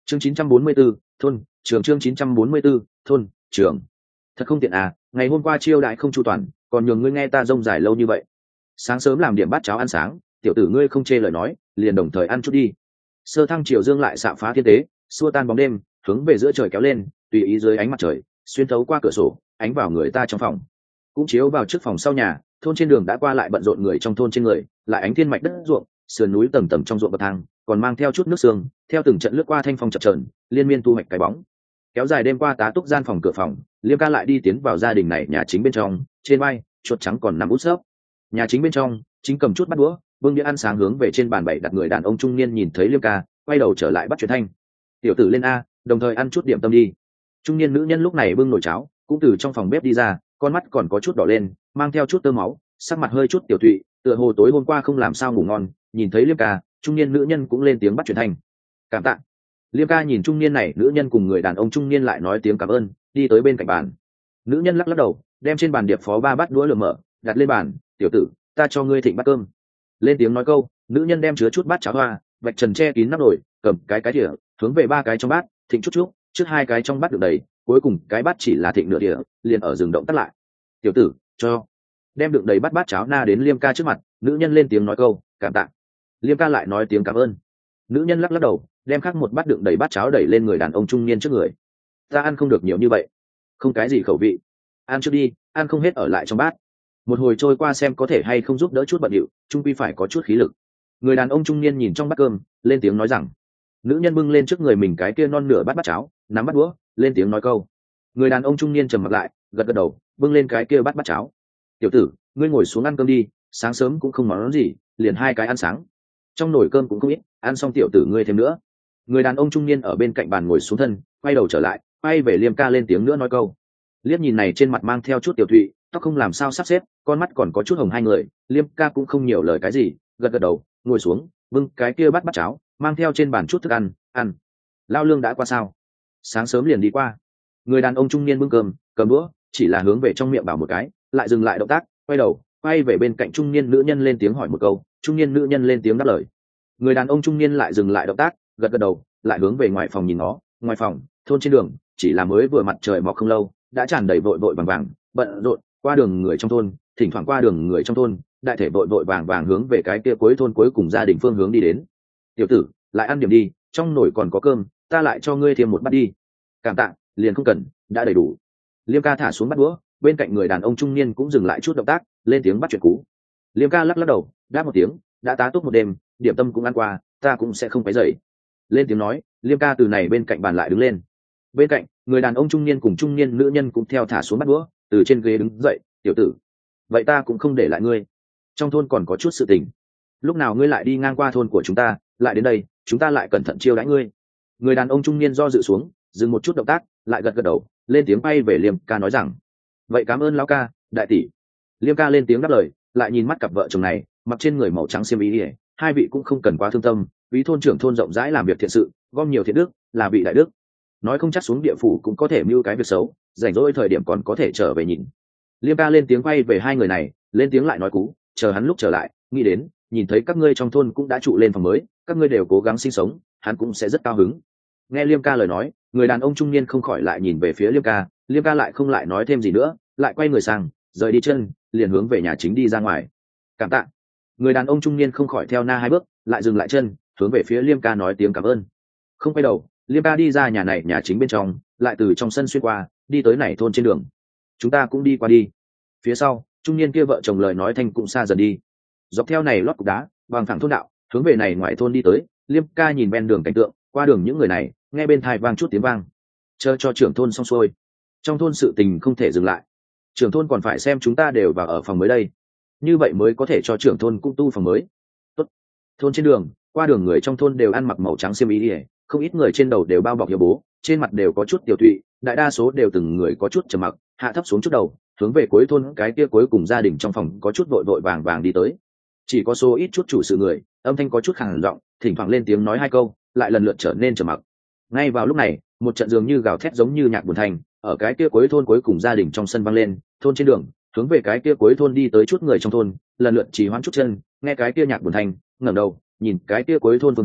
Chương 944, thôn trường. Chương 944, thôn trường. Thật không tiện à, ngày hôm qua chiêu đãi không chu toàn, còn nhường ngươi nghe ta rông dài lâu như vậy. Sáng sớm làm điểm bát cháo ăn sáng, tiểu tử ngươi không chê lời nói, liền đồng thời ăn chút đi. Sơ thăng chiều dương lại xạ phá thiên tế, xua tan bóng đêm, hướng về giữa trời kéo lên, tùy ý dưới ánh mặt trời, xuyên thấu qua cửa sổ, ánh vào người ta trong phòng. Cũng chiếu vào trước phòng sau nhà, thôn trên đường đã qua lại bận rộn người trong thôn trên người, lại ánh thiên mạch đất ruộng, sườn núi tầng tầng trong ruộng bậc thang, còn mang theo chút nước sương, theo từng trận lướt qua thanh phong chập chờn, liên miên thu hoạch cái bóng. Kéo dài đêm qua tá túc gian phòng cửa phòng, Liêm ca lại đi tiến vào gia đình này nhà chính bên trong, trên vai chuột trắng còn nằm út sấp. Nhà chính bên trong, chính cầm chút bắt đũa, bưng đĩa ăn sáng hướng về trên bàn bày đặt. Người đàn ông trung niên nhìn thấy Liêm ca, quay đầu trở lại bắt chuyện thanh: tiểu tử lên a, đồng thời ăn chút điểm tâm đi. Trung niên nữ nhân lúc này bưng nồi cháo, cũng từ trong phòng bếp đi ra, con mắt còn có chút đỏ lên, mang theo chút tơ máu, sắc mặt hơi chút tiểu tụy, tựa hồ tối hôm qua không làm sao ngủ ngon. Nhìn thấy Liêm ca, trung niên nữ nhân cũng lên tiếng bắt chuyện thanh: cảm tạ. Liêm ca nhìn trung niên này nữ nhân cùng người đàn ông trung niên lại nói tiếng cảm ơn, đi tới bên cạnh bàn. Nữ nhân lắc lắc đầu, đem trên bàn điệp phó 3 bát đũa lượm mở, đặt lên bàn: tiểu tử, ta cho ngươi thịnh bát cơm. Lên tiếng nói câu, nữ nhân đem chứa chút bát cháo hoa, vạch trần che kín nắp nồi, cầm cái thìa, hướng về 3 cái trong bát thịnh chút chút, trước 2 cái trong bát được đầy, cuối cùng cái bát chỉ là thịnh nửa thìa, liền ở dừng động tắt lại. tiểu tử, cho. Đem đựng đầy bát cháo na đến Liêm ca trước mặt, nữ nhân lên tiếng nói câu cảm tạ. Liêm ca lại nói tiếng cảm ơn. Nữ nhân lắc lắc đầu, đem khác một bát đựng đầy bát cháo đẩy lên người đàn ông trung niên trước người. Ta ăn không được nhiều như vậy, không cái gì khẩu vị, ăn trước đi, ăn không hết ở lại trong bát. Một hồi trôi qua xem có thể hay không giúp đỡ chút bận điệu, trung quy phải có chút khí lực. Người đàn ông trung niên nhìn trong bát cơm, lên tiếng nói rằng. Nữ nhân bưng lên trước người mình cái kia non nửa bát cháo, nắm bát đũa, lên tiếng nói câu. Người đàn ông trung niên trầm mặt lại, gật gật đầu, bưng lên cái kia bát cháo. tiểu tử, ngươi ngồi xuống ăn cơm đi, sáng sớm cũng không món gì, liền 2 cái ăn sáng, trong nồi cơm cũng không ít, ăn xong tiểu tử ngươi thêm nữa. Người đàn ông trung niên ở bên cạnh bàn ngồi xuống thân, quay đầu trở lại, quay về Liêm ca lên tiếng nữa nói câu. Liếc nhìn này trên mặt mang theo chút tiểu thụy, tóc không làm sao sắp xếp, con mắt còn có chút hồng hai người, Liêm ca cũng không nhiều lời cái gì, gật gật đầu, ngồi xuống, bưng cái kia bát cháo, mang theo trên bàn chút thức ăn, ăn. Lao lương đã qua sao? Sáng sớm liền đi qua. Người đàn ông trung niên bưng cơm, cầm đũa, chỉ là hướng về trong miệng bảo một cái, lại dừng lại động tác, quay đầu, quay về bên cạnh trung niên nữ nhân lên tiếng hỏi một câu, trung niên nữ nhân lên tiếng đáp lời. Người đàn ông trung niên lại dừng lại động tác, gật gật đầu, lại hướng về ngoài phòng nhìn nó. Ngoài phòng, thôn trên đường, chỉ là mới vừa mặt trời mọc không lâu, đã tràn đầy vội vội vàng vàng, bận rộn, qua đường người trong thôn, thỉnh thoảng qua đường người trong thôn, đại thể vội vội vàng vàng hướng về cái kia cuối thôn cuối cùng gia đình phương hướng đi đến. tiểu tử, lại ăn điểm đi, trong nồi còn có cơm, ta lại cho ngươi thêm một bát đi. Cảm tạ, liền không cần, đã đầy đủ. Liêm ca thả xuống bát đũa, bên cạnh người đàn ông trung niên cũng dừng lại chút động tác, lên tiếng bắt chuyện cú. Liêm ca lắc lắc đầu, đáp một tiếng, đã tá túc một đêm, điểm tâm cũng ăn qua, ta cũng sẽ không quấy rầy. Lên tiếng nói, Liêm ca từ này bên cạnh bàn lại đứng lên. Bên cạnh, người đàn ông trung niên cùng trung niên nữ nhân cũng theo thả xuống bát đũa, từ trên ghế đứng dậy. Tiểu tử, vậy ta cũng không để lại ngươi, trong thôn còn có chút sự tình, lúc nào ngươi lại đi ngang qua thôn của chúng ta, lại đến đây, chúng ta lại cẩn thận chiêu đãi ngươi. Người đàn ông trung niên do dự xuống, dừng một chút động tác, lại gật gật đầu, lên tiếng bay về Liêm ca nói rằng. Vậy cảm ơn lão ca, đại tỷ. Liêm ca lên tiếng đáp lời, lại nhìn mắt cặp vợ chồng này, mặc trên người màu trắng xiêm y, hai vị cũng không cần quá thương tâm, vì thôn trưởng thôn rộng rãi làm việc thiện sự, gom nhiều thiện đức, là vị đại đức. Nói không chắc xuống địa phủ cũng có thể mưu cái việc xấu, rảnh rỗi thời điểm còn có thể trở về nhìn. Liêm ca lên tiếng quay về hai người này, lên tiếng lại nói cú, chờ hắn lúc trở lại, nghĩ đến, nhìn thấy các ngươi trong thôn cũng đã trụ lên phòng mới, các ngươi đều cố gắng sinh sống, hắn cũng sẽ rất cao hứng. Nghe Liêm ca lời nói, người đàn ông trung niên không khỏi lại nhìn về phía Liêm ca lại không lại nói thêm gì nữa, lại quay người sang, rời đi chân, liền hướng về nhà chính đi ra ngoài. Cảm tạ. Người đàn ông trung niên không khỏi theo na 2 bước, lại dừng lại chân, hướng về phía Liêm ca nói tiếng cảm ơn. Không quay đầu, Liêm ca đi ra nhà này nhà chính bên trong, lại từ trong sân xuyên qua, đi tới này thôn trên đường. Chúng ta cũng đi qua đi. Phía sau, trung niên kia vợ chồng lời nói thanh cũng xa dần đi. Dọc theo này lót cục đá, bằng thẳng thôn đạo, hướng về này ngoài thôn đi tới. Liêm ca nhìn ven đường cảnh tượng, qua đường những người này, nghe bên tai vang chút tiếng vang. Chờ cho trưởng thôn xong xuôi, trong thôn sự tình không thể dừng lại, trưởng thôn còn phải xem chúng ta đều vào ở phòng mới đây, như vậy mới có thể cho trưởng thôn cũng tu phòng mới. Tốt. Thôn trên đường, qua đường người trong thôn đều ăn mặc màu trắng xiêm y, không ít người trên đầu đều bao bọc hiệu bố, trên mặt đều có chút tiểu thụy, đại đa số đều từng người có chút trầm mặc, hạ thấp xuống chút đầu, hướng về cuối thôn cái kia cuối cùng gia đình trong phòng có chút vội vội vàng vàng đi tới. Chỉ có số ít chút chủ sự người, âm thanh có chút khàn giọng, thỉnh thoảng lên tiếng nói 2 câu, lại lần lượt trở nên trầm mặc. Ngay vào lúc này, một trận dường như gào thét giống như nhạc buồn thành, ở cái kia cuối thôn cuối cùng gia đình trong sân vang lên. Thôn trên đường, hướng về cái kia cuối thôn đi tới chút người trong thôn, lần lượt chỉ hoãn chút chân, nghe cái kia nhạc buồn thành, ngẩng đầu, nhìn cái kia cuối thôn phương hướng,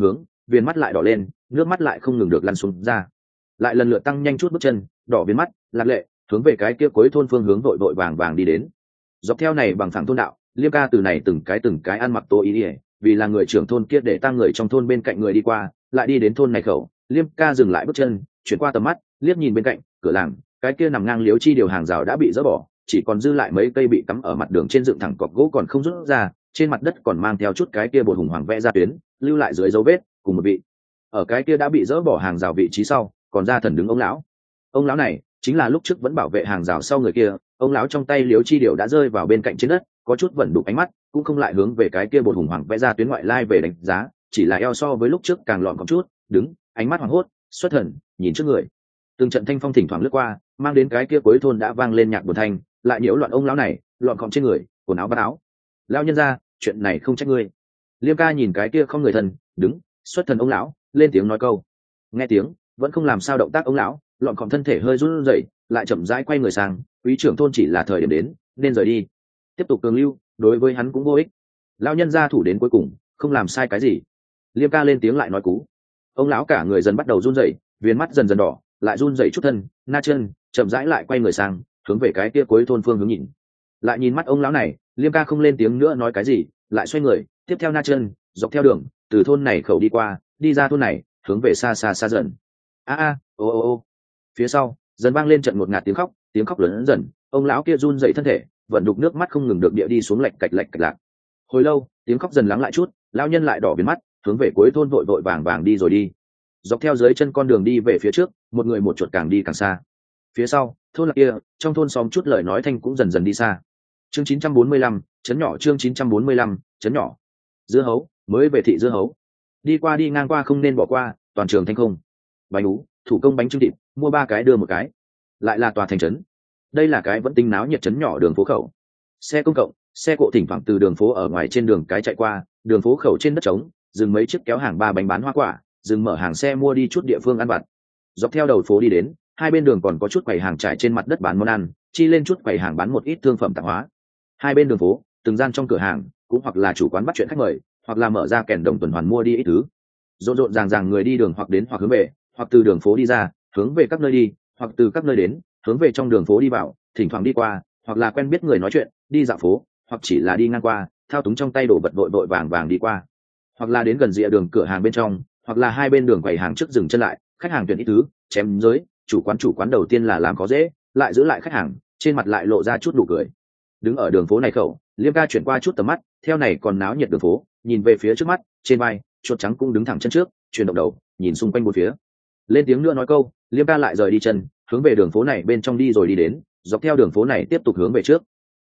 viền mắt lại đỏ lên, nước mắt lại không ngừng được lăn xuống ra, lại lần lượt tăng nhanh chút bước chân, đỏ viền mắt, lạc lệ, hướng về cái kia cuối thôn phương hướng vội vội vàng vàng đi đến. Dọc theo này bằng phẳng thôn đạo, Liêm ca từ này từng cái ăn mặc tô ý ỉa, vì là người trưởng thôn kia để tăng người trong thôn bên cạnh người đi qua, lại đi đến thôn này khẩu. Liêm ca dừng lại bước chân, chuyển qua tầm mắt, liếc nhìn bên cạnh cửa làng, cái kia nằm ngang liếu chi điều hàng rào đã bị dỡ bỏ, chỉ còn dư lại mấy cây bị cắm ở mặt đường trên dựng thẳng cọc gỗ còn không rút ra, trên mặt đất còn mang theo chút cái kia bột hùng hoàng vẽ ra tuyến, lưu lại dưới dấu vết, cùng một vị. Ở cái kia đã bị dỡ bỏ hàng rào vị trí sau, còn ra thần đứng ông lão. Ông lão này chính là lúc trước vẫn bảo vệ hàng rào sau người kia. Ông lão trong tay liếu chi điều đã rơi vào bên cạnh trên đất, có chút vẩn đục ánh mắt, cũng không lại hướng về cái kia bột hùng hoàng vẽ ra tuyến ngoại lai về đánh giá, chỉ là eo so với lúc trước càng lọn cong chút, đứng, ánh mắt hoảng hốt, xuất thần, nhìn trước người. Từng trận thanh phong thỉnh thoảng lướt qua, mang đến cái kia cuối thôn đã vang lên nhạc buồn thanh, lại nhiễu loạn ông lão này, loạn cọng trên người, quần áo vắt áo. Lão nhân gia, chuyện này không trách ngươi. Liêm ca nhìn cái kia không người thân, đứng, xuất thần ông lão, lên tiếng nói câu. Nghe tiếng, vẫn không làm sao động tác ông lão, loạn cọng thân thể hơi run rẩy, lại chậm rãi quay người sang, quý trưởng thôn chỉ là thời điểm đến, nên rời đi. Tiếp tục cường lưu, đối với hắn cũng vô ích. Lão nhân gia thủ đến cuối cùng, không làm sai cái gì. Liêm ca lên tiếng lại nói cú. Ông lão cả người dần bắt đầu run rẩy, viền mắt dần dần đỏ, lại run rẩy chút thân, na chân, chậm rãi lại quay người sang, hướng về cái kia cuối thôn phương hướng nhìn. Lại nhìn mắt ông lão này, Liêm ca không lên tiếng nữa nói cái gì, lại xoay người, tiếp theo na chân, dọc theo đường, từ thôn này khẩu đi qua, đi ra thôn này, hướng về xa xa xa dần. Ô. Phía sau, dần vang lên trận một ngạt tiếng khóc lớn dần, ông lão kia run rẩy thân thể, vận đục nước mắt không ngừng được địa đi xuống lạch cạch lạc. Hồi lâu, tiếng khóc dần lắng lại chút, lão nhân lại đỏ biến mắt, hướng về cuối thôn vội vội vàng vàng đi rồi đi. Dọc theo dưới chân con đường đi về phía trước, một người một chuột càng đi càng xa. Phía sau, thôn lạc kia, trong thôn xóm chút lời nói thanh cũng dần dần đi xa. Chương 945, chấn nhỏ. Chương 945, chấn nhỏ. Dưa hấu, mới về thị dưa hấu. Đi qua đi ngang qua không nên bỏ qua, toàn trường thanh không. Bánh ú, thủ công bánh trưng thịt, mua 3 cái đưa một cái. Lại là tòa thành trấn. Đây là cái vẫn tính náo nhiệt trấn nhỏ đường phố khẩu. Xe công cộng, xe cộ thỉnh thoảng từ đường phố ở ngoài trên đường cái chạy qua, đường phố khẩu trên đất trống, dừng mấy chiếc kéo hàng 3 bánh bán hoa quả, dừng mở hàng xe mua đi chút địa phương ăn vặt. Dọc theo đầu phố đi đến, hai bên đường còn có chút quầy hàng trải trên mặt đất bán món ăn, chi lên chút quầy hàng bán một ít thương phẩm tạp hóa. Hai bên đường phố, từng gian trong cửa hàng, cũng hoặc là chủ quán bắt chuyện khách mời, hoặc là mở ra kèn đồng tuần hoàn mua đi ít thứ. Rộn rộn ràng ràng người đi đường hoặc đến hoặc hướng về, hoặc từ đường phố đi ra, hướng về các nơi đi, hoặc từ các nơi đến, hướng về trong đường phố đi vào, thỉnh thoảng đi qua, hoặc là quen biết người nói chuyện, đi dạo phố, hoặc chỉ là đi ngang qua, thao túng trong tay đồ vật vội vội vàng vàng đi qua, hoặc là đến gần rìa đường cửa hàng bên trong, hoặc là hai bên đường quầy hàng trước dừng chân lại, khách hàng tuyển ít thứ, chém giới, chủ quán đầu tiên là làm khó dễ, lại giữ lại khách hàng, trên mặt lại lộ ra chút nụ cười. Đứng ở đường phố này khẩu, Liêm ca chuyển qua chút tầm mắt, theo này còn náo nhiệt đường phố, nhìn về phía trước mắt, trên vai, chuột trắng cũng đứng thẳng chân trước, chuyển động đầu, nhìn xung quanh bốn phía. Lên tiếng nữa nói câu, Liêm ca lại rời đi chân, hướng về đường phố này bên trong đi rồi đi đến, dọc theo đường phố này tiếp tục hướng về trước.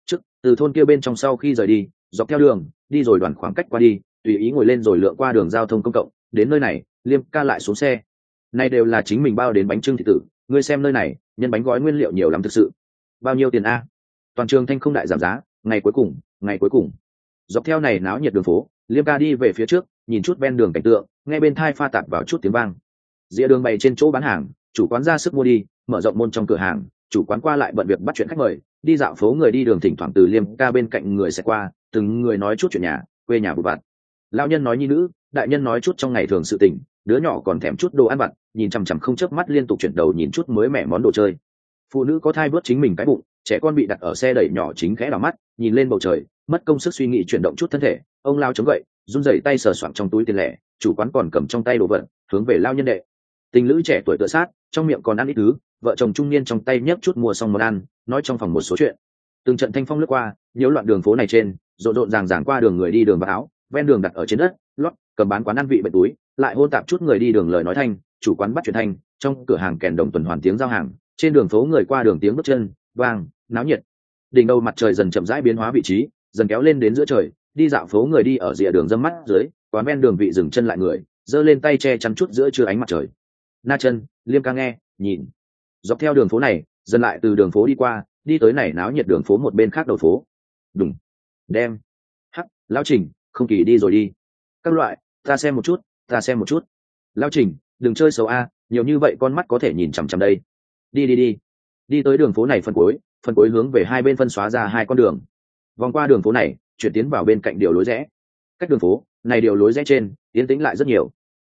Từ thôn kia bên trong sau khi rời đi, dọc theo đường, đi rồi đoạn khoảng cách qua đi, tùy ý ngồi lên rồi lượn qua đường giao thông công cộng, đến nơi này, Liêm ca lại xuống xe. Này đều là chính mình bao đến bánh trưng thịt tử, ngươi xem nơi này, nhân bánh gói nguyên liệu nhiều lắm thực sự. Bao nhiêu tiền a? Toàn trường thanh không đại giảm giá, ngày cuối cùng. Dọc theo này náo nhiệt đường phố, Liêm ca đi về phía trước, nhìn chút ven đường cảnh tượng, nghe bên thai pha tạp vào chút tiếng vang. Dĩa đường bày trên chỗ bán hàng, chủ quán ra sức mua đi, mở rộng môn trong cửa hàng, chủ quán qua lại bận việc bắt chuyện khách mời, đi dạo phố người đi đường thỉnh thoảng từ Liêm ca bên cạnh người sẽ qua, từng người nói chút chuyện nhà, quê nhà bụt vặt. Lão nhân nói nhi nữ, đại nhân nói chút trong ngày thường sự tình, đứa nhỏ còn thèm chút đồ ăn vặt, nhìn chằm chằm không chớp mắt liên tục chuyển đầu nhìn chút mới mẻ món đồ chơi. Phụ nữ có thai vớt chính mình cái bụng, trẻ con bị đặt ở xe đẩy nhỏ chính khẽ đảo mắt, nhìn lên bầu trời, mất công sức suy nghĩ chuyển động chút thân thể, ông lao chống gậy, run rẩy tay sờ soạng trong túi tiền lẻ, chủ quán còn cầm trong tay đồ vật, hướng về lao nhân đệ. Tình lữ trẻ tuổi tựa sát, trong miệng còn ăn ít thứ, vợ chồng trung niên trong tay nhấc chút mua xong món ăn, nói trong phòng một số chuyện. Từng trận thanh phong lướt qua, nhiễu loạn đường phố này trên, rộn rộn ràng ràng qua đường người đi đường và áo, ven đường đặt ở trên đất, lót, cầm bán quán ăn vị bệnh túi, lại hôn tạp chút người đi đường lời nói thanh, chủ quán bắt chuyện thanh, trong cửa hàng kèn đồng tuần hoàn tiếng giao hàng, trên đường phố người qua đường tiếng bước chân, vang, náo nhiệt. Đỉnh đầu mặt trời dần chậm rãi biến hóa vị trí, dần kéo lên đến giữa trời, đi dạo phố người đi ở rìa đường dâm mắt dưới, quán ven đường vị dừng chân lại người, giơ lên tay che chắn chút giữa trưa ánh mặt trời. Na chân, Liêm ca nghe, nhìn. Dọc theo đường phố này, dần lại từ đường phố đi qua, đi tới này náo nhiệt đường phố một bên khác đầu phố. Đùng, đem, hắc, lão Trình, không kỳ đi rồi đi. Các loại, ta xem một chút. Lão Trình, đừng chơi xấu a, nhiều như vậy con mắt có thể nhìn chằm chằm đây. Đi tới đường phố này phần cuối hướng về hai bên phân xóa ra hai con đường. Vòng qua đường phố này, chuyển tiến vào bên cạnh điều lối rẽ. Cách đường phố này điều lối rẽ trên, yên tĩnh lại rất nhiều.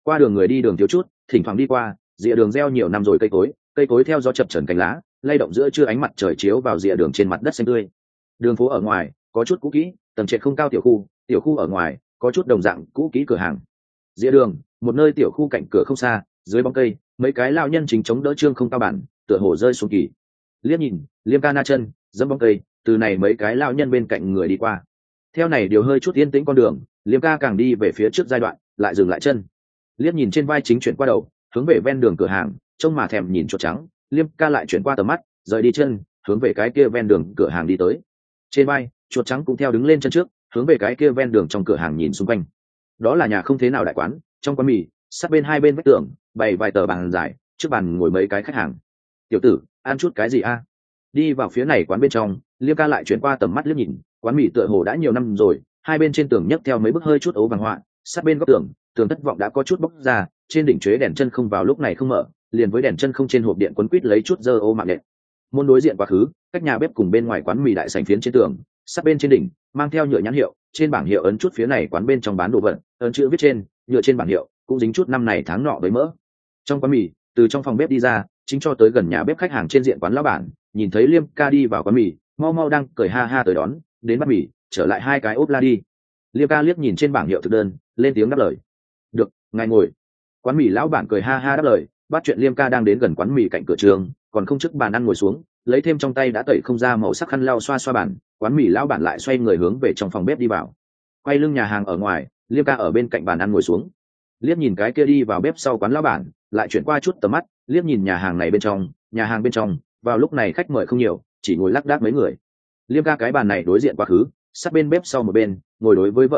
qua đường người đi đường thiếu chút, thỉnh thoảng đi qua rìa đường gieo nhiều năm rồi cây cối theo gió chập chờn cánh lá lay động giữa trưa ánh mặt trời chiếu vào rìa đường trên mặt đất xanh tươi. Đường phố ở ngoài có chút cũ kỹ, tầng trệt không cao, tiểu khu ở ngoài có chút đồng dạng cũ kỹ cửa hàng. Rìa đường một nơi tiểu khu cạnh cửa không xa, dưới bóng cây mấy cái lao nhân chính chống đỡ trương không cao bản tựa hồ rơi xuống kỳ. Liếc nhìn Liêm ca na chân dẫm bóng cây, từ này mấy cái lao nhân bên cạnh người đi qua. Theo này điều hơi chút yên tĩnh con đường, Liêm ca càng đi về phía trước giai đoạn lại dừng lại chân. Liếc nhìn trên vai chính chuyển qua đầu hướng về ven đường cửa hàng, trông mà thèm nhìn chuột trắng. Liêm ca lại chuyển qua tầm mắt rời đi chân hướng về cái kia ven đường cửa hàng đi tới. Trên vai chuột trắng cũng theo đứng lên chân trước hướng về cái kia ven đường trong cửa hàng nhìn xung quanh. Đó là nhà không thế nào đại quán, trong quán mì sát bên hai bên vách tường bày vài tờ bàn dài, trước bàn ngồi mấy cái khách hàng. Tiểu tử ăn chút cái gì a? Đi vào phía này quán bên trong, Liêm ca lại chuyển qua tầm mắt liếc nhìn, quán mì tựa hồ đã nhiều năm rồi, hai bên trên tường nhấc theo mấy bức hơi chút ấu vàng họa, sát bên góc tường tường thất vọng đã có chút bốc ra, trên đỉnh chuế đèn chân không vào lúc này không mở, liền với đèn chân không trên hộp điện quấn quít lấy chút dơ ô mạng nện. Môn đối diện quá khứ, cách nhà bếp cùng bên ngoài quán mì đại sảnh phiến trên tường, sát bên trên đỉnh mang theo nhựa nhãn hiệu, trên bảng hiệu ấn chút phía này quán bên trong bán đồ vật, ấn chữ viết trên nhựa trên bảng hiệu cũng dính chút năm này tháng nọ với mỡ. Trong quán mì, từ trong phòng bếp đi ra, chính cho tới gần nhà bếp khách hàng trên diện quán lão bản, nhìn thấy Liêm ca đi vào quán mì, mau mau đang cười ha ha tới đón, đến bắt mì, trở lại hai cái ốp la đi. Liêm ca liếc nhìn trên bảng hiệu thực đơn, lên tiếng đáp lời. Được, ngài ngồi. Quán mì lão bản cười ha ha đáp lời, bắt chuyện Liêm ca đang đến gần quán mì cạnh cửa trường, còn không trước bàn ăn ngồi xuống, lấy thêm trong tay đã tẩy không ra màu sắc khăn lau xoa xoa bàn. Quán mì lão bản lại xoay người hướng về trong phòng bếp đi vào. Quay lưng nhà hàng ở ngoài, Liêm ca ở bên cạnh bàn ăn ngồi xuống, liếc nhìn cái kia đi vào bếp sau quán lão bản, lại chuyển qua chút tầm mắt liếc nhìn nhà hàng này bên trong. Nhà hàng bên trong vào lúc này khách mời không nhiều, chỉ ngồi lác đác mấy người. Liêm ca cái bàn này đối diện quá khứ, sát bên bếp sau một bên ngồi đối với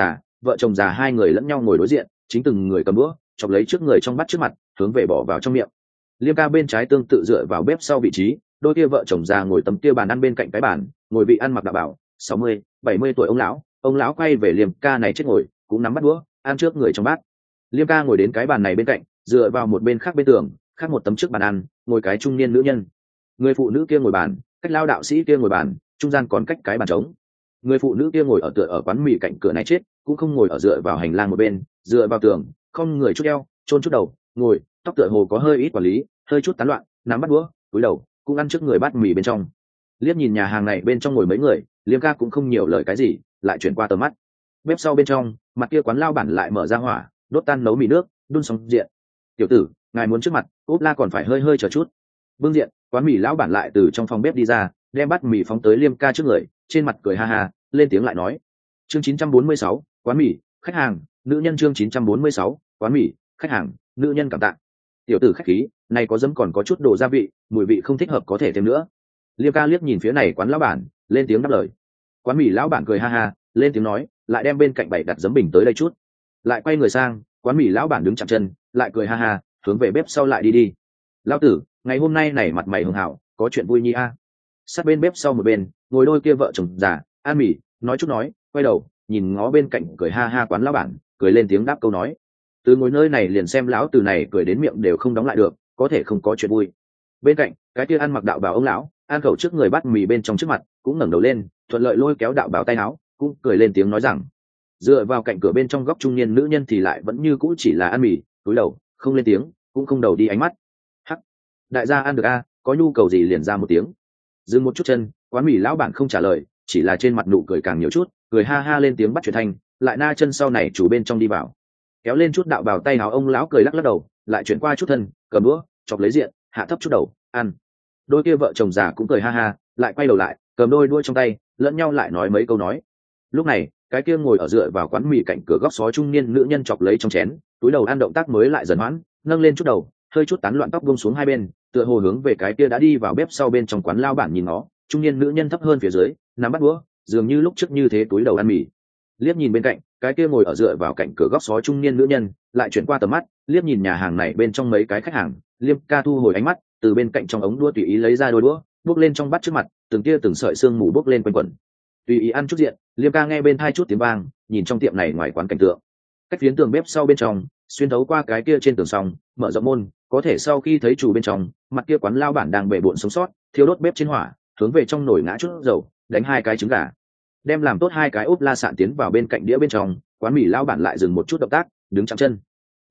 vợ chồng già hai người lẫn nhau ngồi đối diện, chính từng người cầm đũa chọc lấy trước người trong bát trước mặt hướng về bỏ vào trong miệng. Liêm ca bên trái tương tự dựa vào bếp sau vị trí, đôi kia vợ chồng già ngồi tấm kia bàn ăn bên cạnh cái bàn, ngồi vị ăn mặc đạo bảo 60-70 tuổi ông lão quay về Liêm ca này chết ngồi cũng nắm bát đũa ăn trước người trong bát. Liêm ca ngồi đến cái bàn này bên cạnh, dựa vào một bên khác bên tường khác một tấm trước bàn ăn ngồi cái trung niên nữ nhân. Người phụ nữ kia ngồi bàn, cách lao đạo sĩ kia ngồi bàn, trung gian còn cách cái bàn trống. Người phụ nữ kia ngồi ở tựa ở quán mì cạnh cửa này chết, cũng không ngồi ở dựa vào hành lang một bên, dựa vào tường, không người chút eo, chôn chút đầu, ngồi, tóc tựa hồ có hơi ít quản lý, hơi chút tán loạn, nắm bắt đũa, cúi đầu, cũng ăn trước người bát mì bên trong. Liếc nhìn nhà hàng này bên trong ngồi mấy người, Liêm ca cũng không nhiều lời cái gì, lại chuyển qua tầm mắt. Bếp sau bên trong, mặt kia quán lao bản lại mở ra hỏa, đốt tan nấu mì nước, đun xong diện. Tiểu tử, ngài muốn trước mặt, ốp la còn phải hơi chờ chút. Bưng diện, quán mì lão bản lại từ trong phòng bếp đi ra, đem bát mì phóng tới Liêm ca trước người, trên mặt cười ha ha, lên tiếng lại nói. Chương 946, quán mì, khách hàng, nữ nhân. Chương 946, quán mì, khách hàng, nữ nhân cảm tạ. Tiểu tử khách khí, này có dấm còn có chút đồ gia vị, mùi vị không thích hợp có thể thêm nữa. Liêm ca liếc nhìn phía này quán lão bản, lên tiếng đáp lời. Quán mì lão bản cười ha ha, lên tiếng nói, lại đem bên cạnh bảy đặt giấm bình tới đây chút. Lại quay người sang, quán mì lão bản đứng chạm chân, lại cười ha ha, hướng về bếp sau lại đi. Lão tử, ngày hôm nay này mặt mày hường hảo, có chuyện vui nhi a. Sát bên bếp sau một bên ngồi đôi kia vợ chồng già, ăn mì, nói chút nói, quay đầu nhìn ngó bên cạnh cười ha ha quán lão bản, cười lên tiếng đáp câu nói. Từ ngồi nơi này liền xem lão từ này cười đến miệng đều không đóng lại được, có thể không có chuyện vui. Bên cạnh cái kia ăn mặc đạo bào ông lão, ăn khẩu trước người bắt mì bên trong trước mặt, cũng ngẩng đầu lên, thuận lợi lôi kéo đạo bào tay áo, cũng cười lên tiếng nói rằng. Dựa vào cạnh cửa bên trong góc trung niên nữ nhân thì lại vẫn như cũ chỉ là ăn mì, cúi đầu không lên tiếng, cũng không đầu đi ánh mắt. Hắc, đại gia ăn được a, có nhu cầu gì liền ra một tiếng. Dừng một chút chân, quán mì lão bản không trả lời, chỉ là trên mặt nụ cười càng nhiều chút, cười ha ha lên tiếng bắt chuyện thanh, lại na chân sau này chủ bên trong đi vào, kéo lên chút đạo bào tay áo ông lão cười lắc lắc đầu, lại chuyển qua chút thân, cầm đũa chọc lấy diện, hạ thấp chút đầu ăn. Đôi kia vợ chồng già cũng cười ha ha, lại quay đầu lại, cầm đôi đuôi trong tay, lẫn nhau lại nói mấy câu nói. Lúc này cái kia ngồi ở dựa vào quán mì cạnh cửa góc xó trung niên nữ nhân chọc lấy trong chén, túi đầu ăn động tác mới lại dần hoãn, nâng lên chút đầu, hơi chút tán loạn tóc buông xuống hai bên, tựa hồ hướng về cái kia đã đi vào bếp sau bên trong quán lao bản nhìn nó. Trung niên nữ nhân thấp hơn phía dưới, nắm bắt đũa, dường như lúc trước như thế túi đầu ăn mì. Liếc nhìn bên cạnh cái kia ngồi ở dựa vào cạnh cửa góc xó trung niên nữ nhân, lại chuyển qua tầm mắt, liếc nhìn nhà hàng này bên trong mấy cái khách hàng. Liêm ca thu hồi ánh mắt, từ bên cạnh trong ống đũa tùy ý lấy ra đôi đũa, bước lên trong bát trước mặt, từng tia từng sợi xương mù bốc lên quanh quẩn. Tùy ý ăn chút diện, Liêm ca nghe bên tai chút tiếng vang, nhìn trong tiệm này ngoài quán cảnh tượng. Cách phiến tường bếp sau bên trong, xuyên thấu qua cái kia trên tường song, mở rộng môn, có thể sau khi thấy chủ bên trong, mặt kia quán lao bản đang bể bộn sống sót, thiêu đốt bếp trên hỏa, hướng về trong nồi ngã chút dầu, đánh hai cái trứng gà, đem làm tốt hai cái ốp la sạn tiến vào bên cạnh đĩa bên trong. Quán mì lao bản lại dừng một chút động tác, đứng chạm chân.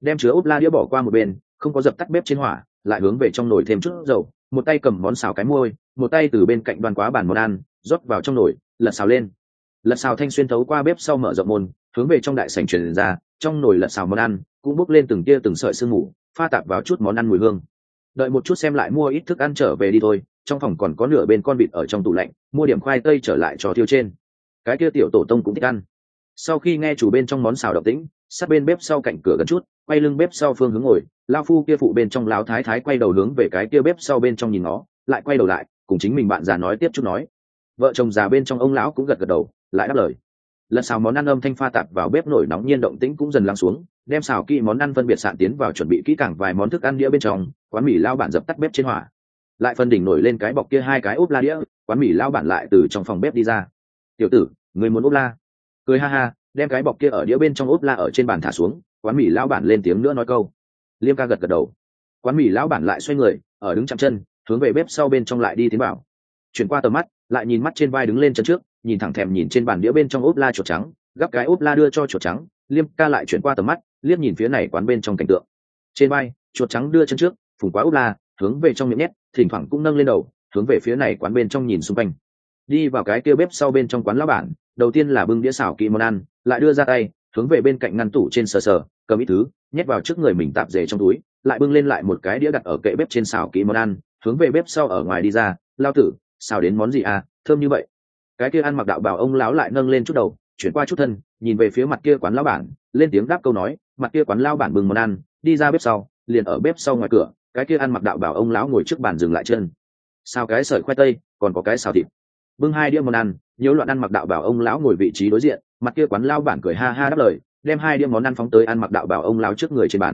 đem chứa ốp la đĩa bỏ qua một bên, không có dập tắt bếp trên hỏa, lại hướng về trong nồi thêm chút dầu, một tay cầm món xào cái môi, một tay từ bên cạnh đoan quá bàn món ăn, rót vào trong nồi, lật xào lên. Lật xào thanh xuyên thấu qua bếp sau mở rộng môn, hướng về trong đại sảnh truyền ra, trong nồi lật xào món ăn cũng bốc lên từng tia từng sợi sương mù, pha tạp vào chút món ăn mùi hương. Đợi một chút xem lại mua ít thức ăn trở về đi thôi, trong phòng còn có nửa bên con vịt ở trong tủ lạnh, mua điểm khoai tây trở lại cho thiêu trên. Cái kia tiểu tổ tông cũng thích ăn. Sau khi nghe chủ bên trong món xào động tĩnh, sát bên bếp sau cạnh cửa gần chút, quay lưng bếp sau phương hướng ngồi, lao phu kia phụ bên trong láo thái thái quay đầu hướng về cái kia bếp sau bên trong nhìn nó, lại quay đầu lại cùng chính mình bạn già nói tiếp chút nói. Vợ chồng già bên trong ông lão cũng gật gật đầu, lại đáp lời. Lần xào món ăn âm thanh pha tạp vào bếp nổi nóng nhiên động tĩnh cũng dần lắng xuống, đem xào kỹ món ăn phân biệt sạn tiến vào chuẩn bị kỹ càng vài món thức ăn đĩa bên trong. Quán mì lao bản dập tắt bếp trên hỏa, lại phân đỉnh nổi lên cái bọc kia hai cái ốp la đĩa. Quán mì lao bản lại từ trong phòng bếp đi ra. Tiểu tử, người muốn ốp la? Cười ha ha, đem cái bọc kia ở đĩa bên trong ốp la ở trên bàn thả xuống. Quán mì lao bản lên tiếng nữa nói câu. Liêm ca gật gật đầu. Quán mì lao bản lại xoay người ở đứng chạm chân, hướng về bếp sau bên trong lại đi tiến vào. Chuyển qua tầm mắt, lại nhìn mắt trên vai đứng lên chân trước, nhìn thẳng thèm nhìn trên bàn đĩa bên trong ốp la chuột trắng, gắp cái ốp la đưa cho chuột trắng. Liêm ca lại chuyển qua tầm mắt, liếc nhìn phía này quán bên trong cảnh tượng. Trên vai chuột trắng đưa chân trước, phùng quá ốp la, hướng về trong miệng nhét, thỉnh thoảng cũng nâng lên đầu, hướng về phía này quán bên trong nhìn xung quanh. Đi vào cái kia bếp sau bên trong quán lão bản, đầu tiên là bưng đĩa xào kỹ món ăn, lại đưa ra tay hướng về bên cạnh ngăn tủ trên sờ sờ, cầm ít thứ nhét vào trước người mình tạp dề trong túi, lại bưng lên lại một cái đĩa đặt ở kệ bếp trên xào kỹ món ăn, hướng về bếp sau ở ngoài đi ra. Lao tử, xào đến món gì à, thơm như vậy. Cái kia ăn mặc đạo bào ông lão lại nâng lên chút đầu, chuyển qua chút thân, nhìn về phía mặt kia quán lão bản, lên tiếng đáp câu nói. Mặt kia quán lão bản bưng món ăn đi ra bếp sau, liền ở bếp sau ngoài cửa, cái kia ăn mặc đạo bào ông lão ngồi trước bàn dừng lại chân. Xào cái sợi khoai tây, còn có cái xào thịt, bưng hai đĩa món ăn, nhiễu loạn ăn mặc đạo bào ông lão ngồi vị trí đối diện. Mặt kia quán lão bản cười ha ha đáp lời, đem hai đĩa món ăn phóng tới ăn mặc đạo bào ông lão trước người trên bàn.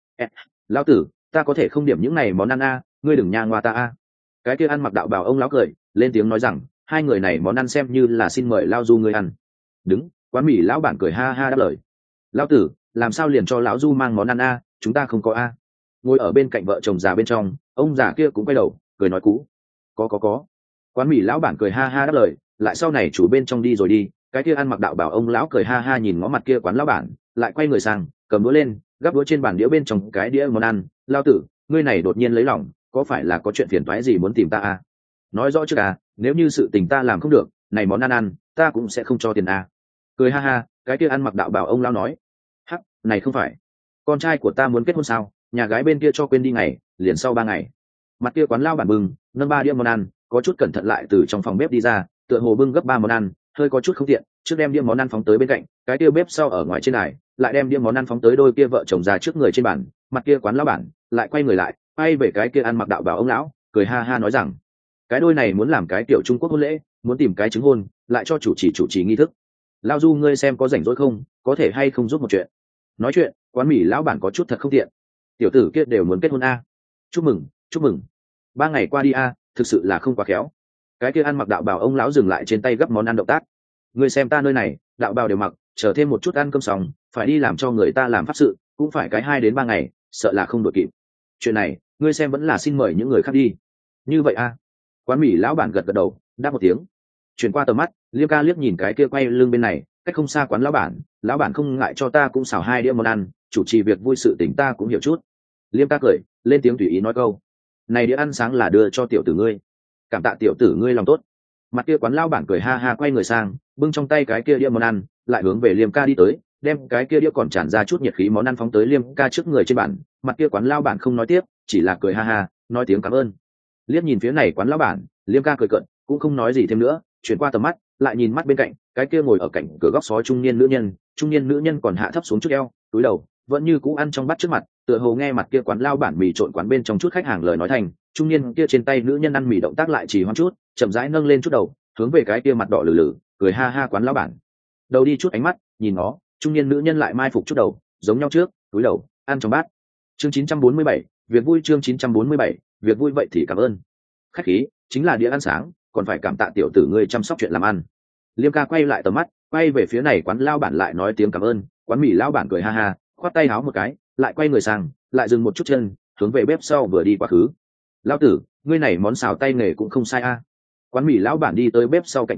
Lão tử, ta có thể không điểm những này món ăn a, ngươi đừng nha ngoa ta a. Cái kia ăn mặc đạo bào ông lão cười lên tiếng nói rằng, hai người này món ăn xem như là xin mời lao du ngươi ăn. Đứng, quán mì lão bản cười ha ha đáp lời. Lão tử, làm sao liền cho lão du mang món ăn a, chúng ta không có a. Ngồi ở bên cạnh vợ chồng già bên trong, ông già kia cũng quay đầu cười nói cú. Có. Quán mì lão bản cười ha ha đáp lời, lại sau này chủ bên trong đi rồi đi. Cái kia ăn mặc đạo bảo ông lão cười ha ha nhìn ngó mặt kia quán lão bản, lại quay người sang cầm đũa lên gắp đũa trên bàn đĩa bên trong cái đĩa món ăn. Lao tử, ngươi này đột nhiên lấy lòng, có phải là có chuyện phiền toái gì muốn tìm ta à? Nói rõ trước à, nếu như sự tình ta làm không được, này món ăn ta cũng sẽ không cho tiền à. Cười ha ha, cái kia ăn mặc đạo bảo ông lão nói. Hắc, này không phải con trai của ta muốn kết hôn sao? Nhà gái bên kia cho quên đi ngày, liền sau 3 ngày. Mặt kia quán lão bản bưng nâng 3 đĩa món ăn, có chút cẩn thận lại từ trong phòng bếp đi ra, tựa hồ bưng gấp 3 món ăn, hơi có chút không tiện, trước đem đĩa món ăn phóng tới bên cạnh, cái kia bếp sau ở ngoài trên đài, lại đem đĩa món ăn phóng tới đôi kia vợ chồng già trước người trên bàn. Mặt kia quán lão bản lại quay người lại, quay về cái kia ăn mặc đạo bảo ông lão, cười ha ha nói rằng, cái đôi này muốn làm cái tiểu Trung Quốc hôn lễ, muốn tìm cái chứng hôn, lại cho chủ trì nghi thức. Lao du ngươi xem có rảnh rỗi không, có thể hay không giúp một chuyện. Nói chuyện, quán mì lão bản có chút thật không tiện. Tiểu tử kia đều muốn kết hôn a. Chúc mừng. 3 ngày qua đi a, thực sự là không quá khéo. Cái kia ăn mặc đạo bào ông lão dừng lại trên tay gấp món ăn động tác. Ngươi xem ta nơi này, đạo bào đều mặc, chờ thêm một chút ăn cơm xong, phải đi làm cho người ta làm pháp sự, cũng phải cái 2 đến 3 ngày, sợ là không đội kịp. Chuyện này, ngươi xem vẫn là xin mời những người khác đi. Như vậy a. Quán mì lão bản gật gật đầu, đáp một tiếng. Chuyển qua tầm mắt, Liêm ca liếc nhìn cái kia quay lưng bên này, cách không xa quán lão bản không ngại cho ta cũng xào 2 đĩa món ăn, chủ trì việc vui sự tình ta cũng hiểu chút. Liêm ca cười lên tiếng tùy ý nói câu, này đĩa ăn sáng là đưa cho tiểu tử ngươi, cảm tạ tiểu tử ngươi lòng tốt. Mặt kia quán lão bản cười ha ha quay người sang, bưng trong tay cái kia đĩa món ăn, lại hướng về Liêm ca đi tới, đem cái kia đĩa còn tràn ra chút nhiệt khí món ăn phóng tới Liêm ca trước người trên bàn. Mặt kia quán lão bản không nói tiếp, chỉ là cười ha ha nói tiếng cảm ơn. Liếc nhìn phía này quán lão bản, Liêm ca cười cợt, cũng không nói gì thêm nữa, chuyển qua tầm mắt, lại nhìn mắt bên cạnh cái kia ngồi ở cạnh cửa góc xó trung niên nữ nhân còn hạ thấp xuống chút eo, túi đầu vẫn như cũ ăn trong bát trước mặt, tựa hồ nghe mặt kia quán lao bản mì trộn quán bên trong chút khách hàng lời nói thành. Trung niên kia trên tay nữ nhân ăn mì động tác lại chỉ hoãn chút, chậm rãi nâng lên chút đầu, hướng về cái kia mặt đỏ lử lử, cười ha ha quán lão bản. Đầu đi chút ánh mắt nhìn nó, trung niên nữ nhân lại mai phục chút đầu, giống nhau trước, túi đầu ăn trong bát. Chương 947, việc vui. Chương 947, việc vui vậy thì cảm ơn. Khách khí chính là đĩa ăn sáng, còn phải cảm tạ tiểu tử ngươi chăm sóc chuyện làm ăn. Liêm ca quay lại tầm mắt, quay về phía này quán lao bản lại nói tiếng cảm ơn. Quán mì lao bản cười ha ha, khoát tay háo một cái, lại quay người sang, lại dừng một chút chân, hướng về bếp sau vừa đi quá khứ. Lao tử, ngươi này món xào tay nghề cũng không sai a. Quán mì lão bản đi tới bếp sau cạnh cửa,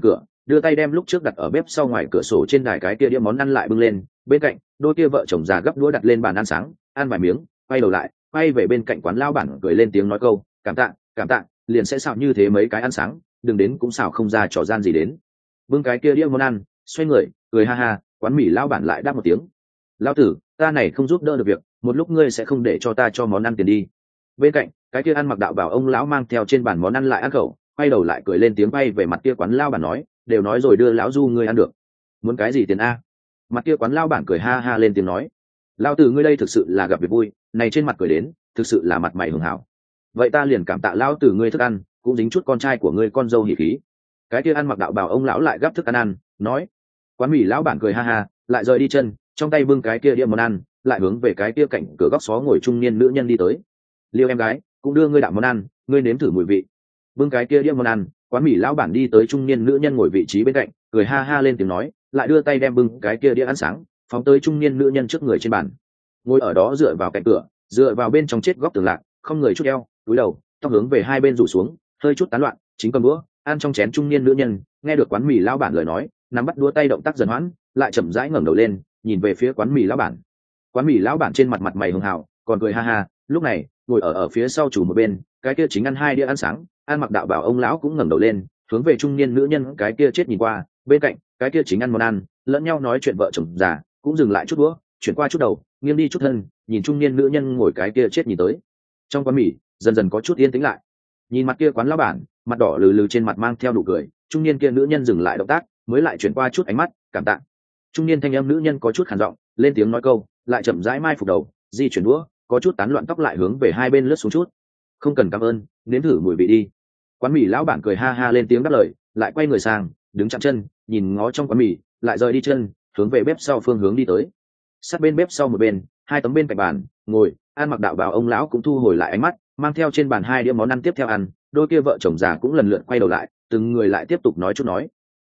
đưa tay đem lúc trước đặt ở bếp sau ngoài cửa sổ trên đài cái kia đĩa món ăn lại bưng lên, bên cạnh đôi kia vợ chồng già gấp đũa đặt lên bàn ăn sáng, ăn vài miếng, quay đầu lại, quay về bên cạnh quán lao bản cười lên tiếng nói câu cảm tạ, liền sẽ xào như thế mấy cái ăn sáng, đừng đến cũng xào không ra trò gian gì đến. Bưng cái kia đĩa món ăn, xoay người, cười ha ha, quán mì lao bản lại đáp một tiếng. Lao tử, ta này không giúp đỡ được việc, một lúc ngươi sẽ không để cho ta cho món ăn tiền đi. Bên cạnh cái kia ăn mặc đạo bảo ông lão mang theo trên bàn món ăn lại ăn khẩu, quay đầu lại cười lên tiếng bay về mặt kia quán lao bản nói, đều nói rồi đưa lão du ngươi ăn được, muốn cái gì tiền a? Mặt kia quán lao bản cười ha ha lên tiếng nói, lao tử ngươi đây thực sự là gặp việc vui, này trên mặt cười đến thực sự là mặt mày hường hảo, vậy ta liền cảm tạ lao tử ngươi thức ăn, cũng dính chút con trai của ngươi con dâu hỉ khí. Cái kia ăn mặc đạo bảo ông lão lại gắp thức ăn ăn, nói. Quán mì lão bản cười ha ha, lại rời đi chân, trong tay bưng cái kia đĩa món ăn, lại hướng về cái kia cạnh cửa góc xó ngồi trung niên nữ nhân đi tới. Liêu em gái, cũng đưa ngươi đạo món ăn, ngươi nếm thử mùi vị. Bưng cái kia đĩa món ăn, quán mì lão bản đi tới trung niên nữ nhân ngồi vị trí bên cạnh, cười ha ha lên tiếng nói, lại đưa tay đem bưng cái kia đĩa ăn sáng, phóng tới trung niên nữ nhân trước người trên bàn. Ngồi ở đó dựa vào cạnh cửa, dựa vào bên trong chết góc tường lạc, không người chút eo, cúi đầu, tóc hướng về hai bên rủ xuống, hơi chút tán loạn, chính cầm đũa ăn trong chén trung niên nữ nhân, nghe được quán mì lão bản lời nói, nắm bắt đũa tay động tác dần hoãn, lại chậm rãi ngẩng đầu lên, nhìn về phía quán mì lão bản. Quán mì lão bản trên mặt mặt mày hường hào, còn cười ha ha, lúc này ngồi ở phía sau chủ một bên, cái kia chính ăn hai đĩa ăn sáng, ăn mặc đạo bảo ông lão cũng ngẩng đầu lên, hướng về trung niên nữ nhân cái kia chết nhìn qua, bên cạnh cái kia chính ăn món ăn, lẫn nhau nói chuyện vợ chồng già, cũng dừng lại chút đũa, chuyển qua chút đầu, nghiêng đi chút thân, nhìn trung niên nữ nhân ngồi cái kia chết nhìn tới. Trong quán mì dần dần có chút yên tĩnh lại, nhìn mặt kia quán lão bản, mặt đỏ lừ lừ trên mặt mang theo nụ cười, trung niên kia nữ nhân dừng lại động tác, mới lại chuyển qua chút ánh mắt cảm tạ. Trung niên thanh âm nữ nhân có chút khàn giọng, lên tiếng nói câu, lại chậm rãi mai phục đầu, di chuyển đũa, có chút tán loạn tóc lại hướng về hai bên lướt xuống chút. Không cần cảm ơn, nếm thử mùi vị đi. Quán mì lão bản cười ha ha lên tiếng đáp lời, lại quay người sang, đứng chạm chân, nhìn ngó trong quán mì, lại rời đi chân, hướng về bếp sau phương hướng đi tới. Sát bên bếp sau một bên, hai tấm bên cạnh bàn, ngồi, ăn mặc đạo bảo ông lão cũng thu hồi lại ánh mắt, mang theo trên bàn hai đĩa món ăn tiếp theo ăn, đôi kia vợ chồng già cũng lần lượt quay đầu lại, từng người lại tiếp tục nói chút nói.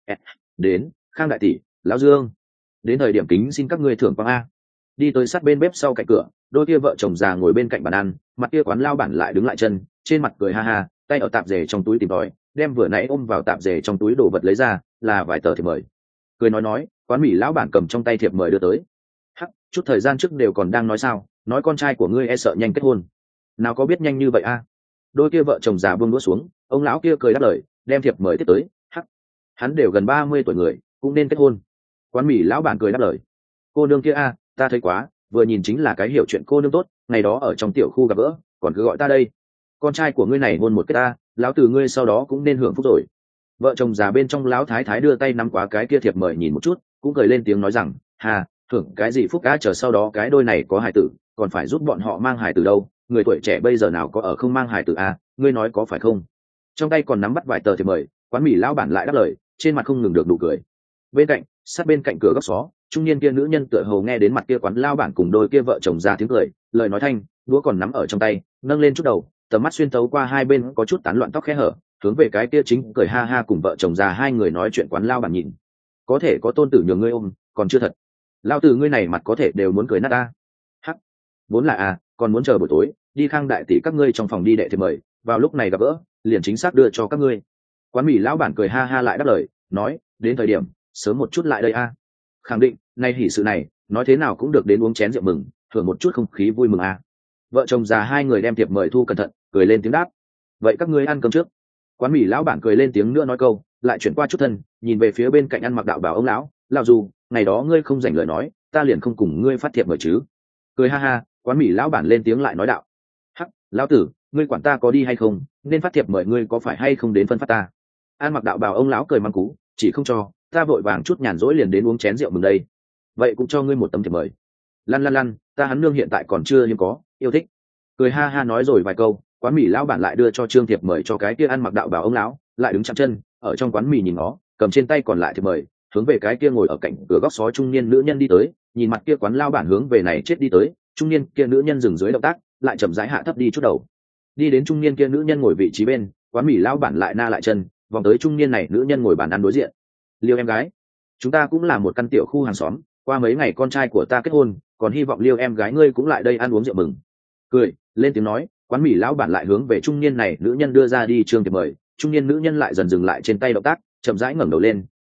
Đến, Khang đại tỷ, lão Dương, đến thời điểm kính xin các ngươi thưởng quang a. Đi tới sát bên bếp sau cạnh cửa, đôi kia vợ chồng già ngồi bên cạnh bàn ăn, mặt kia quán lao bản lại đứng lại chân, trên mặt cười ha ha, tay ở tạp dề trong túi tìm tòi, đem vừa nãy ôm vào tạp dề trong túi đồ vật lấy ra, là vài tờ thiệp mời. Cười nói, quán mì lão bản cầm trong tay thiệp mời đưa tới. Hắc, chút thời gian trước đều còn đang nói sao, nói con trai của ngươi e sợ nhanh kết hôn, nào có biết nhanh như vậy a. Đôi kia vợ chồng già buông đũa xuống, ông lão kia cười đáp lời, đem thiệp mời tiếp tới. Hắc, hắn đều gần 30 tuổi người, cũng nên kết hôn. Quán mì lão bản cười đáp lời, cô nương kia a, ta thấy quá, vừa nhìn chính là cái hiểu chuyện cô nương tốt, ngày đó ở trong tiểu khu gặp gỡ, còn cứ gọi ta đây. Con trai của ngươi này hôn một cái ta, lão tử ngươi sau đó cũng nên hưởng phúc rồi. Vợ chồng già bên trong lão thái thái đưa tay nắm quá cái kia thiệp mời nhìn một chút, cũng cười lên tiếng nói rằng, hà, hưởng cái gì phúc cá, chờ sau đó cái đôi này có hài tử, còn phải giúp bọn họ mang hài tử đâu, người tuổi trẻ bây giờ nào có ở không mang hài tử a, ngươi nói có phải không? Trong tay còn nắm bắt vài tờ thiệp mời, quán mì lão bản lại đáp lời, trên mặt không ngừng được nụ cười. Bên cạnh, sát bên cạnh cửa góc xó, trung niên kia nữ nhân tựa hồ nghe đến mặt kia quán lao bản cùng đôi kia vợ chồng già tiếng cười, lời nói thanh, đũa còn nắm ở trong tay, nâng lên chút đầu, tầm mắt xuyên thấu qua hai bên có chút tán loạn tóc khẽ hở, hướng về cái kia chính cười ha ha cùng vợ chồng già hai người nói chuyện quán lao bản nhìn. Có thể có tôn tử nhường ngươi ôm, còn chưa thật. Lao tử ngươi này mặt có thể đều muốn cười nát ta. Hắc, vốn là còn muốn chờ buổi tối, đi Khang đại tỷ các ngươi trong phòng đi đệ thiệp mời, vào lúc này gặp gỡ, liền chính xác đưa cho các ngươi. Quán mì lão bản cười ha ha lại đáp lời, nói, đến thời điểm sớm một chút lại đây a. Khẳng định, nay hỉ sự này, nói thế nào cũng được đến uống chén rượu mừng, hưởng một chút không khí vui mừng a. Vợ chồng già hai người đem thiệp mời thu cẩn thận, cười lên tiếng đáp. Vậy các ngươi ăn cơm trước. Quán mì lão bản cười lên tiếng nữa nói câu, lại chuyển qua chút thân, nhìn về phía bên cạnh ăn mặc đạo bảo ông lão, lão dù, ngày đó ngươi không dành lời nói, ta liền không cùng ngươi phát thiệp mời chứ. Cười ha ha, quán mì lão bản lên tiếng lại nói đạo. Hắc, lão tử, ngươi quản ta có đi hay không, nên phát thiệp mời ngươi có phải hay không đến phân phát ta. Ăn mặc đạo bảo ông lão cười mắng cú, chỉ không cho, ta vội vàng chút nhàn rỗi liền đến uống chén rượu mừng đây. Vậy cũng cho ngươi một tấm thiệp mời. Lăn, ta hắn nương hiện tại còn chưa nhưng có, yêu thích. Cười ha ha nói rồi vài câu, quán mì lão bản lại đưa cho trương thiệp mời cho cái kia ăn mặc đạo bảo ông lão, lại đứng chạm chân, ở trong quán mì nhìn nó, cầm trên tay còn lại thiệp mời, hướng về cái kia ngồi ở cạnh cửa góc xó trung niên nữ nhân đi tới, nhìn mặt kia quán lao bản hướng về này chết đi tới, trung niên kia nữ nhân dừng dưới động tác, lại chậm rãi hạ thấp đi chút đầu. Đi đến trung niên kia nữ nhân ngồi vị trí bên, quán mì lão bản lại na lại chân, vòng tới trung niên này nữ nhân ngồi bàn ăn đối diện. Liêu em gái, chúng ta cũng là một căn tiểu khu hàng xóm, qua mấy ngày con trai của ta kết hôn, còn hy vọng Liêu em gái ngươi cũng lại đây ăn uống rượu mừng. Cười lên tiếng nói, quán mì lão bản lại hướng về trung niên này nữ nhân đưa ra đi trương thiệp mời, trung niên nữ nhân lại dần dừng lại trên tay động tác, chậm rãi ngẩng đầu lên,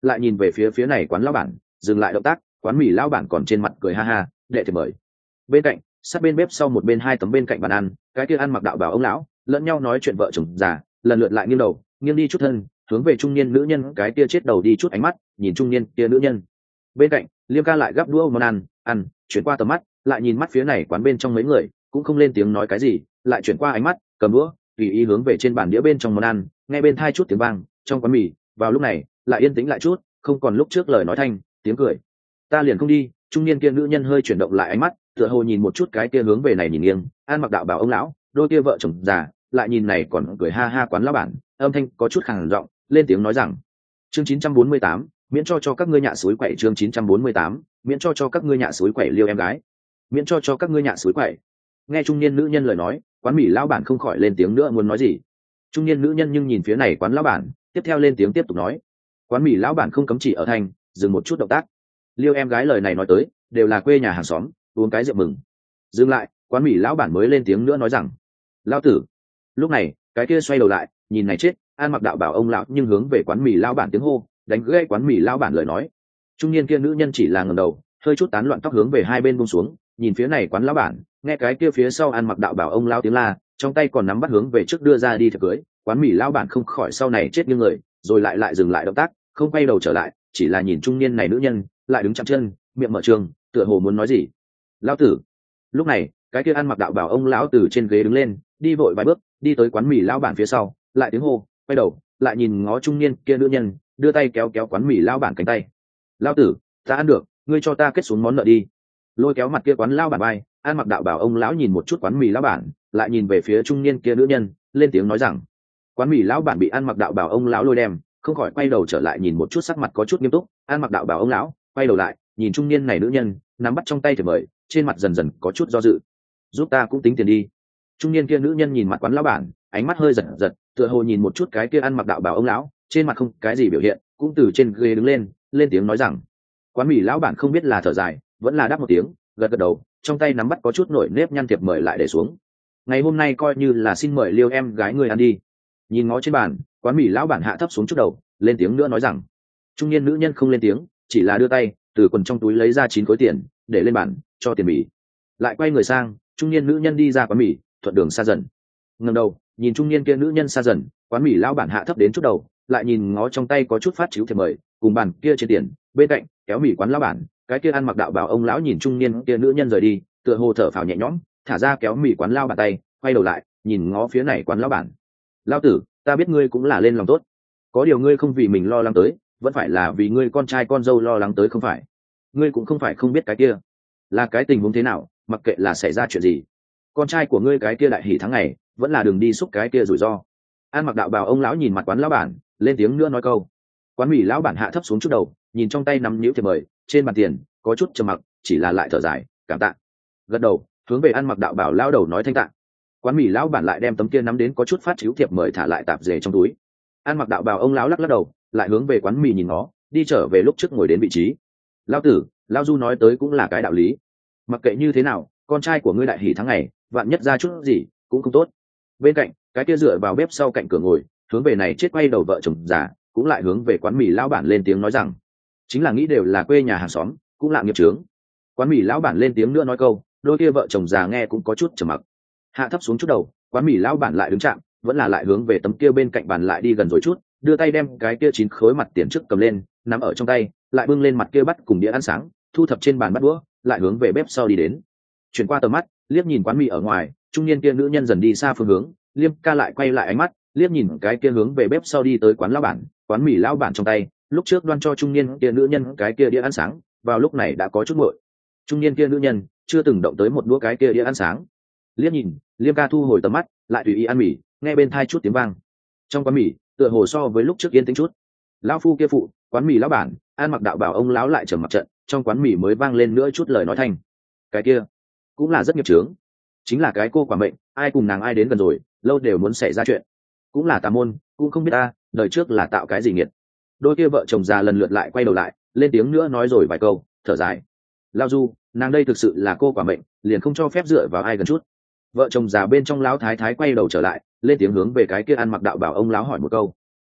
lại nhìn về phía này quán lão bản, dừng lại động tác. Quán mì lão bản còn trên mặt cười ha ha, đệ thì mời. Bên cạnh, sát bên bếp sau một bên hai tấm bên cạnh bàn ăn, cái kia ăn mặc đạo bào ông lão lẫn nhau nói chuyện vợ chồng già, lần lượt lại nghiêng đầu nghiêng đi chút thân, hướng về trung niên nữ nhân cái kia chết đầu đi chút ánh mắt nhìn trung niên kia nữ nhân. Bên cạnh, Liêm ca lại gắp đũa món ăn chuyển qua tầm mắt, lại nhìn mắt phía này quán bên trong mấy người, cũng không lên tiếng nói cái gì, lại chuyển qua ánh mắt cầm đũa tùy ý hướng về trên bàn đĩa bên trong món ăn, nghe bên thai chút tiếng vang trong quán mì. Vào lúc này lại yên tĩnh lại chút, không còn lúc trước lời nói thanh tiếng cười. Ta liền không đi. Trung niên kia nữ nhân hơi chuyển động lại ánh mắt, tựa hồ nhìn một chút cái kia hướng về này nhìn nghiêng ăn mặc đạo bào ông lão, đôi kia vợ chồng già, lại nhìn này còn cười ha ha quán lão bản, âm thanh có chút khàn giọng lên tiếng nói rằng: chương 948, miễn cho các ngươi nhạ suối quậy. Chương 948, miễn cho các ngươi nhạ suối quậy. Liêu em gái, miễn cho các ngươi nhạ suối quậy. Nghe trung niên nữ nhân lời nói, quán mì lão bản không khỏi lên tiếng nữa muốn nói gì. Trung niên nữ nhân nhưng nhìn phía này quán lão bản, tiếp theo lên tiếng tiếp tục nói. Quán mì lão bản không cấm chỉ ở thành, dừng một chút động tác. Liêu em gái lời này nói tới đều là quê nhà hàng xóm, uống cái rượu mừng. Dừng lại, quán mì lão bản mới lên tiếng nữa nói rằng: lão tử. Lúc này cái kia xoay đầu lại nhìn này chết an mặc đạo bảo ông lão, nhưng hướng về quán mì lão bản tiếng hô, đánh gãy quán mì lão bản lời nói. Trung niên kia nữ nhân chỉ là ngẩng đầu, hơi chút tán loạn tóc hướng về hai bên buông xuống, nhìn phía này quán lão bản, nghe cái kia phía sau an mặc đạo bảo ông lão tiếng la, trong tay còn nắm bắt hướng về trước đưa ra đi thiệp cưới. Quán mì lão bản không khỏi sau này chết như người, rồi lại dừng lại động tác, không quay đầu trở lại, chỉ là nhìn trung niên này nữ nhân, lại đứng chạm chân, miệng mở trường, tựa hồ muốn nói gì. Lão tử. Lúc này cái kia ăn mặc đạo bảo ông lão từ trên ghế đứng lên, đi vội vài bước đi tới quán mì lão bản phía sau, lại tiếng hô, quay đầu lại nhìn ngó trung niên kia nữ nhân, đưa tay kéo quán mì lão bản cánh tay. Lão tử, ta ăn được, ngươi cho ta kết xuống món nợ đi. Lôi kéo mặt kia quán lão bản bay, ăn mặc đạo bảo ông lão nhìn một chút quán mì lão bản, lại nhìn về phía trung niên kia nữ nhân, lên tiếng nói rằng: quán mì lão bản bị ăn mặc đạo bảo ông lão lôi đem, không khỏi quay đầu trở lại nhìn một chút, sắc mặt có chút nghiêm túc. Ăn mặc đạo bảo ông lão quay đầu lại nhìn trung niên này nữ nhân, nắm bắt trong tay thì mời, trên mặt dần dần có chút do dự. Giúp ta cũng tính tiền đi. Trung niên kia nữ nhân nhìn mặt quán lão bản, ánh mắt hơi giật, tựa hồ nhìn một chút cái kia ăn mặc đạo bảo ông lão, trên mặt không cái gì biểu hiện, cũng từ trên ghế đứng lên, lên tiếng nói rằng: quán mì lão bản không biết là thở dài vẫn là đáp một tiếng, gật đầu, trong tay nắm bắt có chút nổi nếp nhăn thiệp mời lại để xuống. Ngày hôm nay coi như là xin mời Liêu em gái người ăn đi. Nhìn ngó trên bàn, quán mì lão bản hạ thấp xuống chút đầu, lên tiếng nữa nói rằng. Trung niên nữ nhân không lên tiếng, chỉ là đưa tay từ quần trong túi lấy ra 9 khối tiền để lên bàn cho tiền mì, lại quay người sang. Trung niên nữ nhân đi ra quán mì, thuận đường xa dần. Ngẩng đầu nhìn trung niên kia nữ nhân xa dần, quán mì lão bản hạ thấp đến chút đầu, lại nhìn ngó trong tay có chút phát chiếu thiệp mời cùng bàn kia trên tiền. Bên cạnh kéo mì quán lão bản, cái kia ăn mặc đạo bảo ông lão nhìn trung niên kia nữ nhân rời đi, tựa hồ thở phào nhẹ nhõm, thả ra kéo mì quán lão bản tay, quay đầu lại nhìn ngó phía này quán lão bản. Lão tử, ta biết ngươi cũng là lên lòng tốt, có điều ngươi không vì mình lo lắng tới, vẫn phải là vì ngươi con trai con dâu lo lắng tới không phải? Ngươi cũng không phải không biết cái kia là cái tình huống thế nào, mặc kệ là xảy ra chuyện gì, con trai của ngươi cái kia đại hỉ tháng ngày, vẫn là đừng đi xúc cái kia rủi ro. An mặc đạo bào ông lão nhìn mặt quán lão bản, lên tiếng nữa nói câu. Quán mì lão bản hạ thấp xuống chút đầu, nhìn trong tay nắm nhũ thiệp mời trên bàn tiền, có chút trầm mặc, chỉ là lại thở dài cảm tạ, gật đầu hướng về ăn mặc đạo bảo lão đầu nói thanh tạ. Quán mì lão bản lại đem tấm kia nắm đến có chút phát chiếu thiệp mời thả lại tạp dề trong túi. Ăn mặc đạo bào ông lão lắc đầu, lại hướng về quán mì nhìn nó, đi trở về lúc trước ngồi đến vị trí. Lão tử, lão du nói tới cũng là cái đạo lý, mặc kệ như thế nào, con trai của ngươi đại hỉ tháng ngày, vạn nhất ra chút gì cũng không tốt. Bên cạnh cái kia dựa vào bếp sau cạnh cửa ngồi, hướng về này chết quay đầu vợ chồng già, cũng lại hướng về quán mì lão bản lên tiếng nói rằng: chính là nghĩ đều là quê nhà hàng xóm, cũng là nghiệp chướng. Quán mì lão bản lên tiếng nữa nói câu, đôi kia vợ chồng già nghe cũng có chút trầm mặc, hạ thấp xuống chút đầu. Quán mì lão bản lại đứng chạm, vẫn là lại hướng về tấm kia bên cạnh bàn lại đi gần rồi chút, đưa tay đem cái kia 9 khối mặt tiền trước cầm lên, nắm ở trong tay, lại bưng lên mặt kia bắt cùng đĩa ăn sáng, thu thập trên bàn bắt đũa, lại hướng về bếp sau đi đến. Chuyển qua tầm mắt liếc nhìn quán mì ở ngoài, trung niên kia nữ nhân dần đi xa phương hướng, Liêm ca lại quay lại ánh mắt liếc nhìn cái kia hướng về bếp sau đi tới quán lão bản. Quán mì lão bản trong tay lúc trước đoan cho trung niên kia nữ nhân cái kia đĩa ăn sáng, vào lúc này đã có chút nguội. Trung niên kia nữ nhân chưa từng động tới một đũa cái kia đĩa ăn sáng. Liếc nhìn, Liêm ca thu hồi tầm mắt, lại tùy ý ăn mì, nghe bên thai chút tiếng vang. Trong quán mì tựa hồ so với lúc trước yên tĩnh chút. Lão phu kia phụ, quán mì lão bản, ăn mặc đạo bảo ông lão lại trầm mặt trận, trong quán mì mới vang lên nữa chút lời nói thanh. Cái kia cũng là rất nghiệp chướng, chính là cái cô quả mệnh, ai cùng nàng ai đến gần rồi, lâu đều muốn xảy ra chuyện. Cũng là tà môn, cũng không biết ta đời trước là tạo cái gì nghiệt. Đôi kia vợ chồng già lần lượt lại quay đầu lại, lên tiếng nữa nói rồi vài câu, thở dài. Lao du, nàng đây thực sự là cô quả mệnh, liền không cho phép dựa vào ai gần chút. Vợ chồng già bên trong lão thái thái quay đầu trở lại, lên tiếng hướng về cái kia ăn mặc đạo bảo ông lão hỏi một câu.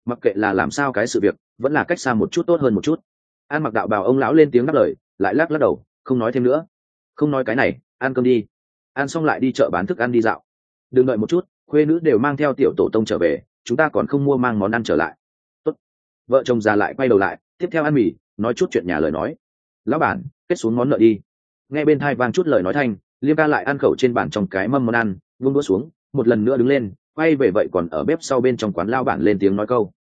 mặc kệ là làm sao cái sự việc vẫn là cách xa một chút tốt hơn một chút. An mặc đạo bào ông lão lên tiếng đáp lời, lại lắc lắc đầu không nói thêm nữa. Không nói cái này, ăn cơm đi. Ăn xong lại đi chợ bán thức ăn đi dạo. Đừng đợi một chút, khuê nữ đều mang theo tiểu tổ tông trở về, chúng ta còn không mua mang món ăn trở lại. Tốt. Vợ chồng già lại quay đầu lại, tiếp theo ăn mì, nói chút chuyện nhà lời nói. Lão bản, kết xuống món nợ đi. Nghe bên thai vang chút lời nói thanh, Liêm ca lại ăn khẩu trên bàn trong cái mâm món ăn, vung đũa xuống, một lần nữa đứng lên, quay về vậy còn ở bếp sau bên trong quán lão bản lên tiếng nói câu.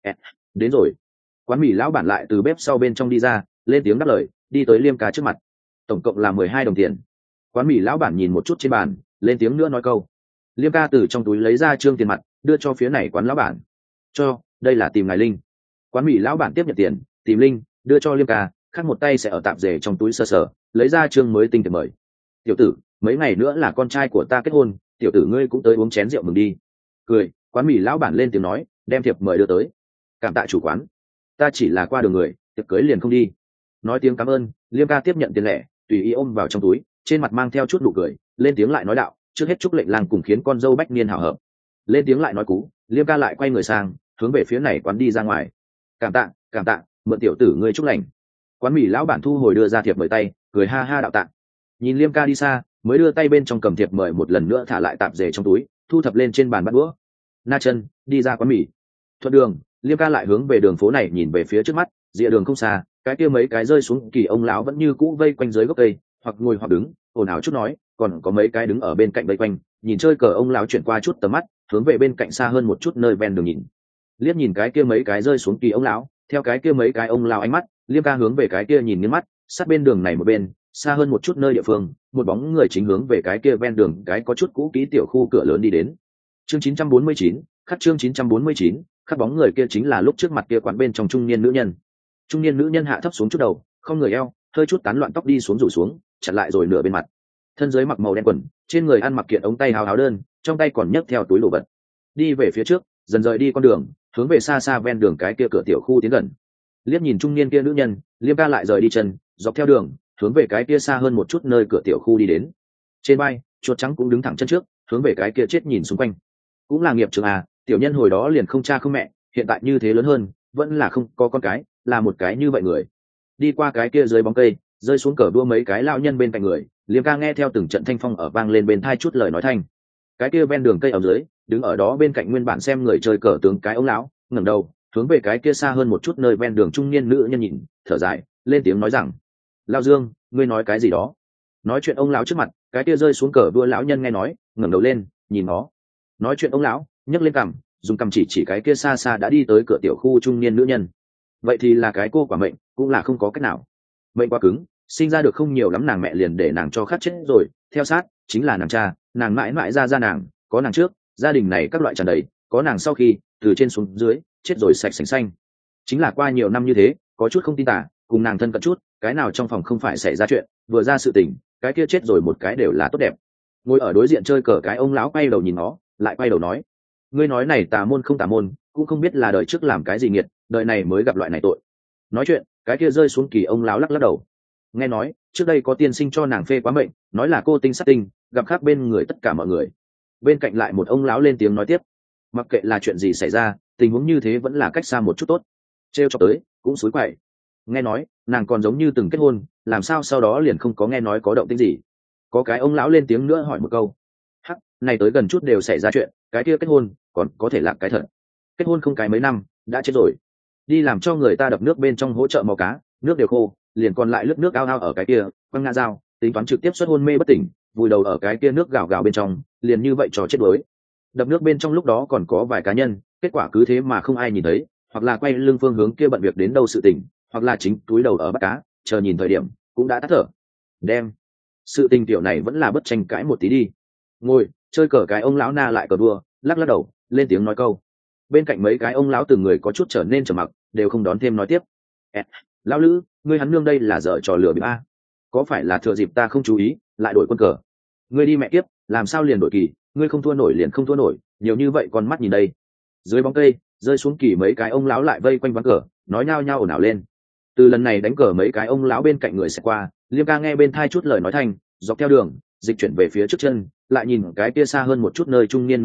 Đến rồi. Quán mì lão bản lại từ bếp sau bên trong đi ra, lên tiếng đáp lời, đi tới Liêm ca trước mặt. Tổng cộng là 12 đồng tiền. Quán mì lão bản nhìn một chút trên bàn, lên tiếng nữa nói câu. Liêm ca từ trong túi lấy ra trương tiền mặt, đưa cho phía này quán lão bản. Cho, đây là tìm ngài Linh. Quán mì lão bản tiếp nhận tiền, tìm Linh, đưa cho Liêm ca, khác một tay sẽ ở tạp dề trong túi sờ sờ, lấy ra trương mới tinh tiền mời. Tiểu tử, mấy ngày nữa là con trai của ta kết hôn, tiểu tử ngươi cũng tới uống chén rượu mừng đi. Cười, quán mì lão bản lên tiếng nói, đem thiệp mời đưa tới. Cảm tạ chủ quán, ta chỉ là qua đường người, tiệc cưới liền không đi. Nói tiếng cảm ơn, Liêm ca tiếp nhận tiền lẻ, tùy ý ôm vào trong túi, trên mặt mang theo chút nụ cười, lên tiếng lại nói đạo, trước hết chúc lệnh làng cùng khiến con dâu bách niên hảo hợp. Lên tiếng lại nói cú, Liêm ca lại quay người sang, hướng về phía này quán đi ra ngoài. Cảm tạ, mượn tiểu tử ngươi chúc lành. Quán mì lão bản thu hồi đưa ra thiệp mời tay, cười ha ha đạo tạ. Nhìn Liêm ca đi xa, mới đưa tay bên trong cầm thiệp mời một lần nữa thả lại tạp dề trong túi, thu thập lên trên bàn bắt đũa. Na chân đi ra quán mì. Thuận đường, Liêm ca lại hướng về đường phố này nhìn về phía trước mắt, rìa đường không xa, cái kia mấy cái rơi xuống kỳ ông lão vẫn như cũ vây quanh dưới gốc cây, hoặc ngồi hoặc đứng, ồn ào chút nói, còn có mấy cái đứng ở bên cạnh vây quanh, nhìn chơi cờ ông lão chuyển qua chút tầm mắt, hướng về bên cạnh xa hơn một chút nơi ven đường nhìn. Liếc nhìn cái kia mấy cái rơi xuống kỳ ông lão, theo cái kia mấy cái ông lão ánh mắt, Liêm ca hướng về cái kia nhìn nghiêng mắt, sát bên đường này một bên, xa hơn một chút nơi địa phương, một bóng người chính hướng về cái kia ven đường cái có chút cũ kỹ tiểu khu cửa lớn đi đến. Chương 949, khắc chương 949, khắc bóng người kia chính là lúc trước mặt kia quán bên trong trung niên nữ nhân. Trung niên nữ nhân hạ thấp xuống chút đầu, không người eo, hơi chút tán loạn tóc đi xuống rủ xuống, chặn lại rồi nửa bên mặt. Thân dưới mặc màu đen quần, trên người ăn mặc kiện ống tay háo háo đơn, trong tay còn nhấc theo túi đồ vật. Đi về phía trước, dần rời đi con đường, hướng về xa xa ven đường cái kia cửa tiểu khu tiến gần. Liếc nhìn trung niên kia nữ nhân, Liêm ca lại rời đi chân, dọc theo đường, hướng về cái kia xa hơn một chút nơi cửa tiểu khu đi đến. Trên bay, chuột trắng cũng đứng thẳng chân trước, hướng về cái kia chết nhìn xung quanh. Cũng là nghiệp trường à, tiểu nhân hồi đó liền không cha không mẹ, hiện tại như thế lớn hơn, vẫn là không có con cái, là một cái như vậy người. Đi qua cái kia dưới bóng cây, rơi xuống cờ đua mấy cái lão nhân bên cạnh người, Liêm ca nghe theo từng trận thanh phong ở vang lên bên tai chút lời nói thanh. Cái kia ven đường cây ở dưới, đứng ở đó bên cạnh nguyên bản xem người chơi cờ tướng cái ông lão, ngẩng đầu, hướng về cái kia xa hơn một chút nơi ven đường trung niên nữ nhân nhìn, thở dài, lên tiếng nói rằng: "Lão Dương, ngươi nói cái gì đó?" Nói chuyện ông lão trước mặt, cái kia rơi xuống cờ đua lão nhân nghe nói, ngẩng đầu lên, nhìn nó. Nói chuyện ông lão, nhấc lên cằm, dùng cằm chỉ cái kia xa xa đã đi tới cửa tiểu khu trung niên nữ nhân. Vậy thì là cái cô quả mệnh, cũng là không có cách nào. Mệnh quá cứng, sinh ra được không nhiều lắm, nàng mẹ liền để nàng cho khát chết rồi, theo sát chính là nàng cha, nàng mãi mãi ra nàng, có nàng trước, gia đình này các loại tràn đầy, có nàng sau khi, từ trên xuống dưới, chết rồi sạch sành xanh. Chính là qua nhiều năm như thế, có chút không tin tả, cùng nàng thân cận chút, cái nào trong phòng không phải xảy ra chuyện, vừa ra sự tình, cái kia chết rồi một cái đều là tốt đẹp. Ngồi ở đối diện chơi cờ cái ông lão quay đầu nhìn nó, lại quay đầu nói: "Ngươi nói này tà môn không tà môn, cũng không biết là đời trước làm cái gì nghiệt, đời này mới gặp loại này tội." Nói chuyện, cái kia rơi xuống kỳ ông lão lắc lắc đầu. Nghe nói, trước đây có tiên sinh cho nàng phê quá mệnh, nói là cô tinh sát tinh, gặp khác bên người tất cả mọi người. Bên cạnh lại một ông lão lên tiếng nói tiếp: "Mặc kệ là chuyện gì xảy ra, tình huống như thế vẫn là cách xa một chút tốt. Trêu cho tới, cũng xúi quậy. Nghe nói, nàng còn giống như từng kết hôn, làm sao sau đó liền không có nghe nói có động tĩnh gì." Có cái ông lão lên tiếng nữa hỏi một câu: "Hắc, này tới gần chút đều xảy ra chuyện, cái kia kết hôn, còn có thể là cái thật. Kết hôn không cái mấy năm, đã chết rồi. Đi làm cho người ta đập nước bên trong hỗ trợ mò cá, nước đều khô, liền còn lại lớp nước ao ao ở cái kia, quăng ngã dao, tính toán trực tiếp xuất hôn mê bất tỉnh, vùi đầu ở cái kia nước gào gào bên trong, liền như vậy trò chết đuối. Đập nước bên trong lúc đó còn có vài cá nhân, kết quả cứ thế mà không ai nhìn thấy, hoặc là quay lưng phương hướng kia bận việc đến đâu sự tình, hoặc là chính túi đầu ở bắt cá, chờ nhìn thời điểm, cũng đã tắt thở. Đem sự tình tiểu này vẫn là bất tranh cãi một tí đi." Ngồi chơi cờ cái ông lão na lại cờ đua, lắc lắc đầu, lên tiếng nói câu. Bên cạnh mấy cái ông lão từng người có chút trở nên trầm mặc, đều không đón thêm nói tiếp. "Lão lữ, ngươi hắn nương đây là dở trò lừa bịp a? Có phải là thừa dịp ta không chú ý, lại đổi quân cờ? Ngươi đi mẹ tiếp, làm sao liền đổi kỳ, ngươi không thua nổi liền không thua nổi, nhiều như vậy con mắt nhìn đây." Dưới bóng cây, rơi xuống kỳ mấy cái ông lão lại vây quanh ván cờ, nói nhao nhao ồn ào lên. Từ lần này đánh cờ mấy cái ông lão bên cạnh người sẽ qua, Liêm ca nghe bên thai chút lời nói thanh, dọc theo đường, dịch chuyển về phía trước chân, lại nhìn cái kia xa hơn một chút nơi trung niên nữ nhân,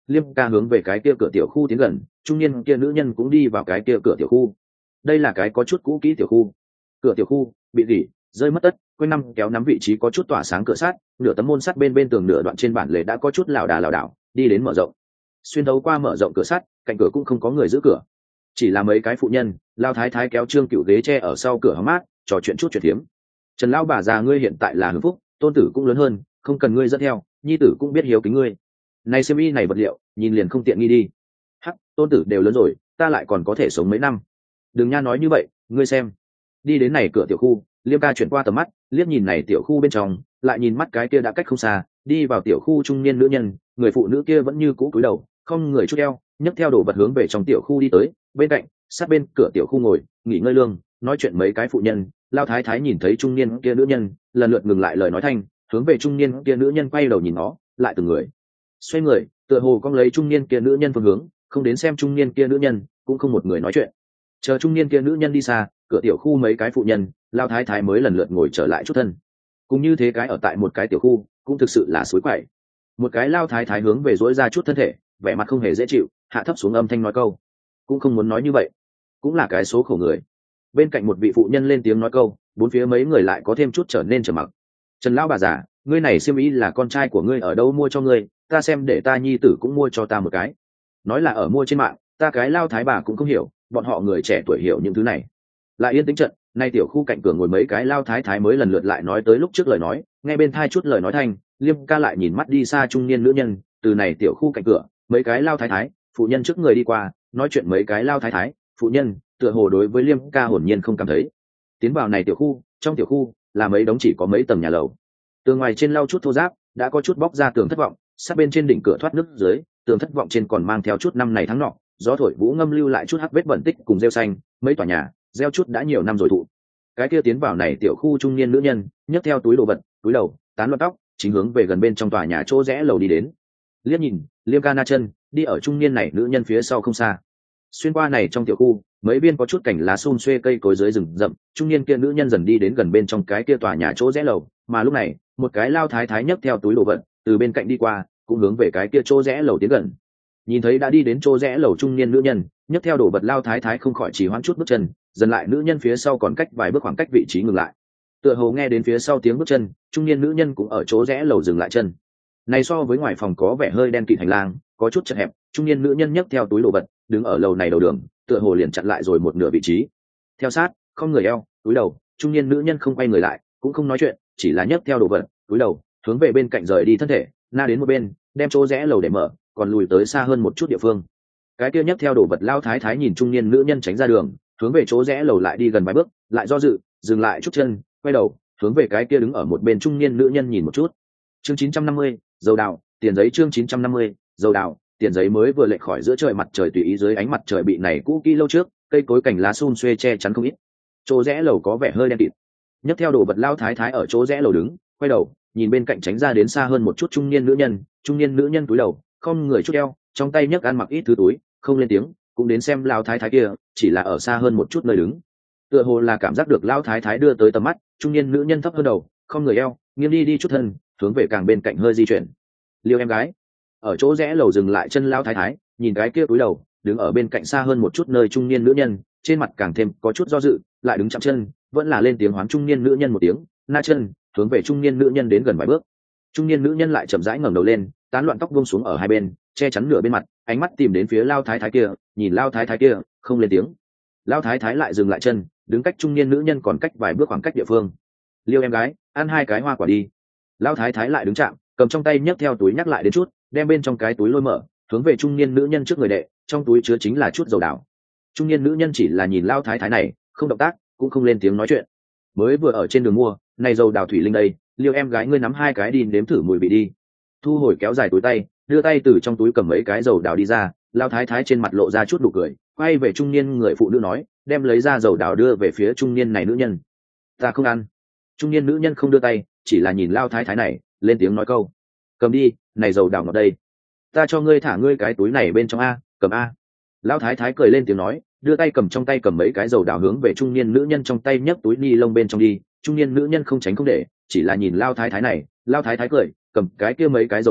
Liêm ca hướng về cái kia cửa tiểu khu tiến gần, trung niên kia nữ nhân cũng đi vào cái kia cửa tiểu khu. Đây là cái có chút cũ kỹ tiểu khu. Cửa tiểu khu bị gỉ rơi mất tất, quanh năm kéo nắm vị trí có chút tỏa sáng cửa sắt, nửa tấm môn sắt bên bên tường nửa đoạn trên bản lề đã có chút lảo đảo đi đến mở rộng. Xuyên thấu qua mở rộng cửa sắt, cạnh cửa cũng không có người giữ cửa, chỉ là mấy cái phụ nhân lao thái thái kéo Trương Cựu ghế tre ở sau cửa hóng mát trò chuyện chút chuyện phiếm. Trần lão bà già, ngươi hiện tại là hưng phúc, tôn tử cũng lớn hơn, không cần ngươi dẫn theo, nhi tử cũng biết hiếu kính ngươi. Này xiêm y này vật liệu nhìn liền không tiện nghi đi. Hắc, tôn tử đều lớn rồi, ta lại còn có thể sống mấy năm. Đừng nha nói như vậy, ngươi xem. Đi đến này cửa tiểu khu, Liêm ca chuyển qua tầm mắt liếc nhìn này tiểu khu bên trong, lại nhìn mắt cái kia đã cách không xa đi vào tiểu khu trung niên nữ nhân. Người phụ nữ kia vẫn như cũ cúi đầu, không người chút eo, nhấc theo đồ vật hướng về trong tiểu khu đi tới. Bên cạnh sát bên cửa tiểu khu ngồi nghỉ ngơi lương nói chuyện mấy cái phụ nhân. Lao thái thái nhìn thấy trung niên kia nữ nhân, lần lượt ngừng lại lời nói thanh, hướng về trung niên kia nữ nhân quay đầu nhìn nó, lại từng người xoay người, tựa hồ con lấy trung niên kia nữ nhân phương hướng, không đến xem trung niên kia nữ nhân, cũng không một người nói chuyện. Chờ trung niên kia nữ nhân đi xa, cửa tiểu khu mấy cái phụ nhân, Lao thái thái mới lần lượt ngồi trở lại chút thân. Cũng như thế cái ở tại một cái tiểu khu, cũng thực sự là suối quậy. Một cái Lao thái thái hướng về dỗi ra chút thân thể, vẻ mặt không hề dễ chịu, hạ thấp xuống âm thanh nói câu, cũng không muốn nói như vậy, cũng là cái số khổ người. Bên cạnh một vị phụ nhân lên tiếng nói câu, bốn phía mấy người lại có thêm chút trở nên trầm mặc. Trần lão bà già, ngươi này xiêm y là con trai của ngươi ở đâu mua cho ngươi, ta xem để ta nhi tử cũng mua cho ta một cái. Nói là ở mua trên mạng, ta cái Lao thái bà cũng không hiểu, bọn họ người trẻ tuổi hiểu những thứ này. Lại yên tĩnh trận, nay tiểu khu cạnh cửa ngồi mấy cái Lao thái thái mới lần lượt lại nói tới lúc trước lời nói, nghe bên thai chút lời nói thanh. Liêm ca lại nhìn mắt đi xa trung niên nữ nhân, từ này tiểu khu cạnh cửa mấy cái Lao thái thái phụ nhân trước người đi qua, nói chuyện mấy cái Lao thái thái phụ nhân, tựa hồ đối với Liêm ca hồn nhiên không cảm thấy. Tiến vào này tiểu khu, trong tiểu khu là mấy đống chỉ có mấy tầng nhà lầu, tường ngoài trên lau chút thô ráp, đã có chút bóc ra tường thất vọng, sát bên trên đỉnh cửa thoát nước dưới, tường thất vọng trên còn mang theo chút năm này tháng nọ, gió thổi vũ ngâm lưu lại chút hắc vết bẩn tích cùng rêu xanh, mấy tòa nhà gieo chút đã nhiều năm rồi thụ. Cái kia tiến vào này tiểu khu trung niên nữ nhân, nhấc theo túi đồ vật, túi đầu tán loạn tóc, chính hướng về gần bên trong tòa nhà chỗ rẽ lầu đi đến. Liếc nhìn, Liêm ca na chân đi ở trung niên này nữ nhân phía sau không xa. Xuyên qua này trong tiểu khu, mấy viên có chút cảnh lá xum xuê cây cối dưới rừng rậm, trung niên kia nữ nhân dần đi đến gần bên trong cái kia tòa nhà chỗ rẽ lầu. Mà lúc này, một cái Lao thái thái nhấc theo túi đồ vật từ bên cạnh đi qua, cũng hướng về cái kia chỗ rẽ lầu tiến gần. Nhìn thấy đã đi đến chỗ rẽ lầu trung niên nữ nhân, nhấc theo đồ vật Lao thái thái không khỏi chỉ hoãn chút bước chân, dần lại nữ nhân phía sau còn cách vài bước khoảng cách vị trí ngừng lại. Tựa hồ nghe đến phía sau tiếng bước chân, trung niên nữ nhân cũng ở chỗ rẽ lầu dừng lại chân. Này so với ngoài phòng có vẻ hơi đen kịt hành lang, có chút chật hẹp, trung niên nữ nhân nhấc theo túi đồ vật, đứng ở lầu này đầu đường, tựa hồ liền chặn lại rồi một nửa vị trí. Theo sát, không người eo, túi đầu, trung niên nữ nhân không quay người lại, cũng không nói chuyện, chỉ là nhấc theo đồ vật, túi đầu, hướng về bên cạnh rời đi thân thể, na đến một bên, đem chỗ rẽ lầu để mở, còn lùi tới xa hơn một chút địa phương. Cái kia nhấc theo đồ vật Lao thái thái nhìn trung niên nữ nhân tránh ra đường, hướng về chỗ rẽ lầu lại đi gần vài bước, lại do dự, dừng lại chút chân, quay đầu, hướng về cái kia đứng ở một bên trung niên nữ nhân nhìn một chút. Chương 950, dầu đào, tiền giấy. Chương 950, dầu đào, tiền giấy mới vừa lệch khỏi giữa trời mặt trời tùy ý dưới ánh mặt trời bị này cũ kỹ lâu trước, cây cối cảnh lá xum xuê che chắn không ít. Chỗ rẽ lầu có vẻ hơi đen kịt. Nhấc theo đồ vật Lao thái thái ở chỗ rẽ lầu đứng, quay đầu, nhìn bên cạnh tránh ra đến xa hơn một chút trung niên nữ nhân túi đầu, không người chút eo, trong tay nhấc ăn mặc ít thứ túi, không lên tiếng, cũng đến xem Lao thái thái kia, chỉ là ở xa hơn một chút nơi đứng. Tựa hồ là cảm giác được Lao thái thái đưa tới tầm mắt, trung niên nữ nhân thấp hơn đầu, không người eo, nghiêng đi chút thân, hướng về càng bên cạnh hơi di chuyển. Liêu em gái ở chỗ rẽ lầu dừng lại chân Lao thái thái, nhìn cái kia túi đầu đứng ở bên cạnh xa hơn một chút nơi trung niên nữ nhân, trên mặt càng thêm có chút do dự, lại đứng chậm chân, vẫn là lên tiếng hoán trung niên nữ nhân một tiếng, na chân, hướng về trung niên nữ nhân đến gần vài bước. Trung niên nữ nhân lại chậm rãi ngẩng đầu lên, tán loạn tóc buông xuống ở hai bên, che chắn nửa bên mặt, ánh mắt tìm đến phía Lao thái thái kia, nhìn Lao thái thái kia, không lên tiếng. Lao thái thái lại dừng lại chân, đứng cách trung niên nữ nhân còn cách vài bước khoảng cách địa phương. Liêu em gái, ăn hai cái hoa quả đi. Lao thái thái lại đứng chạm, cầm trong tay nhấc theo túi nhắc lại đến chút, đem bên trong cái túi lôi mở, hướng về trung niên nữ nhân trước người đệ, trong túi chứa chính là chút dầu đào. Trung niên nữ nhân chỉ là nhìn Lao thái thái này, không động tác, cũng không lên tiếng nói chuyện. Mới vừa ở trên đường mua, này dầu đào thủy linh đây, Liêu em gái ngươi nắm hai cái đi nếm thử mùi vị đi. Thu hồi kéo dài túi tay, đưa tay từ trong túi cầm mấy cái dầu đào đi ra. Lao thái thái trên mặt lộ ra chút nụ cười, quay về trung niên người phụ nữ nói, đem lấy ra dầu đào đưa về phía trung niên này nữ nhân. Ta không ăn. Trung niên nữ nhân không đưa tay, chỉ là nhìn Lao thái thái này, lên tiếng nói câu, cầm đi, này dầu đào ngọt đây, ta cho ngươi thả ngươi cái túi này bên trong a, cầm a. Lao thái thái cười lên tiếng nói, đưa tay cầm trong tay cầm mấy cái dầu đào hướng về trung niên nữ nhân trong tay nhấc túi ni lông bên trong đi. Trung niên nữ nhân không tránh không để, chỉ là nhìn Lao thái thái này, Lao thái thái cười, cầm cái kia mấy cái dầu đào,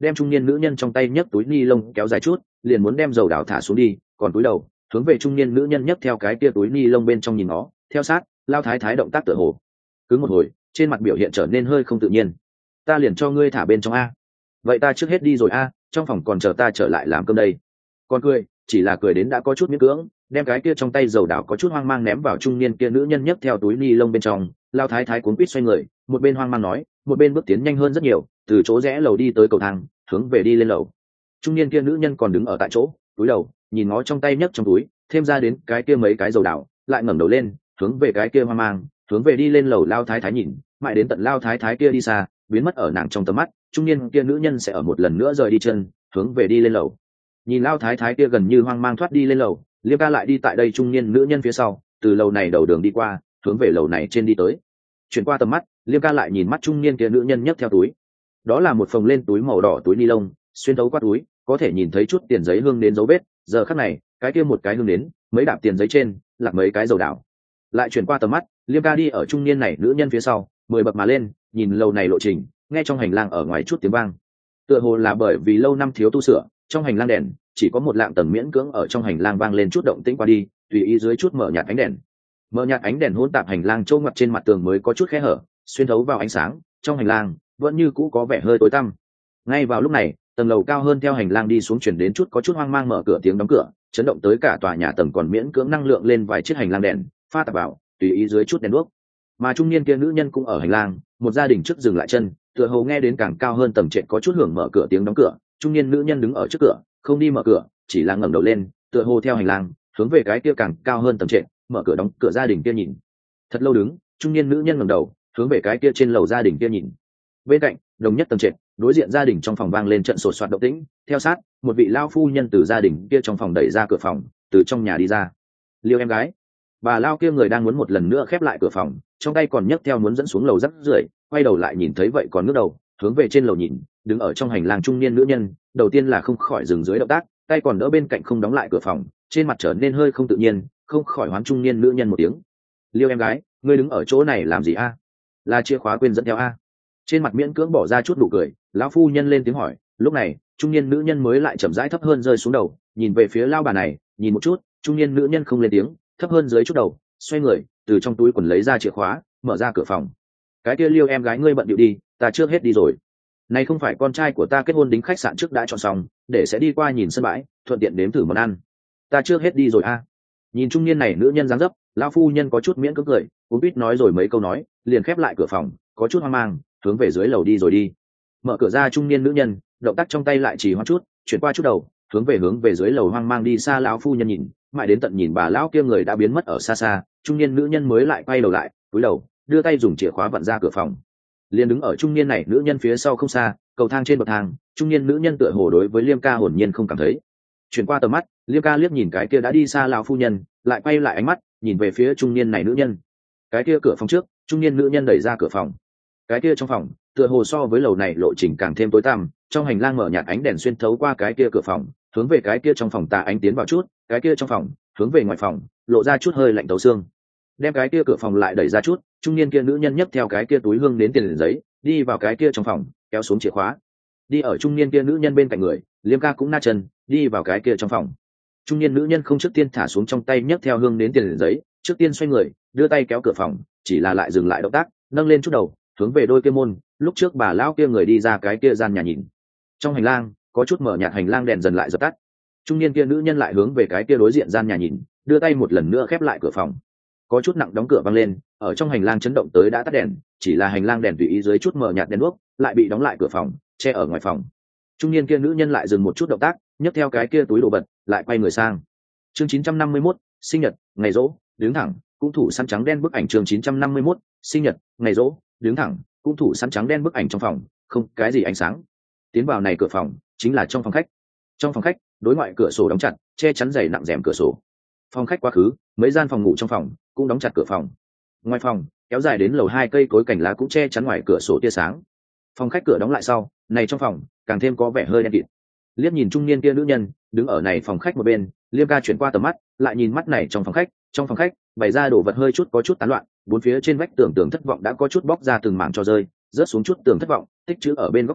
đem trung niên nữ nhân trong tay nhấc túi ni lông kéo dài chút, liền muốn đem dầu đảo thả xuống đi, còn túi đầu hướng về trung niên nữ nhân nhấc theo cái kia túi ni lông bên trong nhìn nó, theo sát lao thái thái động tác tựa hồ cứ một hồi trên mặt biểu hiện trở nên hơi không tự nhiên. Ta liền cho ngươi thả bên trong a. Vậy ta trước hết đi rồi a, trong phòng còn chờ ta trở lại làm cơm đây. Còn cười, chỉ là cười đến đã có chút miễn cưỡng, đem cái kia trong tay dầu đảo có chút hoang mang ném vào trung niên kia nữ nhân nhấc theo túi ni lông bên trong. Lao thái thái cuốn quýt xoay người, một bên hoang mang nói, một bên bước tiến nhanh hơn rất nhiều, từ chỗ rẽ lầu đi tới cầu thang, hướng về đi lên lầu. Trung niên kia nữ nhân còn đứng ở tại chỗ, túi đầu nhìn nó trong tay nhấc trong túi thêm ra đến cái kia mấy cái dầu đảo, lại ngẩng đầu lên hướng về cái kia hoang mang hướng về đi lên lầu lao thái thái nhìn, mãi đến tận lao thái thái kia đi xa biến mất ở nàng trong tầm mắt, trung niên kia nữ nhân sẽ ở một lần nữa rời đi chân hướng về đi lên lầu. Nhìn lao thái thái kia gần như hoang mang thoát đi lên lầu, Liêm ca lại đi tại đây trung niên nữ nhân phía sau, từ lầu này đầu đường đi qua hướng về lầu này trên đi tới. Chuyển qua tầm mắt, Liêm ca lại nhìn mắt trung niên kia nữ nhân nhấc theo túi, đó là một phồng lên túi màu đỏ túi ni lông, xuyên thấu qua túi có thể nhìn thấy chút tiền giấy hương đến dấu vết. Giờ khắc này cái kia một cái hương đến mấy đạp tiền giấy trên lạc mấy cái dầu đảo. Lại chuyển qua tầm mắt, Liêm ca đi ở trung niên này nữ nhân phía sau 10 bậc mà lên, nhìn lầu này lộ trình, nghe trong hành lang ở ngoài chút tiếng vang, tựa hồ là bởi vì lâu năm thiếu tu sửa, trong hành lang đèn chỉ có một lạng tầng miễn cưỡng ở trong hành lang vang lên chút động tĩnh qua đi, tùy ý dưới chút mở nhạt ánh đèn. Mở nhạt ánh đèn hỗn tạp hành lang châu ngoặt trên mặt tường mới có chút khe hở, xuyên thấu vào ánh sáng, trong hành lang vẫn như cũ có vẻ hơi tối tăm. Ngay vào lúc này, tầng lầu cao hơn theo hành lang đi xuống chuyển đến chút có chút hoang mang mở cửa tiếng đóng cửa, chấn động tới cả tòa nhà tầng còn miễn cưỡng năng lượng lên vài chiếc hành lang đèn pha tạp vào, tùy ý dưới chút đèn đuốc. Mà trung niên kia nữ nhân cũng ở hành lang, một gia đình trước dừng lại chân, tựa hồ nghe đến càng cao hơn tầng trệt có chút hưởng mở cửa tiếng đóng cửa. Trung niên nữ nhân đứng ở trước cửa, không đi mở cửa, chỉ là ngẩng đầu lên, tựa hồ theo hành lang hướng về cái kia càng cao hơn tầng trệt mở cửa đóng cửa gia đình kia nhìn. Thật lâu đứng, trung niên nữ nhân ngẩng đầu hướng về cái kia trên lầu gia đình kia nhìn. Bên cạnh đồng nhất tầng trệt đối diện gia đình trong phòng vang lên trận sột soạt động tĩnh, theo sát một vị lao phu nhân từ gia đình kia trong phòng đẩy ra cửa phòng, từ trong nhà đi ra. Liêu em gái. Bà lao kia người đang muốn một lần nữa khép lại cửa phòng, trong tay còn nhấc theo muốn dẫn xuống lầu rắc rưởi, quay đầu lại nhìn thấy vậy còn ngước đầu hướng về trên lầu nhìn, đứng ở trong hành lang trung niên nữ nhân đầu tiên là không khỏi dừng dưới động tác, tay còn đỡ bên cạnh không đóng lại cửa phòng, trên mặt trở nên hơi không tự nhiên, không khỏi hoán trung niên nữ nhân một tiếng. Liêu em gái, ngươi đứng ở chỗ này làm gì a? Là chìa khóa quên dẫn theo a? Trên mặt miễn cưỡng bỏ ra chút nụ cười, lão phu nhân lên tiếng hỏi. Lúc này trung niên nữ nhân mới lại chậm rãi thấp hơn rơi xuống đầu, nhìn về phía lao bà này, nhìn một chút, trung niên nữ nhân không lên tiếng, thấp hơn dưới chút đầu, xoay người từ trong túi quần lấy ra chìa khóa, mở ra cửa phòng. Cái kia Liêu em gái ngươi bận điệu đi, ta trước hết đi rồi. Này không phải con trai của ta kết hôn đính khách sạn trước đã chọn xong, để sẽ đi qua nhìn sân bãi, thuận tiện đếm thử món ăn. Ta trước hết đi rồi a. Nhìn trung niên này nữ nhân dáng dấp, lão phu nhân có chút miễn cưỡng cười, cũng biết nói rồi mấy câu nói, liền khép lại cửa phòng, có chút hoang mang hướng về dưới lầu đi rồi đi. Mở cửa ra trung niên nữ nhân, động tác trong tay lại chỉ hoang chút, chuyển qua chút đầu, hướng về dưới lầu hoang mang đi xa. Lão phu nhân nhìn, mãi đến tận nhìn bà lão kia người đã biến mất ở xa xa, trung niên nữ nhân mới lại quay đầu lại, cúi đầu đưa tay dùng chìa khóa vặn ra cửa phòng. Liền đứng ở trung niên này nữ nhân phía sau không xa, cầu thang trên bậc thang, trung niên nữ nhân tựa hồ đối với Liêm ca hồn nhiên không cảm thấy. Chuyển qua tầm mắt, Liêm ca liếc nhìn cái kia đã đi xa lão phu nhân, lại quay lại ánh mắt nhìn về phía trung niên này nữ nhân. Cái kia cửa phòng trước, trung niên nữ nhân đẩy ra cửa phòng. Cái kia trong phòng tựa hồ so với lầu này lộ trình càng thêm tối tăm, trong hành lang mở nhạt ánh đèn xuyên thấu qua cái kia cửa phòng hướng về cái kia trong phòng tà ánh tiến vào chút, cái kia trong phòng hướng về ngoài phòng lộ ra chút hơi lạnh tấu xương. Đem cái kia cửa phòng lại đẩy ra chút, trung niên kia nữ nhân nhấc theo cái kia túi hương đến tiền giấy, đi vào cái kia trong phòng, kéo xuống chìa khóa. Đi ở trung niên kia nữ nhân bên cạnh người, Liêm ca cũng na chân đi vào cái kia trong phòng. Trung niên nữ nhân không trước tiên thả xuống trong tay nhấc theo hương đến tiền giấy, trước tiên xoay người đưa tay kéo cửa phòng, chỉ là lại dừng lại động tác, nâng lên chút đầu hướng về đôi kia môn lúc trước bà lão kia người đi ra cái kia gian nhà nhìn. Trong hành lang có chút mở nhạt hành lang đèn dần lại dập tắt, trung niên kia nữ nhân lại hướng về cái kia đối diện gian nhà nhìn, đưa tay một lần nữa khép lại cửa phòng. Có chút nặng đóng cửa văng lên, ở trong hành lang chấn động tới đã tắt đèn, chỉ là hành lang đèn tùy ý dưới chút mở nhạt đèn đuốc lại bị đóng lại cửa phòng che ở ngoài phòng. Trung niên kia nữ nhân lại dừng một chút động tác, nhấc theo cái kia túi đồ vật lại quay người sang. Chương 951, sinh nhật ngày rỗ, đứng thẳng cũng thủ săn trắng đen bức ảnh. Chương 951, sinh nhật ngày rỗ, đứng thẳng cũng thủ săn trắng đen bức ảnh. Trong phòng không cái gì ánh sáng, tiến vào này cửa phòng chính là trong phòng khách. Trong phòng khách đối ngoại cửa sổ đóng chặt, che chắn dày nặng rèm cửa sổ. Phòng khách quá khứ mấy gian phòng ngủ trong phòng cũng đóng chặt cửa phòng. Ngoài phòng kéo dài đến lầu 2 cây cối cành lá cũng che chắn ngoài cửa sổ tia sáng. Phòng khách cửa đóng lại sau, này trong phòng càng thêm có vẻ hơi đen kịt. Liếc nhìn trung niên kia nữ nhân đứng ở này phòng khách một bên, Liêm ca chuyển qua tầm mắt lại nhìn mắt này trong phòng khách bày ra đồ vật hơi chút có chút tán loạn, bốn phía trên vách tường thất vọng đã có chút bóc ra từng mảng cho rơi, rớt xuống chút tường thất vọng tích trữ ở bên góc tường,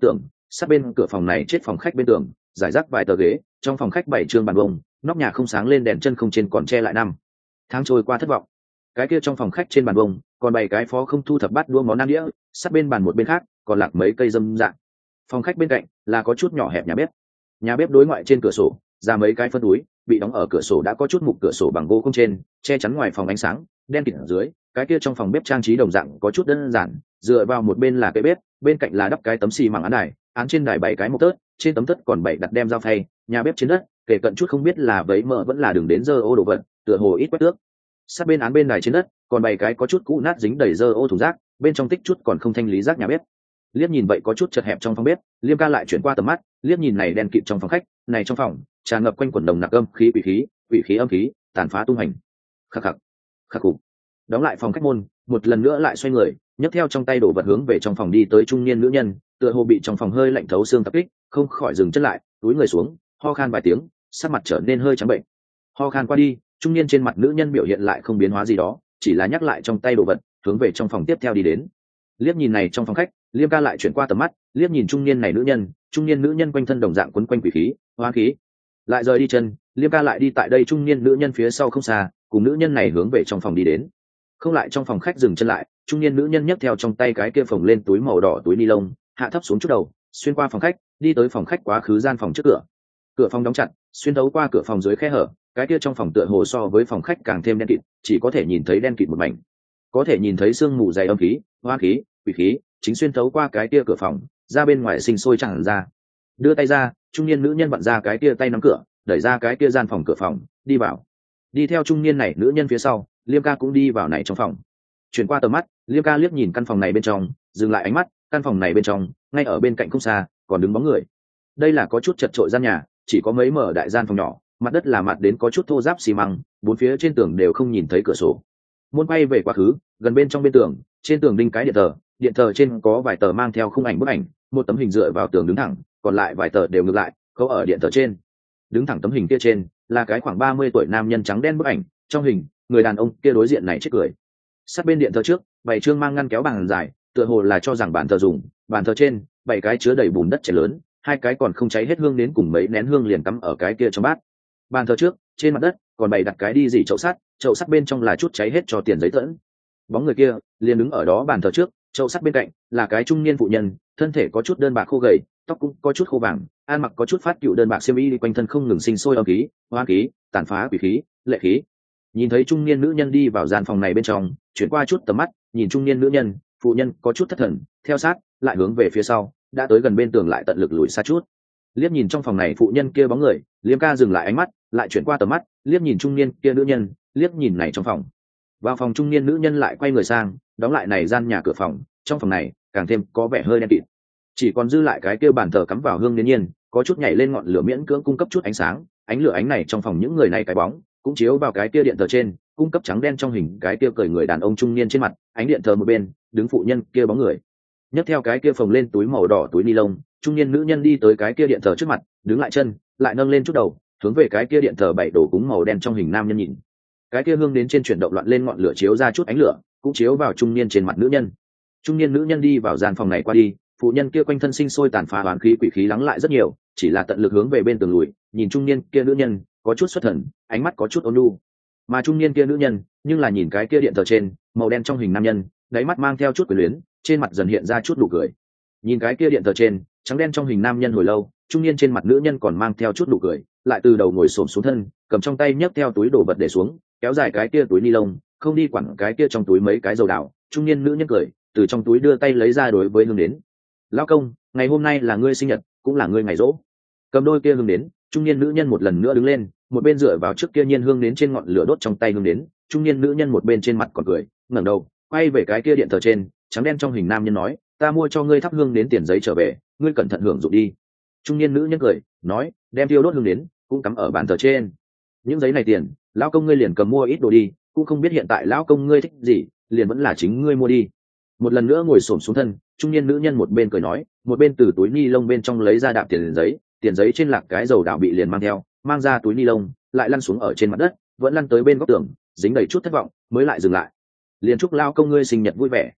sát bên cửa phòng này chết phòng khách bên tường giải rác vài tờ ghế, trong phòng khách 7 trương bàn bông, nóc nhà không sáng lên, đèn chân không trên còn che lại năm tháng trôi qua thất vọng. Cái kia trong phòng khách trên bàn bông còn 7 cái phó không thu thập bát đũa món ăn đĩa, sát bên bàn một bên khác còn lạc mấy cây dâm dạng. Phòng khách bên cạnh là có chút nhỏ hẹp nhà bếp đối ngoại trên cửa sổ ra mấy cái phân túi bị đóng ở cửa sổ, đã có chút mục cửa sổ bằng gỗ không trên che chắn ngoài phòng ánh sáng đen kịt ở dưới. Cái kia trong phòng bếp trang trí đồng dạng có chút đơn giản, dựa vào một bên là cái bếp, bên cạnh là đắp cái tấm xi măng án đài, án trên đài 7 cái mộc tớt, trên tấm tớt còn 7 đặt đem dao phay. Nhà bếp trên đất kể cận chút không biết là vấy mỡ vẫn là đường đến dơ ô đồ vật, tựa hồ ít quét tước. Sát bên án bên đài trên đất còn 7 cái có chút cũ nát dính đầy dơ ô thùng rác, bên trong tích chút còn không thanh lý rác nhà bếp. Liếc nhìn vậy có chút chật hẹp trong phòng bếp, Liêm Ca lại chuyển qua tầm mắt, liếc nhìn này đen kịt trong phòng khách, này trong phòng tràn ngập quanh quẩn đồng nặc âm khí, quỷ khí âm khí tàn phá tung hành. Khắc cục. Đóng lại phòng khách môn, một lần nữa lại xoay người, nhấc theo trong tay đồ vật hướng về trong phòng đi tới. Trung niên nữ nhân tựa hồ bị trong phòng hơi lạnh thấu xương tập kích, không khỏi dừng chân lại, túi người xuống, ho khan vài tiếng, sắc mặt trở nên hơi trắng bệnh. Ho khan qua đi, trung niên trên mặt nữ nhân biểu hiện lại không biến hóa gì đó, chỉ là nhắc lại trong tay đồ vật, hướng về trong phòng tiếp theo đi đến. Liếc nhìn này trong phòng khách, Liêm Ca lại chuyển qua tầm mắt, liếc nhìn trung niên nữ nhân quanh thân đồng dạng quấn quanh quỷ khí, hoa khí. Lại rời đi chân, Liêm Ca lại đi tại đây trung niên nữ nhân phía sau không xa, cùng nữ nhân này hướng về trong phòng đi đến. Không lại trong phòng khách dừng chân lại, trung niên nữ nhân nhấc theo trong tay cái kia phồng lên túi màu đỏ túi ni lông, hạ thấp xuống chút đầu, xuyên qua phòng khách, đi tới phòng khách quá khứ gian phòng trước cửa. Cửa phòng đóng chặt, xuyên thấu qua cửa phòng dưới khe hở, cái kia trong phòng tựa hồ so với phòng khách càng thêm đen kịt, chỉ có thể nhìn thấy đen kịt một mảnh. Có thể nhìn thấy sương mù dày âm khí, hoa khí, quỷ khí, chính xuyên thấu qua cái kia cửa phòng, ra bên ngoài sinh sôi tràn ra. Đưa tay ra, trung niên nữ nhân vặn ra cái kia tay nắm cửa, đẩy ra cái kia gian phòng cửa phòng, đi vào. Đi theo trung niên này nữ nhân phía sau, Liêm Ca cũng đi vào này trong phòng. Chuyển qua tầm mắt, Liêm Ca liếc nhìn căn phòng này bên trong, dừng lại ánh mắt, căn phòng này bên trong, ngay ở bên cạnh không xa, còn đứng bóng người. Đây là có chút chật chội gian nhà, chỉ có mấy mở đại gian phòng nhỏ, mặt đất là mặt đến có chút thô ráp xi măng, bốn phía trên tường đều không nhìn thấy cửa sổ. Môn quay về quá khứ, gần bên trong bên tường, trên tường đinh cái điện thờ trên có vài tờ mang theo khung ảnh bức ảnh, một tấm hình dựa vào tường đứng thẳng, còn lại vài tờ đều ngược lại, khâu ở điện thờ trên. Đứng thẳng tấm hình kia trên là cái khoảng 30 tuổi nam nhân trắng đen bức ảnh, trong hình người đàn ông kia đối diện này chết cười. Sát bên điện thờ trước, 7 chương mang ngăn kéo bàn dài, tựa hồ là cho rằng bàn thờ dùng, bàn thờ trên 7 cái chứa đầy bùn đất chén lớn, 2 cái còn không cháy hết hương đến cùng mấy nén hương liền cắm ở cái kia trong bát. Bàn thờ trước, trên mặt đất còn bày đặt cái đi gì chậu sắt bên trong là chút cháy hết cho tiền giấy tẫn. Bóng người kia liền đứng ở đó bàn thờ trước, chậu sắt bên cạnh là cái trung niên phụ nhân, thân thể có chút đơn bạc khô gầy, tóc cũng có chút khô vàng, ăn mặc có chút phát cựu đơn bạc xiêm y, quanh thân không ngừng sinh sôi âm khí, hoa khí, tàn phá quỷ khí, lệ khí. Nhìn thấy trung niên nữ nhân đi vào gian phòng này bên trong, chuyển qua chút tầm mắt, nhìn trung niên nữ nhân, phụ nhân có chút thất thần, theo sát, lại hướng về phía sau, đã tới gần bên tường lại tận lực lùi xa chút. Liếc nhìn trong phòng này phụ nhân kia bóng người, Liêm Ca dừng lại ánh mắt, lại chuyển qua tầm mắt, liếc nhìn trung niên kia nữ nhân, liếc nhìn này trong phòng. Vào phòng trung niên nữ nhân lại quay người sang, đóng lại này gian nhà cửa phòng, trong phòng này càng thêm có vẻ hơi đen kịt. Chỉ còn dư lại cái kia bàn thờ cắm vào hương đến nhiên, có chút nhảy lên ngọn lửa miễn cưỡng cung cấp chút ánh sáng, ánh lửa ánh này trong phòng những người này cái bóng, cũng chiếu vào cái kia điện thờ trên, cung cấp trắng đen trong hình cái kia cười người đàn ông trung niên trên mặt, ánh điện thờ một bên, đứng phụ nhân kia bóng người. Nhấc theo cái kia phồng lên túi màu đỏ túi ni lông, trung niên nữ nhân đi tới cái kia điện thờ trước mặt, đứng lại chân, lại nâng lên chút đầu, hướng về cái kia điện thờ 7 đồ cúng màu đen trong hình nam nhân nhìn. Cái kia hương đến trên chuyển động loạn lên ngọn lửa chiếu ra chút ánh lửa, cũng chiếu vào trung niên trên mặt nữ nhân. Trung niên nữ nhân đi vào gian phòng này qua đi, phụ nhân kia quanh thân sinh sôi tàn phá oán khí quỷ khí lắng lại rất nhiều, chỉ là tận lực hướng về bên tường lùi, nhìn trung niên kia nữ nhân, có chút xuất thần, ánh mắt có chút ôn nhu. Mà trung niên kia nữ nhân, nhưng là nhìn cái kia điện thờ trên, màu đen trong hình nam nhân, đáy mắt mang theo chút quyền luyến, trên mặt dần hiện ra chút nụ cười. Nhìn cái kia điện thờ trên, trắng đen trong hình nam nhân hồi lâu, trung niên trên mặt nữ nhân còn mang theo chút nụ cười, lại từ đầu ngồi xổm xuống thân, cầm trong tay nhấc theo túi đồ vật để xuống, kéo dài cái kia túi ni lông, không đi quản cái kia trong túi mấy cái dầu đào. Trung niên nữ nhân cười, từ trong túi đưa tay lấy ra đối với hương đến. Lão công, ngày hôm nay là ngươi sinh nhật, cũng là ngươi ngày rỗ. Cầm đôi kia hương đến, trung niên nữ nhân một lần nữa đứng lên, một bên dựa vào trước kia nhiên hương đến trên ngọn lửa đốt trong tay hương đến. Trung niên nữ nhân một bên trên mặt còn cười, ngẩng đầu, quay về cái kia điện thờ trên, trắng đen trong hình nam nhân nói, ta mua cho ngươi thắp hương đến tiền giấy trở về, ngươi cẩn thận hưởng dụng đi. Trung niên nữ nhân cười, nói, đem tiêu đốt hương đến, cũng cắm ở bàn thờ trên. Những giấy này tiền, lão công ngươi liền cầm mua ít đồ đi, cũng không biết hiện tại lão công ngươi thích gì, liền vẫn là chính ngươi mua đi. Một lần nữa ngồi xổm xuống thân, trung niên nữ nhân một bên cười nói, một bên từ túi ni lông bên trong lấy ra đạm tiền giấy trên lạc cái dầu đảo bị liền mang theo, mang ra túi ni lông, lại lăn xuống ở trên mặt đất, vẫn lăn tới bên góc tường, dính đầy chút thất vọng, mới lại dừng lại. Liền chúc lão công ngươi sinh nhật vui vẻ.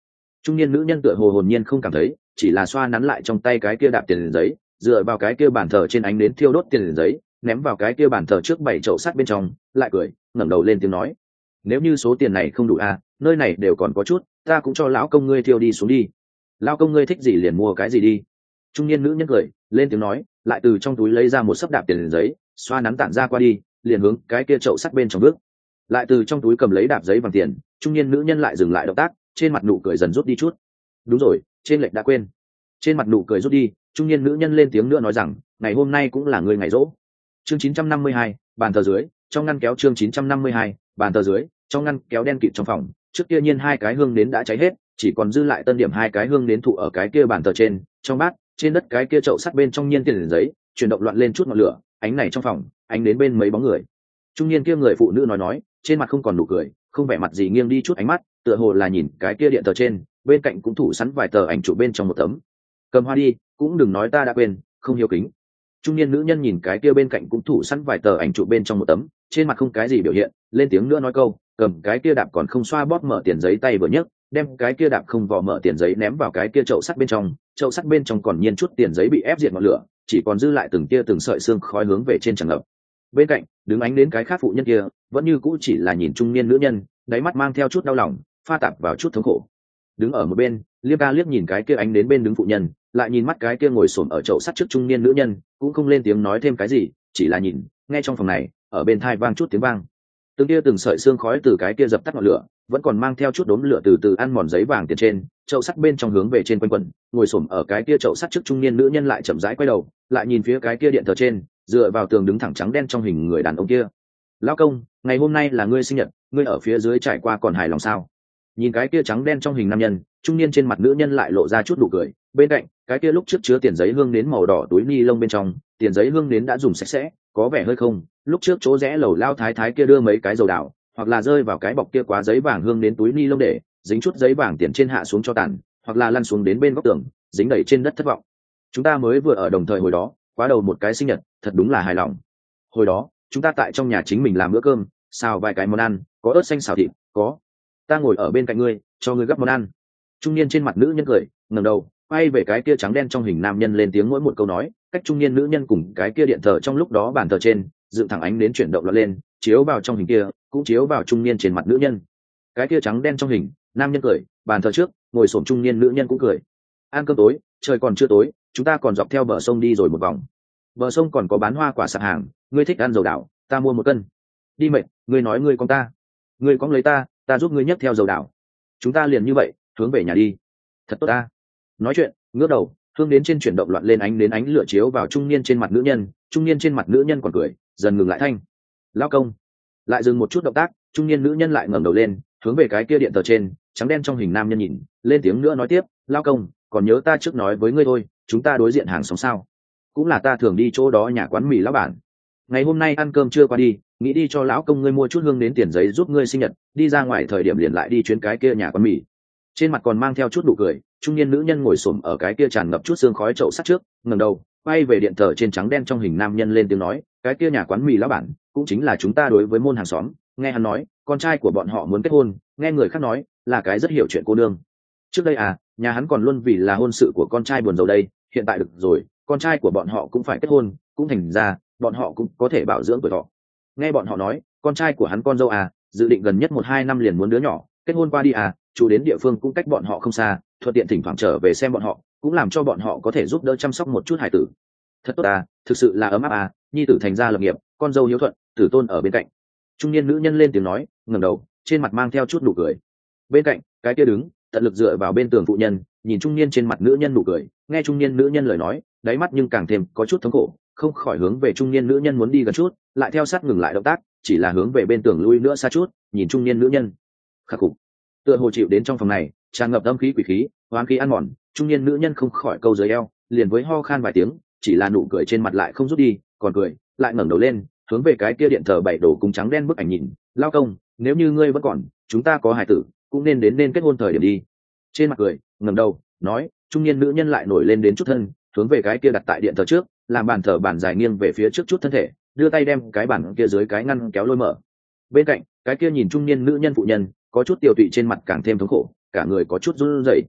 Trung niên nữ nhân tựa hồ hồn nhiên không cảm thấy, chỉ là xoa nắn lại trong tay cái kia đạp tiền giấy, dựa vào cái kia bàn thờ trên ánh đến thiêu đốt tiền giấy, ném vào cái kia bàn thờ trước 7 chậu sắt bên trong, lại cười, ngẩng đầu lên tiếng nói: nếu như số tiền này không đủ à, nơi này đều còn có chút, ta cũng cho lão công ngươi thiêu đi xuống đi. Lão công ngươi thích gì liền mua cái gì đi. Trung niên nữ nhân cười lên tiếng nói, lại từ trong túi lấy ra một sấp đạp tiền giấy, xoa nắn tản ra qua đi, liền hướng cái kia chậu sắt bên trong bước. Lại từ trong túi cầm lấy đạp giấy bằng tiền, trung niên nữ nhân lại dừng lại động tác, trên mặt nụ cười dần rút đi chút. Đúng rồi, trên lệnh đã quên. Trên mặt nụ cười rút đi, trung niên nữ nhân lên tiếng nữa nói rằng, ngày hôm nay cũng là người ngày rỗ. Chương 952, bàn thờ dưới, trong ngăn kéo chương 952, bàn thờ dưới, trong ngăn kéo đen kịt trong phòng, trước kia nhiên 2 cái hương nến đã cháy hết, chỉ còn dư lại tân điểm 2 cái hương nến thụ ở cái kia bàn thờ trên, trong bát, trên đất cái kia chậu sắt bên trong nhiên tiền giấy, chuyển động loạn lên chút ngọn lửa, ánh này trong phòng, ánh đến bên mấy bóng người. Trung niên kia người phụ nữ nói, trên mặt không còn nụ cười, không vẻ mặt gì, nghiêng đi chút ánh mắt, tựa hồ là nhìn cái kia điện tờ trên, bên cạnh cũng thủ sẵn vài tờ ảnh chụp bên trong một tấm. Cầm hoa đi, cũng đừng nói ta đã quên, không hiếu kính. Trung niên nữ nhân nhìn cái kia bên cạnh cũng thủ sẵn vài tờ ảnh chụp bên trong một tấm, trên mặt không cái gì biểu hiện, lên tiếng nữa nói câu, cầm cái kia đạp còn không xoa bóp mở tiền giấy tay vừa nhấc, đem cái kia đạp không vò mở tiền giấy ném vào cái kia chậu sắt bên trong, chậu sắt bên trong còn nhiên chút tiền giấy bị ép diệt ngọn lửa, chỉ còn dư lại từng tia từng sợi xương khói hướng về trên tràn ngập. Bên cạnh, đứng ánh đến cái khác phụ nhân kia, vẫn như cũ chỉ là nhìn trung niên nữ nhân, đáy mắt mang theo chút đau lòng, pha tạp vào chút thống khổ. Đứng ở một bên, Liêm ca liếc nhìn cái kia ánh đến bên đứng phụ nhân, lại nhìn mắt cái kia ngồi xổm ở chậu sắt trước trung niên nữ nhân, cũng không lên tiếng nói thêm cái gì, chỉ là nhìn, nghe trong phòng này, ở bên tai vang chút tiếng vang. Từng tia từng sợi xương khói từ cái kia dập tắt ngọn lửa, vẫn còn mang theo chút đốm lửa từ từ ăn mòn giấy vàng tiền trên, chậu sắt bên trong hướng về trên quanh quẩn, ngồi xổm ở cái kia chậu sắt trước trung niên nữ nhân lại chậm rãi quay đầu, lại nhìn phía cái kia điện thờ trên, dựa vào tường đứng thẳng trắng đen trong hình người đàn ông kia. Lão công, ngày hôm nay là ngươi sinh nhật, ngươi ở phía dưới trải qua còn hài lòng sao? Nhìn cái kia trắng đen trong hình nam nhân, trung niên trên mặt nữ nhân lại lộ ra chút nụ cười, bên cạnh cái kia lúc trước chứa tiền giấy hương nến màu đỏ túi ni lông bên trong, tiền giấy hương nến đã dùng sạch sẽ, có vẻ hơi không, lúc trước chỗ rẽ lầu lao thái thái kia đưa mấy cái dầu đảo, hoặc là rơi vào cái bọc kia quá giấy vàng hương nến túi ni lông để dính chút giấy vàng tiền trên hạ xuống cho tàn, hoặc là lăn xuống đến bên góc tường, dính đầy trên đất thất vọng. Chúng ta mới vừa ở đồng thời hồi đó, quá đầu một cái sinh nhật, thật đúng là hài lòng. Hồi đó, chúng ta tại trong nhà chính mình làm bữa cơm, xào vài cái món ăn, có ớt xanh xào thịt, có. Ta ngồi ở bên cạnh ngươi, cho ngươi gắp món ăn. Trung niên trên mặt nữ nhân cười, ngẩng đầu, quay về cái kia trắng đen trong hình nam nhân lên tiếng mỗi một câu nói, cách trung niên nữ nhân cùng cái kia điện thờ trong lúc đó bàn thờ trên, dựng thẳng ánh đến chuyển động loạn lên, chiếu vào trong hình kia, cũng chiếu vào trung niên trên mặt nữ nhân. Cái kia trắng đen trong hình, nam nhân cười, bàn thờ trước, ngồi xổm trung niên nữ nhân cũng cười. Ăn cơm tối, trời còn chưa tối, chúng ta còn dọc theo bờ sông đi rồi một vòng. Bờ sông còn có bán hoa quả sạp hàng, ngươi thích ăn dầu đảo, ta mua 1 cân. Đi mệt, ngươi nói ngươi con ta, ngươi con lấy ta giúp ngươi nhấc theo dầu đảo. Chúng ta liền như vậy, hướng về nhà đi. Thật tốt ta. Nói chuyện, ngước đầu, hương đến trên chuyển động loạn lên ánh đến ánh lửa chiếu vào trung niên trên mặt nữ nhân, trung niên trên mặt nữ nhân còn cười, dần ngừng lại thanh. Lao công. Lại dừng một chút động tác, trung niên nữ nhân lại ngẩng đầu lên, hướng về cái kia điện tờ trên, trắng đen trong hình nam nhân nhìn, lên tiếng nữa nói tiếp, lao công, còn nhớ ta trước nói với ngươi thôi, chúng ta đối diện hàng xóm sao? Cũng là ta thường đi chỗ đó nhà quán mì lão bản. Ngày hôm nay ăn cơm trưa qua đi, nghĩ đi cho lão công ngươi mua chút hương đến tiền giấy giúp ngươi sinh nhật, đi ra ngoài thời điểm liền lại đi chuyến cái kia nhà quán mì. Trên mặt còn mang theo chút nụ cười, trung niên nữ nhân ngồi xổm ở cái kia tràn ngập chút sương khói chậu sắt trước, ngẩng đầu, quay về điện thờ trên trắng đen trong hình nam nhân lên tiếng nói, cái kia nhà quán mì lão bản, cũng chính là chúng ta đối với môn hàng xóm, nghe hắn nói, con trai của bọn họ muốn kết hôn, nghe người khác nói, là cái rất hiểu chuyện cô nương. Trước đây à, nhà hắn còn luôn vì là hôn sự của con trai buồn rầu đây, hiện tại được rồi, con trai của bọn họ cũng phải kết hôn, cũng thành ra, bọn họ cũng có thể bảo dưỡng tuổi thọ. Nghe bọn họ nói, con trai của hắn con dâu à, dự định gần nhất 1-2 năm liền muốn đứa nhỏ, kết hôn qua đi à, chú đến địa phương cũng cách bọn họ không xa, thuận tiện thỉnh thoảng trở về xem bọn họ, cũng làm cho bọn họ có thể giúp đỡ chăm sóc một chút hải tử. Thật tốt à, thực sự là ấm áp à, nhi tử thành gia lập nghiệp, con dâu hiếu thuận, tử tôn ở bên cạnh. Trung niên nữ nhân lên tiếng nói, ngẩng đầu, trên mặt mang theo chút nụ cười. Bên cạnh, cái kia đứng, tận lực dựa vào bên tường phụ nhân, nhìn trung niên trên mặt nữ nhân nụ cười, nghe trung niên nữ nhân lời nói, đáy mắt nhưng càng thêm có chút thống khổ, không khỏi hướng về trung niên nữ nhân muốn đi gần chút, lại theo sát ngừng lại động tác, chỉ là hướng về bên tường lui nữa xa chút, nhìn trung niên nữ nhân. Khắc phục. Tựa hồ chịu đến trong phòng này, tràn ngập âm khí quỷ khí, hoán khí ăn mòn, trung niên nữ nhân không khỏi câu dưới eo, liền với ho khan vài tiếng, chỉ là nụ cười trên mặt lại không rút đi, còn cười, lại ngẩng đầu lên, hướng về cái kia điện thờ 7 đồ cúng trắng đen bức ảnh nhìn, lao công, nếu như ngươi vẫn còn, chúng ta có hài tử, cũng nên kết hôn thời điểm đi. Trên mặt cười, ngẩng đầu, nói, trung niên nữ nhân lại nổi lên đến chút thân, hướng về cái kia đặt tại điện thờ trước, làm bàn thờ bàn dài nghiêng về phía trước chút thân thể, đưa tay đem cái bàn kia dưới cái ngăn kéo lôi mở. Bên cạnh, cái kia nhìn trung niên nữ nhân phụ nhân, có chút tiêu tụy trên mặt càng thêm thống khổ, cả người có chút run rẩy.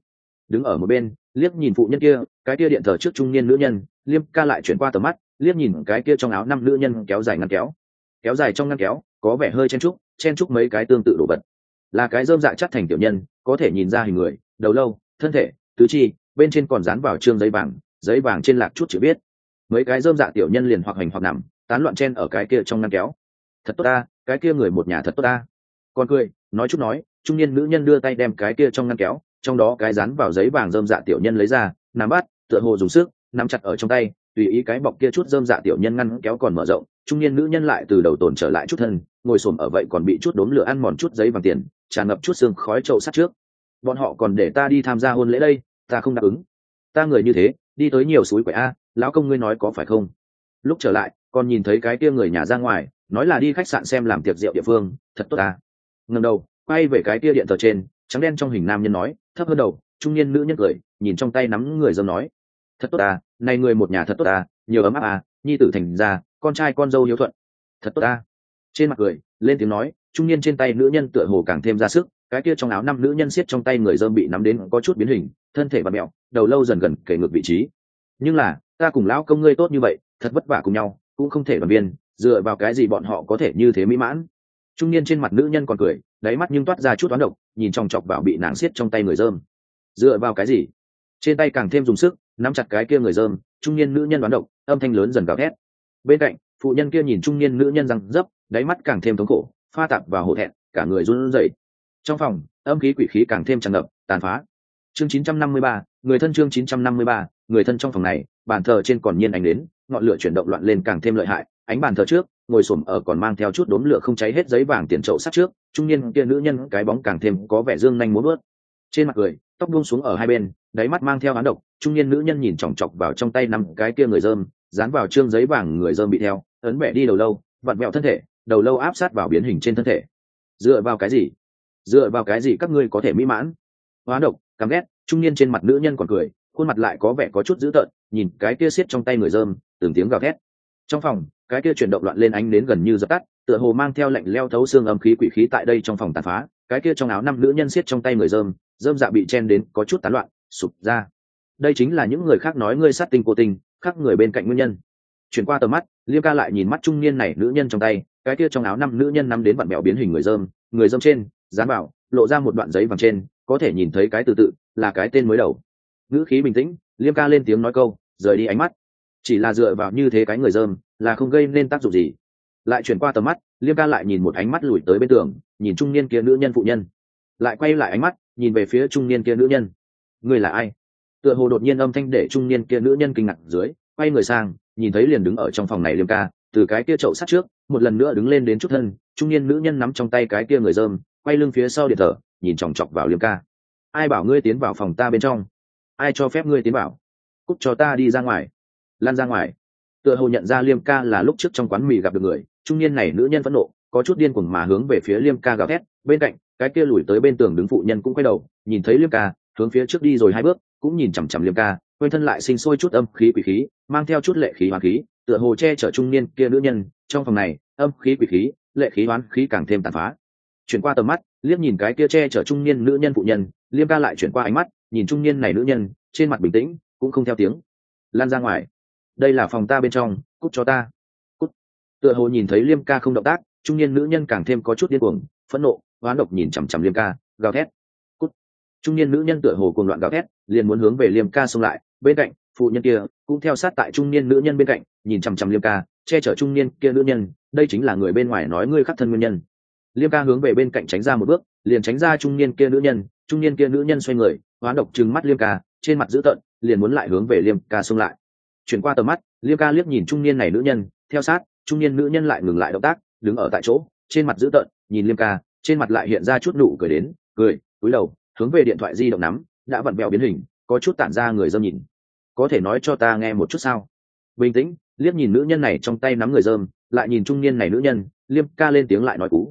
đứng ở một bên liếc nhìn phụ nhân kia, cái kia điện thờ trước trung niên nữ nhân, Liêm ca lại chuyển qua tầm mắt liếc nhìn cái kia trong áo năm nữ nhân kéo dài ngăn kéo dài trong ngăn kéo có vẻ hơi chen chúc mấy cái tương tự đồ vật, là cái rơm dạ chắc thành tiểu nhân, có thể nhìn ra hình người, đầu lâu, thân thể, tứ chi, bên trên còn dán vào trương giấy vàng trên lạc chút chữ viết. Mấy cái rơm dạ tiểu nhân liền hoặc hành hoặc nằm tán loạn chen ở cái kia trong ngăn kéo. Thật tốt ta, cái kia người một nhà thật tốt ta. Còn cười nói chút nói, trung niên nữ nhân đưa tay đem cái kia trong ngăn kéo, trong đó cái dán vào giấy vàng rơm dạ tiểu nhân lấy ra, nắm bắt, tựa hồ dùng sức nắm chặt ở trong tay, tùy ý cái bọc kia chút rơm dạ tiểu nhân ngăn kéo còn mở rộng, trung niên nữ nhân lại từ đầu tổn trở lại chút thân, ngồi xổm ở vậy còn bị chút đốm lửa ăn mòn chút giấy vàng tiền, tràn ngập chút xương khói trâu sắt trước. Bọn họ còn để ta đi tham gia hôn lễ đây, ta không đáp ứng. Ta người như thế đi tới nhiều suối quậy a, lão công ngươi nói có phải không? Lúc trở lại còn nhìn thấy cái kia người nhà ra ngoài nói là đi khách sạn xem làm tiệc rượu địa phương, thật tốt ta. Ngẩng đầu quay về cái kia điện thờ trên, trắng đen trong hình nam nhân nói, thấp hơn đầu, trung niên nữ nhân cười nhìn trong tay nắm người dâm nói, thật tốt ta, này người một nhà thật tốt ta, nhiều ấm áp à, nhi tử thành ra, con trai con dâu hiếu thuận, thật tốt ta. Trên mặt cười lên tiếng nói, trung niên trên tay nữ nhân tựa hồ càng thêm ra sức, cái kia trong áo năm nữ nhân siết trong tay người dơm bị nắm đến có chút biến hình, thân thể bặm mẹo, đầu lâu dần gần kề ngược vị trí. Nhưng là ta cùng lão công ngươi tốt như vậy, thật vất vả cùng nhau cũng không thể đoàn viên, dựa vào cái gì bọn họ có thể như thế mỹ mãn? Trung niên trên mặt nữ nhân còn cười, đáy mắt nhưng toát ra chút toán độc, nhìn chòng chọc vào bị nàng siết trong tay người dơm. Dựa vào cái gì? Trên tay càng thêm dùng sức nắm chặt cái kia người dơm, trung niên nữ nhân đoán độc, âm thanh lớn dần gào thét. Bên cạnh phụ nhân kia nhìn trung niên nữ nhân răng dấp, đáy mắt càng thêm thống khổ, pha tạp và hổ thẹn, cả người run rẩy. Trong phòng âm khí quỷ khí càng thêm tràn ngập, tàn phá. Chương 953, người thân. Chương 953, người thân. Trong phòng này bàn thờ trên còn nhiên ánh đến, ngọn lửa chuyển động loạn lên càng thêm lợi hại. Ánh bàn thờ trước ngồi xổm ở còn mang theo chút đốm lửa không cháy hết giấy vàng tiền chậu sắt trước, trung niên kia nữ nhân cái bóng càng thêm có vẻ dương nhanh múa vớt. Trên mặt cười tóc buông xuống ở hai bên, đáy mắt mang theo án độc, trung niên nữ nhân nhìn chòng chọc vào trong tay nắm cái kia người dơm, dán vào trương giấy vàng người dơm bị theo ấn bẻ đi đầu lâu, vặn vẹo thân thể, đầu lâu áp sát vào biến hình trên thân thể. Dựa vào cái gì? Dựa vào cái gì các ngươi có thể mỹ mãn? Hóa độc căm ghét, trung niên trên mặt nữ nhân còn cười, khuôn mặt lại có vẻ có chút dữ tợn, nhìn cái kia siết trong tay người dơm, từng tiếng gào thét. Trong phòng cái kia chuyển động loạn lên ánh đến gần như dập tắt, tựa hồ mang theo lạnh leo thấu xương âm khí quỷ khí tại đây trong phòng tàn phá. Cái kia trong áo năm nữ nhân siết trong tay người dơm dạ bị chen đến có chút tán loạn sụp ra. Đây chính là những người khác nói ngươi sát tinh cô tình khác người bên cạnh nguyên nhân. Chuyển qua tầm mắt, Liêm ca lại nhìn mắt trung niên này nữ nhân trong tay, cái kia trong áo năm nữ nhân nắm đến vặn mẹo biến hình người dơm trên dán vào lộ ra một đoạn giấy vàng trên, có thể nhìn thấy cái từ tự là cái tên mới đầu. Ngữ khí bình tĩnh, Liêm ca lên tiếng nói câu, rời đi ánh mắt. Chỉ là dựa vào như thế cái người dơm là không gây nên tác dụng gì. Lại chuyển qua tầm mắt, Liêm ca lại nhìn một ánh mắt lùi tới bên tường, nhìn trung niên kia nữ nhân phụ nhân, lại quay lại ánh mắt nhìn về phía trung niên kia nữ nhân. Người là ai? Tựa hồ đột nhiên âm thanh để trung niên kia nữ nhân kinh ngạc dưới, quay người sang nhìn thấy liền đứng ở trong phòng này Liêm ca, từ cái kia chậu sắt trước một lần nữa đứng lên đến chút thân, trung niên nữ nhân nắm trong tay cái kia người dơm, quay lưng phía sau điện thờ, nhìn chòng chọc vào Liêm ca. Ai bảo ngươi tiến vào phòng ta bên trong? Ai cho phép ngươi tiến vào? Cút cho ta đi ra ngoài, lan ra ngoài. Tựa hồ nhận ra Liêm ca là lúc trước trong quán mì gặp được người, trung niên này nữ nhân phẫn nộ, có chút điên cuồng mà hướng về phía Liêm ca gào thét. Bên cạnh cái kia lùi tới bên tường đứng phụ nhân cũng quay đầu nhìn thấy Liêm ca hướng phía trước đi rồi hai bước, cũng nhìn chằm chằm Liêm ca, quanh thân lại sinh sôi chút âm khí quỷ khí, mang theo chút lệ khí hoán khí, tựa hồ che chở trung niên kia nữ nhân. Trong phòng này âm khí quỷ khí, lệ khí hoán khí càng thêm tàn phá. Chuyển qua tầm mắt, liếc nhìn cái kia che chở trung niên nữ nhân phụ nhân, Liêm ca lại chuyển qua ánh mắt nhìn trung niên này nữ nhân, trên mặt bình tĩnh cũng không theo tiếng, lan ra ngoài. Đây là phòng ta bên trong, cút cho ta, cút. Tựa hồ nhìn thấy Liêm ca không động tác, trung niên nữ nhân càng thêm có chút điên cuồng, phẫn nộ, hoán độc nhìn chằm chằm Liêm ca, gào thét, cút. Trung niên nữ nhân tựa hồ cuồng loạn gào thét, liền muốn hướng về Liêm ca xông lại. Bên cạnh phụ nhân kia cũng theo sát tại trung niên nữ nhân bên cạnh, nhìn chằm chằm Liêm ca, che chở trung niên kia nữ nhân. Đây chính là người bên ngoài nói ngươi khắc thân nguyên nhân. Liêm ca hướng về bên cạnh tránh ra một bước, liền tránh ra trung niên kia nữ nhân. Trung niên kia nữ nhân xoay người, hoán độc trừng mắt Liêm ca, trên mặt dữ tợn, liền muốn lại hướng về Liêm ca xông lại. Chuyển qua tầm mắt, Liêm ca liếc nhìn trung niên này nữ nhân, theo sát trung niên nữ nhân lại ngừng lại động tác, đứng ở tại chỗ, trên mặt dữ tợn nhìn Liêm ca, trên mặt lại hiện ra chút nụ cười đến, cười cúi đầu hướng về điện thoại di động nắm đã vặn vẹo biến hình, có chút tản ra người dâm nhìn. Có thể nói cho ta nghe một chút sao? Bình tĩnh liếc nhìn nữ nhân này trong tay nắm người dơm, lại nhìn trung niên này nữ nhân, Liêm ca lên tiếng lại nói cú.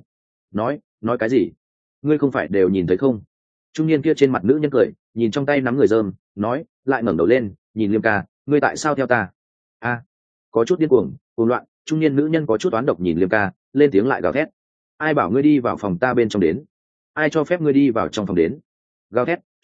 Nói cái gì? Ngươi không phải đều nhìn thấy không? Trung niên kia trên mặt nữ nhân cười, nhìn trong tay nắm người dơm, nói, lại ngẩng đầu lên nhìn Liêm ca, ngươi tại sao theo ta? Có chút điên cuồng loạn, trung niên nữ nhân có chút oán độc nhìn Liêm ca, lên tiếng lại gào thét. Ai bảo ngươi đi vào phòng ta bên trong đến? Ai cho phép ngươi đi vào trong phòng đến? Gào thét,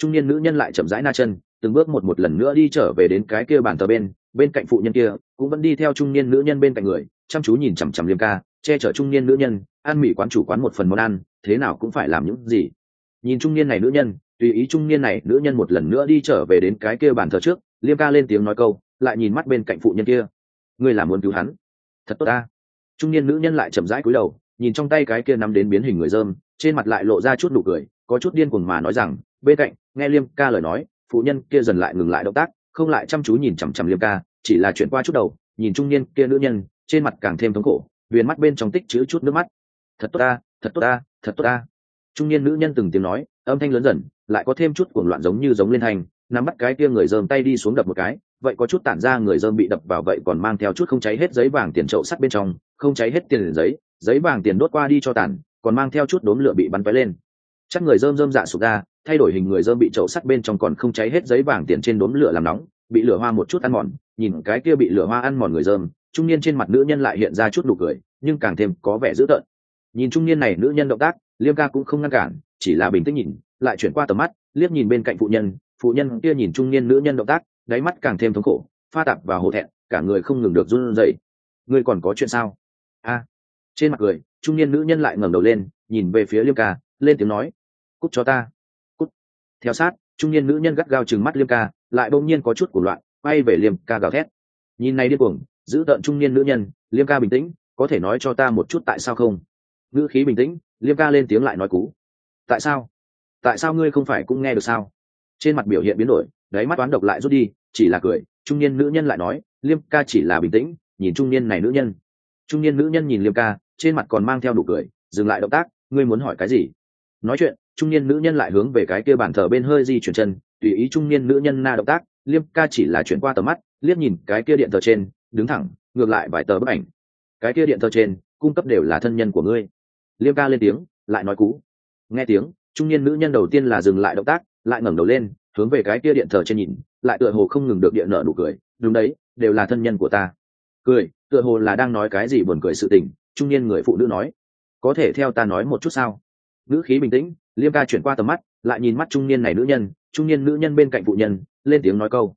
trung niên nữ nhân lại chậm rãi na chân, từng bước một lần nữa đi trở về đến cái kia bàn thờ bên cạnh phụ nhân kia cũng vẫn đi theo trung niên nữ nhân bên cạnh người, chăm chú nhìn chằm chằm Liêm ca, che chở trung niên nữ nhân ăn mì quán chủ quán một phần món ăn, thế nào cũng phải làm những gì. Nhìn trung niên này nữ nhân, tùy ý trung niên này nữ nhân một lần nữa đi trở về đến cái kia bàn thờ trước, Liêm ca lên tiếng nói câu, lại nhìn mắt bên cạnh phụ nhân kia, ngươi làm muốn cứu hắn, thật tốt ta. Trung niên nữ nhân lại chậm rãi cúi đầu, nhìn trong tay cái kia nắm đến biến hình người dơm, trên mặt lại lộ ra chút nụ cười, có chút điên cuồng mà nói rằng, bên cạnh nghe Liêm ca lời nói, phụ nhân kia dần lại ngừng lại động tác, không lại chăm chú nhìn chằm chằm Liêm ca, chỉ là chuyển qua chút đầu, nhìn trung niên kia nữ nhân, trên mặt càng thêm thống khổ, viền mắt bên trong tích chứa chút nước mắt. Thật tốt ta, thật tốt ta, thật tốt ta. Trung niên nữ nhân từng tiếng nói, âm thanh lớn dần, lại có thêm chút cuồng loạn giống lên thành, nắm bắt cái kia người dơm tay đi xuống đập một cái, vậy có chút tản ra người dơm bị đập vào vậy còn mang theo chút không cháy hết giấy vàng tiền chậu sắt bên trong, không cháy hết tiền giấy vàng tiền đốt qua đi cho tàn, còn mang theo chút đốm lửa bị bắn tóe lên. Chắc người dơm dạ sụp ra, thay đổi hình người dơm bị chậu sắt bên trong còn không cháy hết giấy vàng tiền trên đốm lửa làm nóng, bị lửa hoa một chút ăn mòn, nhìn cái kia bị lửa hoa ăn mòn người dơm, trung niên trên mặt nữ nhân lại hiện ra chút nụ cười, nhưng càng thêm có vẻ dữ tợn. Nhìn trung niên này nữ nhân động tác, Liêm ca cũng không ngăn cản, chỉ là bình tĩnh nhìn, lại chuyển qua tầm mắt, liếc nhìn bên cạnh phụ nhân kia nhìn trung niên nữ nhân động tác, đáy mắt càng thêm thống khổ, pha tạp và hổ thẹn, cả người không ngừng được run rẩy. Ngươi còn có chuyện sao? A. Trên mặt cười, trung niên nữ nhân lại ngẩng đầu lên, nhìn về phía Liêm ca, lên tiếng nói, cút cho ta, cút. Theo sát, trung niên nữ nhân gắt gao trừng mắt Liêm ca, lại bỗng nhiên có chút cuồng loạn, quay về Liêm ca gào thét. Nhìn này điên cuồng, giữ tợn trung niên nữ nhân, Liêm ca bình tĩnh, có thể nói cho ta một chút tại sao không? Ngữ khí bình tĩnh, Liêm ca lên tiếng lại nói cú. Tại sao? Tại sao ngươi không phải cũng nghe được sao? Trên mặt biểu hiện biến đổi, đáy mắt toán độc lại rút đi, chỉ là cười. Trung niên nữ nhân lại nói, Liêm ca chỉ là bình tĩnh, nhìn trung niên này nữ nhân. Trung niên nữ nhân nhìn Liêm ca, trên mặt còn mang theo nụ cười, dừng lại động tác, ngươi muốn hỏi cái gì? Nói chuyện, trung niên nữ nhân lại hướng về cái kia bàn thờ bên hơi di chuyển chân, tùy ý trung niên nữ nhân na động tác, Liêm ca chỉ là chuyển qua tầm mắt, liếc nhìn cái kia điện thờ trên, đứng thẳng, ngược lại vài tờ bức ảnh. Cái kia điện thờ trên, cung cấp đều là thân nhân của ngươi. Liêm ca lên tiếng, lại nói cú. Nghe tiếng, trung niên nữ nhân đầu tiên là dừng lại động tác, lại ngẩng đầu lên, hướng về cái kia điện thờ trên nhìn, lại tựa hồ không ngừng được điện nở nụ cười, đúng đấy, đều là thân nhân của ta. Cười, tựa hồ là đang nói cái gì buồn cười sự tình. Trung niên người phụ nữ nói, có thể theo ta nói một chút sao? Ngữ khí bình tĩnh, Liêm ca chuyển qua tầm mắt, lại nhìn mắt trung niên này nữ nhân, trung niên nữ nhân bên cạnh phụ nhân, lên tiếng nói câu.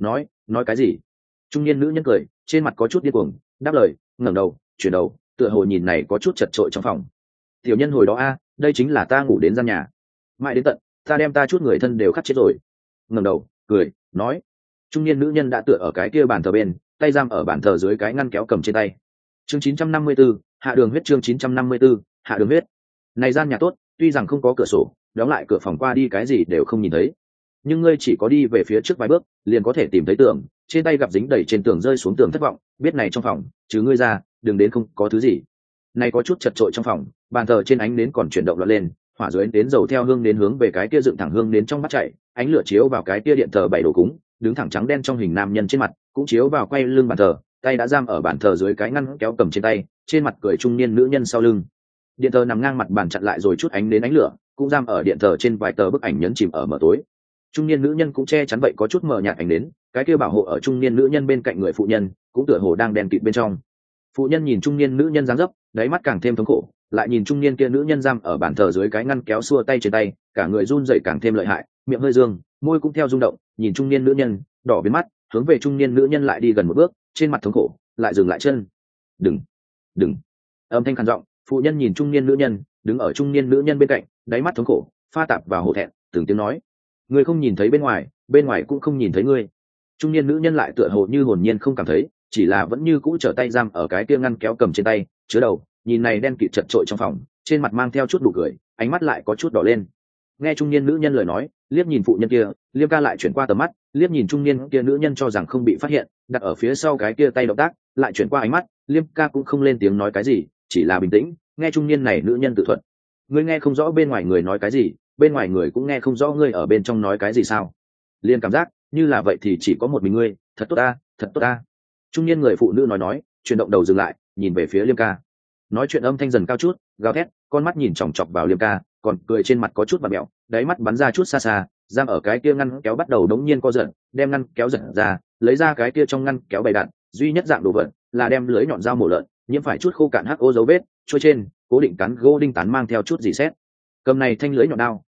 Nói cái gì? Trung niên nữ nhân cười, trên mặt có chút điên cuồng, đáp lời, ngẩng đầu, chuyển đầu, tựa hồ nhìn này có chút chật chội trong phòng. Tiểu nhân hồi đó a, đây chính là ta ngủ đến gian nhà, mãi đến tận ta đem ta chút người thân đều khắc chết rồi. Ngẩng đầu, cười, nói. Trung niên nữ nhân đã tựa ở cái kia bàn thờ bên, tay giam ở bàn thờ dưới cái ngăn kéo cầm trên tay. Chương 954, hạ đường huyết. Chương 954, hạ đường huyết. Này gian nhà tốt, tuy rằng không có cửa sổ, đóng lại cửa phòng qua đi cái gì đều không nhìn thấy, nhưng ngươi chỉ có đi về phía trước vài bước, liền có thể tìm thấy tường, trên tay gặp dính đầy trên tường rơi xuống tường thất vọng, biết này trong phòng, chứ ngươi ra, đừng đến không có thứ gì. Này có chút chật chội trong phòng, bàn thờ trên ánh nến còn chuyển động loạn lên, hỏa dưới đến dầu theo hương đến hướng về cái kia dựng thẳng hương đến trong bát chạy, ánh lửa chiếu vào cái kia điện thờ bảy đồ cúng, đứng thẳng trắng đen trong hình nam nhân trên mặt, cũng chiếu vào quay lưng bàn thờ, tay đã giam ở bàn thờ dưới cái ngăn kéo cầm trên tay, trên mặt cười trung niên nữ nhân sau lưng. Điện thờ nằm ngang mặt bàn chặn lại rồi chút ánh đến ánh lửa, cũng giam ở điện thờ trên vài tờ bức ảnh nhấn chìm ở mờ tối. Trung niên nữ nhân cũng che chắn vậy có chút mờ nhạt ánh đến, cái kia bảo hộ ở trung niên nữ nhân bên cạnh người phụ nhân, cũng tựa hồ đang đen kịt bên trong. Phụ nhân nhìn trung niên nữ nhân dáng dấp, đáy mắt càng thêm thống khổ, lại nhìn trung niên kia nữ nhân giam ở bàn thờ dưới cái ngăn kéo xua tay trên tay, cả người run rẩy càng thêm lợi hại, miệng hơi dương, môi cũng theo rung động, nhìn trung niên nữ nhân, đỏ biến mắt, hướng về trung niên nữ nhân lại đi gần một bước, trên mặt thống khổ, lại dừng lại chân. Đừng. Âm thanh khàn giọng, phụ nhân nhìn trung niên nữ nhân, đứng ở trung niên nữ nhân bên cạnh, đáy mắt thống khổ, pha tạp và hổ thẹn, từng tiếng nói, người không nhìn thấy bên ngoài cũng không nhìn thấy ngươi. Trung niên nữ nhân lại tựa hồ như hồn nhiên không cảm thấy, chỉ là vẫn như cũ trở tay giam ở cái kia ngăn kéo cầm trên tay, chứa đầu, nhìn này đen kịt chật chội trong phòng, trên mặt mang theo chút nụ cười, ánh mắt lại có chút đỏ lên. Nghe trung niên nữ nhân lời nói, liếc nhìn phụ nhân kia, Liêm ca lại chuyển qua tầm mắt, liếc nhìn trung niên kia nữ nhân cho rằng không bị phát hiện, đặt ở phía sau cái kia tay động tác, lại chuyển qua ánh mắt, Liêm ca cũng không lên tiếng nói cái gì, chỉ là bình tĩnh, nghe trung niên này nữ nhân tự thuật. Ngươi nghe không rõ bên ngoài người nói cái gì, bên ngoài người cũng nghe không rõ ngươi ở bên trong nói cái gì sao? Liên cảm giác như là vậy thì chỉ có một mình ngươi, thật tốt ta. Trung niên người phụ nữ nói, chuyển động đầu dừng lại, nhìn về phía Liêm ca. Nói chuyện âm thanh dần cao chút, gào thét, con mắt nhìn chòng chọc vào Liêm ca, còn cười trên mặt có chút bặm mẹo, đáy mắt bắn ra chút xa, giam ở cái kia ngăn kéo bắt đầu đống nhiên co giật, đem ngăn kéo giật ra, lấy ra cái kia trong ngăn kéo bày đạn, duy nhất dạng đồ vật là đem lưới nhọn dao mổ lợn, nhiễm phải chút khô cạn hắc ô dấu vết, trôi trên, cố định cán gỗ đinh tán mang theo chút dì xét. Cầm này thanh lưới nhọn đao,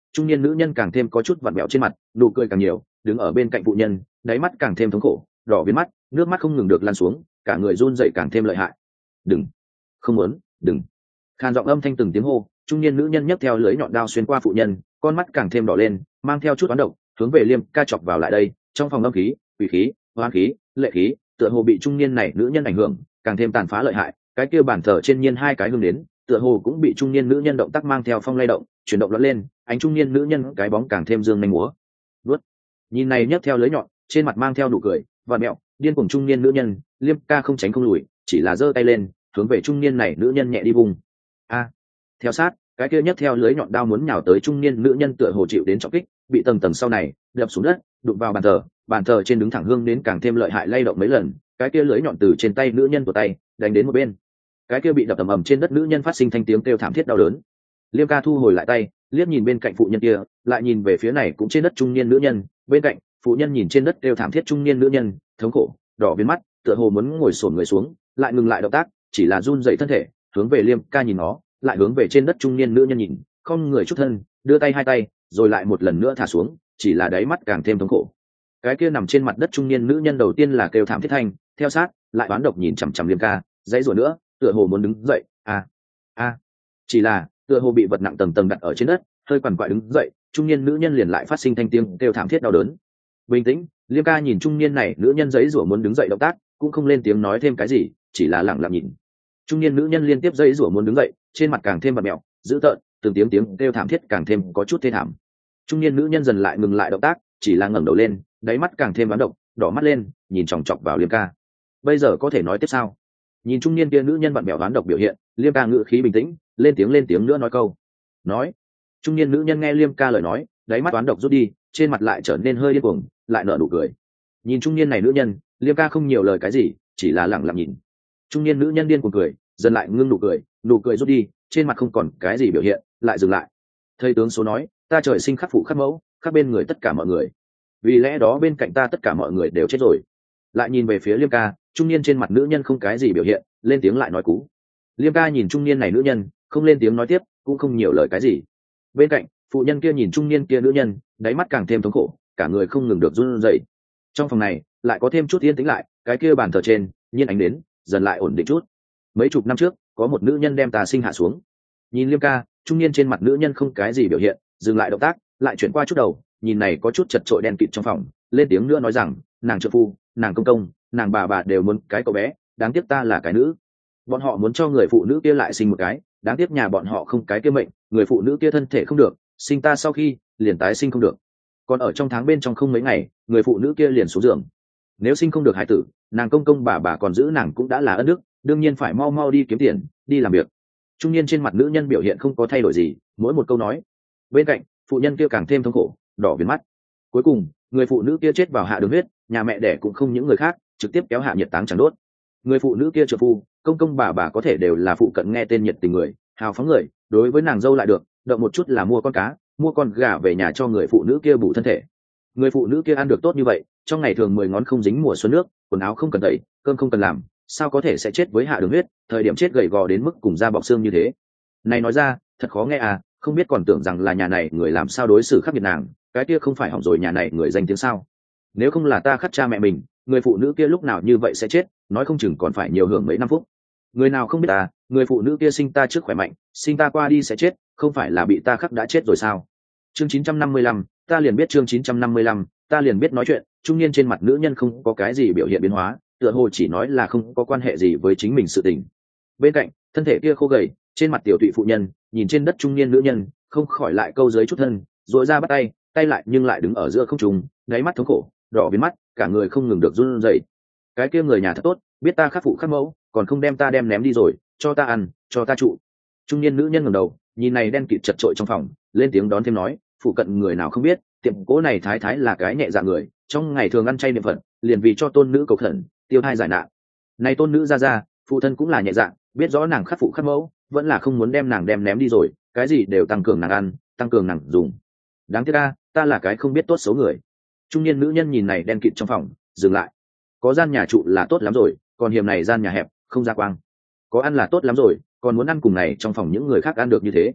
Trung niên nữ nhân càng thêm có chút vặn vẹo trên mặt, nụ cười càng nhiều, đứng ở bên cạnh phụ nhân, đáy mắt càng thêm thống khổ, đỏ biến mắt, nước mắt không ngừng được lan xuống, cả người run rẩy càng thêm lợi hại. Đừng, không muốn, đừng. Khan giọng âm thanh từng tiếng hô, trung niên nữ nhân nhấc theo lưỡi nhọn đao xuyên qua phụ nhân, con mắt càng thêm đỏ lên, mang theo chút oán độc, hướng về Liêm Ca chọc vào lại đây. Trong phòng âm khí, quỷ khí, hoán khí, lệ khí, tựa hồ bị trung niên này nữ nhân ảnh hưởng, càng thêm tàn phá lợi hại. Cái kia bản thờ trên nhiên hai cái hương đến, tựa hồ cũng bị trung niên nữ nhân động tác mang theo phong lay động, chuyển động lóe lên, ánh trung niên nữ nhân cái bóng càng thêm dương nhanh múa. Đuốt. Nhìn này nhấc theo lưỡi nhọn, trên mặt mang theo nụ cười, và mẹo, điên cuồng trung niên nữ nhân, Liêm Ca không tránh không lùi, chỉ là giơ tay lên, hướng về trung niên này nữ nhân nhẹ đi vùng. A. Theo sát, cái kia nhấc theo lưới nhọn đao muốn nhào tới trung niên nữ nhân tựa hồ chịu đến trọng kích, bị tầng tầng sau này đập xuống đất, đụng vào bàn thờ trên đứng thẳng hương đến càng thêm lợi hại lay động mấy lần, cái kia lưới nhọn từ trên tay nữ nhân của tay đánh đến một bên, cái kia bị đập ầm ầm trên đất nữ nhân phát sinh thanh tiếng kêu thảm thiết đau đớn. Liêm Ca thu hồi lại tay, liếc nhìn bên cạnh phụ nhân kia, lại nhìn về phía này cũng trên đất trung niên nữ nhân, bên cạnh phụ nhân nhìn trên đất kêu thảm thiết trung niên nữ nhân, thống khổ, đỏ biến mắt, tựa hồ muốn ngồi xổm người xuống, lại ngừng lại động tác, chỉ là run rẩy thân thể, hướng về Liêm Ca nhìn nó, lại hướng về trên đất trung niên nữ nhân nhìn, không người chút thân, đưa tay hai tay, rồi lại một lần nữa thả xuống, chỉ là đáy mắt càng thêm thống khổ. Cái kia nằm trên mặt đất trung niên nữ nhân đầu tiên là kêu thảm thiết thanh, theo sát, lại oán độc nhìn chằm chằm Liêm Ca, dãy rủa nữa, tựa hồ muốn đứng dậy, chỉ là tựa hồ bị vật nặng tầng tầng đặt ở trên đất, hơi quằn quại đứng dậy, trung niên nữ nhân liền lại phát sinh thanh tiếng kêu thảm thiết đau đớn. Bình tĩnh, Liêm Ca nhìn trung niên này nữ nhân dãy rủa muốn đứng dậy động tác, cũng không lên tiếng nói thêm cái gì, chỉ là lặng lặng nhìn. Trung niên nữ nhân liên tiếp dãy rủa muốn đứng dậy, trên mặt càng thêm bặm mẹo, dữ tợn, từng tiếng kêu thảm thiết càng thêm có chút thê thảm. Trung niên nữ nhân dần lại ngừng lại động tác, chỉ là ngẩng đầu lên, đáy mắt càng thêm oán độc, đỏ mắt lên, nhìn chòng chọc vào Liêm Ca. Bây giờ có thể nói tiếp sao? Nhìn trung niên kia nữ nhân bặm mẹo oán độc biểu hiện, Liêm Ca ngữ khí bình tĩnh, lên tiếng nữa nói câu. Nói. Trung niên nữ nhân nghe Liêm Ca lời nói, đáy mắt oán độc rút đi, trên mặt lại trở nên hơi điên cuồng, lại nở nụ cười. Nhìn trung niên này nữ nhân, Liêm Ca không nhiều lời cái gì, chỉ là lặng lặng nhìn. Trung niên nữ nhân điên cuồng cười, dần lại ngưng nụ cười rút đi, trên mặt không còn cái gì biểu hiện, lại dừng lại. Thầy tướng số nói, ta trời sinh khắc phụ khắc mẫu, khắc bên người tất cả mọi người, vì lẽ đó bên cạnh ta tất cả mọi người đều chết rồi. Lại nhìn về phía Liêm Ca, trung niên trên mặt nữ nhân không cái gì biểu hiện, lên tiếng lại nói cú. Liêm Ca nhìn trung niên này nữ nhân, không lên tiếng nói tiếp, cũng không nhiều lời cái gì. Bên cạnh phụ nhân kia nhìn trung niên kia nữ nhân, đáy mắt càng thêm thống khổ, cả người không ngừng được run rẩy. Trong phòng này lại có thêm chút yên tĩnh lại, cái kia bàn thờ trên nhiên ánh đến dần lại ổn định chút. Mấy chục năm trước có một nữ nhân đem tà sinh hạ xuống. Nhìn Liêm Ca, trung niên trên mặt nữ nhân không cái gì biểu hiện, dừng lại động tác, lại chuyển qua chút đầu, nhìn này có chút chật chội đen kịt trong phòng, lên tiếng nữa nói rằng, nàng trợ phu, nàng công công, nàng bà đều muốn cái cậu bé, đáng tiếc ta là cái nữ. Bọn họ muốn cho người phụ nữ kia lại sinh một cái, đáng tiếc nhà bọn họ không cái kia mệnh, người phụ nữ kia thân thể không được, sinh ta sau khi liền tái sinh không được. Còn ở trong tháng bên trong không mấy ngày, người phụ nữ kia liền xuống giường. Nếu sinh không được hải tử, nàng công công bà còn giữ nàng cũng đã là ân đức, đương nhiên phải mau mau đi kiếm tiền, đi làm việc. Trung niên trên mặt nữ nhân biểu hiện không có thay đổi gì, mỗi một câu nói. Bên cạnh phụ nhân kia càng thêm thống khổ, đỏ viền mắt. Cuối cùng người phụ nữ kia chết vào hạ đường huyết, nhà mẹ đẻ cũng không những người khác, trực tiếp kéo hạ nhiệt táng chẳng đốt. Người phụ nữ kia trợ phu, công công bà có thể đều là phụ cận nghe tên nhiệt tình người, hào phóng người, đối với nàng dâu lại được, động một chút là mua con cá, mua con gà về nhà cho người phụ nữ kia bù thân thể. Người phụ nữ kia ăn được tốt như vậy, trong ngày thường 10 ngón không dính mùa xuân nước, quần áo không cần tẩy, cơm không cần làm, sao có thể sẽ chết với hạ đường huyết, thời điểm chết gầy gò đến mức cùng da bọc xương như thế. Này nói ra thật khó nghe à, không biết còn tưởng rằng là nhà này người làm sao đối xử khắc nghiệt nàng, cái kia không phải hỏng rồi nhà này người danh tiếng sao. Nếu không là ta khắc cha mẹ mình, người phụ nữ kia lúc nào như vậy sẽ chết, nói không chừng còn phải nhiều hưởng mấy năm phút. Người nào không biết ta, người phụ nữ kia sinh ta trước khỏe mạnh, sinh ta qua đi sẽ chết, không phải là bị ta khắc đã chết rồi sao. Chương 955, ta liền biết. Chương 955, ta liền biết. Nói chuyện trung niên trên mặt nữ nhân không có cái gì biểu hiện biến hóa, tựa hồ chỉ nói là không có quan hệ gì với chính mình sự tình. Bên cạnh thân thể kia khô gầy, trên mặt tiểu tụy phụ nhân nhìn trên đất trung niên nữ nhân, không khỏi lại câu dưới chút thân, rồi ra bắt tay lại nhưng lại đứng ở giữa không trung, đáy mắt thống khổ, đỏ biến mắt, cả người không ngừng được run rẩy. Cái kia người nhà thật tốt, biết ta khắc phụ khắc mẫu, còn không đem ta đem ném đi rồi, cho ta ăn, cho ta trụ. Trung niên nữ nhân ngẩng đầu, nhìn này đen kịt chật chội trong phòng, lên tiếng đón thêm nói, phụ cận người nào không biết, tiệm cố này thái thái là cái nhẹ dạ người, trong ngày thường ăn chay niệm phật, liền vì cho tôn nữ cầu khẩn, tiêu thai giải nạn. Này tôn nữ ra, phụ thân cũng là nhẹ dạ, biết rõ nàng khắc phụ khắc mẫu, vẫn là không muốn đem nàng đem ném đi rồi, cái gì đều tăng cường nàng ăn, tăng cường nàng dùng. Đáng tiếc ta là cái không biết tốt xấu người. Trung niên nữ nhân nhìn này đen kịt trong phòng, dừng lại. Có gian nhà trụ là tốt lắm rồi, còn hiểm này gian nhà hẹp, không ra quang. Có ăn là tốt lắm rồi, còn muốn ăn cùng này trong phòng những người khác ăn được như thế.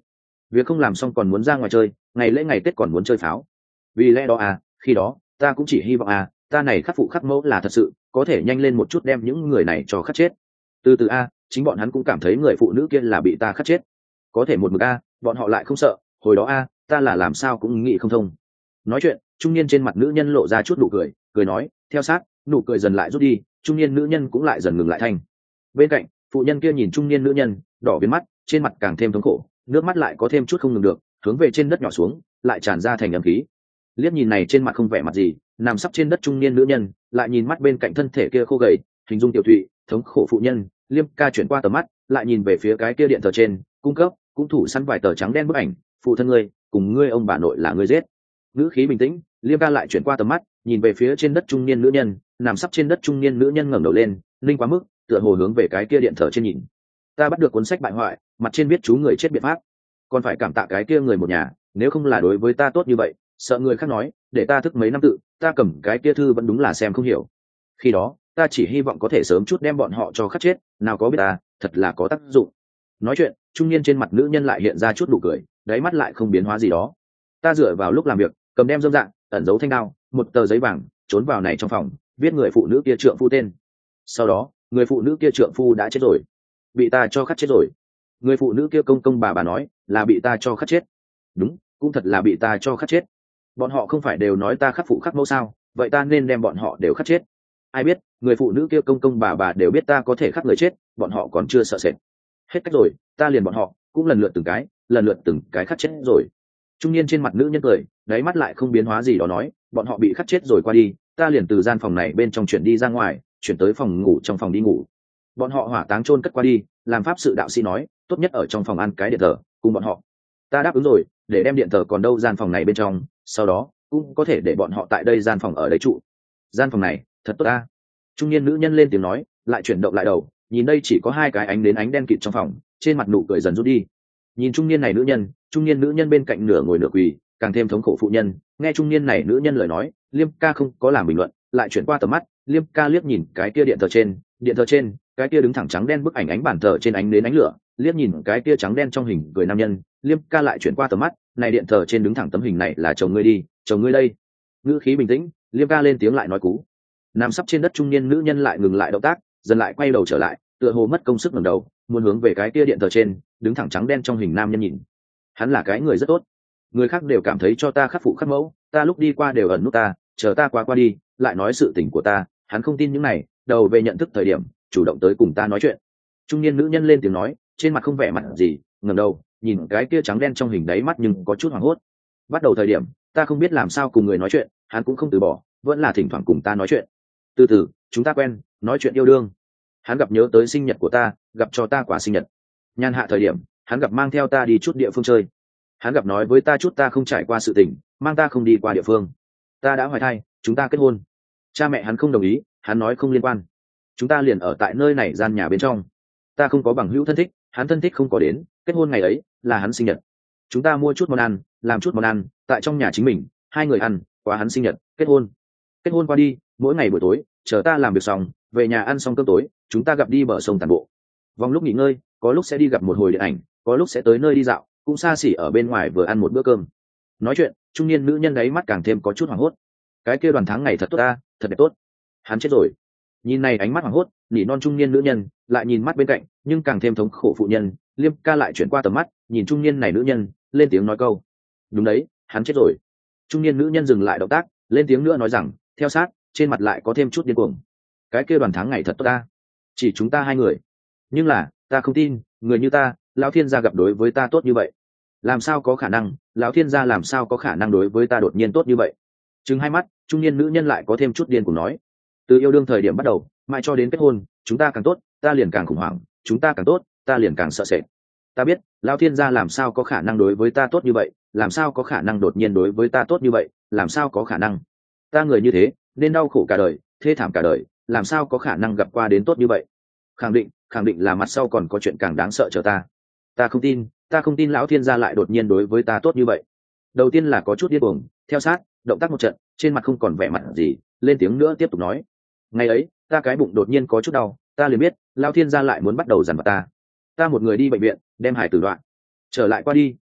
việc không làm xong còn muốn ra ngoài chơi, ngày lễ ngày tết còn muốn chơi pháo. Vì lẽ đó à, khi đó ta cũng chỉ hy vọng à, ta này khắc phụ khắc mẫu là thật sự có thể nhanh lên một chút đem những người này cho khắc chết. Từ từ a, chính bọn hắn cũng cảm thấy người phụ nữ kia là bị ta khắc chết, có thể một mực a, bọn họ lại không sợ. Hồi đó a, ta là làm sao cũng nghĩ không thông. Nói chuyện, trung niên trên mặt nữ nhân lộ ra chút nụ cười, cười nói, theo sát, nụ cười dần lại rút đi, trung niên nữ nhân cũng lại dần ngừng lại thanh. Bên cạnh, phụ nhân kia nhìn trung niên nữ nhân, đỏ biến mắt, trên mặt càng thêm thống khổ, nước mắt lại có thêm chút không ngừng được, hướng về trên đất nhỏ xuống, lại tràn ra thành âm khí. Liếc nhìn này trên mặt không vẻ mặt gì, nằm sấp trên đất trung niên nữ nhân, lại nhìn mắt bên cạnh thân thể kia khô gầy, hình dung tiểu thụy, thống khổ phụ nhân, Liêm ca chuyển qua tầm mắt, lại nhìn về phía cái kia điện thờ trên, cung cấp, cũng thủ săn vài tờ trắng đen bức ảnh, phụ thân ngươi, cùng ngươi ông bà nội là ngươi giết. Ngữ khí bình tĩnh, Liêm ca lại chuyển qua tầm mắt, nhìn về phía trên đất trung niên nữ nhân, nằm sấp trên đất trung niên nữ nhân ngẩng đầu lên, linh quá mức, tựa hồ hướng về cái kia điện thờ trên nhìn. Ta bắt được cuốn sách bại hoại, mặt trên viết chú người chết biện pháp, còn phải cảm tạ cái kia người một nhà, nếu không là đối với ta tốt như vậy, sợ người khác nói để ta thức mấy năm tự, ta cầm cái kia thư vẫn đúng là xem không hiểu. Khi đó ta chỉ hy vọng có thể sớm chút đem bọn họ cho khắc chết, nào có biết ta thật là có tác dụng. Nói chuyện, trung niên trên mặt nữ nhân lại hiện ra chút nụ cười, đáy mắt lại không biến hóa gì đó. Ta dựa vào lúc làm việc, cầm đem dâm dạng ẩn giấu thanh đao, một tờ giấy vàng, trốn vào này trong phòng, viết người phụ nữ kia trượng phu tên. Sau đó người phụ nữ kia trượng phu đã chết rồi, bị ta cho khắc chết rồi. Người phụ nữ kia công công bà nói là bị ta cho khắc chết. Đúng, cũng thật là bị ta cho khắc chết. Bọn họ không phải đều nói ta khắc phụ khắc mẫu sao, vậy ta nên đem bọn họ đều khắc chết. Ai biết người phụ nữ kia công công bà đều biết ta có thể khắc người chết, bọn họ còn chưa sợ sệt. Hết cách rồi, ta liền bọn họ cũng lần lượt từng cái khắc chết rồi. Trung niên trên mặt nữ nhân cười, đáy mắt lại không biến hóa gì đó nói, bọn họ bị khắc chết rồi qua đi, ta liền từ gian phòng này bên trong chuyển đi ra ngoài, chuyển tới phòng ngủ trong phòng đi ngủ. Bọn họ hỏa táng chôn cất qua đi, làm pháp sự đạo sĩ nói tốt nhất ở trong phòng ăn cái điện thờ cùng bọn họ. Ta đáp ứng rồi, để đem điện thờ còn đâu gian phòng này bên trong, sau đó cũng có thể để bọn họ tại đây gian phòng ở đấy trụ. Gian phòng này thật tốt ta. Trung niên nữ nhân lên tiếng nói, lại chuyển động lại đầu, nhìn đây chỉ có hai cái ánh đến ánh đen kịt trong phòng, trên mặt nụ cười dần rút đi. Nhìn trung niên này nữ nhân, trung niên nữ nhân bên cạnh nửa ngồi nửa quỳ, càng thêm thống khổ phụ nhân, nghe trung niên này nữ nhân lời nói, Liêm ca không có làm bình luận, lại chuyển qua tầm mắt, Liêm ca liếc nhìn cái kia điện thờ trên, cái kia đứng thẳng trắng đen bức ảnh ánh bàn thờ trên ánh đến ánh lửa, liếc nhìn cái kia trắng đen trong hình người nam nhân, Liêm ca lại chuyển qua tầm mắt, này điện thờ trên đứng thẳng tấm hình này là chồng ngươi đi, chồng ngươi đây. Ngữ khí bình tĩnh, Liêm ca lên tiếng lại nói cú. Nằm sấp trên đất trung niên nữ nhân lại ngừng lại động tác, dần lại quay đầu trở lại, tựa hồ mất công sức ngẩng đầu, muốn hướng về cái kia điện thờ trên đứng thẳng trắng đen trong hình nam nhân nhìn. Hắn là cái người rất tốt, người khác đều cảm thấy cho ta khắc phụ khắc mẫu, ta lúc đi qua đều ẩn nút ta, chờ ta qua đi lại nói sự tình của ta, hắn không tin những này, đầu về nhận thức thời điểm chủ động tới cùng ta nói chuyện. Trung niên nữ nhân lên tiếng nói, trên mặt không vẻ mặt gì, ngẩng đầu nhìn cái kia trắng đen trong hình đáy mắt nhưng có chút hoảng hốt. Bắt đầu thời điểm ta không biết làm sao cùng người nói chuyện, hắn cũng không từ bỏ, vẫn là thỉnh thoảng cùng ta nói chuyện. Từ từ chúng ta quen, nói chuyện yêu đương. Hắn gặp nhớ tới sinh nhật của ta, gặp cho ta quả sinh nhật. Nhàn hạ thời điểm hắn gặp mang theo ta đi chút địa phương chơi. Hắn gặp nói với ta chút ta không trải qua sự tình, mang ta không đi qua địa phương. Ta đã hoài thai, chúng ta kết hôn. Cha mẹ hắn không đồng ý, hắn nói không liên quan. Chúng ta liền ở tại nơi này gian nhà bên trong. Ta không có bằng hữu thân thích, hắn thân thích không có đến, kết hôn ngày ấy là hắn sinh nhật. Chúng ta mua chút món ăn, làm chút món ăn tại trong nhà chính mình, hai người ăn, qua hắn sinh nhật, kết hôn. Kết hôn qua đi, mỗi ngày buổi tối chờ ta làm việc xong, về nhà ăn xong cơm tối, chúng ta gặp đi bờ sông tàn bộ. Vòng lúc nghỉ ngơi, có lúc sẽ đi gặp một hồi điện ảnh, có lúc sẽ tới nơi đi dạo, cũng xa xỉ ở bên ngoài vừa ăn một bữa cơm. Nói chuyện, trung niên nữ nhân đấy mắt càng thêm có chút hoảng hốt. Cái kia đoàn tháng ngày thật tốt ta, thật đẹp tốt. Hắn chết rồi. Nhìn này ánh mắt hoảng hốt, nỉ non trung niên nữ nhân, lại nhìn mắt bên cạnh nhưng càng thêm thống khổ phụ nhân, Liêm ca lại chuyển qua tầm mắt, nhìn trung niên này nữ nhân, lên tiếng nói câu. Đúng đấy, hắn chết rồi. Trung niên nữ nhân dừng lại động tác, lên tiếng nữa nói rằng, theo sát, trên mặt lại có thêm chút điên cuồng. Cái kia đoàn tháng ngày thật tốt ta, chỉ chúng ta hai người. Nhưng là ta không tin, người như ta, lão thiên gia gặp đối với ta tốt như vậy. Làm sao có khả năng, lão thiên gia làm sao có khả năng đối với ta đột nhiên tốt như vậy. Trừng hai mắt, trung niên nữ nhân lại có thêm chút điên cuồng nói, từ yêu đương thời điểm bắt đầu mãi cho đến kết hôn, chúng ta càng tốt ta liền càng khủng hoảng, chúng ta càng tốt ta liền càng sợ sệt. Ta biết lão thiên gia làm sao có khả năng đối với ta tốt như vậy, làm sao có khả năng đột nhiên đối với ta tốt như vậy, làm sao có khả năng. Ta người như thế nên đau khổ cả đời, thê thảm cả đời, làm sao có khả năng gặp qua đến tốt như vậy. Khẳng định là mặt sau còn có chuyện càng đáng sợ chờ ta. Ta không tin lão thiên gia lại đột nhiên đối với ta tốt như vậy. Đầu tiên là có chút điên cuồng, theo sát động tác một trận, trên mặt không còn vẻ mặt gì, lên tiếng nữa tiếp tục nói, ngày ấy ta cái bụng đột nhiên có chút đau, ta liền biết lão thiên gia lại muốn bắt đầu dằn vặt ta. Ta một người đi bệnh viện đem hải tử đoạn, trở lại qua đi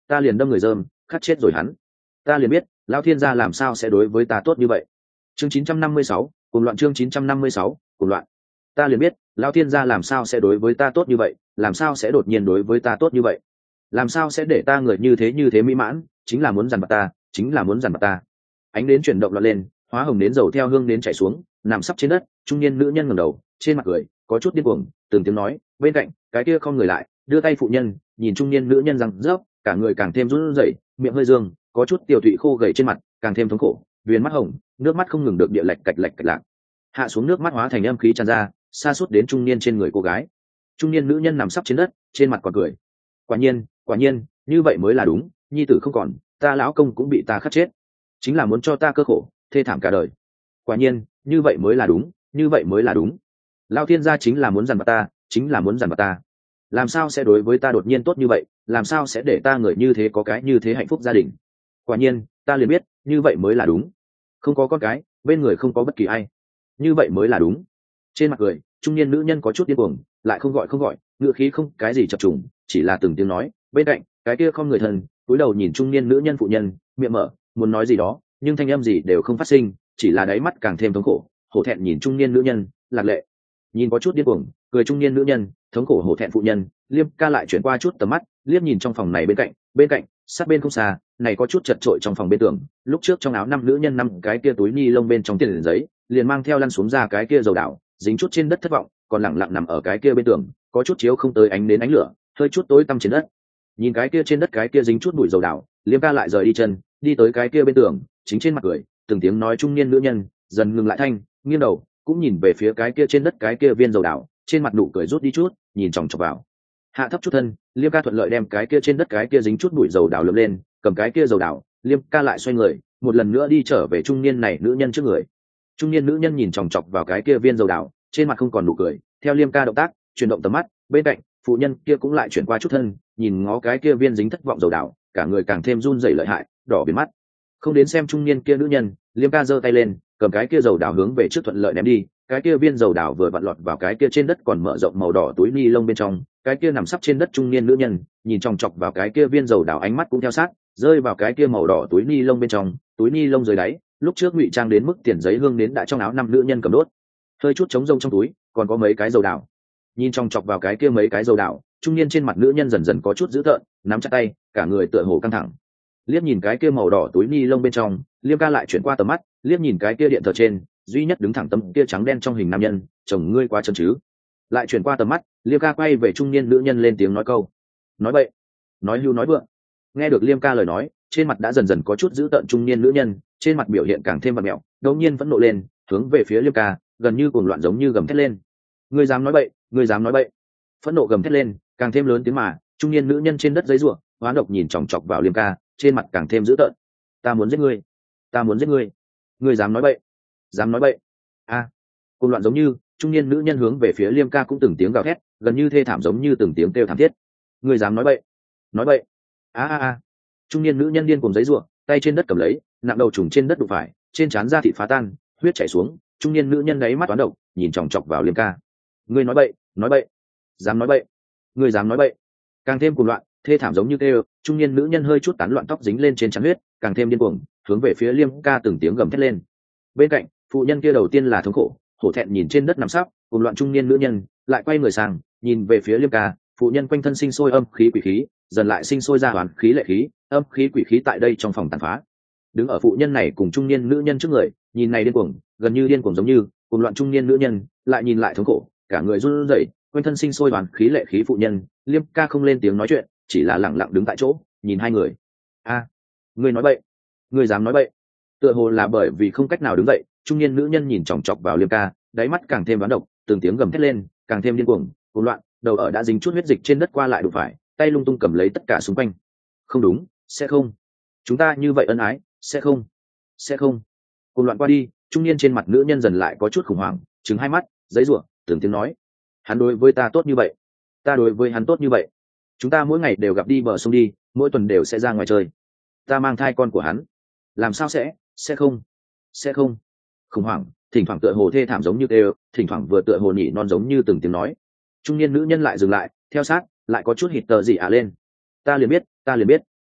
ta liền đâm người dơm khắc chết rồi hắn. Ta liền biết lão thiên gia làm sao sẽ đối với ta tốt như vậy. Chương 956, cùng loạn. Chương 956, cùng loạn. Ta liền biết lão thiên gia làm sao sẽ đối với ta tốt như vậy, làm sao sẽ đột nhiên đối với ta tốt như vậy, làm sao sẽ để ta người như thế mỹ mãn, chính là muốn dằn vặt ta, chính là muốn dằn vặt ta. Ánh đến chuyển động loạn lên, hóa hồng đến dầu theo hương đến chảy xuống, nằm sấp trên đất. Trung niên nữ nhân ngẩng đầu, trên mặt cười có chút điên cuồng, từng tiếng nói. Bên cạnh cái kia không người lại, đưa tay phụ nhân nhìn trung niên nữ nhân răng rớp, cả người càng thêm run rẩy, miệng hơi dương, có chút tiểu thụy khô gầy trên mặt càng thêm thống khổ, viền mắt hồng, nước mắt không ngừng được địa lệch cạch lạc hạ xuống, nước mắt hóa thành âm khí tràn ra, xa suốt đến trung niên trên người cô gái. Trung niên nữ nhân nằm sấp trên đất, trên mặt còn cười. Quả nhiên như vậy mới là đúng, nhi tử không còn, ta lão công cũng bị ta khắc chết, chính là muốn cho ta cơ khổ thê thảm cả đời. Quả nhiên như vậy mới là đúng, như vậy mới là đúng. Lão thiên gia chính là muốn dằn vặt ta, chính là muốn dằn vặt ta. Làm sao sẽ đối với ta đột nhiên tốt như vậy, làm sao sẽ để ta người như thế có cái như thế hạnh phúc gia đình. Quả nhiên ta liền biết như vậy mới là đúng, không có con cái, bên người không có bất kỳ ai, như vậy mới là đúng. Trên mặt cười, trung niên nữ nhân có chút điên cuồng, lại không gọi, ngựa khí không cái gì chập trùng, chỉ là từng tiếng nói. Bên cạnh cái kia không người thân cúi đầu nhìn trung niên nữ nhân phụ nhân, miệng mở muốn nói gì đó, nhưng thanh âm gì đều không phát sinh, chỉ là đáy mắt càng thêm thống khổ, hổ thẹn nhìn trung niên nữ nhân. Lạc Lệ nhìn có chút điên cuồng cười trung niên nữ nhân, thống khổ hổ thẹn phụ nhân. Liêm ca lại chuyển qua chút tầm mắt, liếc nhìn trong phòng này. Bên cạnh sát bên không xa này có chút chật trội, trong phòng bên tường lúc trước trong áo năm nữ nhân năm cái kia túi ni lông bên trong tiền giấy liền mang theo lăn xuống ra cái kia dầu đảo, dính chút trên đất thất vọng, còn lẳng lặng nằm ở cái kia bên tường, có chút chiếu không tới ánh đến ánh lửa, hơi chút tối tăm trên đất. Nhìn cái kia trên đất cái kia dính chút bụi dầu đảo, Liêm ca lại rời đi chân, đi tới cái kia bên tường, chính trên mặt cười từng tiếng nói trung niên nữ nhân dần ngừng lại thanh, nghiêng đầu cũng nhìn về phía cái kia trên đất cái kia viên dầu đảo, trên mặt nụ cười rút đi chút, nhìn chòng chọc vào. Hạ thấp chút thân, Liêm ca thuận lợi đem cái kia trên đất cái kia dính chút bụi dầu đảo lượm lên, cầm cái kia dầu đảo, Liêm ca lại xoay người một lần nữa đi trở về trung niên này nữ nhân trước người. Trung niên nữ nhân nhìn chòng chọc vào cái kia viên dầu đảo, trên mặt không còn nụ cười, theo Liêm ca động tác chuyển động tầm mắt. Bên cạnh phụ nhân kia cũng lại chuyển qua chút thân, nhìn ngó cái kia viên dính thất vọng dầu đảo, cả người càng thêm run rẩy lợi hại, đỏ biến mắt. Không đến xem trung niên kia nữ nhân, Liêm ca giơ tay lên cầm cái kia dầu đảo hướng về trước thuận lợi ném đi. Cái kia viên dầu đảo vừa vặn lọt vào cái kia trên đất còn mở rộng màu đỏ túi ni lông bên trong. Cái kia nằm sấp trên đất trung niên nữ nhân nhìn chòng chọc vào cái kia viên dầu đảo, ánh mắt cũng theo sát rơi vào cái kia màu đỏ túi ni lông bên trong. Túi ni lông dưới đáy lúc trước ngụy trang đến mức tiền giấy hương đến đã trong áo năm nữ nhân cầm đốt, hơi chút trống rông trong túi còn có mấy cái dầu đảo. Nhìn chòng chọc vào cái kia mấy cái dầu đảo, trung niên trên mặt nữ nhân dần dần có chút dữ tợn, nắm chặt tay, cả người tựa hồ căng thẳng. Liếc nhìn cái kia màu đỏ túi ni lông bên trong, Liêm ca lại chuyển qua tầm mắt, liếc nhìn cái kia điện thờ trên duy nhất đứng thẳng tấm kia trắng đen trong hình nam nhân, chồng ngươi quá chân chứ. Lại chuyển qua tầm mắt, Liêm ca quay về trung niên nữ nhân lên tiếng nói câu. Nói bậy, nói hưu nói vượng. Nghe được Liêm ca lời nói, trên mặt đã dần dần có chút dữ tợn trung niên nữ nhân, trên mặt biểu hiện càng thêm vặn mẹo, đột nhiên vẫn nộ lên, hướng về phía Liêm ca, gần như cuồng loạn giống như gầm thét lên. Ngươi dám nói bậy, ngươi dám nói bậy. Phẫn nộ gầm thét lên, càng thêm lớn tiếng mà, trung niên nữ nhân trên đất giấy rủa, hoán độc nhìn chòng chọc vào Liêm ca, trên mặt càng thêm dữ tợn. Ta muốn giết ngươi, ta muốn giết ngươi. Ngươi dám nói bậy, dám nói bậy. A. Cuồng loạn giống như, trung niên nữ nhân hướng về phía Liêm ca cũng từng tiếng gào thét, gần như thê thảm giống như từng tiếng kêu thảm thiết. Ngươi dám nói bậy, nói bậy. A. Trung niên nữ nhân điên cuồng giấy rủa, tay trên đất cầm lấy, nặng đầu trùng trên đất đụng phải, trên trán da thịt phá tan, huyết chảy xuống. Trung niên nữ nhân đáy mắt toán độc, nhìn chòng chọc vào Liêm ca. Ngươi nói bậy, nói bậy, dám nói bậy, ngươi dám nói bậy. Càng thêm cuồng loạn, thê thảm giống như kêu, trung niên nữ nhân hơi chút tán loạn tóc dính lên trên trán huyết, càng thêm điên cuồng, hướng về phía Liêm ca từng tiếng gầm thét lên. Bên cạnh phụ nhân kia đầu tiên là thống khổ hổ thẹn nhìn trên đất nằm sấp cùng loạn trung niên nữ nhân, lại quay người sang nhìn về phía Liêm ca. Phụ nhân quanh thân sinh sôi âm khí quỷ khí, dần lại sinh sôi ra hoàn khí lệ khí, âm khí quỷ khí tại đây trong phòng tàn phá. Đứng ở phụ nhân này cùng trung niên nữ nhân trước người, nhìn này điên cuồng, gần như điên cuồng giống như cùng loạn trung niên nữ nhân, lại nhìn lại thống khổ, cả người run rẩy, quanh thân sinh sôi hoàn khí lệ khí phụ nhân. Liêm ca không lên tiếng nói chuyện, chỉ là lặng lặng đứng tại chỗ nhìn hai người. A, ngươi nói bậy, ngươi dám nói bậy. Tựa hồ là bởi vì không cách nào đứng dậy, trung niên nữ nhân nhìn chòng chọc vào Liêm ca, đáy mắt càng thêm đoán độc, từng tiếng gầm thét lên, càng thêm điên cuồng, hỗn loạn, đầu ở đã dính chút huyết dịch trên đất qua lại đụng phải, tay lung tung cầm lấy tất cả xung quanh. Không đúng, sẽ không. Chúng ta như vậy ân ái, sẽ không, sẽ không. Hỗn loạn qua đi, trung niên trên mặt nữ nhân dần lại có chút khủng hoảng, trừng hai mắt, giấy rủa, từng tiếng nói. Hắn đối với ta tốt như vậy, ta đối với hắn tốt như vậy. Chúng ta mỗi ngày đều gặp đi bờ sông đi, mỗi tuần đều sẽ ra ngoài chơi. Ta mang thai con của hắn. Làm sao sẽ không, sẽ không. Khủng hoảng, thỉnh thoảng tựa hồ thê thảm giống như kêu, thỉnh thoảng vừa tựa hồ nhỉ non giống như từng tiếng nói. Trung niên nữ nhân lại dừng lại, theo sát lại có chút hít tờ gì lên. Ta liền biết, ta liền biết.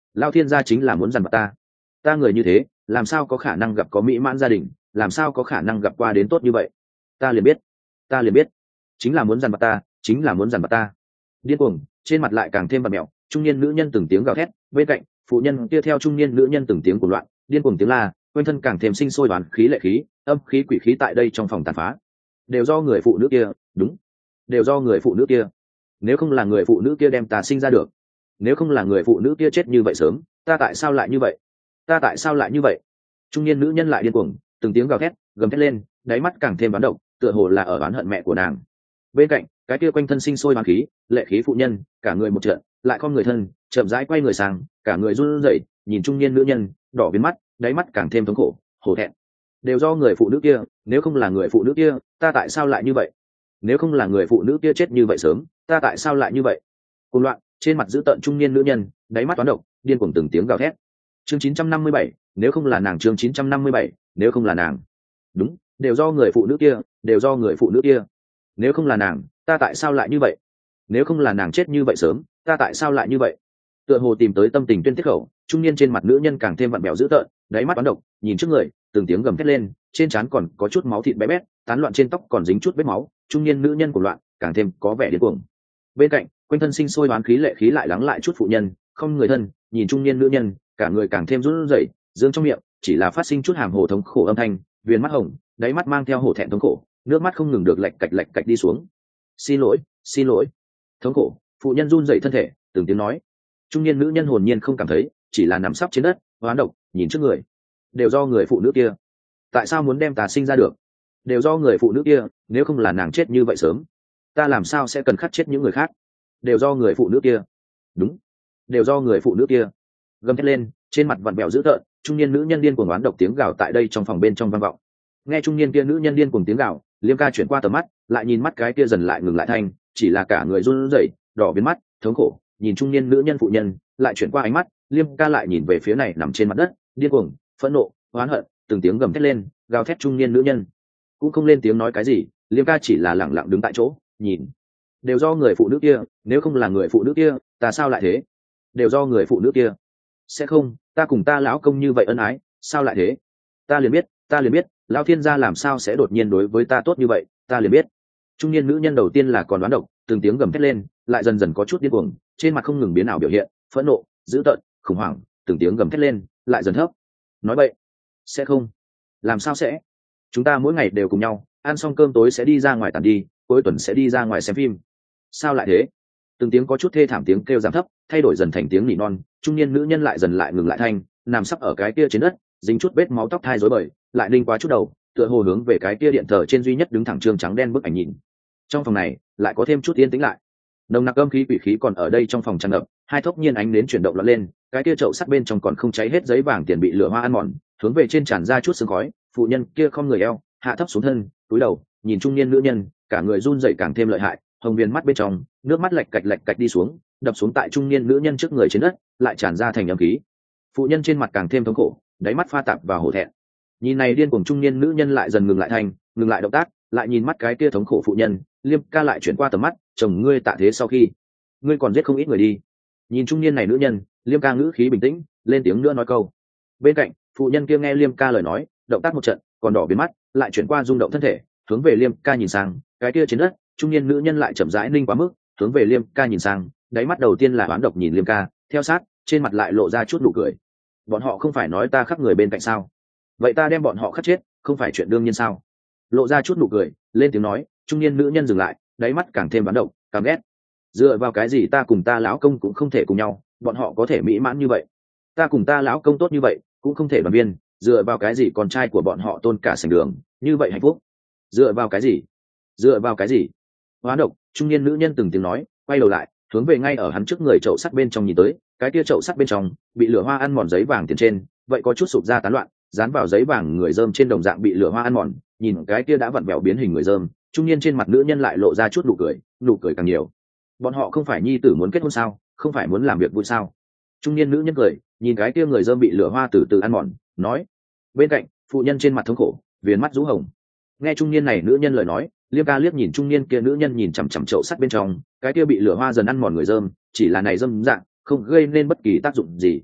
Lao thiên gia chính là muốn dằn vặt ta người như thế làm sao có khả năng gặp có mỹ mãn gia đình, làm sao có khả năng gặp qua đến tốt như vậy. Ta liền biết chính là muốn dằn vặt ta, chính là muốn dằn vặt ta. Điên cuồng trên mặt lại càng thêm bạt mẹo, trung niên nữ nhân từng tiếng gào thét, bên cạnh phụ nhân kia theo trung niên nữ nhân từng tiếng cuồng loạn điên cuồng tiếng la, quanh thân càng thêm sinh sôi đoán khí lệ khí, âm khí quỷ khí tại đây trong phòng tàn phá. Đều do người phụ nữ kia, đúng, đều do người phụ nữ kia. Nếu không là người phụ nữ kia đem ta sinh ra được, nếu không là người phụ nữ kia chết như vậy sớm, ta tại sao lại như vậy, ta tại sao lại như vậy. Trung niên nữ nhân lại điên cuồng từng tiếng gào thét, gầm thét lên, đáy mắt càng thêm bán độc, tựa hồ là ở oán hận mẹ của nàng. Bên cạnh cái kia quanh thân sinh sôi hoán khí lệ khí phụ nhân, cả người một trận lại con người thân chậm rãi quay người sang, cả người run rẩy nhìn trung niên nữ nhân, đỏ biến mắt, đáy mắt càng thêm thống khổ hổ thẹn. Đều do người phụ nữ kia, nếu không là người phụ nữ kia, ta tại sao lại như vậy, nếu không là người phụ nữ kia chết như vậy sớm, ta tại sao lại như vậy. Cùng loạn trên mặt giữ tợn trung niên nữ nhân, đáy mắt toán độc, điên cuồng từng tiếng gào thét. Chương 957, nếu không là nàng. Chương 957, nếu không là nàng. Đúng, đều do người phụ nữ kia, đều do người phụ nữ kia. Nếu không là nàng, ta tại sao lại như vậy, nếu không là nàng chết như vậy sớm, ta tại sao lại như vậy. Tựa hồ tìm tới tâm tình tuyên tiết khẩu, trung niên trên mặt nữ nhân càng thêm vặn vẹo dữ tợn, đáy mắt toán độc, nhìn trước người từng tiếng gầm thét lên, trên trán còn có chút máu thịt bé bét tán loạn, trên tóc còn dính chút vết máu. Trung niên nữ nhân của loạn càng thêm có vẻ điên cuồng. Bên cạnh quanh thân sinh sôi đoán khí lệ khí lại lắng lại chút phụ nhân, không người thân nhìn trung niên nữ nhân, cả người càng thêm run rẩy, dương trong miệng chỉ là phát sinh chút hàm hồ thống khổ âm thanh, viền mắt hồng, đáy mắt mang theo hổ thẹn thống khổ, nước mắt không ngừng được lạch cạch đi xuống. Xin lỗi, xin lỗi. Thống khổ phụ nhân run rẩy thân thể từng tiếng nói. Trung niên nữ nhân hồn nhiên không cảm thấy, chỉ là nằm sấp trên đất hoán độc nhìn trước người. Đều do người phụ nữ kia, tại sao muốn đem ta sinh ra được, đều do người phụ nữ kia, nếu không là nàng chết như vậy sớm, ta làm sao sẽ cần khắc chết những người khác. Đều do người phụ nữ kia, đúng, đều do người phụ nữ kia. Gầm thét lên, trên mặt vặn vẹo dữ tợn, trung niên nữ nhân điên cuồng oán độc tiếng gào tại đây trong phòng bên trong vang vọng. Nghe trung niên kia nữ nhân điên cuồng tiếng gào, Liêm ca chuyển qua tầm mắt, lại nhìn mắt cái kia dần lại ngừng lại thanh, chỉ là cả người run rẩy, đỏ biến mắt, thống khổ nhìn trung niên nữ nhân phụ nhân, lại chuyển qua ánh mắt, Liêm ca lại nhìn về phía này nằm trên mặt đất điên cuồng phẫn nộ oán hận từng tiếng gầm thét lên, gào thét trung niên nữ nhân cũng không lên tiếng nói cái gì. Liêm ca chỉ là lẳng lặng đứng tại chỗ nhìn. Đều do người phụ nữ kia, nếu không là người phụ nữ kia, ta sao lại thế, đều do người phụ nữ kia. Sẽ không, ta cùng ta lão công như vậy ân ái, sao lại thế. Ta liền biết lão thiên gia làm sao sẽ đột nhiên đối với ta tốt như vậy, ta liền biết. Trung niên nữ nhân đầu tiên là còn đoán độc, từng tiếng gầm thét lên, lại dần dần có chút điên cuồng, trên mặt không ngừng biến ảo biểu hiện, phẫn nộ dữ tợn khủng hoảng, từng tiếng gầm thét lên, lại dần thấp. Nói vậy, sẽ không, làm sao sẽ, chúng ta mỗi ngày đều cùng nhau ăn xong cơm tối sẽ đi ra ngoài tàn đi, cuối tuần sẽ đi ra ngoài xem phim, sao lại thế. Từng tiếng có chút thê thảm tiếng kêu giảm thấp, thay đổi dần thành tiếng nỉ non. Trung niên nữ nhân lại dần lại ngừng lại thanh, nằm sấp ở cái kia trên đất, dính chút vết máu, tóc thai rối bời, lại ninh quá chút đầu, tựa hồ hướng về cái kia điện thờ trên duy nhất đứng thẳng trương trắng đen bức ảnh nhìn. Trong phòng này lại có thêm chút yên tĩnh lại, nồng nặc âm khí quỷ khí còn ở đây trong phòng tràn ngập. Hai thốc nhiên ánh nến chuyển động lọt lên, cái kia chậu sắt bên trong còn không cháy hết giấy vàng tiền bị lửa hoa ăn mòn, hướng về trên tràn ra chút sương khói. Phụ nhân kia không người eo hạ thấp xuống thân, cúi đầu nhìn trung niên nữ nhân, cả người run rẩy càng thêm lợi hại, hồng viền mắt bên trong nước mắt lạch cạch đi xuống, đập xuống tại trung niên nữ nhân trước người trên đất, lại tràn ra thành âm khí. Phụ nhân trên mặt càng thêm thống khổ, đáy mắt pha tạp và hổ thẹn. Nhìn này điên cuồng trung niên nữ nhân lại dần ngừng lại thành, ngừng lại động tác, lại nhìn mắt cái kia thống khổ phụ nhân. Liêm ca lại chuyển qua tầm mắt, chồng ngươi tạ thế sau khi, ngươi còn giết không ít người đi. Nhìn trung niên này nữ nhân, Liêm ca ngữ khí bình tĩnh, lên tiếng nữa nói câu. Bên cạnh phụ nhân kia nghe Liêm ca lời nói, động tác một trận, còn đỏ biến mắt, lại chuyển qua rung động thân thể, hướng về Liêm ca nhìn sang. Cái kia trên đất, trung niên nữ nhân lại chậm rãi ninh quá mức, hướng về Liêm ca nhìn sang, đáy mắt đầu tiên là oán độc nhìn Liêm ca, theo sát trên mặt lại lộ ra chút nụ cười. Bọn họ không phải nói ta khắc người bên cạnh sao, vậy ta đem bọn họ khắc chết không phải chuyện đương nhiên sao. Lộ ra chút nụ cười, lên tiếng nói. Trung niên nữ nhân dừng lại, đáy mắt càng thêm oán độc, càng ghét. Dựa vào cái gì ta cùng ta lão công cũng không thể cùng nhau, bọn họ có thể mỹ mãn như vậy, ta cùng ta lão công tốt như vậy cũng không thể đoàn viên, dựa vào cái gì con trai của bọn họ tôn cả sành đường như vậy hạnh phúc, dựa vào cái gì, dựa vào cái gì. Hóa độc trung niên nữ nhân từng tiếng nói, quay đầu lại hướng về ngay ở hắn trước người chậu sắt bên trong nhìn tới. Cái kia chậu sắt bên trong bị lửa hoa ăn mòn giấy vàng tiền trên, vậy có chút sụp ra tán loạn, dán vào giấy vàng người dơm trên đồng dạng bị lửa hoa ăn mòn. Nhìn cái kia đã vặn vẹo biến hình người dơm, trung niên trên mặt nữ nhân lại lộ ra chút nụ cười càng nhiều. Bọn họ không phải nhi tử muốn kết hôn sao, không phải muốn làm việc vui sao. Trung niên nữ nhân cười, nhìn cái kia người dơm bị lửa hoa từ từ ăn mòn, nói. Bên cạnh phụ nhân trên mặt thống khổ, viền mắt rũ hồng. Nghe trung niên này nữ nhân lời nói, Liêm ca liếc nhìn trung niên kia nữ nhân nhìn chằm chằm chậu sắt bên trong, cái kia bị lửa hoa dần ăn mòn người dơm, chỉ là này dơm dạng không gây nên bất kỳ tác dụng gì,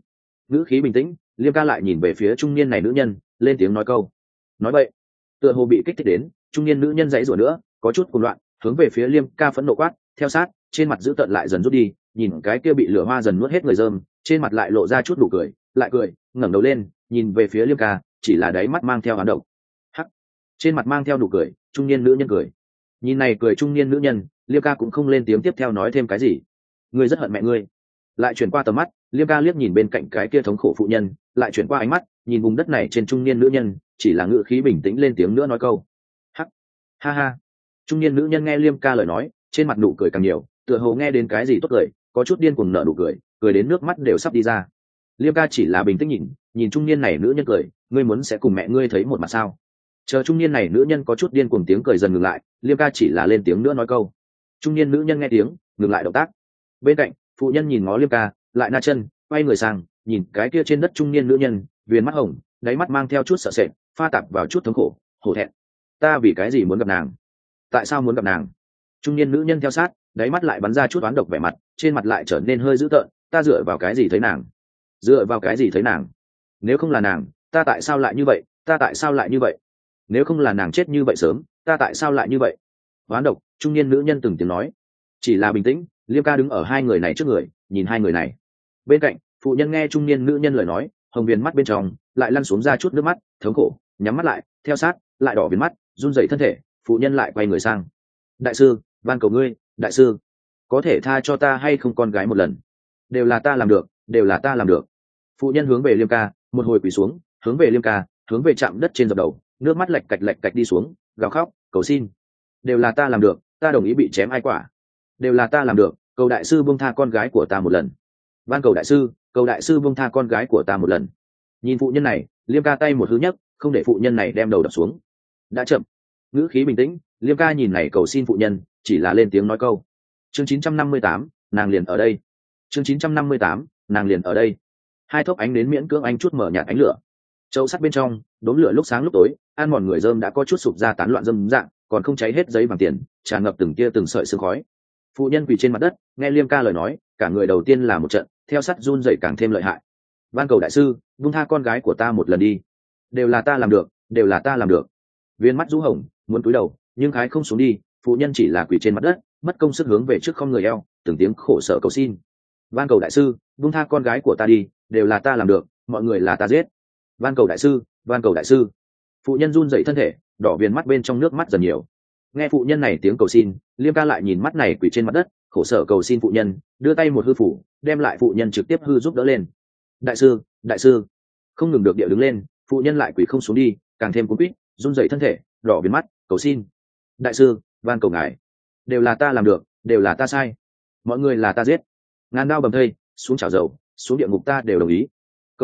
ngữ khí bình tĩnh, Liêm ca lại nhìn về phía trung niên này nữ nhân, lên tiếng nói câu. Nói vậy, tựa hồ bị kích thích đến, trung niên nữ nhân dãy rủa nữa, có chút cuồng loạn, hướng về phía Liêm ca phẫn nộ quát, theo sát, trên mặt dữ tợn lại dần rút đi, nhìn cái kia bị lửa hoa dần nuốt hết người dơm, trên mặt lại lộ ra chút nụ cười, lại cười, ngẩng đầu lên, nhìn về phía Liêm ca, chỉ là đáy mắt mang theo hàn độc. Hắc, trên mặt mang theo nụ cười, trung niên nữ nhân cười. Nhìn này cười trung niên nữ nhân, Liêm ca cũng không lên tiếng tiếp theo nói thêm cái gì. Ngươi rất hận mẹ ngươi. Lại chuyển qua tầm mắt, Liêm ca liếc nhìn bên cạnh cái kia thống khổ phụ nhân, lại chuyển qua ánh mắt, nhìn vùng đất này trên trung niên nữ nhân, chỉ là ngữ khí bình tĩnh lên tiếng nữa nói câu. Hắc, ha ha. Trung niên nữ nhân nghe Liêm ca lời nói, trên mặt nụ cười càng nhiều, tựa hồ nghe đến cái gì tốt cười, có chút điên cuồng nở nụ cười, cười đến nước mắt đều sắp đi ra. Liêm ca chỉ là bình tĩnh nhìn trung niên này nữ nhân cười, ngươi muốn sẽ cùng mẹ ngươi thấy một mặt sao? Chờ trung niên này nữ nhân có chút điên cuồng tiếng cười dần ngừng lại, Liêm ca chỉ là lên tiếng nữa nói câu. Trung niên nữ nhân nghe tiếng, ngừng lại động tác. Bên cạnh, phụ nhân nhìn ngó Liêm ca, lại na chân, quay người sang, nhìn cái kia trên đất trung niên nữ nhân, viền mắt hồng, đáy mắt mang theo chút sợ sệt, pha tạp vào chút thống khổ, hổ thẹn. Ta vì cái gì muốn gặp nàng? Tại sao muốn gặp nàng? Trung niên nữ nhân theo sát, đáy mắt lại bắn ra chút oán độc vẻ mặt, trên mặt lại trở nên hơi dữ tợn. Ta dựa vào cái gì thấy nàng? Dựa vào cái gì thấy nàng? Nếu không là nàng, ta tại sao lại như vậy? Ta tại sao lại như vậy? Nếu không là nàng chết như vậy sớm, ta tại sao lại như vậy? Oán độc, trung niên nữ nhân từng tiếng nói. Chỉ là bình tĩnh, Liêm ca đứng ở hai người này trước người, nhìn hai người này. Bên cạnh, phụ nhân nghe trung niên nữ nhân lời nói, hồng viền mắt bên trong lại lăn xuống ra chút nước mắt, thống khổ, nhắm mắt lại, theo sát, lại đỏ viền mắt, run rẩy thân thể. Phụ nhân lại quay người sang. Đại sư, van cầu ngươi, đại sư, có thể tha cho ta hay không con gái một lần? Đều là ta làm được, đều là ta làm được. Phụ nhân hướng về Liêm ca, một hồi quỳ xuống, hướng về Liêm ca, hướng về chạm đất trên dập đầu, nước mắt lạch cạch đi xuống, gào khóc, cầu xin. Đều là ta làm được, ta đồng ý bị chém ai quả. Đều là ta làm được, cầu đại sư buông tha con gái của ta một lần. Van cầu đại sư buông tha con gái của ta một lần. Nhìn phụ nhân này, Liêm ca tay một hứ nhất, không để phụ nhân này đem đầu đập xuống. Đã chậm. Ngữ khí bình tĩnh, Liêm ca nhìn này cầu xin phụ nhân, chỉ là lên tiếng nói câu. Chương 958, nàng liền ở đây. Chương 958, nàng liền ở đây. Hai thốc ánh đến miễn cưỡng anh chút mở nhạt ánh lửa. Châu sắt bên trong, đốm lửa lúc sáng lúc tối, ăn mòn người rơm đã có chút sụp ra tán loạn dâm dạng, còn không cháy hết giấy bằng tiền, tràn ngập từng tia từng sợi sương khói. Phụ nhân quỳ trên mặt đất, nghe Liêm ca lời nói, cả người đầu tiên là một trận, theo sắt run rẩy càng thêm lợi hại. Van cầu đại sư, buông tha con gái của ta một lần đi. Đều là ta làm được, đều là ta làm được. Viên mắt rũ hồng, muốn cúi đầu, nhưng khái không xuống đi. Phụ nhân chỉ là quỳ trên mặt đất, mất công sức hướng về trước không người eo, từng tiếng khổ sở cầu xin. Van cầu đại sư, buông tha con gái của ta đi, đều là ta làm được, mọi người là ta giết. Van cầu đại sư, van cầu đại sư. Phụ nhân run rẩy thân thể, đỏ viền mắt bên trong nước mắt dần nhiều. Nghe phụ nhân này tiếng cầu xin, Liêm ca lại nhìn mắt này quỳ trên mặt đất, khổ sở cầu xin phụ nhân, đưa tay một hư phủ, đem lại phụ nhân trực tiếp hư giúp đỡ lên. Đại sư, đại sư. Không ngừng được điệu đứng lên, phụ nhân lại quỳ không xuống đi, càng thêm cuống quýt, run rẩy thân thể, đỏ viền mắt, cầu xin. Đại sư, van cầu ngài. Đều là ta làm được, đều là ta sai. Mọi người là ta giết. Ngàn đao bầm thây, xuống chảo dầu, xuống địa ngục ta đều đồng ý.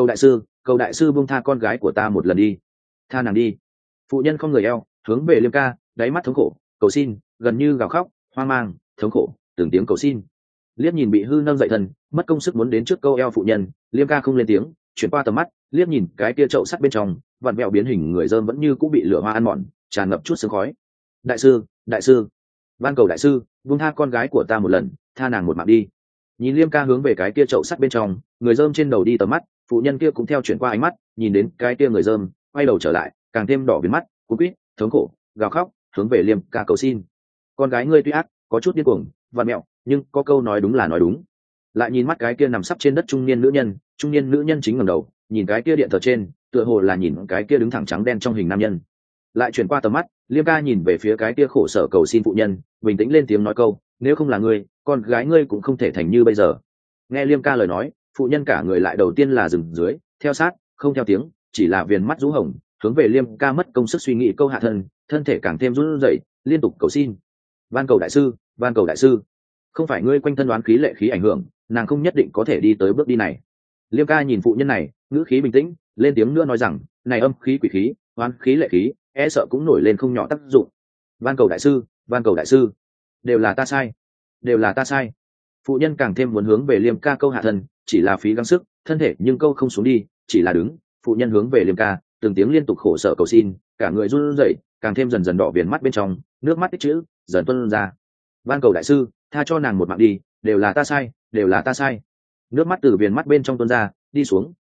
Cầu đại sư buông tha con gái của ta một lần đi. Tha nàng đi. Phụ nhân không người eo, hướng về Liêm ca, đáy mắt thống khổ, cầu xin, gần như gào khóc, hoang mang, thống khổ, từng tiếng cầu xin. Liếc nhìn bị hư nâng dậy thân, mất công sức muốn đến trước câu eo phụ nhân, Liêm ca không lên tiếng, chuyển qua tầm mắt, liếc nhìn cái kia chậu sắt bên trong, vặn vẹo biến hình người dơm vẫn như cũng bị lửa hoa ăn mòn, tràn ngập chút sương khói. Đại sư, van cầu đại sư, buông tha con gái của ta một lần, tha nàng một mạng đi. Nhìn Liêm ca hướng về cái kia chậu sắt bên trong, người dơm trên đầu đi tầm mắt, phụ nhân kia cũng theo chuyển qua ánh mắt, nhìn đến cái kia người dơm, quay đầu trở lại, càng thêm đỏ biến mắt, cuống quýt, thống khổ, gào khóc, hướng về Liêm ca cầu xin. Con gái ngươi tuy ác, có chút điên cuồng, vặn mẹo, nhưng có câu nói đúng là nói đúng. Lại nhìn mắt cái kia nằm sấp trên đất trung niên nữ nhân chính ngẩng đầu, nhìn cái kia điện thờ trên, tựa hồ là nhìn cái kia đứng thẳng trắng đen trong hình nam nhân. Lại chuyển qua tầm mắt, Liêm ca nhìn về phía cái kia khổ sở cầu xin phụ nhân, bình tĩnh lên tiếng nói câu, nếu không là ngươi, con gái ngươi cũng không thể thành như bây giờ. Nghe Liêm ca lời nói, phụ nhân cả người lại đầu tiên là dừng dưới, theo sát, không theo tiếng, chỉ là viền mắt rũ hồng, hướng về Liêm ca mất công sức suy nghĩ câu hạ thân thể càng thêm run rẩy, liên tục cầu xin. Van cầu đại sư, van cầu đại sư. Không phải ngươi quanh thân đoán khí lệ khí ảnh hưởng, nàng không nhất định có thể đi tới bước đi này. Liêm ca nhìn phụ nhân này, ngữ khí bình tĩnh, lên tiếng nữa nói rằng, này âm khí quỷ khí, oán khí lệ khí, e sợ cũng nổi lên không nhỏ tác dụng. Van cầu đại sư, van cầu đại sư. Đều là ta sai, đều là ta sai. Phụ nhân càng thêm muốn hướng về Liêm ca câu hạ thân, chỉ là phí gắng sức, thân thể nhưng câu không xuống đi, chỉ là đứng. Phụ nhân hướng về Liêm ca, từng tiếng liên tục khổ sở cầu xin, cả người run rẩy, càng thêm dần dần đỏ viền mắt bên trong, nước mắt tích trữ dần tuôn ra. Van cầu đại sư, tha cho nàng một mạng đi, đều là ta sai, đều là ta sai. Nước mắt từ viền mắt bên trong tuôn ra, đi xuống,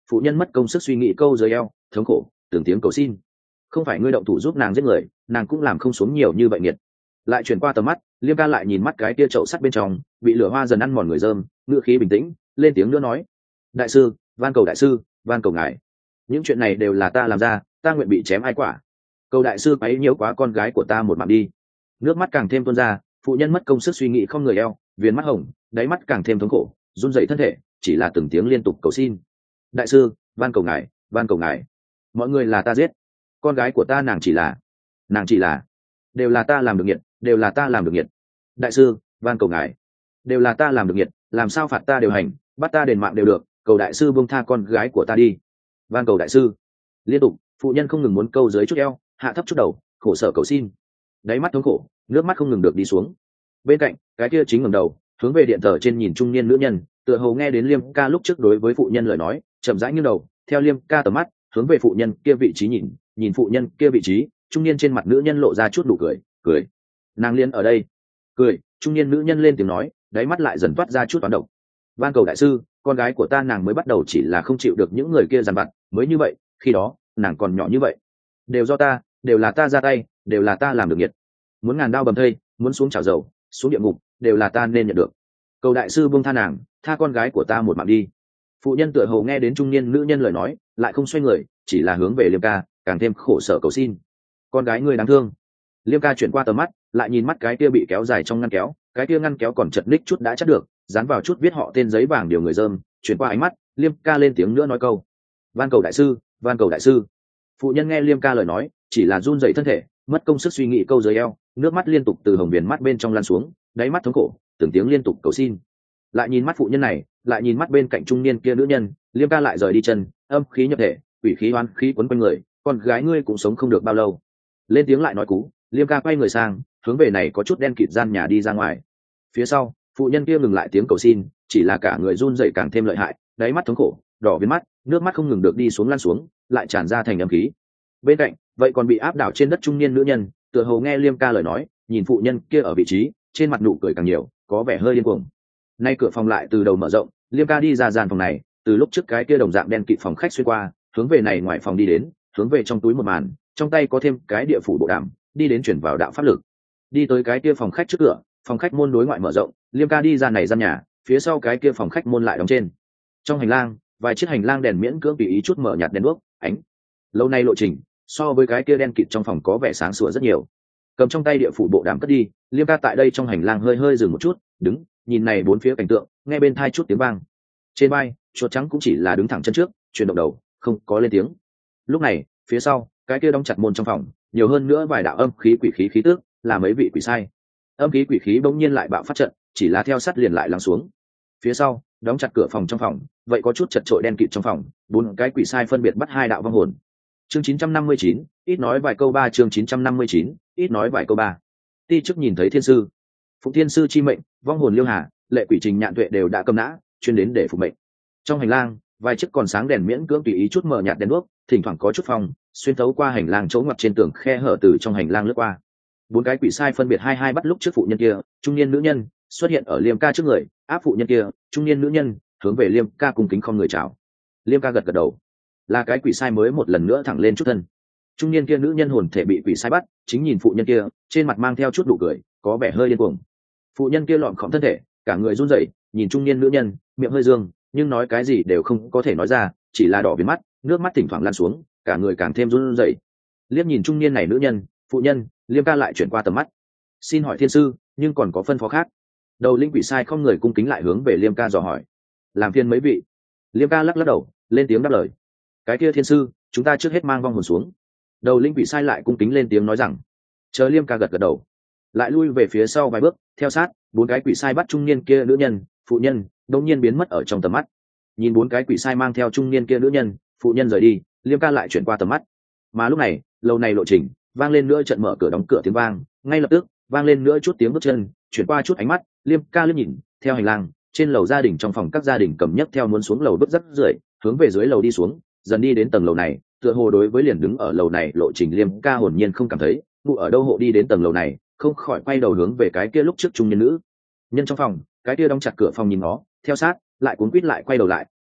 phụ nhân mất công sức suy nghĩ câu dưới eo thống khổ từng tiếng cầu xin. Không phải ngươi động thủ giúp nàng giết người, nàng cũng làm không xuống nhiều như vậy nghiệt. Lại chuyển qua tầm mắt, Liêm ca lại nhìn mắt cái kia chậu sắt bên trong bị lửa hoa dần ăn mòn người dơm, ngữ khí bình tĩnh lên tiếng nữa nói: đại sư, van cầu đại sư, van cầu ngài, những chuyện này đều là ta làm ra, ta nguyện bị chém ai quả, cầu đại sư quấy nhiễu quá con gái của ta một mạng đi. Nước mắt càng thêm tuôn ra, phụ nhân mất công sức suy nghĩ không người eo, viền mắt hồng, đáy mắt càng thêm thống khổ, run rẩy thân thể, chỉ là từng tiếng liên tục cầu xin: đại sư, van cầu ngài, van cầu ngài, mọi người là ta giết, con gái của ta nàng chỉ là đều là ta làm được nghiệt, đều là ta làm được nghiệt, đại sư, van cầu ngài, đều là ta làm được nghiệt, làm sao phạt ta đều hành, bắt ta đền mạng đều được, cầu đại sư buông tha con gái của ta đi, van cầu đại sư. Liên tục, phụ nhân không ngừng muốn câu dưới chút eo, hạ thấp chút đầu, khổ sở cầu xin, đáy mắt thống khổ, nước mắt không ngừng được đi xuống. Bên cạnh cái kia chính ngẩng đầu hướng về điện thờ trên nhìn trung niên nữ nhân, tựa hồ nghe đến Liêm ca lúc trước đối với phụ nhân lời nói, chậm rãi nghiêng đầu theo Liêm ca tầm mắt hướng về phụ nhân kia vị trí nhìn phụ nhân kia vị trí, trung niên trên mặt nữ nhân lộ ra chút nụ cười. Nàng liên ở đây. Cười, trung niên nữ nhân lên tiếng nói, đáy mắt lại dần toát ra chút toán độc. Van cầu đại sư, con gái của ta nàng mới bắt đầu chỉ là không chịu được những người kia dằn vặt, mới như vậy, khi đó nàng còn nhỏ như vậy, đều do ta, đều là ta ra tay, đều là ta làm được nghiệt, muốn ngàn đao bầm thây, muốn xuống chảo dầu, xuống địa ngục, đều là ta nên nhận được, cầu đại sư buông tha nàng, tha con gái của ta một mạng đi. Phụ nhân tựa hồ nghe đến trung niên nữ nhân lời nói, lại không xoay người, chỉ là hướng về Liêm ca càng thêm khổ sở cầu xin: con gái ngươi đáng thương. Liêm ca chuyển qua tầm mắt, lại nhìn mắt cái kia bị kéo dài trong ngăn kéo, cái kia ngăn kéo còn chật ních chút đã chắc được, dán vào chút viết họ tên giấy vàng điều người dơm. Chuyển qua ánh mắt, Liêm ca lên tiếng nữa nói câu: van cầu đại sư, van cầu đại sư. Phụ nhân nghe Liêm ca lời nói, chỉ là run rẩy thân thể, mất công sức suy nghĩ câu dưới eo, nước mắt liên tục từ hồng viền mắt bên trong lan xuống, đáy mắt thống khổ, từng tiếng liên tục cầu xin. Lại nhìn mắt phụ nhân này, lại nhìn mắt bên cạnh trung niên kia nữ nhân, Liêm ca lại rời đi chân, âm khí nhập thể, quỷ khí oán khí quấn quanh người, con gái ngươi cũng sống không được bao lâu. Lên tiếng lại nói cú, Liêm ca quay người sang, hướng về này có chút đen kịt gian nhà đi ra ngoài. Phía sau, phụ nhân kia ngừng lại tiếng cầu xin, chỉ là cả người run rẩy càng thêm lợi hại, đáy mắt thống khổ, đỏ biến mắt, nước mắt không ngừng được đi xuống lan xuống, lại tràn ra thành âm khí. Bên cạnh, vậy còn bị áp đảo trên đất trung niên nữ nhân, tựa hồ nghe Liêm ca lời nói, nhìn phụ nhân kia ở vị trí, trên mặt nụ cười càng nhiều, có vẻ hơi điên cuồng. Nay cửa phòng lại từ đầu mở rộng, Liêm ca đi ra gian phòng này, từ lúc trước cái kia đồng dạng đen kịt phòng khách xuyên qua, hướng về này ngoài phòng đi đến, hướng về trong túi một màn, trong tay có thêm cái địa phủ bộ đàm, đi đến chuyển vào đạo pháp lực. Đi tới cái kia phòng khách trước cửa, phòng khách môn đối ngoại mở rộng, Liêm ca đi ra này gian nhà, phía sau cái kia phòng khách môn lại đóng trên. Trong hành lang, vài chiếc hành lang đèn miễn cưỡng tùy ý chút mở nhạt đèn đuốc, ánh. Lâu nay lộ trình, so với cái kia đen kịt trong phòng có vẻ sáng sủa rất nhiều. Cầm trong tay địa phủ bộ đàm cất đi, Liêm ca tại đây trong hành lang hơi dừng một chút, đứng, nhìn này bốn phía cảnh tượng, nghe bên tai chút tiếng vang. Trên vai, chuột trắng cũng chỉ là đứng thẳng chân trước, chuyển động đầu, không có lên tiếng. Lúc này, phía sau, cái kia đóng chặt môn trong phòng, nhiều hơn nữa vài đạo âm khí quỷ khí khí tức, là mấy vị quỷ sai. Âm khí quỷ khí bỗng nhiên lại bạo phát trận, chỉ là theo sát liền lại lắng xuống. Phía sau, đóng chặt cửa phòng trong phòng, vậy có chút chật chội đen kịt trong phòng, bốn cái quỷ sai phân biệt bắt hai đạo vong hồn. Chương 959, ít nói vài câu ba. Chương 959, ít nói vài câu ba. Ti chức nhìn thấy thiên sư, Phụng thiên sư chi mệnh, vong hồn Liêu Hà, lệ quỷ Trình Nhạn Tuệ đều đã cầm nã, chuyên đến để phục mệnh. Trong hành lang, vài chiếc còn sáng đèn miễn cưỡng tùy ý chút mờ nhạt đèn đuốc, thỉnh thoảng có chút phong xuyên thấu qua hành lang chỗ ngoặt trên tường khe hở từ trong hành lang lướt qua. Bốn cái quỷ sai phân biệt hai bắt lúc trước phụ nhân kia, trung niên nữ nhân xuất hiện ở Liêm ca trước người, áp phụ nhân kia, trung niên nữ nhân hướng về Liêm ca cung kính không người chào. Liêm ca gật gật đầu, là cái quỷ sai mới một lần nữa thẳng lên chút thân. Trung niên kia nữ nhân hồn thể bị quỷ sai bắt, chính nhìn phụ nhân kia, trên mặt mang theo chút nụ cười, có vẻ hơi điên cuồng. Phụ nhân kia lọm khom thân thể, cả người run rẩy, nhìn trung niên nữ nhân, miệng hơi dương, nhưng nói cái gì đều không có thể nói ra, chỉ là đỏ biến mắt, nước mắt thỉnh thoảng lan xuống, cả người càng thêm run rẩy. Liếc nhìn trung niên này nữ nhân, phụ nhân, Liêm ca lại chuyển qua tầm mắt. Xin hỏi thiên sư, nhưng còn có phân phó khác? Đầu linh quỷ sai không người cung kính lại hướng về Liêm ca dò hỏi. Làm phiền mấy vị. Liêm ca lắc đầu, lên tiếng đáp lời. Cái kia thiên sư, chúng ta trước hết mang vong hồn xuống. Đầu linh quỷ sai lại cung kính lên tiếng nói rằng. Chờ Liêm ca gật đầu, lại lui về phía sau vài bước, theo sát bốn cái quỷ sai bắt trung niên kia nữ nhân, phụ nhân đột nhiên biến mất ở trong tầm mắt. Nhìn bốn cái quỷ sai mang theo trung niên kia nữ nhân, phụ nhân rời đi, Liêm ca lại chuyển qua tầm mắt. Mà lúc này, lâu này lộ trình vang lên nữa trận mở cửa đóng cửa tiếng vang, ngay lập tức vang lên nữa chút tiếng bước chân, chuyển qua chút ánh mắt, Liêm ca liếc nhìn theo hành lang, trên lầu gia đình trong phòng các gia đình cầm nhấc theo muốn xuống lầu bước rất rưởi, hướng về dưới lầu đi xuống, dần đi đến tầng lầu này, tựa hồ đối với liền đứng ở lầu này lộ trình Liêm ca hồn nhiên không cảm thấy, ngủ ở đâu hộ đi đến tầng lầu này, không khỏi quay đầu hướng về cái kia lúc trước trung niên nữ nhân trong phòng, cái kia đóng chặt cửa phòng nhìn nó, theo sát lại cuốn quýt lại quay đầu lại,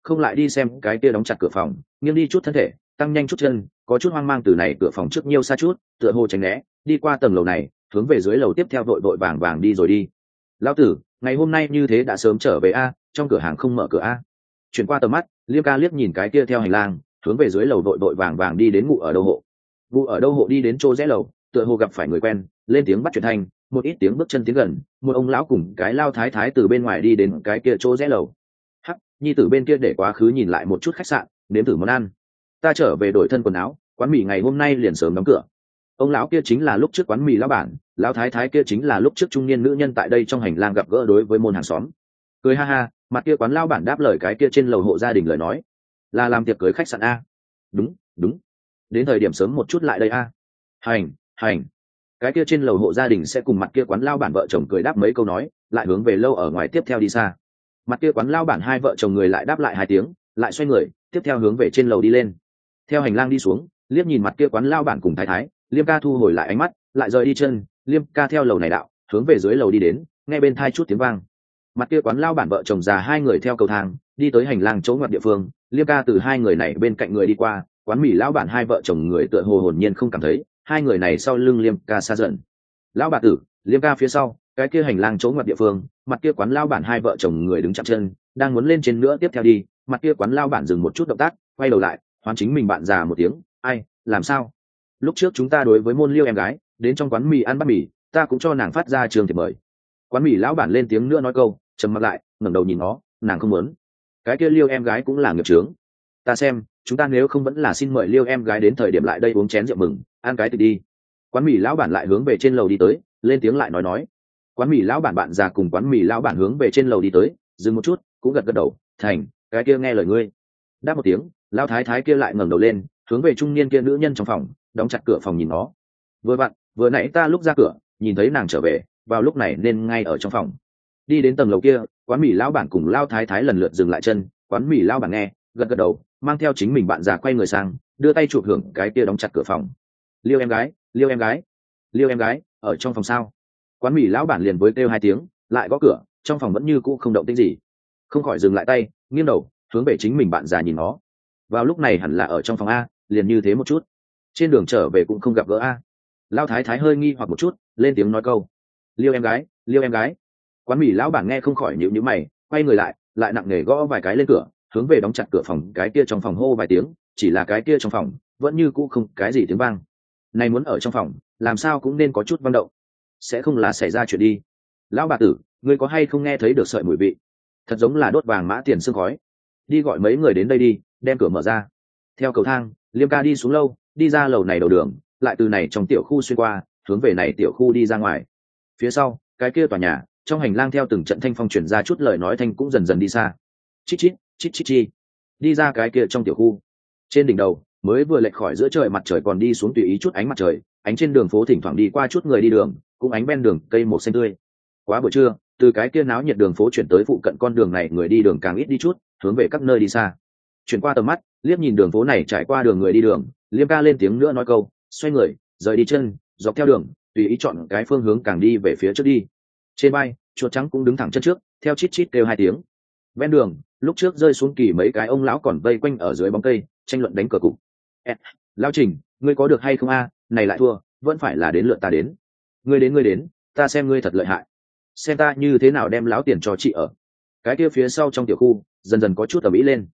không lại đi xem cái kia đóng chặt cửa phòng, nghiêng đi chút thân thể, tăng nhanh chút chân, có chút hoang mang từ này cửa phòng trước nhiều xa chút, tựa hồ tránh né, đi qua tầng lầu này, hướng về dưới lầu tiếp theo vội vội vàng vàng đi rồi đi. Lão tử, ngày hôm nay như thế đã sớm trở về a, trong cửa hàng không mở cửa a. Chuyển qua tầm mắt, Liêm ca liếc nhìn cái kia theo hành lang, hướng về dưới lầu vội vội vàng vàng đi đến ngụ ở đâu hộ. Ngụ ở đâu hộ đi đến chỗ rẽ lầu, tựa hồ gặp phải người quen, lên tiếng bắt chuyện thanh, một ít tiếng bước chân tiến gần, một ông lão cùng cái lao thái thái từ bên ngoài đi đến cái kia chỗ rẽ lầu. Hắc, nhi tử bên kia để quá khứ nhìn lại một chút khách sạn, nếm thử món ăn. Ta trở về đổi thân quần áo, quán mì ngày hôm nay liền sớm đóng cửa. Ông lão kia chính là lúc trước quán mì lão bản, lão thái thái kia chính là lúc trước trung niên nữ nhân tại đây trong hành lang gặp gỡ đối với môn hàng xóm. Cười ha ha, mặt kia quán lão bản đáp lời cái kia trên lầu hộ gia đình lời nói, là làm tiệc cưới khách sạn a. Đúng, đúng, đến thời điểm sớm một chút lại đây a. Hành. Cái kia trên lầu hộ gia đình sẽ cùng mặt kia quán lão bản vợ chồng cười đáp mấy câu nói, lại hướng về lâu ở ngoài tiếp theo đi xa. Mặt kia quán lão bản hai vợ chồng người lại đáp lại hai tiếng, lại xoay người tiếp theo hướng về trên lầu đi lên. Theo hành lang đi xuống, liếc nhìn mặt kia quán lão bản cùng thái thái, Liêm ca thu hồi lại ánh mắt, lại rời đi chân, Liêm ca theo lầu này đạo hướng về dưới lầu đi đến, nghe bên thai chút tiếng vang. Mặt kia quán lão bản vợ chồng già hai người theo cầu thang đi tới hành lang chỗ ngoặt địa phương, Liêm ca từ hai người này bên cạnh người đi qua, quán mì lão bản hai vợ chồng người tựa hồ hồn nhiên không cảm thấy hai người này sau lưng Liêm ca xa dần. Lão bà tử, Liêm ca phía sau cái kia hành lang chỗ ngoặt địa phương, mặt kia quán lão bản hai vợ chồng người đứng chặn chân, đang muốn lên trên nữa tiếp theo đi, mặt kia quán lão bản dừng một chút động tác, quay đầu lại hoán chính mình bạn già một tiếng, ai làm sao? Lúc trước chúng ta đối với môn Liêu em gái đến trong quán mì ăn bát mì, ta cũng cho nàng phát ra trường thiệp mời. Quán mì lão bản lên tiếng nữa nói câu, trầm mặt lại ngẩng đầu nhìn nó, nàng không muốn. Cái kia Liêu em gái cũng là nghiệp chướng, ta xem chúng ta nếu không vẫn là xin mời Liêu em gái đến thời điểm lại đây uống chén rượu mừng, ăn cái thì đi. Quán mì lão bản lại hướng về trên lầu đi tới, lên tiếng lại nói. Quán mì lão bản bạn già cùng quán mì lão bản hướng về trên lầu đi tới, dừng một chút cũng gật gật đầu, thành, cái kia nghe lời ngươi. Đáp một tiếng, lão thái thái kia lại ngẩng đầu lên, hướng về trung niên kia nữ nhân trong phòng, đóng chặt cửa phòng nhìn nó. Vừa nãy ta lúc ra cửa nhìn thấy nàng trở về, vào lúc này nên ngay ở trong phòng. Đi đến tầng lầu kia, quán mì lão bản cùng lao thái thái lần lượt dừng lại chân, quán mì lão bản nghe gật gật đầu, mang theo chính mình bạn già quay người sang, đưa tay chụp hưởng cái kia đóng chặt cửa phòng. Liêu em gái ở trong phòng sao? Quán mì lão bản liền với kêu hai tiếng, lại gõ cửa, trong phòng vẫn như cũ không động tĩnh gì, không khỏi dừng lại tay, nghiêng đầu hướng về chính mình bạn già nhìn nó. Vào lúc này hẳn là ở trong phòng a, liền như thế một chút, trên đường trở về cũng không gặp gỡ a. Lão thái thái hơi nghi hoặc một chút, lên tiếng nói câu, Liêu em gái. Quán mì lão bản nghe không khỏi nhíu nhíu mày, quay người lại nặng nề gõ vài cái lên cửa, hướng về đóng chặt cửa phòng cái kia trong phòng hô vài tiếng, chỉ là cái kia trong phòng vẫn như cũ không cái gì tiếng vang. Này muốn ở trong phòng làm sao cũng nên có chút vang động, sẽ không là xảy ra chuyện đi. Lão bà tử, ngươi có hay không nghe thấy được sợi mùi vị, thật giống là đốt vàng mã tiền sương khói. Đi gọi mấy người đến đây đi, đem cửa mở ra. Theo cầu thang, Liêm ca đi xuống lâu, đi ra lầu này đầu đường, lại từ này trong tiểu khu xuyên qua, hướng về này tiểu khu đi ra ngoài. Phía sau cái kia tòa nhà, trong hành lang theo từng trận thanh phong truyền ra chút lời nói thanh cũng dần dần đi xa. Chít chít, đi ra cái kia trong tiểu khu. Trên đỉnh đầu mới vừa lệch khỏi giữa trời mặt trời còn đi xuống tùy ý chút ánh mặt trời, ánh trên đường phố thỉnh thoảng đi qua chút người đi đường, cũng ánh ven đường cây một xanh tươi. Quá buổi trưa, từ cái kia náo nhiệt đường phố chuyển tới phụ cận con đường này người đi đường càng ít đi chút, hướng về các nơi đi xa. Chuyển qua tầm mắt, liếc nhìn đường phố này trải qua đường người đi đường, Liêm ca lên tiếng nữa nói câu, xoay người rời đi chân, dọc theo đường tùy ý chọn cái phương hướng càng đi về phía trước đi. Trên bay chuột trắng cũng đứng thẳng chân trước, theo chít chít kêu hai tiếng. Ven đường lúc trước rơi xuống kỳ mấy cái ông lão còn vây quanh ở dưới bóng cây tranh luận đánh cờ cục. Lão Trình, ngươi có được hay không a? Này lại thua, vẫn phải là đến lượt ta đến. Ngươi đến, ta xem ngươi thật lợi hại, xem ta như thế nào đem lão tiền cho chị ở. Cái kia phía sau trong tiểu khu dần dần có chút ầm ĩ lên.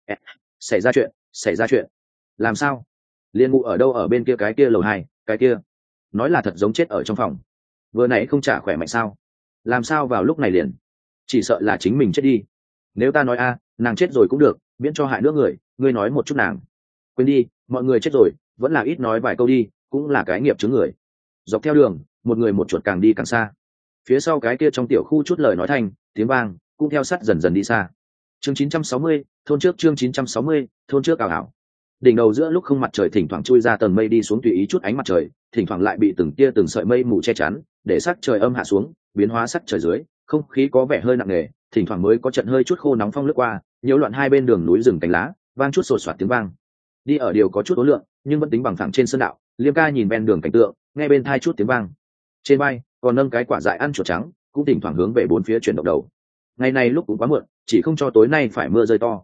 Xảy ra chuyện, làm sao? Liên ngụ ở đâu, ở bên kia cái kia lầu 2, cái kia nói là thật giống chết ở trong phòng, vừa nãy không trả khỏe mạnh sao? Làm sao vào lúc này liền? Chỉ sợ là chính mình chết đi. Nếu ta nói a, nàng chết rồi cũng được, miễn cho hại nữa người, ngươi nói một chút nàng. Quên đi, mọi người chết rồi, vẫn là ít nói vài câu đi, cũng là cái nghiệp chứng người. Dọc theo đường, một người một chuột càng đi càng xa. Phía sau cái kia trong tiểu khu chút lời nói thanh, tiếng vang cũng theo sát dần dần đi xa. Chương 960, thôn trước, chương 960, thôn trước ảo ảo. Đỉnh đầu giữa lúc không mặt trời thỉnh thoảng chui ra tầng mây đi xuống tùy ý chút ánh mặt trời, thỉnh thoảng lại bị từng tia từng sợi mây mù che chắn, để sắc trời âm hạ xuống, biến hóa sắc trời dưới, không khí có vẻ hơi nặng nề, thỉnh thoảng mới có trận hơi chút khô nóng phong lướt qua, nhiễu loạn hai bên đường núi rừng cánh lá, vang chút sột soạt tiếng vang. Đi ở điều có chút ối lượng, nhưng vẫn tính bằng phẳng trên sơn đạo, Liêm ca nhìn ven đường cảnh tượng, nghe bên thai chút tiếng vang. Trên bay còn nâng cái quả dại ăn chuột trắng, cũng thỉnh thoảng hướng về bốn phía chuyển động đầu. Ngày này lúc cũng quá muộn, chỉ không cho tối nay phải mưa rơi to.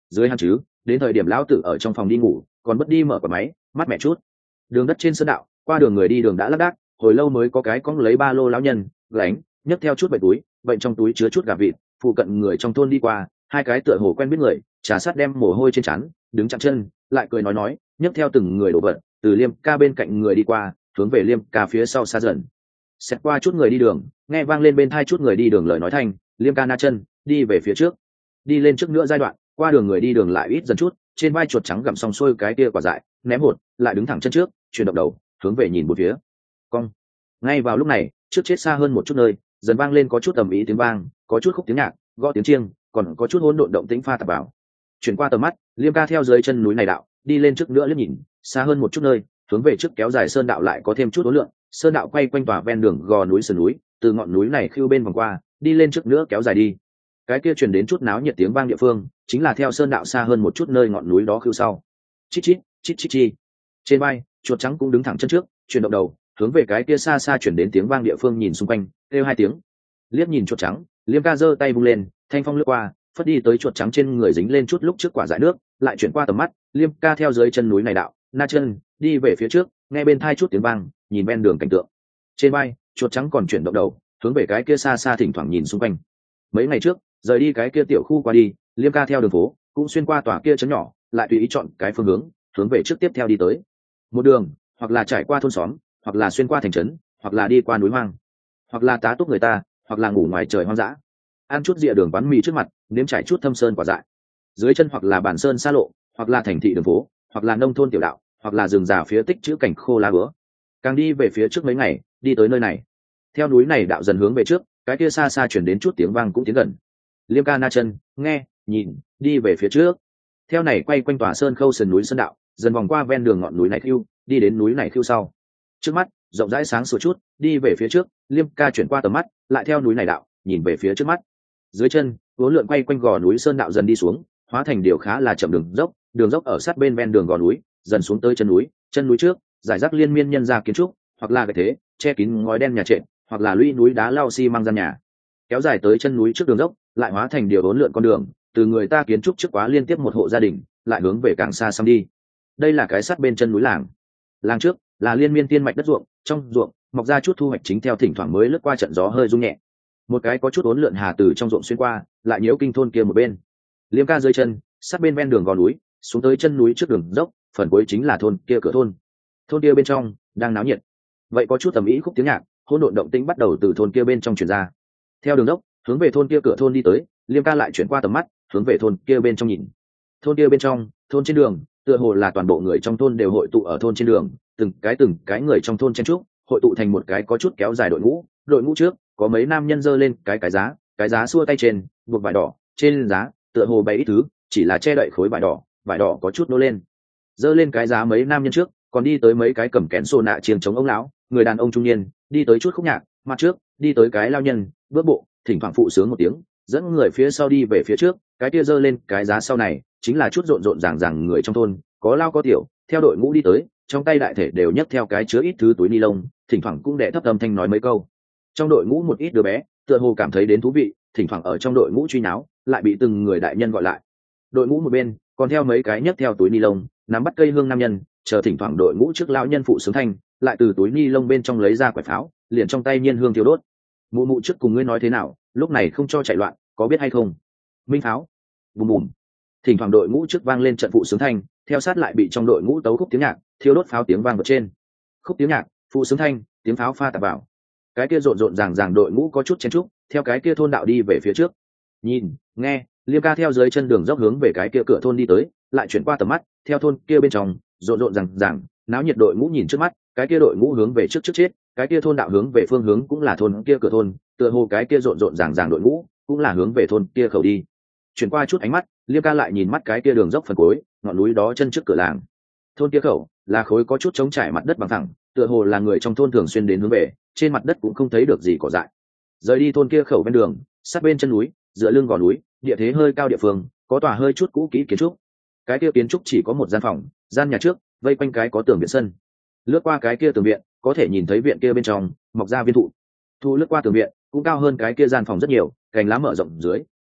dưới hắn chứ, đến thời điểm lão tử ở trong phòng đi ngủ còn bất đi mở quả máy mắt mẹ chút. Đường đất trên sơn đạo, qua đường người đi đường đã lác đác, hồi lâu mới có cái cong lấy ba lô lão nhân gánh nhấc theo chút bệnh túi, bệnh trong túi chứa chút gà vịt. Phụ cận người trong thôn đi qua, hai cái tựa hồ quen biết người trà sát đem mồ hôi trên trán, đứng chặn chân lại cười nói nhấc theo từng người đổ vật từ Liêm ca bên cạnh người đi qua, hướng về Liêm ca phía sau xa dần. Xét qua chút người đi đường, nghe vang lên bên thai chút người đi đường lời nói thanh, Liêm ca na chân đi về phía trước. Đi lên trước nữa giai đoạn, qua đường người đi đường lại ít dần chút, trên vai chuột trắng gặm xong xuôi cái kia quả dại, ném hột lại đứng thẳng chân trước, chuyển động đầu hướng về nhìn một phía cong. Ngay vào lúc này, trước chết xa hơn một chút nơi dần vang lên có chút tầm ý tiếng vang, có chút khúc tiếng nhạc, gõ tiếng chiêng, còn có chút hỗn độn động tĩnh pha tạp vào. Chuyển qua tầm mắt, Liêm ca theo dưới chân núi này đạo đi lên trước nữa liếc nhìn, xa hơn một chút nơi hướng về trước kéo dài sơn đạo lại có thêm chút ối lượng. Sơn đạo quay quanh tòa ven đường gò núi sườn núi, từ ngọn núi này khiêu bên vòng qua, đi lên trước nữa kéo dài đi. Cái kia truyền đến chút náo nhiệt tiếng vang địa phương, chính là theo sơn đạo xa hơn một chút nơi ngọn núi đó khiêu sau. Chít chít chít chít chi. Trên vai chuột trắng cũng đứng thẳng chân trước, chuyển động đầu hướng về cái kia xa xa chuyển đến tiếng vang địa phương nhìn xung quanh, kêu hai tiếng. Liếc nhìn chuột trắng, Liêm ca giơ tay vung lên, thanh phong lướt qua, phất đi tới chuột trắng trên người dính lên chút lúc trước quả dại nước, lại chuyển qua tầm mắt, Liêm ca theo dưới chân núi này đạo na chân đi về phía trước, nghe bên thai chút tiếng vang, nhìn ven đường cảnh tượng. Trên vai chuột trắng còn chuyển động đầu hướng về cái kia xa xa thỉnh thoảng nhìn xung quanh. Mấy ngày trước rời đi cái kia tiểu khu qua đi, Liêm ca theo đường phố cũng xuyên qua tòa kia trấn nhỏ, lại tùy ý chọn cái phương hướng về trước tiếp theo đi tới. Một đường hoặc là trải qua thôn xóm, hoặc là xuyên qua thành trấn, hoặc là đi qua núi hoang, hoặc là tá túc người ta, hoặc là ngủ ngoài trời hoang dã, ăn chút rìa đường quán mì trước mặt, nếm trải chút thâm sơn quả dại. Dưới chân hoặc là bản sơn xa lộ, hoặc là thành thị đường phố, hoặc là nông thôn tiểu đạo, hoặc là rừng già phía tích chữ cảnh khô lá bứa. Càng đi về phía trước mấy ngày, đi tới nơi này, theo núi này đạo dần hướng về trước, cái kia xa xa chuyển đến chút tiếng vang cũng tiến gần. Liêm ca na chân nghe nhìn đi về phía trước, theo này quay quanh tòa sơn khâu sườn núi sơn đạo, dần vòng qua ven đường ngọn núi này khiêu, đi đến núi này khiêu sau. Trước mắt rộng rãi sáng sủa chút, đi về phía trước, Liêm ca chuyển qua tầm mắt, lại theo núi này đạo nhìn về phía trước mắt. Dưới chân uốn lượn quay quanh gò núi sơn đạo dần đi xuống, hóa thành điều khá là chậm đường dốc ở sát bên ven đường gò núi, dần xuống tới chân núi trước giải rác liên miên nhân gia kiến trúc, hoặc là cái thế che kín ngói đen nhà trệt, hoặc là lũy núi đá lau xi măng gian nhà, kéo dài tới chân núi trước đường dốc, lại hóa thành điều uốn lượn con đường, từ người ta kiến trúc trước quá liên tiếp một hộ gia đình, lại hướng về càng xa xăm đi. Đây là cái sát bên chân núi làng trước là liên miên tiên mạch đất ruộng, trong ruộng mọc ra chút thu hoạch chính theo thỉnh thoảng mới lướt qua trận gió hơi rung nhẹ. Một cái có chút uốn lượn hà từ trong ruộng xuyên qua, lại nhiễu kinh thôn kia một bên. Liêm ca dưới chân sát bên ven đường gò núi, xuống tới chân núi trước đường dốc, phần cuối chính là thôn kia cửa thôn kia bên trong đang náo nhiệt. Vậy có chút tầm ý khúc tiếng nhạc, hỗn độn động tĩnh bắt đầu từ thôn kia bên trong truyền ra. Theo đường dốc hướng về thôn kia cửa thôn đi tới, Liêm ca lại chuyển qua tầm mắt hướng về thôn kia bên trong nhìn. Thôn kia bên trong, thôn trên đường, tựa hồ là toàn bộ người trong thôn đều hội tụ ở thôn trên đường, từng cái người trong thôn chen trúc, hội tụ thành một cái có chút kéo dài đội ngũ trước có mấy nam nhân giơ lên cái giá xua tay trên buộc vải đỏ, trên giá tựa hồ bày ít thứ, chỉ là che đậy khối vải đỏ có chút nô lên. Giơ lên cái giá mấy nam nhân trước còn đi tới mấy cái cầm kén xô nạ chiêng chống ông lão, người đàn ông trung niên đi tới chút khúc nhạc, mặt trước đi tới cái lao nhân bước bộ thỉnh thoảng phụ sướng một tiếng, dẫn người phía sau đi về phía trước. Cái kia giơ lên cái giá sau này chính là chút rộn ràng người trong thôn, có lao có tiểu, theo đội ngũ đi tới, trong tay đại thể đều nhấc theo cái chứa ít thứ túi ni lông, thỉnh thoảng cũng đệ thấp âm thanh nói mấy câu. Trong đội ngũ một ít đứa bé tựa hồ cảm thấy đến thú vị, thỉnh thoảng ở trong đội ngũ truy náo, lại bị từng người đại nhân gọi lại. Đội ngũ một bên còn theo mấy cái nhấc theo túi ni lông nắm bắt cây hương nam nhân, chờ thỉnh thoảng đội ngũ trước lão nhân phụ sướng thanh, lại từ túi ni lông bên trong lấy ra quải pháo, liền trong tay nhiên hương thiêu đốt. Mụ trước cùng ngươi nói thế nào, lúc này không cho chạy loạn, có biết hay không? Minh pháo bùm bùm. Thỉnh thoảng đội ngũ trước vang lên trận phụ sướng thanh, theo sát lại bị trong đội ngũ tấu khúc tiếng nhạc, thiêu đốt pháo tiếng vang vượt trên. Khúc tiếng nhạc, phụ sướng thanh, tiếng pháo pha tạp vào. Cái kia rộn ràng đội ngũ có chút chen chúc, theo cái kia thôn đạo đi về phía trước. Nhìn, nghe, Liêm ca theo dưới chân đường dốc hướng về cái kia cửa thôn đi tới, lại chuyển qua tầm mắt, theo thôn kia bên trong, rộn ràng, náo nhiệt đội ngũ nhìn trước mắt, cái kia đội ngũ hướng về trước chết, cái kia thôn đạo hướng về phương hướng cũng là thôn kia cửa thôn, tựa hồ cái kia rộn ràng đội ngũ cũng là hướng về thôn kia khẩu đi. Chuyển qua chút ánh mắt, Liêm ca lại nhìn mắt cái kia đường dốc phần cuối, ngọn núi đó chân trước cửa làng. Thôn kia khẩu là khối có chút trống trải mặt đất bằng thẳng, tựa hồ là người trong thôn thường xuyên đến hướng về, trên mặt đất cũng không thấy được gì cỏ dại. Rời đi thôn kia khẩu ven đường, sát bên chân núi, dựa lưng gò núi, địa thế hơi cao địa phương, có tòa hơi chút cũ kỹ kiến trúc. Cái kia kiến trúc chỉ có một gian phòng, gian nhà trước vây quanh cái có tường viện sân. Lướt qua cái kia tường viện, có thể nhìn thấy viện kia bên trong mọc ra viên thụ. Thu lướt qua tường viện, cũng cao hơn cái kia gian phòng rất nhiều, cành lá mở rộng dưới,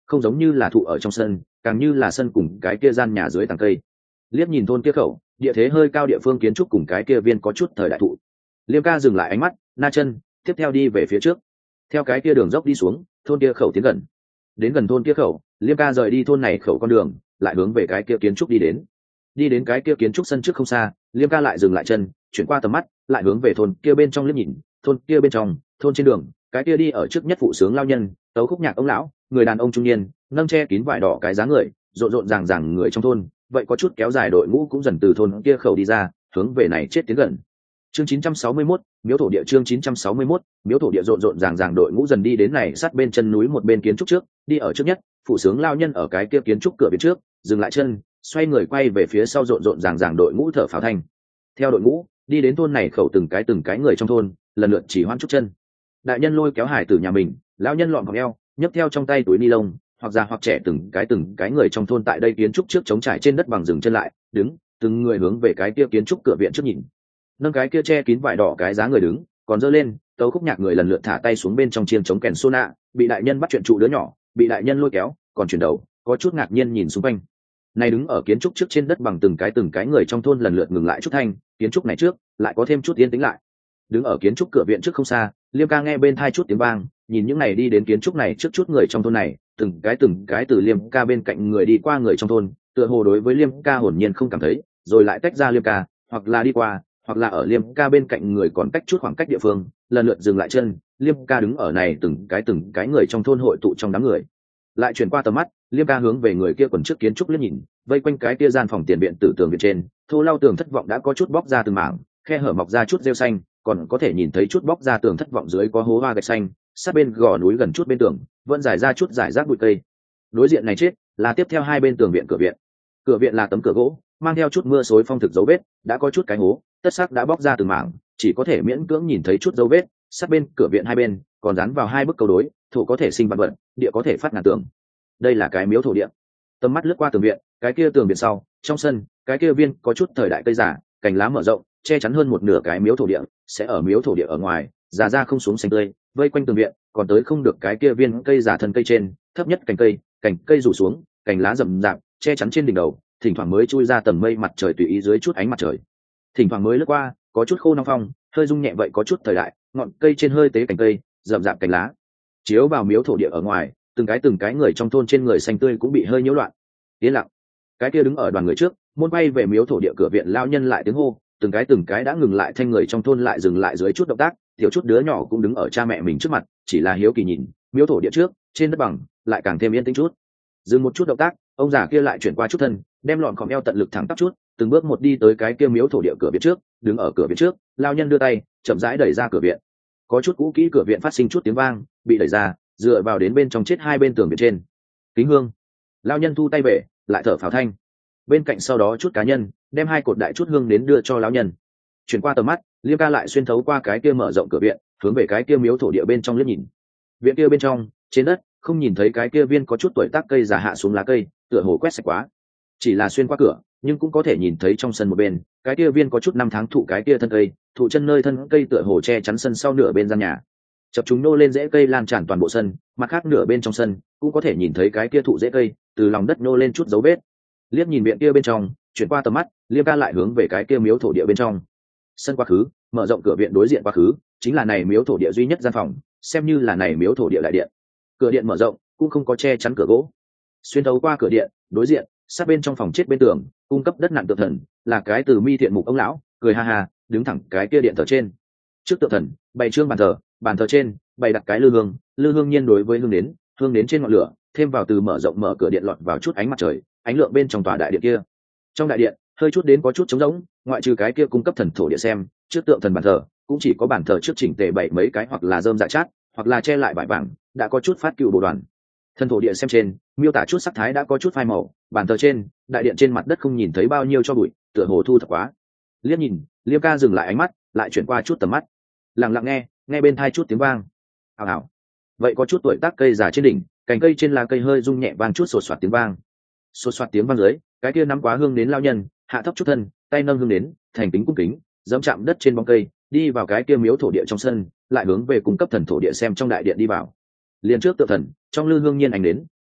không giống như là thụ ở trong sân, càng như là sân cùng cái kia gian nhà dưới tàng cây. Liếc nhìn thôn kia khẩu, địa thế hơi cao địa phương kiến trúc cùng cái kia viên có chút thời đại thụ. Liêm ca dừng lại ánh mắt, na chân, tiếp theo đi về phía trước. Theo cái kia đường dốc đi xuống, thôn kia khẩu tiến gần. Đến gần thôn kia khẩu, Liêm ca rời đi thôn này khẩu con đường, lại hướng về cái kia kiến trúc đi đến. Đi đến cái kia kiến trúc sân trước không xa, Liêm ca lại dừng lại chân, chuyển qua tầm mắt, lại hướng về thôn kia bên trong liếc nhìn. Thôn kia bên trong, thôn trên đường, cái kia đi ở trước nhất phụ sướng lao nhân, tấu khúc nhạc ông lão, người đàn ông trung niên, nâng che kín vải đỏ cái dáng người, rộn rộn ràng ràng người trong thôn, vậy có chút kéo dài đội ngũ cũng dần từ thôn kia khẩu đi ra, hướng về này chết tiến gần. Chương 961, miếu thổ địa. Chương 961, miếu thổ địa. Rộn rộn ràng ràng đội ngũ dần đi đến này sát bên chân núi một bên kiến trúc trước, đi ở trước nhất, phụ sướng lao nhân ở cái kia kiến trúc cửa bên trước, dừng lại chân, xoay người quay về phía sau rộn rộn ràng ràng đội ngũ thở phào thanh. Theo đội ngũ, đi đến thôn này khẩu từng cái người trong thôn, lần lượt chỉ hoãn chút chân. Đại nhân lôi kéo hải tử nhà mình, lão nhân lọn vòng eo, nhấc theo trong tay túi ni lông, hoặc già hoặc trẻ từng cái người trong thôn tại đây kiến trúc trước chống trải trên đất bằng dừng chân lại, đứng, từng người hướng về cái kia kiến trúc cửa viện trước nhìn. Nâng cái kia che kín vải đỏ cái giá người đứng, còn giơ lên, tấu khúc nhạc người lần lượt thả tay xuống bên trong chiêng chống kèn sô nạ, bị đại nhân bắt chuyện trụ đứa nhỏ, bị đại nhân lôi kéo, còn chuyển đầu, có chút ngạc nhiên nhìn xung quanh. Này đứng ở kiến trúc trước trên đất bằng từng cái người trong thôn lần lượt ngừng lại chút thanh, kiến trúc này trước, lại có thêm chút yên tĩnh lại. Đứng ở kiến trúc cửa viện trước không xa, Liêm ca nghe bên thai chút tiếng vang, nhìn những này đi đến kiến trúc này trước chút người trong thôn này, từng cái từ Liêm ca bên cạnh người đi qua người trong thôn, tựa hồ đối với Liêm ca hồn nhiên không cảm thấy, rồi lại tách ra Liêm ca, hoặc là đi qua, hoặc là ở Liêm ca bên cạnh người còn cách chút khoảng cách địa phương, lần lượt dừng lại chân. Liêm ca đứng ở này từng cái người trong thôn hội tụ trong đám người, lại chuyển qua tầm mắt, Liêm ca hướng về người kia quần trước kiến trúc liếc nhìn, vây quanh cái kia gian phòng tiền viện tử tường viện trên, thô lau tường thất vọng đã có chút bóc ra từng mảng, khe hở mọc ra chút rêu xanh, còn có thể nhìn thấy chút bóc ra tường thất vọng dưới có hố hoa gạch xanh, sát bên gò núi gần chút bên tường vẫn dài ra chút giải rác bụi cây. Đối diện này chết là tiếp theo hai bên tường viện. Cửa viện là tấm cửa gỗ, mang theo chút mưa xối phong thực dấu vết, đã có chút cái hố, tất sắc đã bóc ra từng mảng, chỉ có thể miễn cưỡng nhìn thấy chút dấu vết. Sát bên cửa viện hai bên còn dán vào hai bức câu đối, thổ có thể sinh vạn vật, địa có thể phát ngàn tường. Đây là cái miếu thổ địa. Tầm mắt lướt qua tường viện, cái kia tường viện sau, trong sân, cái kia viên có chút thời đại cây giả, cành lá mở rộng, che chắn hơn một nửa cái miếu thổ địa, sẽ ở miếu thổ địa ở ngoài, già ra không xuống xanh tươi, vây quanh tường viện, còn tới không được cái kia viên cây giả thân cây trên, thấp nhất cành cây rủ xuống, cành lá rậm rạp, che chắn trên đỉnh đầu, thỉnh thoảng mới chui ra tầng mây mặt trời tùy ý dưới chút ánh mặt trời. Thỉnh thoảng mới lướt qua, có chút khô nong phong, hơi rung nhẹ vậy có chút thời đại, ngọn cây trên hơi tế cành cây, rậm rạp cành lá. Chiếu vào miếu thổ địa ở ngoài, từng cái người trong thôn trên người xanh tươi cũng bị hơi nhiễu loạn. Yên lặng. Cái kia đứng ở đoàn người trước, môn bay về miếu thổ địa cửa viện lao nhân lại tiếng hô, từng cái đã ngừng lại thanh người trong thôn lại dừng lại dưới chút động tác, tiểu chút đứa nhỏ cũng đứng ở cha mẹ mình trước mặt, chỉ là hiếu kỳ nhìn, miếu thổ địa trước, trên đất bằng, lại càng thêm yên tĩnh chút. Dừng một chút động tác, ông già kia lại chuyển qua chút thân, đem lọn khom eo tận lực thẳng tắp chút, từng bước một đi tới cái kia miếu thổ địa cửa viện trước, đứng ở cửa viện trước, lao nhân đưa tay, chậm rãi đẩy ra cửa viện. Có chút cũ kỹ cửa viện phát sinh chút tiếng vang, bị đẩy ra, dựa vào đến bên trong chết hai bên tường viện trên. Kính hương. Lao nhân thu tay về, lại thở phào thanh. Bên cạnh sau đó chút cá nhân đem hai cột đại chút hương đến đưa cho lão nhân. Chuyển qua tầm mắt, Liêm ca lại xuyên thấu qua cái kia mở rộng cửa viện, hướng về cái kia miếu thổ địa bên trong liếc nhìn. Viện kia bên trong, trên đất không nhìn thấy cái kia viên có chút tuổi tác cây già hạ xuống lá cây, tựa hồ quét sạch quá. Chỉ là xuyên qua cửa, nhưng cũng có thể nhìn thấy trong sân một bên, cái kia viên có chút năm tháng thụ cái kia thân cây, thụ chân nơi thân cây tựa hồ che chắn sân sau nửa bên gian nhà. Chập chúng nô lên rễ cây lan tràn toàn bộ sân, mặt khác nửa bên trong sân cũng có thể nhìn thấy cái kia thụ rễ cây từ lòng đất nô lên chút dấu vết. Liếc nhìn viện kia bên trong, chuyển qua tầm mắt, Liêm ca lại hướng về cái kia miếu thổ địa bên trong. Sân quá khứ, mở rộng cửa viện đối diện quá khứ, chính là này miếu thổ địa duy nhất gian phòng, xem như là này miếu thổ địa đại điện. Cửa điện mở rộng, cũng không có che chắn cửa gỗ. Xuyên thấu qua cửa điện, đối diện, sát bên trong phòng chết bên tường, cung cấp đất nặng tượng thần, là cái từ mi thiện mục ông lão, cười ha ha, đứng thẳng cái kia điện thờ trên. Trước tượng thần, bày trương bàn thờ trên, bày đặt cái lư hương nhiên đối với hương đến trên ngọn lửa, thêm vào từ mở rộng mở cửa điện lọt vào chút ánh mặt trời, ánh lượng bên trong tòa đại điện kia. Trong đại điện hơi chút đến có chút trống rỗng, ngoại trừ cái kia cung cấp thần thổ địa xem, trước tượng thần bàn thờ cũng chỉ có bàn thờ trước chỉnh tề bảy mấy cái hoặc là rơm dạ chát, hoặc là che lại vải vàng, đã có chút phát cựu bộ đoàn. Thần thổ địa xem trên, miêu tả chút sắc thái đã có chút phai màu, bàn thờ trên, đại điện trên mặt đất không nhìn thấy bao nhiêu cho bụi, tựa hồ thu thập quá. Liếc nhìn, Liêm ca dừng lại ánh mắt, lại chuyển qua chút tầm mắt, lặng lặng nghe bên thai chút tiếng vang. Hào hào. Vậy có chút tuổi tác cây già trên đỉnh, cành cây trên lá cây hơi rung nhẹ vang chút sột soạt tiếng vang. Sột soạt tiếng vang dưới, cái kia nắm quá hương đến lao nhân, hạ thấp chút thân, tay nâng hương đến, thành kính cung kính, dẫm chạm đất trên bóng cây, đi vào cái kia miếu thổ địa trong sân, lại hướng về cung cấp thần thổ địa xem trong đại điện đi vào. Liền trước tượng thần, trong lư hương nhiên ánh đến,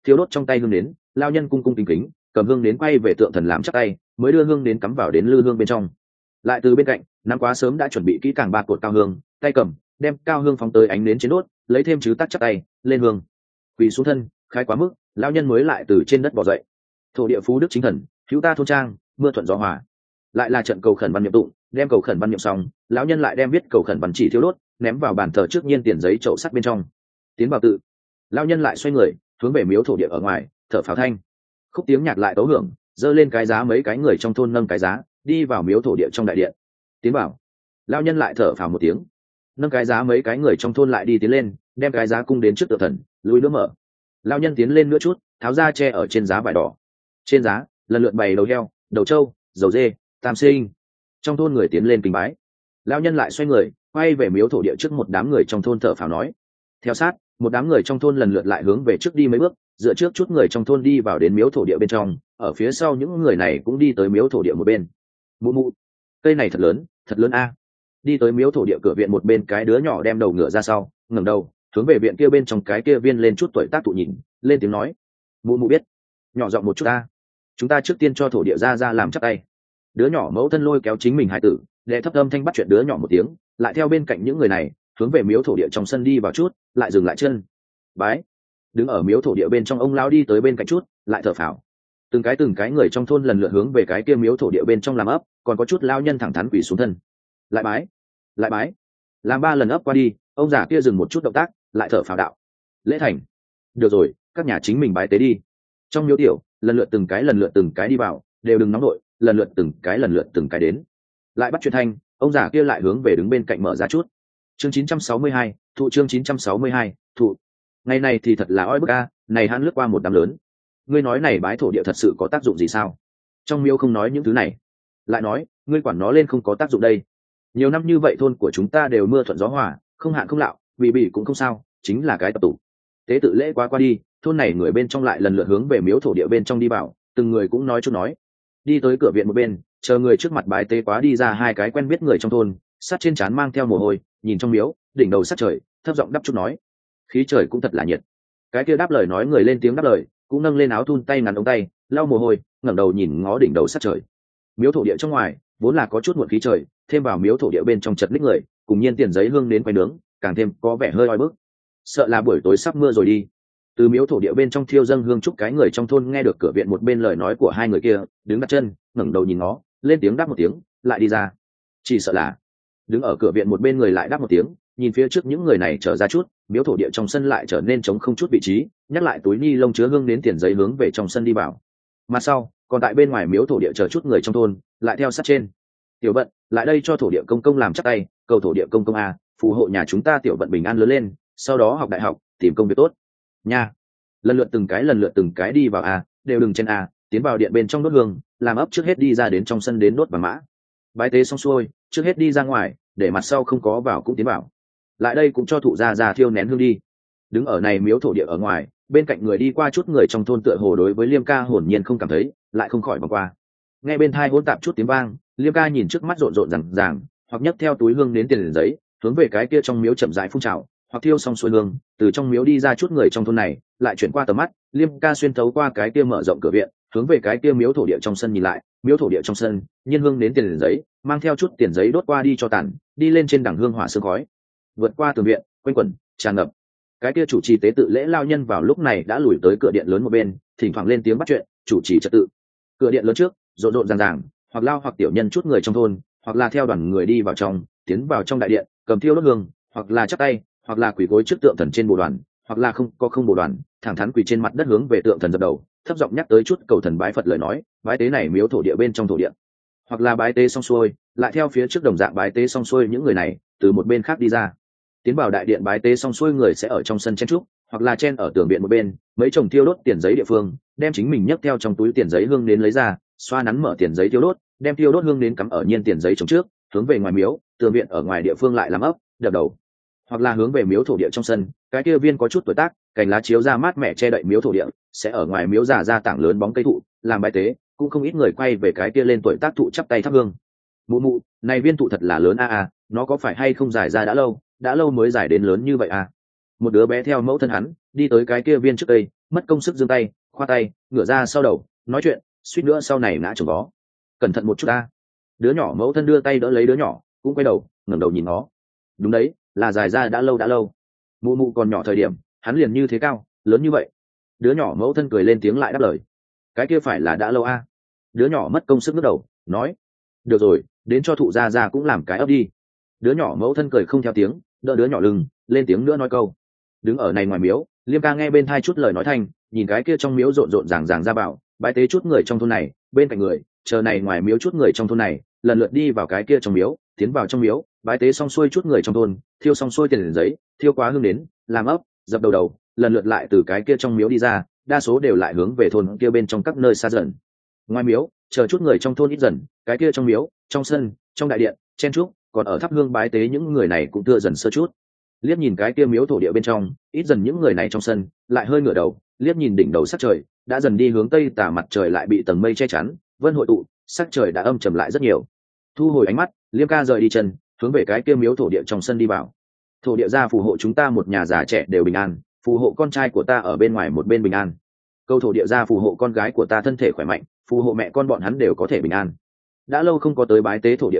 thiếu đốt trong tay hương nến, lao nhân cung cung kính kính cầm hương nến quay về tượng thần làm chắc tay, mới đưa hương nến cắm vào đến lư hương bên trong. Lại từ bên cạnh năm quá sớm đã chuẩn bị kỹ càng ba cột cao hương, tay cầm đem cao hương phóng tới ánh nến trên đốt, lấy thêm chứ tắc chắc tay lên hương, quỳ xuống thân khai quá mức, lao nhân mới lại từ trên đất bò dậy. Thổ địa phú đức chính thần, hữu ta thôn trang, mưa thuận gió hòa. Lại là trận cầu khẩn văn niệm tụng, đem cầu khẩn văn niệm xong, lão nhân lại đem viết cầu khẩn văn chỉ thiêu đốt, ném vào bàn thờ trước nhiên tiền giấy chậu sắt bên trong. Tiến vào tự, lão nhân lại xoay người hướng về miếu thổ địa ở ngoài, thở phào thanh. Khúc tiếng nhạc lại tấu hưởng, giơ lên cái giá, mấy cái người trong thôn nâng cái giá đi vào miếu thổ địa trong đại điện. Tiến vào, lão nhân lại thở phào một tiếng, nâng cái giá, mấy cái người trong thôn lại đi tiến lên, đem cái giá cung đến trước tượng thần, lùi nữa mở. Lão nhân tiến lên nữa chút, tháo ra tre ở trên giá vải đỏ. Trên giá lần lượt bày đầu heo, đầu trâu, dầu dê, tam sinh. Trong thôn người tiến lên kính bái. Lão nhân lại xoay người quay về miếu thổ địa trước một đám người trong thôn thở phào nói. Theo sát, một đám người trong thôn lần lượt lại hướng về trước đi mấy bước, dựa trước chút người trong thôn đi vào đến miếu thổ địa bên trong, ở phía sau những người này cũng đi tới miếu thổ địa một bên. Mụ mụ, cây này thật lớn a. Đi tới miếu thổ địa cửa viện một bên, cái đứa nhỏ đem đầu ngựa ra sau, ngẩng đầu hướng về viện kia bên trong cái kia viên lên chút tuổi tác tụ nhìn, lên tiếng nói. Mụ mụ biết, nhỏ giọng một chút ta, chúng ta trước tiên cho thổ địa ra làm chắc tay. Đứa nhỏ mẫu thân lôi kéo chính mình hải tử, đệ thấp âm thanh bắt chuyện đứa nhỏ một tiếng, lại theo bên cạnh những người này hướng về miếu thổ địa trong sân đi vào chút, lại dừng lại chân bái. Đứng ở miếu thổ địa bên trong ông lão đi tới bên cạnh chút, lại thở phào. Từng cái người trong thôn lần lượt hướng về cái kia miếu thổ địa bên trong làm ấp, còn có chút lao nhân thẳng thắn quỳ xuống thân, lại bái, làm 3 lần ấp qua đi, ông già kia dừng một chút động tác, lại thở phào đạo. Lễ thành. Được rồi, các nhà chính mình bái tế đi. Trong miếu tiểu lần lượt từng cái đi vào, đều đừng nóng nổi, lần lượt từng cái đến. Lại bắt chuyện thanh, ông già kia lại hướng về đứng bên cạnh mở ra chút. Chương 962, thụ. Chương 962, thụ. Ngày này thì thật là oi bức a, này hắn lướt qua một đám lớn. Ngươi nói này bái thổ địa thật sự có tác dụng gì sao? Trong miếu không nói những thứ này, lại nói ngươi quản nó lên không có tác dụng đây. Nhiều năm như vậy thôn của chúng ta đều mưa thuận gió hòa, không hạn không lạo, bị cũng không sao, chính là cái tập tụ. Tế tự lễ qua đi, thôn này người bên trong lại lần lượt hướng về miếu thổ địa bên trong đi vào, từng người cũng nói chút nói. Đi tới cửa viện một bên, chờ người trước mặt bái tế quá đi ra 2 cái quen biết người trong thôn, sát trên trán mang theo mồ hôi, nhìn trong miếu, đỉnh đầu sát trời, thấp giọng đáp chút nói. Khí trời cũng thật là nhiệt. Cái kia đáp lời nói người lên tiếng đáp lời, cũng nâng lên áo thun tay ngắn ống tay, lau mồ hôi, ngẩng đầu nhìn ngó đỉnh đầu sát trời. Miếu thổ địa trong ngoài vốn là có chút muộn khí trời, thêm vào miếu thổ địa bên trong chật ních người, cùng nhiên tiền giấy hương đến quay nướng, càng thêm có vẻ hơi oi bức. Sợ là buổi tối sắp mưa rồi đi. Từ miếu thổ địa bên trong thiêu dâng hương chúc cái người trong thôn nghe được cửa viện một bên lời nói của 2 người kia, đứng đặt chân, ngẩng đầu nhìn nó, lên tiếng đáp một tiếng, lại đi ra. Chỉ sợ là đứng ở cửa viện một bên người lại đáp một tiếng, nhìn phía trước những người này trở ra chút, miếu thổ địa trong sân lại trở nên trống không chút vị trí, nhắc lại túi ni lông chứa hương đến tiền giấy hướng về trong sân đi vào. Mà sau, còn tại bên ngoài miếu thổ địa chờ chút người trong thôn, lại theo sát trên. Tiểu Vận, lại đây cho thổ địa công công làm chắc tay, cầu thổ địa công công a, phù hộ nhà chúng ta Tiểu Vận bình an lớn lên, sau đó học đại học, tìm công việc tốt. Nha. Lần lượt từng cái đi vào a, đều đừng trên a, tiến vào điện bên trong đốt hương, làm ấp trước hết đi ra đến trong sân đến đốt vàng mã. Bái tế xong xuôi, trước hết đi ra ngoài, để mặt sau không có vào cũng tiến vào. Lại đây cũng cho thụ ra thiêu nén hương đi. Đứng ở này miếu thổ địa ở ngoài, bên cạnh người đi qua chút người trong thôn tựa hồ đối với Liêm ca hồn nhiên không cảm thấy, lại không khỏi vòng qua. Nghe bên thai hỗn tạp chút tiếng vang, Liêm ca nhìn trước mắt rộn rộn ràng, hoặc nhấc theo túi hương đến tiền giấy, hướng về cái kia trong miếu chậm rãi phun trào, hoặc thiêu xong xuôi hương, từ trong miếu đi ra chút người trong thôn này, lại chuyển qua tầm mắt, Liêm ca xuyên thấu qua cái kia mở rộng cửa viện, hướng về cái kia miếu thổ địa trong sân nhìn lại, miếu thổ địa trong sân, nhiên hương đến tiền giấy, mang theo chút tiền giấy đốt qua đi cho tàn, đi lên trên đằng hương hỏa sương khói, vượt qua tường viện, quanh quẩn, tràn ngập. Cái kia chủ trì tế tự lễ lao nhân vào lúc này đã lùi tới cửa điện lớn một bên, thỉnh thoảng lên tiếng bắt chuyện, chủ trì trật tự. Cửa điện lớn trước, rộn rộn ràng, hoặc lao hoặc tiểu nhân chút người trong thôn, hoặc là theo đoàn người đi vào trong, tiến vào trong đại điện, cầm thiêu đốt hương, hoặc là chắp tay, hoặc là quỳ gối trước tượng thần trên bồ đoàn, hoặc là không bồ đoàn, thẳng thắn quỳ trên mặt đất hướng về tượng thần dập đầu, thấp giọng nhắc tới chút cầu thần bái Phật lời nói, bái tế này miếu thổ địa bên trong thổ địa. Hoặc là bái tế xong xuôi, lại theo phía trước đồng dạng bái tế xong xuôi những người này, từ một bên khác đi ra. Tiến vào đại điện bái tế xong xuôi người sẽ ở trong sân chen trúc, hoặc là chen ở tường viện một bên, mấy chồng thiêu đốt tiền giấy địa phương, đem chính mình nhấc theo trong túi tiền giấy hương đến lấy ra, xoa nắn mở tiền giấy thiêu đốt, đem thiêu đốt hương đến cắm ở nhiên tiền giấy chống trước, hướng về ngoài miếu, tường viện ở ngoài địa phương lại làm ấp, đập đầu. Hoặc là hướng về miếu thổ địa trong sân, cái kia viên có chút tuổi tác, cành lá chiếu ra mát mẻ che đậy miếu thổ địa, sẽ ở ngoài miếu giả ra tảng lớn bóng cây thụ, làm bái tế, cũng không ít người quay về cái kia lên tuổi tác thụ chắp tay thắp hương. Mụ mụ, này viên thụ thật là lớn a, nó có phải hay không dài ra đã lâu mới dài đến lớn như vậy a? Một đứa bé theo mẫu thân hắn đi tới cái kia viên trước đây, mất công sức giương tay khoa tay ngửa ra sau đầu nói chuyện, suýt nữa sau này ngã chồng vó. Cẩn thận một chút ta. Đứa nhỏ mẫu thân đưa tay đỡ lấy đứa nhỏ, cũng quay đầu ngẩng đầu nhìn nó. Đúng đấy, là dài ra đã lâu. Mụ mụ còn nhỏ thời điểm hắn liền như thế cao lớn như vậy. Đứa nhỏ mẫu thân cười lên tiếng lại đáp lời. Cái kia phải là đã lâu a. Đứa nhỏ mất công sức ngước đầu nói. Được rồi, đến cho thụ gia gia cũng làm cái ấp đi. Đứa nhỏ mẫu thân cười không theo tiếng, đỡ đứa nhỏ lưng lên tiếng nữa nói câu. Đứng ở này ngoài miếu, Liêm ca nghe bên thai chút lời nói thanh, nhìn cái kia trong miếu rộn rộn ràng ra bảo bái tế chút người trong thôn này, bên cạnh người chờ này ngoài miếu chút người trong thôn này lần lượt đi vào cái kia trong miếu, tiến vào trong miếu bái tế xong xuôi chút người trong thôn, thiêu xong xuôi tiền giấy, thiêu quá hương đến làm ấp dập đầu lần lượt lại từ cái kia trong miếu đi ra, đa số đều lại hướng về thôn kia bên trong các nơi xa dần. Ngoài miếu chờ chút người trong thôn ít dần, cái kia trong miếu trong sân trong đại điện chen trúc, còn ở thắp hương bái tế những người này cũng tựa dần sơ chút. Liếc nhìn cái kia miếu thổ địa bên trong ít dần những người này trong sân, lại hơi ngửa đầu liếc nhìn đỉnh đầu sắc trời đã dần đi hướng tây tà, mặt trời lại bị tầng mây che chắn vân hội tụ, sắc trời đã âm trầm lại rất nhiều. Thu hồi ánh mắt, Liêm ca rời đi chân hướng về cái kia miếu thổ địa trong sân đi vào. Thổ địa gia phù hộ chúng ta một nhà già trẻ đều bình an, phù hộ con trai của ta ở bên ngoài một bên bình an. Câu thổ địa gia phù hộ con gái của ta thân thể khỏe mạnh, phù hộ mẹ con bọn hắn đều có thể bình an. Đã lâu không có tới bái tế thổ địa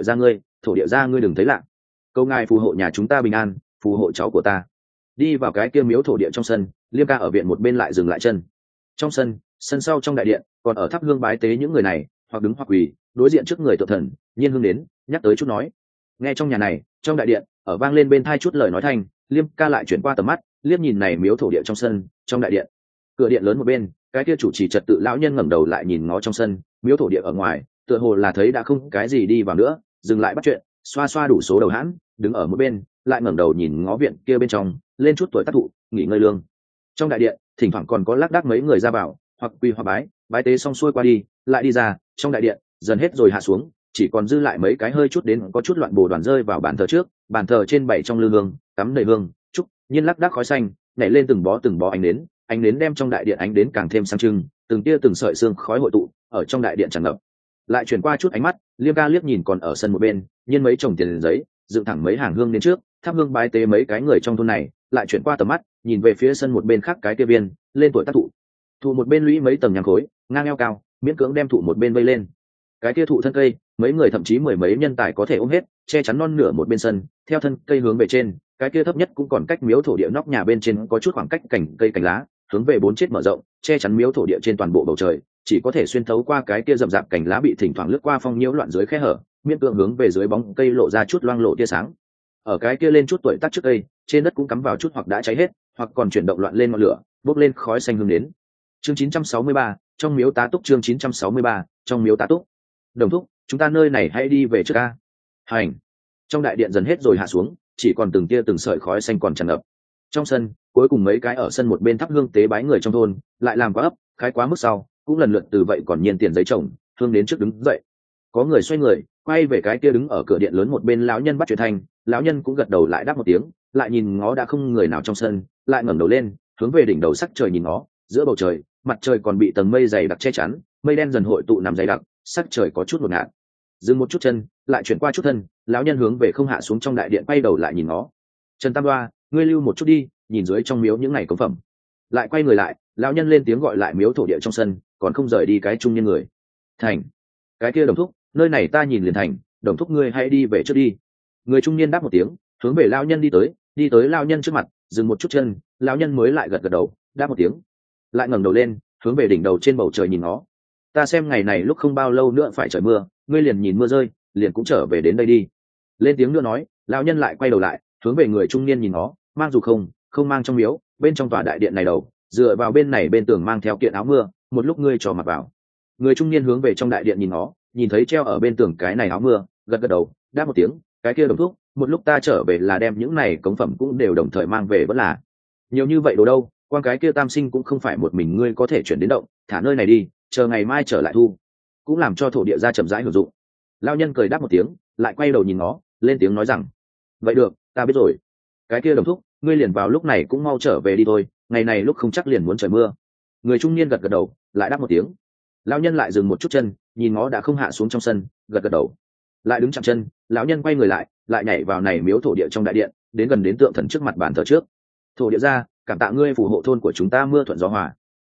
gia ngươi đừng thấy lạ. Câu ngài phù hộ nhà chúng ta bình an, phù hộ cháu của ta. Đi vào cái kia miếu thổ địa trong sân, Liêm ca ở viện một bên lại dừng lại chân. Trong sân sau trong đại điện còn ở thắp hương bái tế những người này, hoặc đứng hoặc quỳ đối diện trước người tự thần, nhiên hương đến nhắc tới chút nói. Nghe trong nhà này trong đại điện ở vang lên bên thai chút lời nói thanh, Liêm ca lại chuyển qua tầm mắt liếc nhìn này miếu thổ địa trong sân trong đại điện. Cửa điện lớn một bên, cái kia chủ trì trật tự lão nhân ngẩng đầu lại nhìn ngó trong sân miếu thổ địa ở ngoài, tựa hồ là thấy đã không cái gì đi vào nữa, dừng lại bắt chuyện, xoa xoa đủ số đầu hãn, đứng ở một bên lại ngẩng đầu nhìn ngó viện kia bên trong lên chút tuổi tác thụ nghỉ ngơi lương. Trong đại điện thỉnh thoảng còn có lác đác mấy người ra vào, hoặc quỳ hoặc bái tế xong xuôi qua đi lại đi ra. Trong đại điện dần hết rồi hạ xuống, chỉ còn dư lại mấy cái hơi chút đến có chút loạn bồ đoàn rơi vào bàn thờ trước. Bàn thờ trên bảy trong lư hương cắm đầy hương trúc, nhiên lác đác khói xanh nhảy lên từng bó ánh nến đem trong đại điện ánh đến càng thêm sáng trưng, từng tia từng sợi xương khói hội tụ ở trong đại điện tràn ngập. Lại chuyển qua chút ánh mắt, Liêm ca liếc nhìn còn ở sân một bên nhiên mấy chồng tiền giấy dựng thẳng mấy hàng hương đến trước thắp hương bái tế mấy cái người trong thôn này, lại chuyển qua tầm mắt nhìn về phía sân một bên khác cái kia viên lên tuổi tác thụ một bên lũy mấy tầng nhang khối ngang eo cao, miễn cưỡng đem thụ một bên vây lên. Cái kia thụ thân cây mấy người thậm chí mười mấy nhân tài có thể ôm hết, che chắn non nửa một bên sân. Theo thân cây hướng về trên, cái kia thấp nhất cũng còn cách miếu thổ địa nóc nhà bên trên có chút khoảng cách, cành cây cành lá hướng về bốn chết mở rộng, che chắn miếu thổ địa trên toàn bộ bầu trời, chỉ có thể xuyên thấu qua cái kia rậm rạp cành lá bị thỉnh thoảng lướt qua phong nhiễu loạn dưới khe hở, miễn cưỡng hướng về dưới bóng cây lộ ra chút loang lộ tia sáng. Ở cái kia lên chút tuổi tác trước cây, trên đất cũng cắm vào chút hoặc đã cháy hết, hoặc còn chuyển động loạn lên ngọn lửa, bốc lên khói xanh hương đến. Chương 963, trong miếu tá túc. Chương 963, trong miếu tá túc. Đồng thúc, chúng ta nơi này hãy đi về trước a. Hành. Trong đại điện dần hết rồi hạ xuống, chỉ còn từng tia từng sợi khói xanh còn tràn ngập. Trong sân, cuối cùng mấy cái ở sân một bên thắp hương tế bái người trong thôn, lại làm quá ấp, khái quá mức sau, cũng lần lượt từ vậy còn nhiên tiền giấy chồng, hương đến trước đứng dậy. Có người xoay người, quay về cái kia đứng ở cửa điện lớn một bên lão nhân bắt chuyện thành, lão nhân cũng gật đầu lại đáp một tiếng, lại nhìn ngó đã không người nào trong sân, lại ngẩng đầu lên, hướng về đỉnh đầu sắc trời nhìn ngó, giữa bầu trời, mặt trời còn bị tầng mây dày đặc che chắn, mây đen dần hội tụ nằm dày đặc, sắc trời có chút ngột ngạt. Dừng một chút chân, lại chuyển qua chút thân, lão nhân hướng về không hạ xuống trong đại điện quay đầu lại nhìn ngó. Trần Tam Đoa, ngươi lưu một chút đi, nhìn dưới trong miếu những ngày cống phẩm. Lại quay người lại, lão nhân lên tiếng gọi lại miếu thổ địa trong sân, còn không rời đi cái trung niên người. Thành, cái kia Đồng thúc, nơi này ta nhìn liền thành, Đồng thúc ngươi hãy đi về trước đi. Người trung niên đáp một tiếng, hướng về lão nhân đi tới lão nhân trước mặt, dừng một chút chân, lão nhân mới lại gật gật đầu, đáp một tiếng, lại ngẩng đầu lên, hướng về đỉnh đầu trên bầu trời nhìn nó. Ta xem ngày này lúc không bao lâu nữa phải trời mưa, ngươi liền nhìn mưa rơi, liền cũng trở về đến đây đi. Lên tiếng nữa nói, lão nhân lại quay đầu lại, hướng về người trung niên nhìn nó, mang dù không mang trong miếu, bên trong tòa đại điện này đầu, dựa vào bên này bên tường mang theo kiện áo mưa, một lúc ngươi cho mặc vào. Người trung niên hướng về trong đại điện nhìn nó, nhìn thấy treo ở bên tường cái này áo mưa, gật gật đầu, đáp một tiếng, cái kia Đồng thúc, một lúc ta trở về là đem những này cống phẩm cũng đều đồng thời mang về vẫn là. Nhiều như vậy đồ đâu, quan cái kia Tam Sinh cũng không phải một mình ngươi có thể chuyển đến động, thả nơi này đi, chờ ngày mai trở lại thu, cũng làm cho thổ địa gia chậm rãi hưởng dụng. Lão nhân cười đáp một tiếng, lại quay đầu nhìn nó, lên tiếng nói rằng, vậy được, ta biết rồi. Cái kia Đồng thúc, ngươi liền vào lúc này cũng mau trở về đi thôi, ngày này lúc không chắc liền muốn trời mưa. Người trung niên gật gật đầu, lại đáp một tiếng. Lão nhân lại dừng một chút chân, nhìn nó đã không hạ xuống trong sân, gật gật đầu, lại đứng chạm chân. Lão nhân quay người lại, lại nhảy vào này miếu thổ địa trong đại điện, đến gần đến tượng thần trước mặt bàn thờ trước. Thổ địa gia, cảm tạ ngươi phù hộ thôn của chúng ta mưa thuận gió hòa.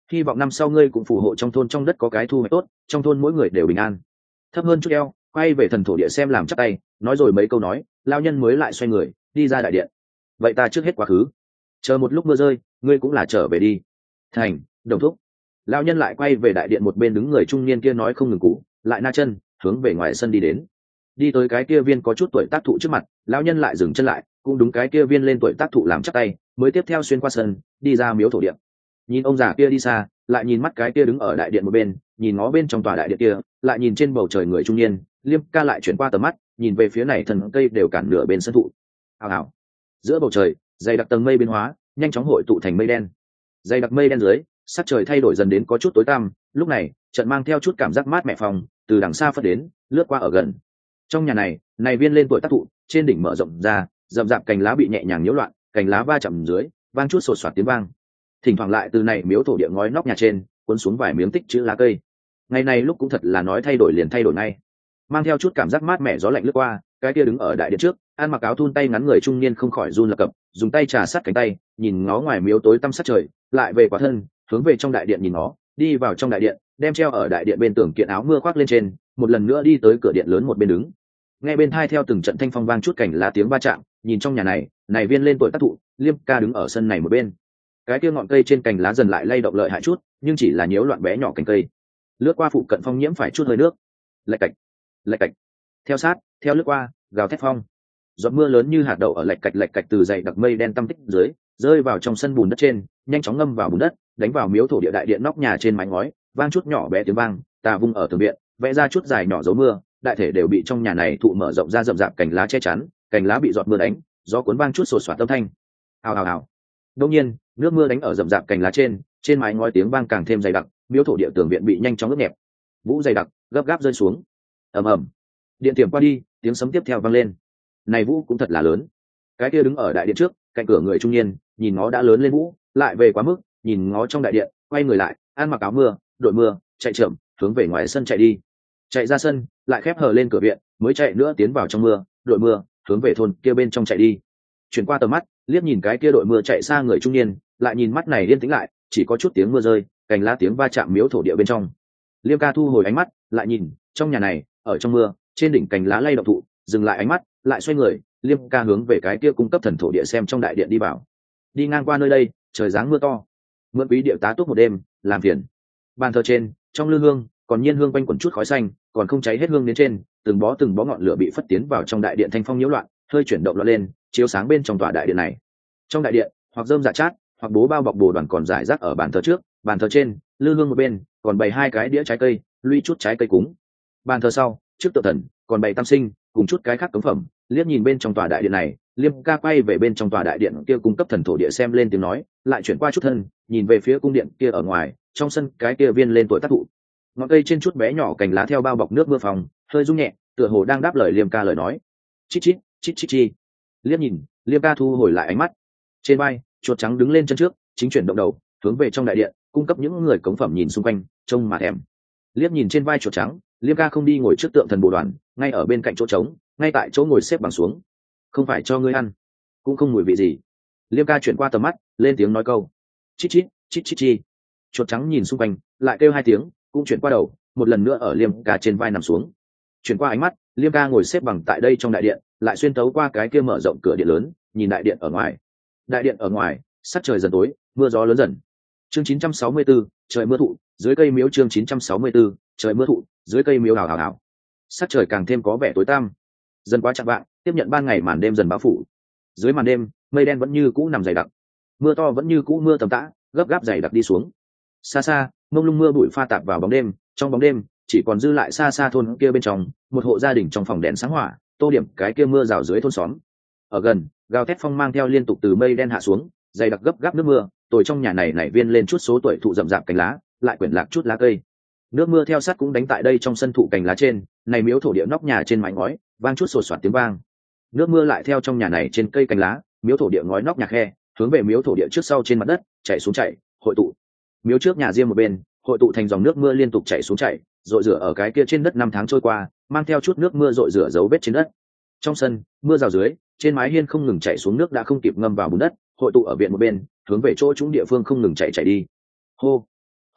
hy vọng năm sau ngươi cũng phù hộ trong thôn trong đất có cái thu hoạch tốt, trong thôn mỗi người đều bình an. Thấp hơn chút eo, quay về thần thổ địa xem làm chắc tay, nói rồi mấy câu nói, lao nhân mới lại xoay người đi ra đại điện. Vậy ta trước hết quá khứ, chờ một lúc mưa rơi ngươi cũng là trở về đi. Thành, đồng thúc. Lao nhân lại quay về đại điện một bên đứng người trung niên kia nói không ngừng cú, lại na chân hướng về ngoài sân đi đến. Đi tới cái kia viên có chút tuổi tác thụ trước mặt, lão nhân lại dừng chân lại, cũng đúng cái kia viên lên tuổi tác thụ làm chắc tay, mới tiếp theo xuyên qua sân đi ra miếu thổ địa. Nhìn ông già kia đi xa, lại nhìn mắt cái kia đứng ở đại điện một bên, nhìn ngó bên trong tòa đại điện kia, lại nhìn trên bầu trời người trung niên, Liêm ca lại chuyển qua tầm mắt, nhìn về phía này thần cây đều cản nửa bên sân thụ. Hào hào. Giữa bầu trời dày đặc tầng mây biến hóa, nhanh chóng hội tụ thành mây đen. Dày đặc mây đen dưới, sắc trời thay đổi dần đến có chút tối tăm, lúc này trận mang theo chút cảm giác mát mẻ phòng từ đằng xa phất đến, lướt qua ở gần. Trong nhà này viên lên tuổi tác thụ trên đỉnh mở rộng ra, rậm rạp cành lá bị nhẹ nhàng nhiễu loạn, cành lá va chạm dưới vang chút sột soạt tiếng vang. Thỉnh thoảng lại từ này miếu thổ địa ngói nóc nhà trên cuốn xuống vài miếng tích chữ lá cây. Ngày này lúc cũng thật là nói thay đổi liền thay đổi ngay, mang theo chút cảm giác mát mẻ gió lạnh lướt qua, cái kia đứng ở đại điện trước ăn mặc áo thun tay ngắn người trung niên không khỏi run lập cập, dùng tay trà sát cánh tay, nhìn ngó ngoài miếu tối tăm sát trời, lại về quả thân hướng về trong đại điện nhìn nó, đi vào trong đại điện, đem treo ở đại điện bên tường kiện áo mưa khoác lên trên, một lần nữa đi tới cửa điện lớn một bên đứng. Nghe bên thai theo từng trận thanh phong vang chút cảnh lá tiếng va chạm, nhìn trong nhà này viên lên tuổi tác thụ, Liêm ca đứng ở sân này một bên. Cái kia ngọn cây trên cành lá dần lại lay động lợi hại chút, nhưng chỉ là nhiễu loạn bé nhỏ cành cây. Lướt qua phụ cận phong nhiễm phải chút hơi nước. Lạch cạch. Theo sát, theo lướt qua, gào thét phong. Giọt mưa lớn như hạt đậu ở lạch cạch từ dày đặc mây đen tăm tích dưới, rơi vào trong sân bùn đất trên, nhanh chóng ngâm vào bùn đất, đánh vào miếu thổ địa đại điện nóc nhà trên mái ngói, vang chút nhỏ bé tiếng vang, tà vung ở tường viện, vẽ ra chút dài nhỏ dấu mưa, đại thể đều bị trong nhà này thụ mở rộng ra rậm rạp cành lá che chắn, cành lá bị giọt mưa đánh, gió cuốn vang chút sột soạt âm thanh. Hào hào hào. Đương nhiên, nước mưa đánh ở rậm rạp cành lá trên mái ngói tiếng vang càng thêm dày đặc, miếu thổ địa tường viện bị nhanh chóng ướt nhẹp. Vũ dày đặc, gấp gáp rơi xuống. Ầm ầm. Điện tiềm qua đi, tiếng sấm tiếp theo vang lên. Này vũ cũng thật là lớn. Cái kia đứng ở đại điện trước, cạnh cửa người trung niên, nhìn nó đã lớn lên vũ, lại về quá mức, nhìn ngó trong đại điện, quay người lại, ăn mặc áo mưa, đội mưa, chạy chậm, hướng về ngoài sân chạy đi. Chạy ra sân, lại khép hờ lên cửa viện, mới chạy nữa tiến vào trong mưa, đội mưa, hướng về thôn kia bên trong chạy đi. Chuyển qua tầm mắt, liếc nhìn cái kia đội mưa chạy xa người trung niên, lại nhìn mắt này yên tĩnh lại, chỉ có chút tiếng mưa rơi, cành lá tiếng va chạm miếu thổ địa bên trong. Liêm ca thu hồi ánh mắt, lại nhìn, trong nhà này, ở trong mưa, trên đỉnh cành lá lay động thụ, dừng lại ánh mắt, lại xoay người, Liêm ca hướng về cái kia cung cấp thần thổ địa xem trong đại điện đi vào. Đi ngang qua nơi đây, trời giáng mưa to, mượn quý địa tá túc một đêm, làm phiền. Bàn thờ trên, trong lư hương, còn nhiên hương quanh quẩn chút khói xanh, còn không cháy hết hương đến trên, từng bó ngọn lửa bị phất tiến vào trong đại điện thanh phong nhiễu loạn, hơi chuyển động loạn lên, chiếu sáng bên trong tòa đại điện này. Trong đại điện, hoặc rơm dạ chát, hoặc bố bao bọc bồ đoàn còn rải rác ở bàn thờ trước, bàn thờ trên, lư hương một bên, còn bày hai cái đĩa trái cây, lũy chút trái cây cúng. Bàn thờ sau, trước tượng thần, còn bày tam sinh, cùng chút cái khác cống phẩm. Liếc nhìn bên trong tòa đại điện này, Liêm ca quay về bên trong tòa đại điện kia cung cấp thần thổ địa xem lên tiếng nói, lại chuyển qua chút thân, nhìn về phía cung điện kia ở ngoài, trong sân cái kia viên lên tuổi tác thụ. Ngọn cây trên chút bé nhỏ cành lá theo bao bọc nước mưa phòng, hơi rung nhẹ, tựa hồ đang đáp lời Liêm ca lời nói. Chít chít, chít chít chi. Liếc nhìn, Liêm ca thu hồi lại ánh mắt. Trên vai, chuột trắng đứng lên chân trước, chính chuyển động đầu, hướng về trong đại điện, cung cấp những người cống phẩm nhìn xung quanh, trông mà thèm. Liếc nhìn trên vai chuột trắng, Liêm ca không đi ngồi trước tượng thần bồ đoàn, ngay ở bên cạnh chỗ trống, ngay tại chỗ ngồi xếp bằng xuống. Không phải cho ngươi ăn, cũng không mùi vị gì. Liêm ca chuyển qua tầm mắt, lên tiếng nói câu. Chít chít, chít chít chi. Chuột trắng nhìn xung quanh, lại kêu hai tiếng, cũng chuyển qua đầu, một lần nữa ở Liêm ca trên vai nằm xuống. Chuyển qua ánh mắt, Liêm ca ngồi xếp bằng tại đây trong đại điện, lại xuyên tấu qua cái kia mở rộng cửa điện lớn, nhìn đại điện ở ngoài. Đại điện ở ngoài, sắc trời dần tối, mưa gió lớn dần. Chương 964, trời mưa thụ, dưới cây miếu. Chương 964, trời mưa thụ, dưới cây miếu hào hào hào. Sắc trời càng thêm có vẻ tối tăm. Dần quá chạng vạng, tiếp nhận ban ngày màn đêm dần bao phủ. Dưới màn đêm, mây đen vẫn như cũ nằm dày đặc, mưa to vẫn như cũ mưa tầm tã, gấp gáp dày đặc đi xuống. Xa xa, mông lung mưa bụi pha tạp vào bóng đêm, trong bóng đêm chỉ còn dư lại xa xa thôn kia bên trong, một hộ gia đình trong phòng đèn sáng hỏa, tô điểm cái kia mưa rào dưới thôn xóm. Ở gần, gào thét phong mang theo liên tục từ mây đen hạ xuống, dày đặc gấp gáp nước mưa, tồi trong nhà này nảy viên lên chút số tuổi thụ rậm rạp cành lá, lại quyển lạc chút lá cây. Nước mưa theo sát cũng đánh tại đây trong sân thụ cành lá trên, này miếu thổ địa nóc nhà trên mái ngói, vang chút sột soạt tiếng vang. Nước mưa lại theo trong nhà này trên cây cành lá, miếu thổ địa ngói nóc nhà khe, hướng về miếu thổ địa trước sau trên mặt đất, chảy xuống chảy, hội tụ. Miếu trước nhà riêng một bên, hội tụ thành dòng nước mưa liên tục chảy xuống chảy, rội rửa ở cái kia trên đất năm tháng trôi qua, mang theo chút nước mưa rội rửa dấu vết trên đất. Trong sân, mưa rào dưới, trên mái hiên không ngừng chảy xuống nước đã không kịp ngâm vào bùn đất, hội tụ ở viện một bên, hướng về chỗ chúng địa phương không ngừng chảy đi. Hô,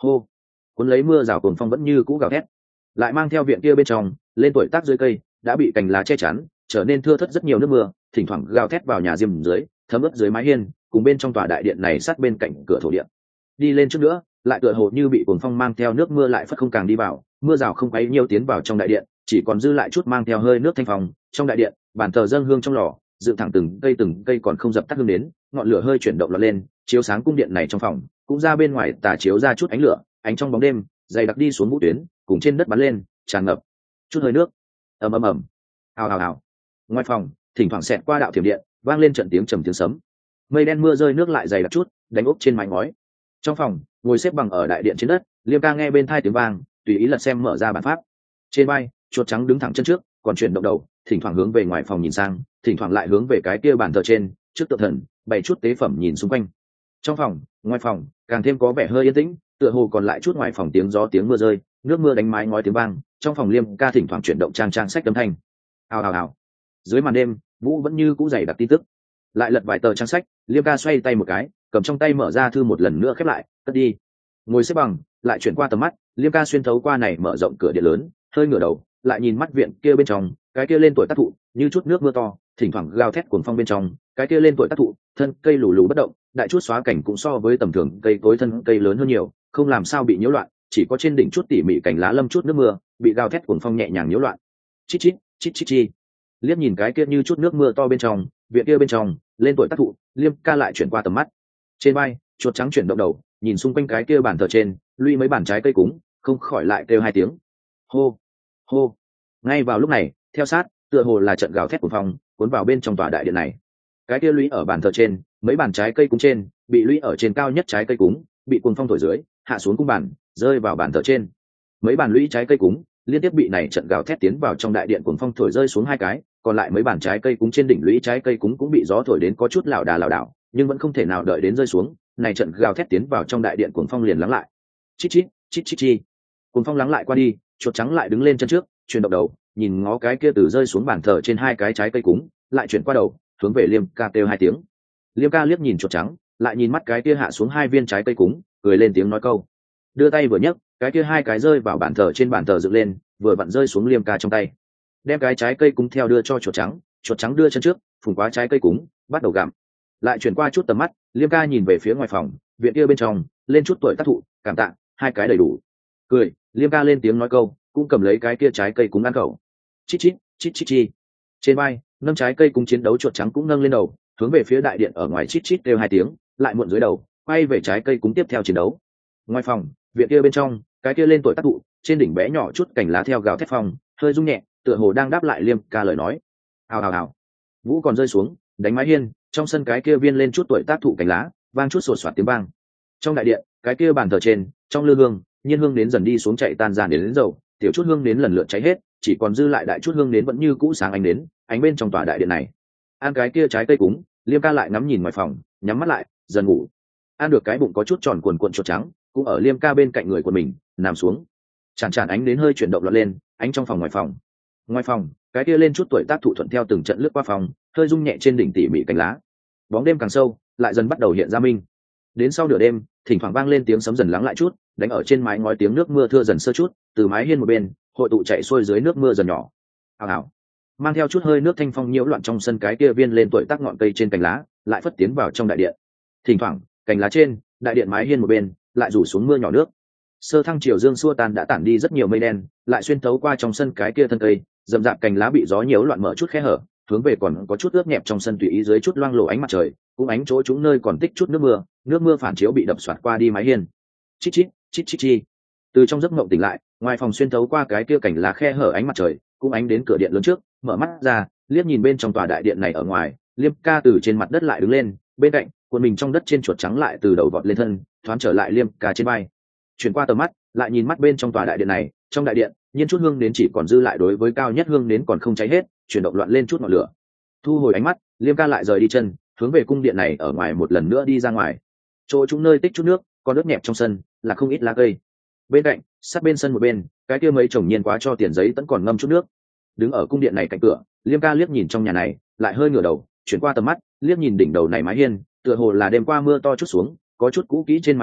hô, cuốn lấy mưa rào cuồng phong vẫn như cũ gào thét, lại mang theo viện kia bên trong lên tuổi tác dưới cây đã bị cành lá che chắn, trở nên thưa thớt rất nhiều nước mưa, thỉnh thoảng gào thét vào nhà diêm dưới, thấm ướt dưới mái hiên, cùng bên trong tòa đại điện này sát bên cạnh cửa thổ điện. Đi lên trước nữa, lại tựa hồ như bị cuồng phong mang theo nước mưa lại phất không càng đi vào, mưa rào không quấy nhiều tiến vào trong đại điện, chỉ còn dư lại chút mang theo hơi nước thanh phong. Trong đại điện, bàn thờ dâng hương trong lò, dựng thẳng từng cây còn không dập tắt hương đến, ngọn lửa hơi chuyển động lọt lên, chiếu sáng cung điện này trong phòng, cũng ra bên ngoài tà chiếu ra chút ánh lửa, ánh trong bóng đêm, dày đặc đi xuống vũ tuyến, cùng trên đất bắn lên, tràn ngập chút hơi nước. Ầm ầm ầm, ào ào ào. Ngoài phòng, thỉnh thoảng xẹt qua đạo thiểm điện, vang lên trận tiếng trầm tiếng sấm. Mây đen mưa rơi nước lại dày đặc chút, đánh úp trên mái ngói. Trong phòng, ngồi xếp bằng ở đại điện trên đất, Liêm ca nghe bên thai tiếng vang, tùy ý lật xem mở ra bản pháp. Trên vai, chuột trắng đứng thẳng chân trước, còn chuyển động đầu, thỉnh thoảng hướng về ngoài phòng nhìn sang, thỉnh thoảng lại hướng về cái kia bàn thờ trên trước tượng thần, bày chút tế phẩm nhìn xung quanh. Trong phòng, ngoài phòng, càng thêm có vẻ hơi yên tĩnh, tựa hồ còn lại chút ngoài phòng tiếng gió tiếng mưa rơi, nước mưa đánh mái ngói tiếng vang. Trong phòng Liêm ca thỉnh thoảng chuyển động trang sách âm thanh. Ào ào ào. Dưới màn đêm, vũ vẫn như cũ dày đặc tin tức. Lại lật vài tờ trang sách, Liêm ca xoay tay một cái, cầm trong tay mở ra thư một lần nữa khép lại, cất đi. Ngồi xếp bằng, lại chuyển qua tầm mắt, Liêm ca xuyên thấu qua này mở rộng cửa điện lớn, hơi ngửa đầu, lại nhìn mắt viện kia bên trong, cái kia lên tuổi tác thụ, như chút nước mưa to, thỉnh thoảng gào thét cuồng phong bên trong, cái kia lên tuổi tác thụ, thân cây lù lù bất động, đại chút xóa cảnh cũng so với tầm thường cây cối thân cây lớn hơn nhiều, không làm sao bị nhiễu loạn, chỉ có trên đỉnh chút tỉ mỉ cành lá lâm chút nước mưa, bị gào thét cuồng phong nhẹ nhàng nhiễu loạn. Chít chít, chít chít chi. Liếc nhìn cái kia như chút nước mưa to bên trong, viện kia bên trong, lên tuổi tác thụ, Liêm ca lại chuyển qua tầm mắt. Trên vai, chuột trắng chuyển động đầu, nhìn xung quanh cái kia bàn thờ trên, lũy mấy bàn trái cây cúng, không khỏi lại kêu hai tiếng. Hô, hô. Ngay vào lúc này, theo sát, tựa hồ là trận gào thét của phong, cuốn vào bên trong tòa đại điện này. Cái kia lũy ở bàn thờ trên, mấy bàn trái cây cúng trên, bị lũy ở trên cao nhất trái cây cúng, bị cuồng phong thổi dưới, hạ xuống cung bàn, rơi vào bàn thờ trên. Mấy bàn lũy trái cây cúng, liên tiếp bị này trận gào thét tiến vào trong đại điện cuồng phong thổi rơi xuống hai cái, còn lại mấy bàn trái cây cúng trên đỉnh lũy trái cây cúng cũng bị gió thổi đến có chút lảo đảo, nhưng vẫn không thể nào đợi đến rơi xuống, này trận gào thét tiến vào trong đại điện cuồng phong liền lắng lại. Chít chít, chít chít chi. Cuồng phong lắng lại qua đi, chuột trắng lại đứng lên chân trước, chuyển động đầu, nhìn ngó cái kia từ rơi xuống bàn thờ trên hai cái trái cây cúng, lại chuyển qua đầu, hướng về Liêm ca kêu hai tiếng. Liêm ca liếc nhìn chuột trắng, lại nhìn mắt cái kia hạ xuống hai viên trái cây cúng, cười lên tiếng nói câu. Đưa tay vừa nhấc, cái kia hai cái rơi vào bàn thờ trên bàn thờ dựng lên, vừa vặn rơi xuống Liêm ca trong tay. Đem cái trái cây cúng theo đưa cho chuột trắng đưa chân trước, phùng qua trái cây cúng, bắt đầu gặm. Lại chuyển qua chút tầm mắt, Liêm ca nhìn về phía ngoài phòng, viện kia bên trong, lên chút tuổi tác thụ, cảm tạ, hai cái đầy đủ. Cười, Liêm ca lên tiếng nói câu, cũng cầm lấy cái kia trái cây cúng ăn khẩu. Chít chít, chít chít chi. Trên vai, nâng trái cây cúng chiến đấu chuột trắng cũng nâng lên đầu, hướng về phía đại điện ở ngoài chít chít kêu hai tiếng, lại muộn dưới đầu, quay về trái cây cúng tiếp theo chiến đấu. Ngoài phòng, viện kia bên trong, cái kia lên tuổi tác thụ, trên đỉnh bé nhỏ chút cành lá theo gào thét phong, hơi rung nhẹ, tựa hồ đang đáp lại Liêm ca lời nói. Ào ào ào. Vũ còn rơi xuống, đánh mái hiên, trong sân cái kia viên lên chút tuổi tác thụ cành lá, vang chút sột soạt tiếng vang. Trong đại điện, cái kia bàn thờ trên, trong lư hương, nhiên hương đến dần đi xuống chạy tan dàn đến dầu, tiểu chút hương đến lần lượt cháy hết, chỉ còn dư lại đại chút hương đến vẫn như cũ sáng ánh đến, ánh bên trong tòa đại điện này. Ăn cái kia trái cây cúng, Liêm ca lại ngắm nhìn ngoài phòng, nhắm mắt lại, dần ngủ. Ăn được cái bụng có chút tròn cuộn cuộn chuột trắng, cũng ở Liêm ca bên cạnh người của mình, nằm xuống. Chản ánh đến hơi chuyển động lọt lên, ánh trong phòng ngoài phòng. Ngoài phòng, cái kia lên chút tuổi tác thụ thuận theo từng trận lướt qua phòng, hơi rung nhẹ trên đỉnh tỉ mỉ cánh lá. Bóng đêm càng sâu, lại dần bắt đầu hiện ra minh. Đến sau nửa đêm, thỉnh thoảng vang lên tiếng sấm dần lắng lại chút, đánh ở trên mái ngói tiếng nước mưa thưa dần sơ chút, từ mái hiên một bên, hội tụ chạy xuôi dưới nước mưa dần nhỏ. Ào ào. Mang theo chút hơi nước thanh phong nhiễu loạn trong sân cái kia viên lên tuổi tác ngọn cây trên cành lá, lại phất tiến vào trong đại điện. Thỉnh thoảng, cành lá trên, đại điện mái hiên một bên, lại rủ xuống mưa nhỏ nước. Sơ thăng chiều dương xua tan đã tản đi rất nhiều mây đen, lại xuyên thấu qua trong sân cái kia thân cây, rậm rạp cành lá bị gió nhiễu loạn mở chút khe hở, hướng về còn có chút ướt nhẹp trong sân tùy ý dưới chút loang lổ ánh mặt trời, cũng ánh chỗ chúng nơi còn tích chút nước mưa phản chiếu bị đập xoạt qua đi mái hiên. Chít chít, chít chít chi. Từ trong giấc mộng tỉnh lại, ngoài phòng xuyên thấu qua cái kia cành lá khe hở ánh mặt trời, cũng ánh đến cửa điện lớn trước, mở mắt ra, liếc nhìn bên trong tòa đại điện này ở ngoài, Liêm ca từ trên mặt đất lại đứng lên, bên cạnh, quần mình trong đất trên chuột trắng lại từ đầu vọt lên thân, thoáng trở lại Liêm ca trên vai. Chuyển qua tầm mắt, lại nhìn mắt bên trong tòa đại điện này, trong đại điện, nhiên chút hương đến chỉ còn dư lại đối với cao nhất hương đến còn không cháy hết, chuyển động loạn lên chút ngọn lửa. Thu hồi ánh mắt, Liêm ca lại rời đi chân, hướng về cung điện này ở ngoài một lần nữa đi ra ngoài. Chỗ chúng nơi tích chút nước, còn nước nhẹp trong sân, là không ít lá cây. Bên cạnh, sát bên sân một bên, cái kia mấy chồng nhiên quá cho tiền giấy vẫn còn ngâm chút nước. Đứng ở cung điện này cạnh cửa, Liêm ca liếc nhìn trong nhà này, lại hơi ngửa đầu, chuyển qua tầm mắt, liếc nhìn đỉnh đầu này mái hiên, tựa hồ là đêm qua mưa to chút xuống, có chút cũ kỹ trên mái hiên,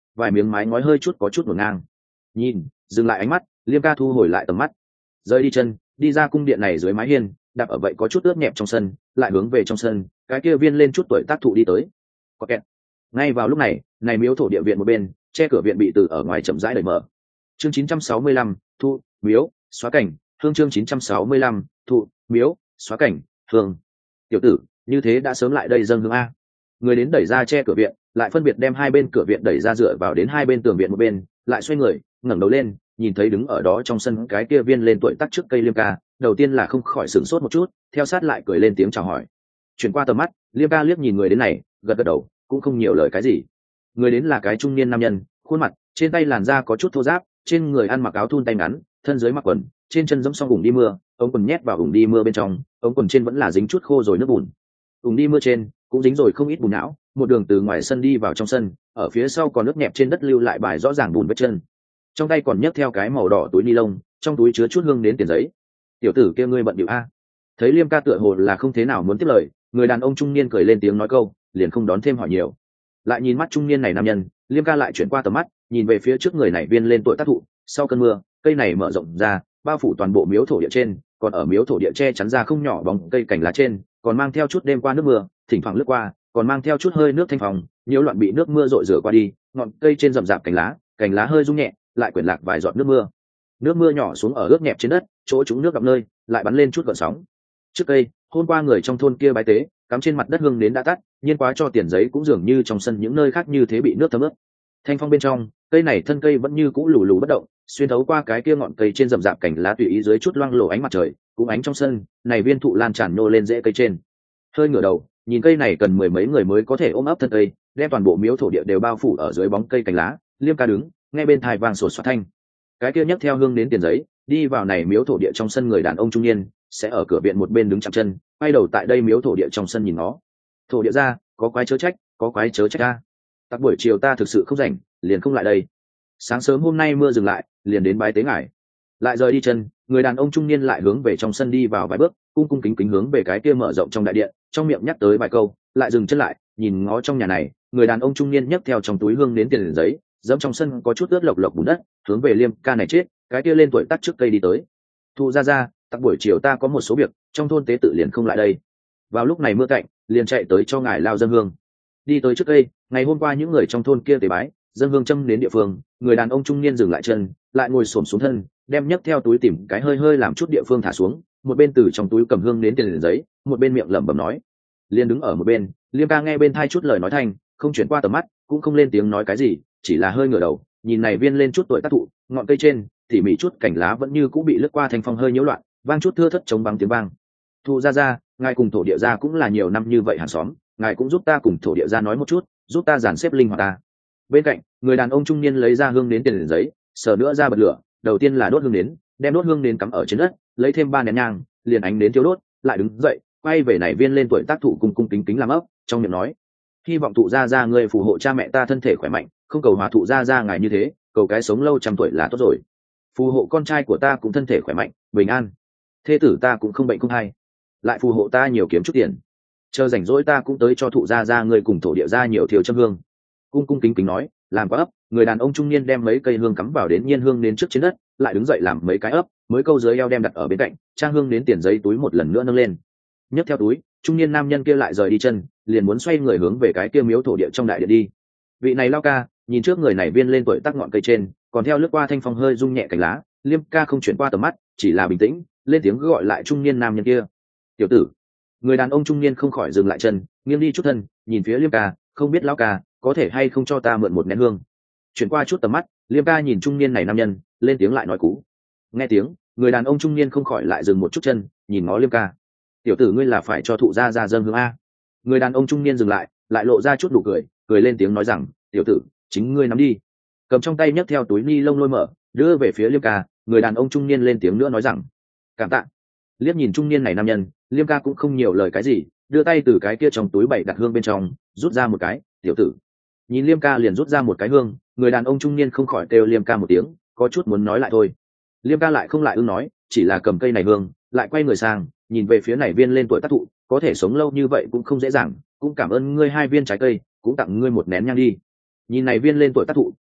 vài miếng mái ngói hơi chút có chút ngổn ngang. Nhìn, dừng lại ánh mắt, Liêm ca thu hồi lại tầm mắt, rơi đi chân, đi ra cung điện này dưới mái hiên, đạp ở vậy có chút ướt nhẹp trong sân, lại hướng về trong sân, cái kia viên lên chút tuổi tác thụ đi tới. Có kẹt. Ngay vào lúc này, này miếu thổ địa viện một bên, che cửa viện bị từ ở ngoài chậm rãi đẩy mở. Chương 965, thu, miếu, xóa cảnh, hương. Chương 965, thu, miếu, xóa cảnh, hương. Tiểu tử, như thế đã sớm lại đây dâng hương a. Người đến đẩy ra che cửa viện, lại phân biệt đem hai bên cửa viện đẩy ra dựa vào đến hai bên tường viện một bên, lại xoay người, ngẩng đầu lên, nhìn thấy đứng ở đó trong sân cái kia viên lên tuổi tác trước cây Liêm ca, đầu tiên là không khỏi sửng sốt một chút, theo sát lại cười lên tiếng chào hỏi. Chuyển qua tầm mắt, Liêm ca liếc nhìn người đến này, gật gật đầu, cũng không nhiều lời cái gì. Người đến là cái trung niên nam nhân, khuôn mặt, trên tay làn da có chút thô ráp, trên người ăn mặc áo thun tay ngắn, thân dưới mặc quần, trên chân giẫm xong ủng đi mưa, ống quần nhét vào ủng đi mưa bên trong, ống quần trên vẫn là dính chút khô rồi nước bùn. Ủng đi mưa trên cũng dính rồi không ít bùn não, một đường từ ngoài sân đi vào trong sân, ở phía sau còn nước nhẹp trên đất lưu lại bài rõ ràng bùn vết chân. Trong tay còn nhấc theo cái màu đỏ túi ni lông, trong túi chứa chút hương đến tiền giấy. Tiểu tử kia ngươi bận điệu a. Thấy Liêm ca tựa hồ là không thế nào muốn tiếp lời, người đàn ông trung niên cười lên tiếng nói câu, liền không đón thêm hỏi nhiều. Lại nhìn mắt trung niên này nam nhân, Liêm ca lại chuyển qua tầm mắt, nhìn về phía trước người này viên lên tuổi tác thụ. Sau cơn mưa, cây này mở rộng ra, bao phủ toàn bộ miếu thổ địa trên, còn ở miếu thổ địa che chắn ra không nhỏ bóng cây cành lá trên, còn mang theo chút đêm qua nước mưa, thỉnh thoảng lướt qua, còn mang theo chút hơi nước thanh phòng, nhiễu loạn bị nước mưa rội rửa qua đi, ngọn cây trên rậm rạp cành lá hơi rung nhẹ, lại quyển lạc vài giọt nước mưa. Nước mưa nhỏ xuống ở ướt nhẹp trên đất, chỗ chúng nước đọng nơi, lại bắn lên chút gợn sóng. Trước cây, hôm qua người trong thôn kia bái tế, cắm trên mặt đất hương đến đã tắt, nhiên quá cho tiền giấy cũng dường như trong sân những nơi khác như thế bị nước thấm ướt. Thanh phong bên trong, cây này thân cây vẫn như cũ lù lù bất động, xuyên thấu qua cái kia ngọn cây trên rậm rạp cành lá tùy ý dưới chút loang lổ ánh mặt trời, cũng ánh trong sân, này viên thụ lan tràn nô lên rễ cây trên. Hơi ngửa đầu, nhìn cây này cần mười mấy người mới có thể ôm ấp thân cây, đem toàn bộ miếu thổ địa đều bao phủ ở dưới bóng cây cành lá. Liêm ca đứng, nghe bên tai vang sột soạt thanh. Cái kia nhấc theo hương đến tiền giấy, đi vào này miếu thổ địa trong sân người đàn ông trung niên, sẽ ở cửa viện một bên đứng chạm chân, quay đầu tại đây miếu thổ địa trong sân nhìn nó. Thổ địa ra, có quái chớ trách, có quái chớ trách ta. Tắc buổi chiều ta thực sự không rảnh, liền không lại đây. Sáng sớm hôm nay mưa dừng lại, liền đến bái tế ngài. Lại rời đi chân, người đàn ông trung niên lại hướng về trong sân đi vào vài bước, cung cung kính kính hướng về cái kia mở rộng trong đại điện, trong miệng nhắc tới vài câu, lại dừng chân lại, nhìn ngó trong nhà này, người đàn ông trung niên nhấc theo trong túi hương đến tiền giấy, dẫm trong sân có chút ướt lộc lộc bùn đất, hướng về Liêm ca này chết, cái kia lên tuổi tác trước cây đi tới. Thu ra, tắc buổi chiều ta có một số việc, trong thôn tế tự liền không lại đây. Vào lúc này mưa cạnh, liền chạy tới cho ngài lao dân hương. Đi tới trước cây, ngày hôm qua những người trong thôn kia tế bái, dân hương châm đến địa phương, người đàn ông trung niên dừng lại chân, lại ngồi xổm xuống thân, đem nhấc theo túi tìm cái hơi hơi làm chút địa phương thả xuống, một bên từ trong túi cầm hương đến tiền giấy, một bên miệng lẩm bẩm nói. Liên đứng ở một bên, Liêm ca nghe bên thai chút lời nói thanh, không chuyển qua tầm mắt, cũng không lên tiếng nói cái gì, chỉ là hơi ngửa đầu, nhìn này viên lên chút tuổi tác thụ, ngọn cây trên, tỉ mỉ chút cành lá vẫn như cũng bị lướt qua thành phong hơi nhiễu loạn, vang chút thưa thất chống vang tiếng vang. Thu ra, ngài cùng thổ địa gia cũng là nhiều năm như vậy hàng xóm, ngài cũng giúp ta cùng thổ địa gia nói một chút, giúp ta dàn xếp linh hoạt ta. Bên cạnh, người đàn ông trung niên lấy ra hương đến tiền giấy, sờ nữa ra bật lửa, đầu tiên là đốt hương đến, đem đốt hương đến cắm ở trên đất, lấy thêm 3 nén nhang, liền ánh đến thiêu đốt, lại đứng dậy, quay về này viên lên tuổi tác thụ cung cung kính kính làm ấp, trong miệng nói: hy vọng thụ gia ngươi phù hộ cha mẹ ta thân thể khỏe mạnh, không cầu hòa thụ gia ngài như thế, cầu cái sống lâu trăm tuổi là tốt rồi. Phù hộ con trai của ta cũng thân thể khỏe mạnh, bình an. Thê tử ta cũng không bệnh không hay, lại phù hộ ta nhiều kiếm chút tiền. Chờ rảnh rỗi ta cũng tới cho thụ gia ngươi cùng thổ địa gia nhiều thiêu châm hương. Cung cung kính kính nói, làm quá ấp, người đàn ông trung niên đem mấy cây hương cắm vào đến nhiên hương đến trước trên đất, lại đứng dậy làm mấy cái ấp, mới câu dưới eo đem đặt ở bên cạnh, trang hương đến tiền giấy túi một lần nữa nâng lên. Nhấc theo túi, trung niên nam nhân kia lại rời đi chân, liền muốn xoay người hướng về cái kia miếu thổ địa trong đại điện đi. Vị này lao ca, nhìn trước người này viên lên tuổi tác ngọn cây trên, còn theo lướt qua thanh phong hơi rung nhẹ cành lá, Liêm ca không chuyển qua tầm mắt, chỉ là bình tĩnh, lên tiếng gọi lại trung niên nam nhân kia. Tiểu tử. Người đàn ông trung niên không khỏi dừng lại chân, nghiêng đi chút thân, nhìn phía Liêm ca, không biết lão ca có thể hay không cho ta mượn một nén hương. Chuyển qua chút tầm mắt, Liêm ca nhìn trung niên này nam nhân, lên tiếng lại nói cú. Nghe tiếng, người đàn ông trung niên không khỏi lại dừng một chút chân, nhìn ngó Liêm ca. Tiểu tử ngươi là phải cho thụ gia ra dâng hương a. Người đàn ông trung niên dừng lại, lại lộ ra chút nụ cười, cười lên tiếng nói rằng: tiểu tử, chính ngươi nắm đi. Cầm trong tay nhấc theo túi ni lông lôi mở, đưa về phía Liêm ca. Người đàn ông trung niên lên tiếng nữa nói rằng: cảm tạ. Liếc nhìn trung niên này nam nhân, Liêm ca cũng không nhiều lời cái gì, đưa tay từ cái kia trong túi bày đặt hương bên trong rút ra một cái. Tiểu tử. Nhìn Liêm ca liền rút ra một cái hương, người đàn ông trung niên không khỏi kêu Liêm ca một tiếng, có chút muốn nói lại thôi. Liêm ca lại không lại ưng nói, chỉ là cầm cây này hương, lại quay người sang, nhìn về phía này viên lên tuổi tác thụ, có thể sống lâu như vậy cũng không dễ dàng, cũng cảm ơn ngươi 2 viên trái cây, cũng tặng ngươi một nén nhang đi. Nhìn này viên lên tuổi tác thụ,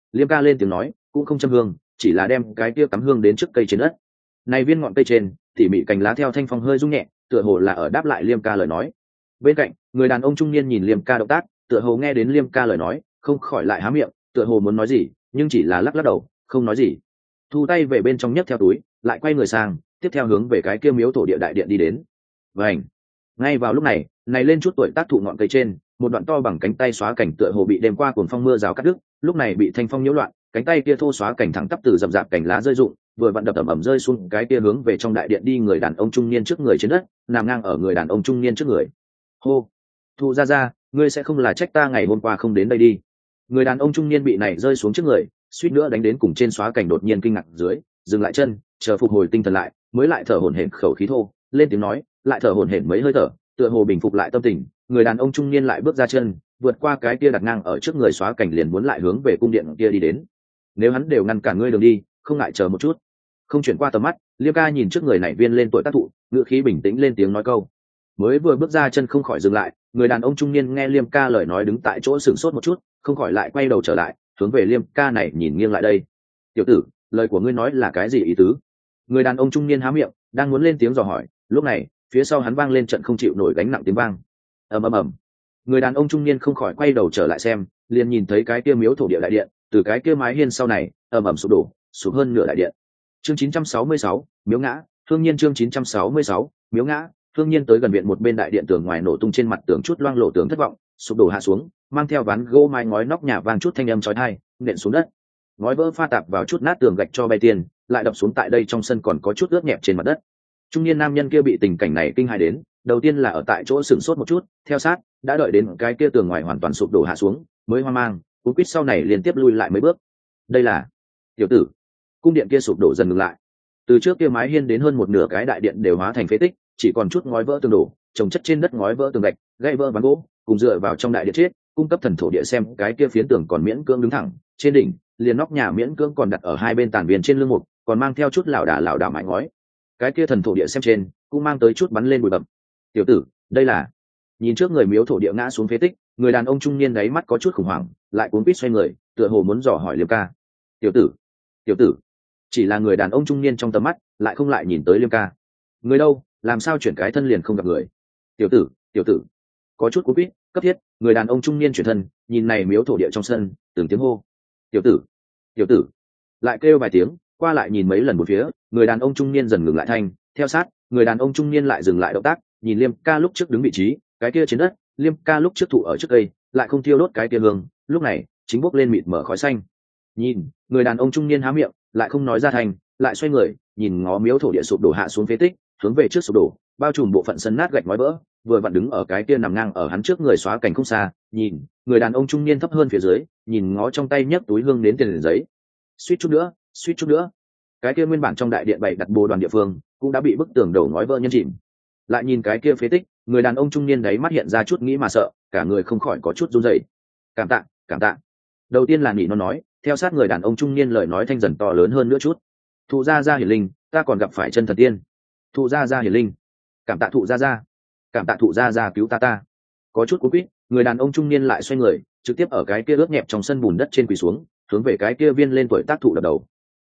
Liêm ca lên tiếng nói, cũng không châm hương, chỉ là đem cái kia cắm hương đến trước cây trên đất. Này viên ngọn cây trên tỉ mỉ cành lá theo thanh phong hơi rung nhẹ, tựa hồ là ở đáp lại Liêm ca lời nói. Bên cạnh người đàn ông trung niên nhìn Liêm ca động tác, tựa hồ nghe đến Liêm ca lời nói, không khỏi lại há miệng, tựa hồ muốn nói gì, nhưng chỉ là lắc lắc đầu, không nói gì. Thu tay về bên trong nhấc theo túi, lại quay người sang, tiếp theo hướng về cái kia miếu thổ địa đại điện đi đến. Vành. Ngay vào lúc này, này lên chút tuổi tác thụ ngọn cây trên, một đoạn to bằng cánh tay xóa cảnh tựa hồ bị đêm qua cuồng phong mưa rào cắt đứt, lúc này bị thanh phong nhiễu loạn, cánh tay kia thô xóa cảnh thẳng tắp từ rậm rạp cành lá rơi rụng, vừa vặn đập ầm rơi xuống cái kia hướng về trong đại điện đi người đàn ông trung niên trước người trên đất, nằm ngang ở người đàn ông trung niên trước người. Hô, Thu ra, ngươi sẽ không là trách ta ngày hôm qua không đến đây đi. Người đàn ông trung niên bị này rơi xuống trước người, suýt nữa đánh đến cùng trên xóa cảnh đột nhiên kinh ngạc dưới, dừng lại chân, chờ phục hồi tinh thần lại, mới lại thở hổn hển khẩu khí thô, lên tiếng nói, lại thở hổn hển mấy hơi thở, tựa hồ bình phục lại tâm tình. Người đàn ông trung niên lại bước ra chân, vượt qua cái kia đặt ngang ở trước người xóa cảnh liền muốn lại hướng về cung điện kia đi đến. Nếu hắn đều ngăn cản ngươi đường đi, không ngại chờ một chút. Không chuyển qua tầm mắt, Liêm ca nhìn trước người này viên lên tuổi tác thụ, ngữ khí bình tĩnh lên tiếng nói câu. Mới vừa bước ra chân không khỏi dừng lại, người đàn ông trung niên nghe Liêm ca lời nói đứng tại chỗ sửng sốt một chút, không khỏi lại quay đầu trở lại, hướng về Liêm ca này nhìn nghiêng lại đây. Tiểu tử, lời của ngươi nói là cái gì ý tứ? Người đàn ông trung niên há miệng, đang muốn lên tiếng dò hỏi, lúc này phía sau hắn vang lên trận không chịu nổi gánh nặng tiếng vang. Ầm. Người đàn ông trung niên không khỏi quay đầu trở lại xem, liền nhìn thấy cái kia miếu thổ địa đại điện, từ cái kia mái hiên sau này ầm sụp đổ, sụp hơn nửa đại điện. Chương 966, miếu ngã, Thương Nhiên chương 966, miếu ngã, Thương Nhiên tới gần viện một bên đại điện tường ngoài nổ tung trên mặt tường chút loang lổ tường thất vọng, sụp đổ hạ xuống, mang theo ván gỗ mái ngói nóc nhà vang chút thanh âm chói tai, nện xuống đất. Ngói vỡ pha tạp vào chút nát tường gạch cho bay tiền, lại đập xuống tại đây trong sân còn có chút ướt nhẹp trên mặt đất. Trung niên nam nhân kia bị tình cảnh này kinh hãi đến, đầu tiên là ở tại chỗ sửng sốt một chút, theo sát, đã đợi đến cái kia tường ngoài hoàn toàn sụp đổ hạ xuống, mới hoang mang, cú quýt sau này liên tiếp lui lại mấy bước. Đây là tiểu tử. Cung điện kia sụp đổ dần ngừng lại. Từ trước kia mái hiên đến hơn một nửa cái đại điện đều hóa thành phế tích, chỉ còn chút ngói vỡ tường đổ, chồng chất trên đất ngói vỡ tường gạch, gãy vỡ ván gỗ, cùng dựa vào trong đại điện chết, cung cấp thần thổ địa xem cái kia phiến tường còn miễn cưỡng đứng thẳng, trên đỉnh, liền nóc nhà miễn cưỡng còn đặt ở hai bên tàn viên trên lưng mục, còn mang theo chút lảo đảo mái ngói. Cái kia thần thổ địa xem trên, cũng mang tới chút bắn lên bụi bặm. Tiểu tử, đây là. Nhìn trước người miếu thổ địa ngã xuống phế tích, người đàn ông trung niên đáy mắt có chút khủng hoảng, lại cuốn quýt xoay người, tựa hồ muốn dò hỏi Liêm ca. Tiểu tử. Chỉ là người đàn ông trung niên trong tầm mắt, lại không lại nhìn tới Liêm ca. Người đâu, làm sao chuyển cái thân liền không gặp người? Tiểu tử. Có chút cuốn quýt, cấp thiết, người đàn ông trung niên chuyển thân, nhìn này miếu thổ địa trong sân, từng tiếng hô. Tiểu tử. Lại kêu vài tiếng, qua lại nhìn mấy lần một phía, người đàn ông trung niên dần ngừng lại thanh, theo sát, người đàn ông trung niên lại dừng lại động tác, nhìn Liêm ca lúc trước đứng vị trí, cái kia trên đất, Liêm ca lúc trước thụ ở trước cây, lại không thiêu đốt cái kia hương, lúc này chính bốc lên mịt mở khói xanh. Nhìn, người đàn ông trung niên há miệng, lại không nói ra thành, lại xoay người, nhìn ngó miếu thổ địa sụp đổ hạ xuống phế tích, hướng về trước sụp đổ, bao trùm bộ phận sân nát gạch ngói vỡ, vừa vặn đứng ở cái kia nằm ngang ở hắn trước người xóa cảnh không xa, nhìn, người đàn ông trung niên thấp hơn phía dưới, nhìn ngó trong tay nhấc túi hương đến tiền giấy. Suýt chút nữa. Cái kia nguyên bản trong đại điện bày đặt bồ đoàn địa phương, cũng đã bị bức tường đầu ngói vỡ nhân chìm. Lại nhìn cái kia phế tích, người đàn ông trung niên đấy mắt hiện ra chút nghĩ mà sợ, cả người không khỏi có chút run rẩy. Cảm tạ. Đầu tiên là nị nó nói, theo sát người đàn ông trung niên lời nói thanh dần to lớn hơn nữa chút. Thụ gia hiển linh, ta còn gặp phải chân thần tiên. Thụ gia hiển linh. Cảm tạ thụ gia. Cảm tạ thụ gia cứu ta. Có chút cuống quýt, người đàn ông trung niên lại xoay người, trực tiếp ở cái kia ướt nhẹp trong sân bùn đất trên quỳ xuống, hướng về cái kia viên lên tuổi tác thụ đập đầu.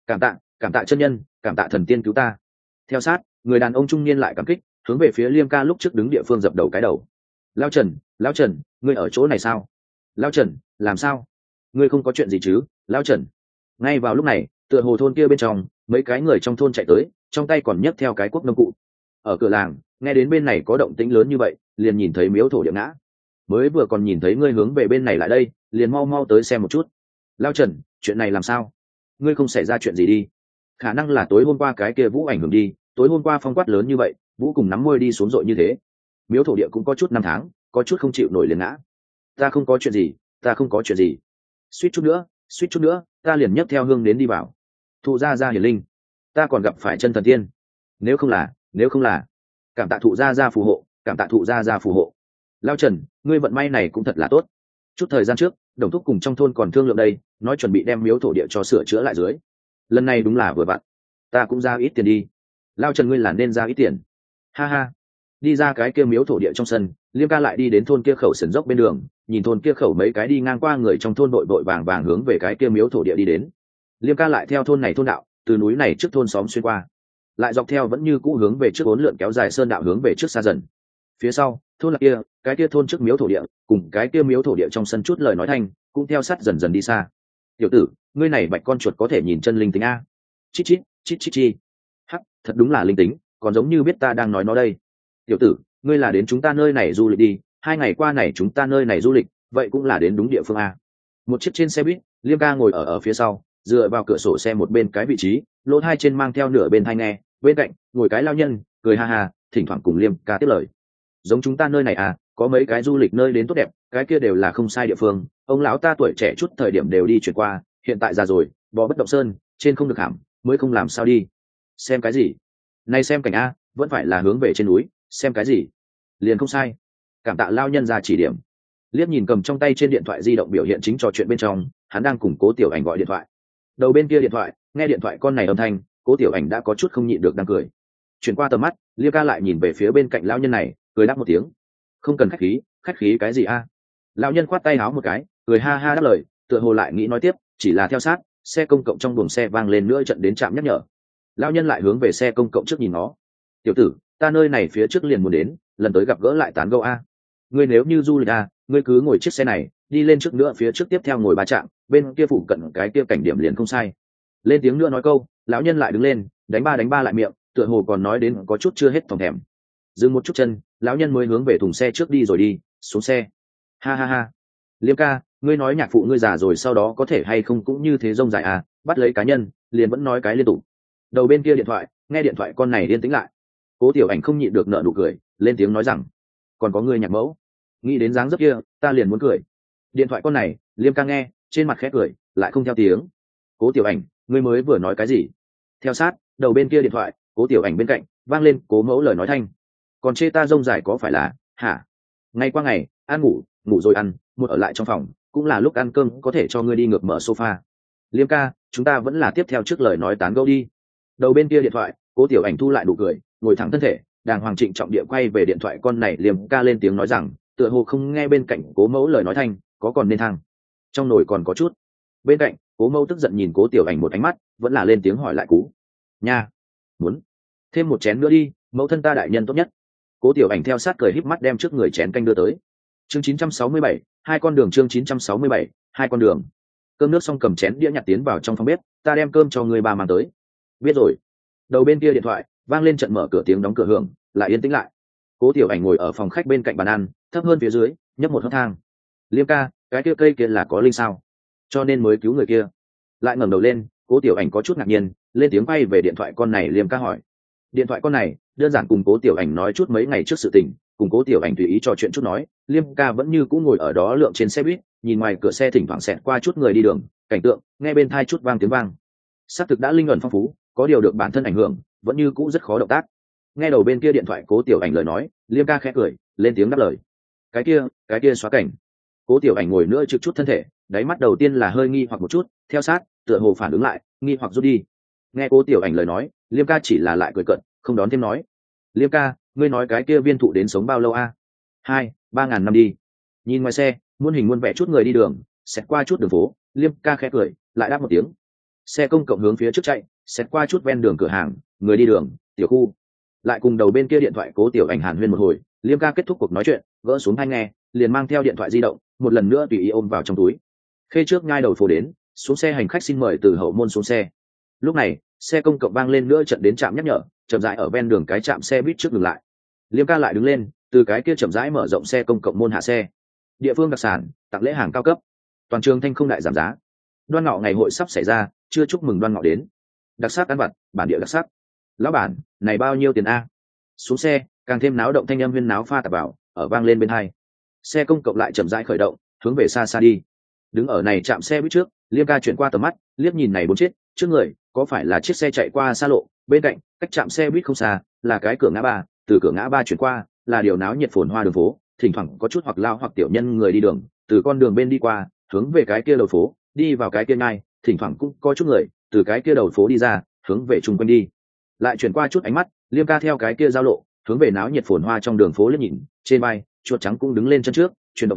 Cảm tạ chân nhân, cảm tạ thần tiên cứu ta. Theo sát, người đàn ông trung niên lại cảm kích, hướng về phía Liêm ca lúc trước đứng địa phương dập đầu cái đầu. Lão Trần, ngươi ở chỗ này sao? Lão Trần, làm sao? Ngươi không có chuyện gì chứ? Lão Trần. Ngay vào lúc này, tựa hồ thôn kia bên trong, mấy cái người trong thôn chạy tới, trong tay còn nhấc theo cái cuốc nông cụ. Ở cửa làng, nghe đến bên này có động tĩnh lớn như vậy, liền nhìn thấy miếu thổ địa ngã. Mới vừa còn nhìn thấy ngươi hướng về bên này lại đây, liền mau tới xem một chút. Lão Trần, chuyện này làm sao? Ngươi không xảy ra chuyện gì đi? Khả năng là tối hôm qua cái kia Vũ ảnh hưởng đi, tối hôm qua phong quát lớn như vậy, Vũ cùng nắm môi đi xuống dội như thế. Miếu thổ địa cũng có chút năm tháng, có chút không chịu nổi liền ngã. Ta không có chuyện gì. Suýt chút nữa, ta liền nhấc theo hương đến đi vào. Thụ gia hiển linh, ta còn gặp phải chân thần tiên. Nếu không là, cảm tạ thụ gia phù hộ. Lao Trần, ngươi vận may này cũng thật là tốt. Chút thời gian trước, đồng thúc cùng trong thôn còn thương lượng đây, nói chuẩn bị đem miếu thổ địa cho sửa chữa lại dưới. Lần này đúng là vừa vặn, ta cũng ra ít tiền đi. Lao Trần, ngươi là nên ra ít tiền. Ha. Đi ra cái kia miếu thổ địa trong sân, Liêm ca lại đi đến thôn kia khẩu sườn dốc bên đường, nhìn thôn kia khẩu mấy cái đi ngang qua người trong thôn đội vội vàng vàng hướng về cái kia miếu thổ địa đi đến. Liêm ca lại theo thôn này thôn đạo, từ núi này trước thôn xóm xuyên qua, lại dọc theo vẫn như cũ hướng về trước uốn lượn kéo dài sơn đạo hướng về trước xa dần. Phía sau thôn là kia, cái kia thôn trước miếu thổ địa cùng cái kia miếu thổ địa trong sân chút lời nói thanh cũng theo sát dần dần đi xa. Tiểu tử, ngươi này bạch con chuột có thể nhìn chân linh tính a. Chít chít chít chít chi. Hắc, thật đúng là linh tính, còn giống như biết ta đang nói nó đây. Tiểu tử, ngươi là đến chúng ta nơi này du lịch đi, 2 ngày qua này chúng ta nơi này du lịch, vậy cũng là đến đúng địa phương a. Một chiếc trên xe buýt, Liêm ca ngồi ở phía sau, dựa vào cửa sổ xe một bên cái vị trí, lỗ hai trên mang theo nửa bên tai nghe, bên cạnh ngồi cái lao nhân cười ha ha, thỉnh thoảng cùng Liêm ca tiếp lời. Giống chúng ta nơi này à, có mấy cái du lịch nơi đến tốt đẹp, cái kia đều là không sai địa phương, ông lão ta tuổi trẻ chút thời điểm đều đi chuyển qua, hiện tại già rồi, bò bất động sơn, trên không được hàm, mới không làm sao đi. Xem cái gì? Này xem cảnh a, vẫn phải là hướng về trên núi, xem cái gì? Liền không sai. Cảm tạ lao nhân ra chỉ điểm. Liếc nhìn cầm trong tay trên điện thoại di động biểu hiện chính trò chuyện bên trong, hắn đang cùng Cố Tiểu Ảnh gọi điện thoại. Đầu bên kia điện thoại, nghe điện thoại con này âm thanh, Cố Tiểu Ảnh đã có chút không nhịn được đang cười. Chuyển qua tầm mắt, Liêm ca lại nhìn về phía bên cạnh lão nhân này, cười đáp một tiếng. Không cần khách khí cái gì a? Lão nhân khoát tay áo một cái, cười ha ha đáp lời, tựa hồ lại nghĩ nói tiếp, chỉ là theo sát, xe công cộng trong buồng xe vang lên nữa trận đến trạm nhắc nhở. Lão nhân lại hướng về xe công cộng trước nhìn nó. Tiểu tử, ta nơi này phía trước liền muốn đến, lần tới gặp gỡ lại tán gẫu a. Ngươi nếu như du lịch a, ngươi cứ ngồi chiếc xe này, đi lên trước nữa phía trước tiếp theo ngồi 3 trạm, bên kia phụ cận cái kia cảnh điểm liền không sai. Lên tiếng nữa nói câu, lão nhân lại đứng lên, đánh ba lại miệng, tựa hồ còn nói đến có chút chưa hết phòng thèm. Dừng một chút chân, lão nhân mới hướng về thùng xe trước đi rồi đi xuống xe. Ha ha ha, Liêm ca, ngươi nói nhạc phụ ngươi già rồi sau đó có thể hay không cũng như thế rông dài à, bắt lấy cá nhân liền vẫn nói cái liên tục. Đầu bên kia điện thoại, nghe điện thoại con này yên tĩnh lại. Cố Tiểu Ảnh không nhịn được nở nụ cười, lên tiếng nói rằng, còn có ngươi nhạc mẫu. Nghĩ đến dáng dấp kia, ta liền muốn cười. Điện thoại con này, Liêm ca nghe, trên mặt khẽ cười, lại không theo tiếng. Cố Tiểu Ảnh, ngươi mới vừa nói cái gì? Theo sát, đầu bên kia điện thoại, Cố Tiểu Ảnh bên cạnh vang lên Cố mẫu lời nói thanh. Còn chê ta rông dài có phải là, hả? Ngày qua ngày, ăn ngủ rồi ăn, một ở lại trong phòng, cũng là lúc ăn cơm có thể cho ngươi đi ngược mở sofa. Liêm ca, chúng ta vẫn là tiếp theo trước lời nói tán gẫu đi. Đầu bên kia điện thoại, Cố Tiểu Ảnh thu lại nụ cười, ngồi thẳng thân thể, đàng hoàng trịnh trọng địa quay về điện thoại con này. Liêm ca lên tiếng nói rằng, tựa hồ không nghe bên cạnh Cố mẫu lời nói thanh, có còn nên thang. Trong nồi còn có chút. Bên cạnh, Cố mẫu tức giận nhìn Cố Tiểu Ảnh một ánh mắt, vẫn là lên tiếng hỏi lại cú. Nha, muốn thêm một chén nữa đi, mẫu thân ta đại nhân tốt nhất. Cố Tiểu Ảnh theo sát cười híp mắt đem trước người chén canh đưa tới. Chương 967, hai con đường. Chương 967, hai con đường. Cơm nước xong cầm chén đĩa nhặt tiến vào trong phòng bếp, ta đem cơm cho người bà mang tới. Biết rồi. Đầu bên kia điện thoại vang lên trận mở cửa tiếng đóng cửa hưởng, lại yên tĩnh lại. Cố Tiểu Ảnh ngồi ở phòng khách bên cạnh bàn ăn, thấp hơn phía dưới, nhấp một hớp thang. Liêm ca, cái kia cây kia là có linh sao? Cho nên mới cứu người kia. Lại ngẩng đầu lên, Cố Tiểu Ảnh có chút ngạc nhiên, lên tiếng bay về điện thoại con này. Liêm ca hỏi. Điện thoại con này đơn giản cùng Cố Tiểu Ảnh nói chút mấy ngày trước sự tình, cùng Cố Tiểu Ảnh tùy ý trò chuyện chút nói. Liêm ca vẫn như cũ ngồi ở đó lượng trên xe buýt, nhìn ngoài cửa xe thỉnh thoảng xẹt qua chút người đi đường, cảnh tượng nghe bên tai chút vang tiếng vang. Xác thực đã linh ẩn phong phú, có điều được bản thân ảnh hưởng, vẫn như cũ rất khó động tác. Nghe đầu bên kia điện thoại Cố Tiểu Ảnh lời nói, Liêm ca khẽ cười, lên tiếng đáp lời. Cái kia xóa cảnh. Cố Tiểu Ảnh ngồi nữa trực chút thân thể, đáy mắt đầu tiên là hơi nghi hoặc một chút, theo sát, tựa hồ phản ứng lại, nghi hoặc rút đi. Nghe Cố Tiểu Ảnh lời nói, Liêm ca chỉ là lại cười cợt, không đón thêm nói. Liêm ca, ngươi nói cái kia viên thụ đến sống bao lâu a? 2-3 ngàn năm đi. Nhìn ngoài xe, muôn hình muôn vẻ chút người đi đường, xẹt qua chút đường phố, Liêm ca khẽ cười, lại đáp một tiếng. Xe công cộng hướng phía trước chạy, xẹt qua chút ven đường cửa hàng, người đi đường, tiểu khu. Lại cùng đầu bên kia điện thoại Cố Tiểu Ảnh hàn huyên một hồi, Liêm ca kết thúc cuộc nói chuyện, gỡ xuống tai nghe, liền mang theo điện thoại di động, một lần nữa tùy ý ôm vào trong túi. Khê trước ngay đầu phố đến, xuống xe hành khách xin mời từ hậu môn xuống xe. Lúc này, xe công cộng vang lên nữa trận đến trạm nhắc nhở, chậm rãi ở ven đường cái trạm xe buýt trước dừng lại. Liêm ca lại đứng lên, từ cái kia chậm rãi mở rộng xe công cộng môn hạ xe. Địa phương đặc sản, tặng lễ hàng cao cấp, toàn trường thanh không đại giảm giá. Đoan ngọ ngày hội sắp xảy ra, chưa chúc mừng đoan ngọ đến. Đặc sắc ăn vặt, bản địa đặc sắc. Lão bản, này bao nhiêu tiền a? Xuống xe, càng thêm náo động thanh âm huyên náo pha tạp vào, ở vang lên bên hai. Xe công cộng lại chậm rãi khởi động, hướng về xa xa đi. Đứng ở này trạm xe buýt trước, Liêm ca chuyển qua tầm mắt, liếc nhìn này bốn chiếc, trước người có phải là chiếc xe chạy qua xa lộ, bên cạnh cách trạm xe buýt không xa là cái cửa ngã ba, từ cửa ngã ba chuyển qua là điều náo nhiệt phồn hoa đường phố, thỉnh thoảng có chút hoặc lao hoặc tiểu nhân người đi đường từ con đường bên đi qua, hướng về cái kia đầu phố đi vào cái kia ngay, thỉnh thoảng cũng có chút người từ cái kia đầu phố đi ra, hướng về chung quanh đi. Lại chuyển qua chút ánh mắt, Liêm ca theo cái kia giao lộ hướng về náo nhiệt phồn hoa trong đường phố liếc nhìn, trên vai chuột trắng cũng đứng lên chân trước, chuyển động đầu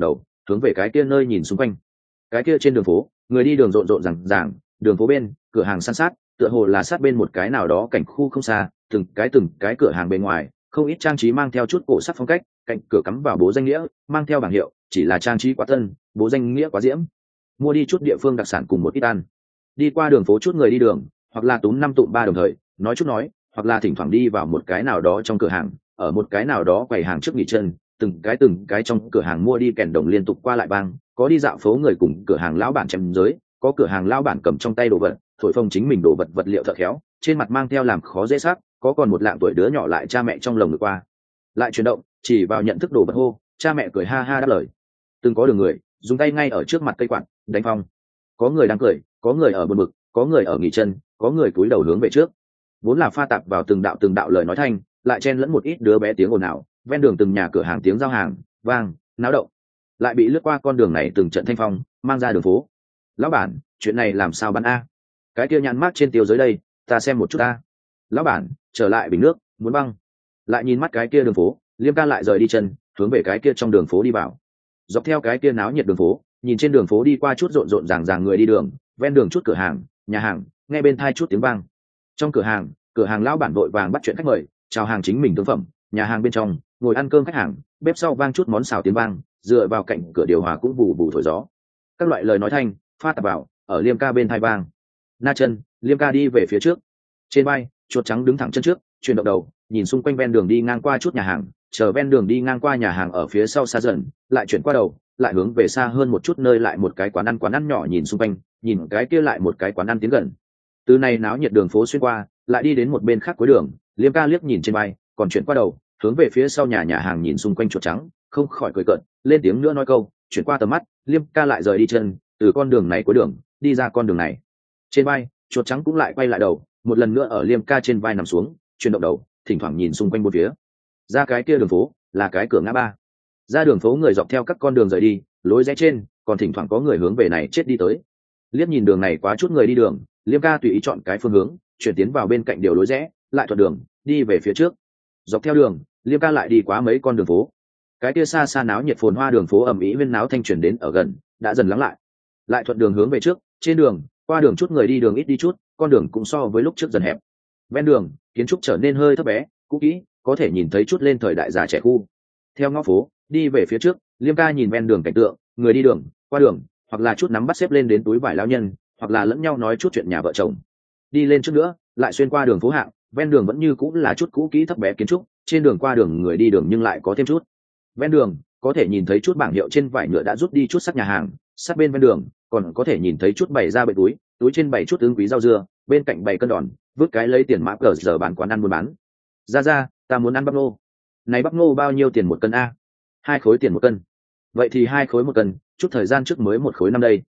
hướng về cái kia nơi nhìn xung quanh. Cái kia trên đường phố người đi đường rộn rộn ràng ràng, đường phố bên cửa hàng san sát, tựa hồ là sát bên một cái nào đó cảnh khu không xa, từng cái cửa hàng bên ngoài không ít trang trí mang theo chút cổ sắc phong cách, cạnh cửa cắm vào bố danh nghĩa, mang theo bảng hiệu, chỉ là trang trí quá tân, bố danh nghĩa quá diễm. Mua đi chút địa phương đặc sản cùng một ít ăn. Đi qua đường phố chút người đi đường, hoặc là túm năm tụm ba đồng thời nói chút nói, hoặc là thỉnh thoảng đi vào một cái nào đó trong cửa hàng, ở một cái nào đó quầy hàng trước nghỉ chân, từng cái trong cửa hàng mua đi kèn đồng liên tục qua lại bang, có đi dạo phố người cùng cửa hàng lão bản chém giới, có cửa hàng lão bản cầm trong tay đồ vật thổi phồng chính mình đồ vật vật liệu thợ khéo, trên mặt mang theo làm khó dễ sắc, có còn một lạng tuổi đứa nhỏ lại cha mẹ trong lồng ngực qua lại chuyển động, chỉ vào nhận thức đồ vật hô, cha mẹ cười ha ha đáp lời. Từng có đường người dùng tay ngay ở trước mặt cây quạt đánh phong, có người đang cười, có người ở buồn bực, có người ở nghỉ chân, có người cúi đầu hướng về trước, vốn là pha tạp vào từng đạo lời nói thanh, lại chen lẫn một ít đứa bé tiếng ồn ào, ven đường từng nhà cửa hàng tiếng giao hàng vang náo động, lại bị lướt qua con đường này từng trận thanh phong mang ra đường phố. Lão bản, chuyện này làm sao bán a? Cái kia nhãn mác trên tiêu dưới đây, ta xem một chút a. Lão bản, trở lại bình nước muốn băng. Lại nhìn mắt cái kia đường phố, Liêm ca lại rời đi chân hướng về cái kia trong đường phố đi vào. Dọc theo cái kia náo nhiệt đường phố, nhìn trên đường phố đi qua chút rộn rộn ràng ràng người đi đường, ven đường chút cửa hàng nhà hàng, nghe bên thai chút tiếng vang. Trong cửa hàng lão bản vội vàng bắt chuyện khách mời, chào hàng chính mình thương phẩm. Nhà hàng bên trong ngồi ăn cơm khách hàng, bếp sau vang chút món xào tiếng vang, dựa vào cạnh cửa điều hòa cũng bù bù thổi gió. Các loại lời nói thanh pha tạp vào ở Liêm ca bên thai vang. Na chân, Liêm ca đi về phía trước, trên vai chuột trắng đứng thẳng chân trước, chuyển động đầu nhìn xung quanh ven đường đi ngang qua chút nhà hàng, chờ ven đường đi ngang qua nhà hàng ở phía sau xa dần, lại chuyển qua đầu lại hướng về xa hơn một chút nơi lại một cái quán ăn nhỏ nhìn xung quanh, nhìn cái kia lại một cái quán ăn tiến gần. Từ này náo nhiệt đường phố xuyên qua, lại đi đến một bên khác cuối đường, Liêm ca liếc nhìn trên vai, còn chuyển qua đầu hướng về phía sau nhà hàng nhìn xung quanh chuột trắng, không khỏi cười cợt, lên tiếng nữa nói câu, chuyển qua tầm mắt, Liêm ca lại rời đi chân, từ con đường này cuối đường đi ra con đường này. Trên vai chuột trắng cũng lại quay lại đầu, một lần nữa ở Liêm ca trên vai nằm xuống, chuyển động đầu thỉnh thoảng nhìn xung quanh bốn phía. Ra cái kia đường phố là cái cửa ngã ba, ra đường phố người dọc theo các con đường rời đi, lối rẽ trên còn thỉnh thoảng có người hướng về này chết đi tới. Liếc nhìn đường này quá chút người đi đường, Liêm ca tùy ý chọn cái phương hướng chuyển tiến vào bên cạnh điều lối rẽ, lại thuận đường đi về phía trước. Dọc theo đường Liêm ca lại đi quá mấy con đường phố, cái kia xa xa náo nhiệt phồn hoa đường phố ầm ĩ huyên náo thanh chuyển đến ở gần đã dần lắng lại, lại thuận đường hướng về trước. Trên đường qua đường chút người đi đường ít đi chút, con đường cũng so với lúc trước dần hẹp. Ven đường kiến trúc trở nên hơi thấp bé cũ kỹ, có thể nhìn thấy chút lên thời đại già trẻ khu. Theo ngõ phố đi về phía trước, Liêm ca nhìn ven đường cảnh tượng, người đi đường qua đường, hoặc là chút nắm bắt xếp lên đến túi vải lão nhân, hoặc là lẫn nhau nói chút chuyện nhà vợ chồng. Đi lên trước nữa lại xuyên qua đường phố hạng, ven đường vẫn như cũng là chút cũ kỹ thấp bé kiến trúc, trên đường qua đường người đi đường nhưng lại có thêm chút. Ven đường có thể nhìn thấy chút bảng hiệu trên vải nhựa đã rút đi chút sắc nhà hàng, sát bên ven đường còn có thể nhìn thấy chút bày ra bệ túi trên bày chút ứng quý rau dưa, bên cạnh bày cân đòn vứt cái lấy tiền mã cờ giờ bán quán ăn buôn bán. Ra ta muốn ăn bắp ngô. Này bắp ngô bao nhiêu tiền một cân a? 2 khối tiền một cân. Vậy thì 2 khối một cân, chút thời gian trước mới 1 khối năm đây.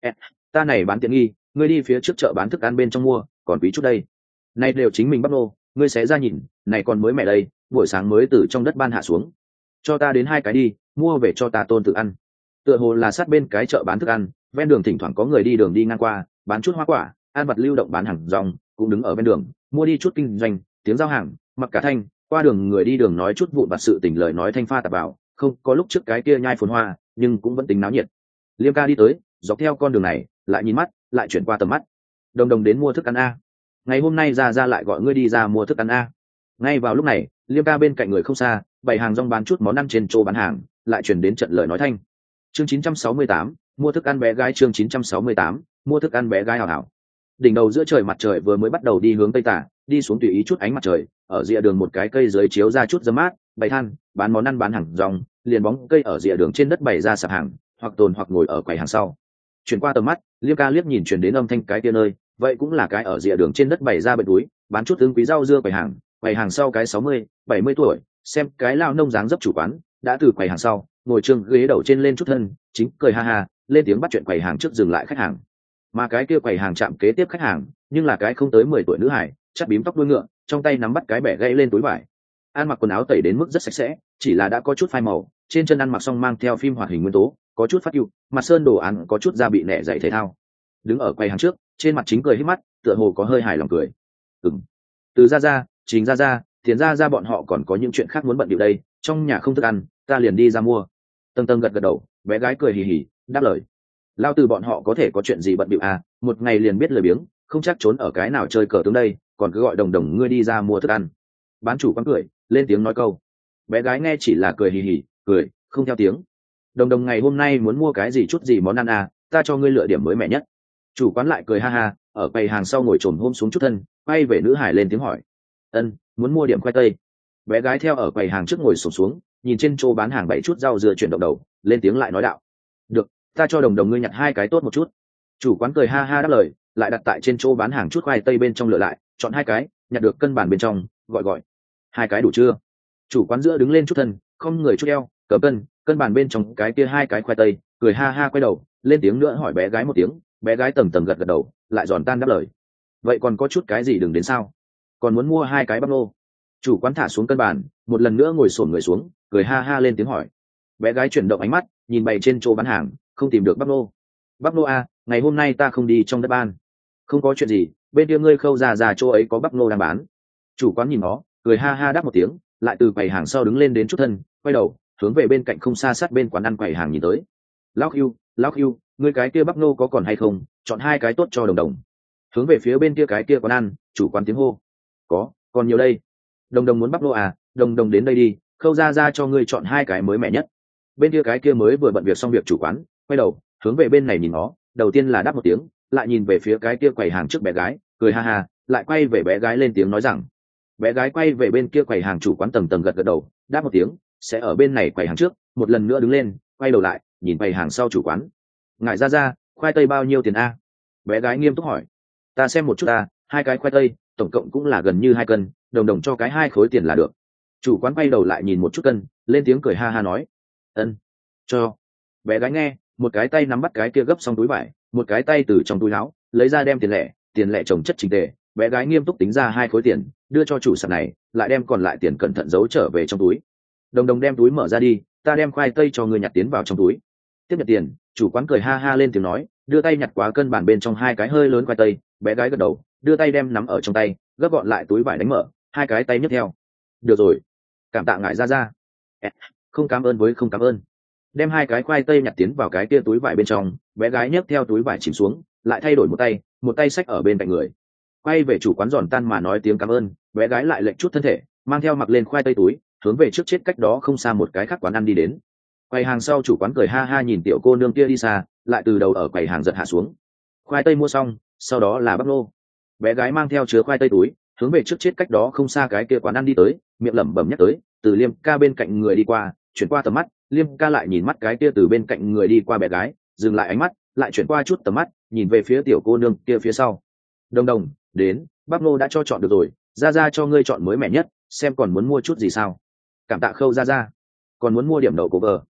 Ta này bán tiện nghi, ngươi đi phía trước chợ bán thức ăn bên trong mua còn quý chút đây. Này đều chính mình bắp ngô, ngươi xé ra nhìn, này còn mới mẻ đây, buổi sáng mới từ trong đất ban hạ xuống. Cho ta đến 2 cái đi, mua về cho ta tôn tự ăn. Tựa hồ là sát bên cái chợ bán thức ăn, ven đường thỉnh thoảng có người đi đường đi ngang qua, bán chút hoa quả, ăn vặt lưu động bán hàng rong, cũng đứng ở bên đường mua đi chút kinh doanh, tiếng giao hàng mặc cả thanh. Qua đường người đi đường nói chút vụn vặt sự tình lời nói thanh pha tạp vào, không có lúc trước cái kia nhai phồn hoa, nhưng cũng vẫn tính náo nhiệt. Liêm ca đi tới dọc theo con đường này, lại nhìn mắt lại chuyển qua tầm mắt. Đồng đến mua thức ăn a. Ngày hôm nay ra lại gọi ngươi đi ra mua thức ăn a. Ngay vào lúc này, Liêm ca bên cạnh người không xa, bày hàng rong bán chút món ăn trên chỗ bán hàng, lại chuyển đến trận lời nói thanh. Chương 968, mua thức ăn bé gái. Chương 968, mua thức ăn bé gái hào hào. Đỉnh đầu giữa trời mặt trời vừa mới bắt đầu đi hướng tây tả, đi xuống tùy ý chút ánh mặt trời, ở rìa đường một cái cây dưới chiếu ra chút dấm mát, bày than bán món ăn bán hàng rong, liền bóng cây ở rìa đường trên đất bày ra sạp hàng, hoặc tồn hoặc ngồi ở quầy hàng sau. Chuyển qua tầm mắt, Liêm ca liếc nhìn chuyển đến âm thanh cái kia nơi, vậy cũng là cái ở rìa đường trên đất bày ra bệ túi, bán chút ứng quý rau dưa quầy hàng sau cái 60-70 tuổi, xem cái lao nông dáng dấp chủ quán, đã từ quầy hàng sau ngồi trương ghế đầu trên lên chút thân, chính cười ha ha lên tiếng bắt chuyện quầy hàng trước dừng lại khách hàng. Mà cái kia quầy hàng chạm kế tiếp khách hàng, nhưng là cái không tới 10 tuổi nữ hải, chắt bím tóc đuôi ngựa, trong tay nắm bắt cái bẻ gãy lên túi vải. Ăn mặc quần áo tẩy đến mức rất sạch sẽ, chỉ là đã có chút phai màu, trên chân ăn mặc xong mang theo phim hoạt hình nguyên tố, có chút phát ưu, mặt sơn đồ án có chút da bị nẻ dày thể thao. Đứng ở quầy hàng trước, trên mặt chính cười hít mắt, tựa hồ có hơi hài lòng cười. Từ ra, Trình ra, Tiền ra bọn họ còn có những chuyện khác muốn bận điệu đây, trong nhà không thức ăn, ta liền đi ra mua. Tầng gật đầu, Bé gái cười hì hì đáp lời. Lao từ bọn họ có thể có chuyện gì bận bịu à, một ngày liền biết lười biếng, không chắc trốn ở cái nào chơi cờ tướng đây, còn cứ gọi Đồng Đồng ngươi đi ra mua thức ăn. Bán chủ quán cười lên tiếng nói câu. Bé gái nghe chỉ là cười hì hì cười không theo tiếng. Đồng Đồng ngày hôm nay muốn mua cái gì chút gì món ăn à, ta cho ngươi lựa điểm mới mẻ nhất. Chủ quán lại cười ha ha, ở quầy hàng sau ngồi trồm hôm xuống chút thân, quay về nữ hải lên tiếng hỏi. Ân, muốn mua điểm khoai tây. Bé gái theo ở quầy hàng trước ngồi xổm xuống, nhìn trên chỗ bán hàng bảy chút rau dưa chuyển động đầu, lên tiếng lại nói đạo. Được, ta cho Đồng Đồng ngươi nhặt hai cái tốt một chút. Chủ quán cười ha ha đáp lời, lại đặt tại trên chỗ bán hàng chút khoai tây bên trong lựa lại, chọn hai cái, nhặt được cân bản bên trong, gọi. Hai cái đủ chưa? Chủ quán giữa đứng lên chút thân, không người chút eo, cầm cân bản bên trong cái kia hai cái khoai tây, cười ha ha quay đầu, lên tiếng nữa hỏi bé gái một tiếng, bé gái tầm tầm gật gật đầu, lại giòn tan đáp lời. Vậy còn có chút cái gì đừng đến sao? Còn muốn mua hai cái bắp nô. Chủ quán thả xuống cân bản, một lần nữa ngồi xổm người xuống, cười ha ha lên tiếng hỏi. Bé gái chuyển động ánh mắt, nhìn bày trên chỗ bán hàng, không tìm được bắp nô. Bắp nô à, ngày hôm nay ta không đi trong đất ban. Không có chuyện gì, bên kia ngươi Khâu già chỗ ấy có bắp nô đang bán. Chủ quán nhìn nó, cười ha ha đáp một tiếng, lại từ quầy hàng sau đứng lên đến chút thân, quay đầu hướng về bên cạnh không xa sát bên quán ăn quầy hàng nhìn tới. Lão Hưu, ngươi cái kia bắp nô có còn hay không, chọn hai cái tốt cho Đồng Đồng. Hướng về phía bên kia cái kia quán ăn, chủ quán tiếng hô. Có, còn nhiều đây. Đồng Đồng muốn bắp nô à, Đồng Đồng đến đây đi, Khâu ra cho ngươi chọn hai cái mới mẻ nhất. Bên kia cái kia mới vừa bận việc xong việc chủ quán, quay đầu hướng về bên này nhìn nó, đầu tiên là đáp một tiếng, lại nhìn về phía cái kia quầy hàng trước bé gái, cười ha ha, lại quay về bé gái lên tiếng nói rằng. Bé gái quay về bên kia quầy hàng chủ quán tầng tầng gật gật đầu, đáp một tiếng, sẽ ở bên này quầy hàng trước, một lần nữa đứng lên, quay đầu lại, nhìn quầy hàng sau chủ quán. Ngại ra, khoai tây bao nhiêu tiền a? Bé gái nghiêm túc hỏi. Ta xem một chút ta, hai cái khoai tây, tổng cộng cũng là gần như 2 cân, Đồng Đồng cho cái 2 khối tiền là được. Chủ quán quay đầu lại nhìn một chút cân, lên tiếng cười ha ha nói. Ân, cho. Bé gái nghe, một cái tay nắm bắt cái kia gấp xong túi vải, một cái tay từ trong túi áo lấy ra đem tiền lẻ chồng chất chỉnh tề. Bé gái nghiêm túc tính ra 2 khối tiền, đưa cho chủ sạp này, lại đem còn lại tiền cẩn thận giấu trở về trong túi. Đồng Đồng đem túi mở ra đi, ta đem khoai tây cho người nhặt tiến vào trong túi. Tiếp nhận tiền, chủ quán cười ha ha lên tiếng nói, đưa tay nhặt quá cân bản bên trong 2 cái hơi lớn khoai tây. Bé gái gật đầu, đưa tay đem nắm ở trong tay, gấp gọn lại túi vải đánh mở, 2 cái tay nhấc theo. Được rồi, cảm tạ ngại ra. Không cảm ơn với không cảm ơn. Đem 2 cái khoai tây nhặt tiến vào cái kia túi vải bên trong, bé gái nhấc theo túi vải chìm xuống, lại thay đổi một tay xách ở bên cạnh người. Quay về chủ quán giòn tan mà nói tiếng cảm ơn, bé gái lại lệch chút thân thể, mang theo mặc lên khoai tây túi, hướng về trước chết cách đó không xa một cái khác quán ăn đi đến. Quầy hàng sau chủ quán cười ha ha nhìn tiểu cô nương kia đi xa, lại từ đầu ở quầy hàng giật hạ xuống. Khoai tây mua xong, sau đó là bắp nô. Bé gái mang theo chứa khoai tây túi, hướng về trước chết cách đó không xa cái kia quán ăn đi tới, miệng lẩm bẩm nhắc tới, từ Liêm ca bên cạnh người đi qua, chuyển qua tầm mắt, Liêm ca lại nhìn mắt cái kia từ bên cạnh người đi qua bé gái, dừng lại ánh mắt, lại chuyển qua chút tầm mắt, nhìn về phía tiểu cô nương kia phía sau. Đồng, đến, bắp nô đã cho chọn được rồi, ra cho ngươi chọn mới mẻ nhất, xem còn muốn mua chút gì sao? Cảm tạ Khâu ra, còn muốn mua điểm đậu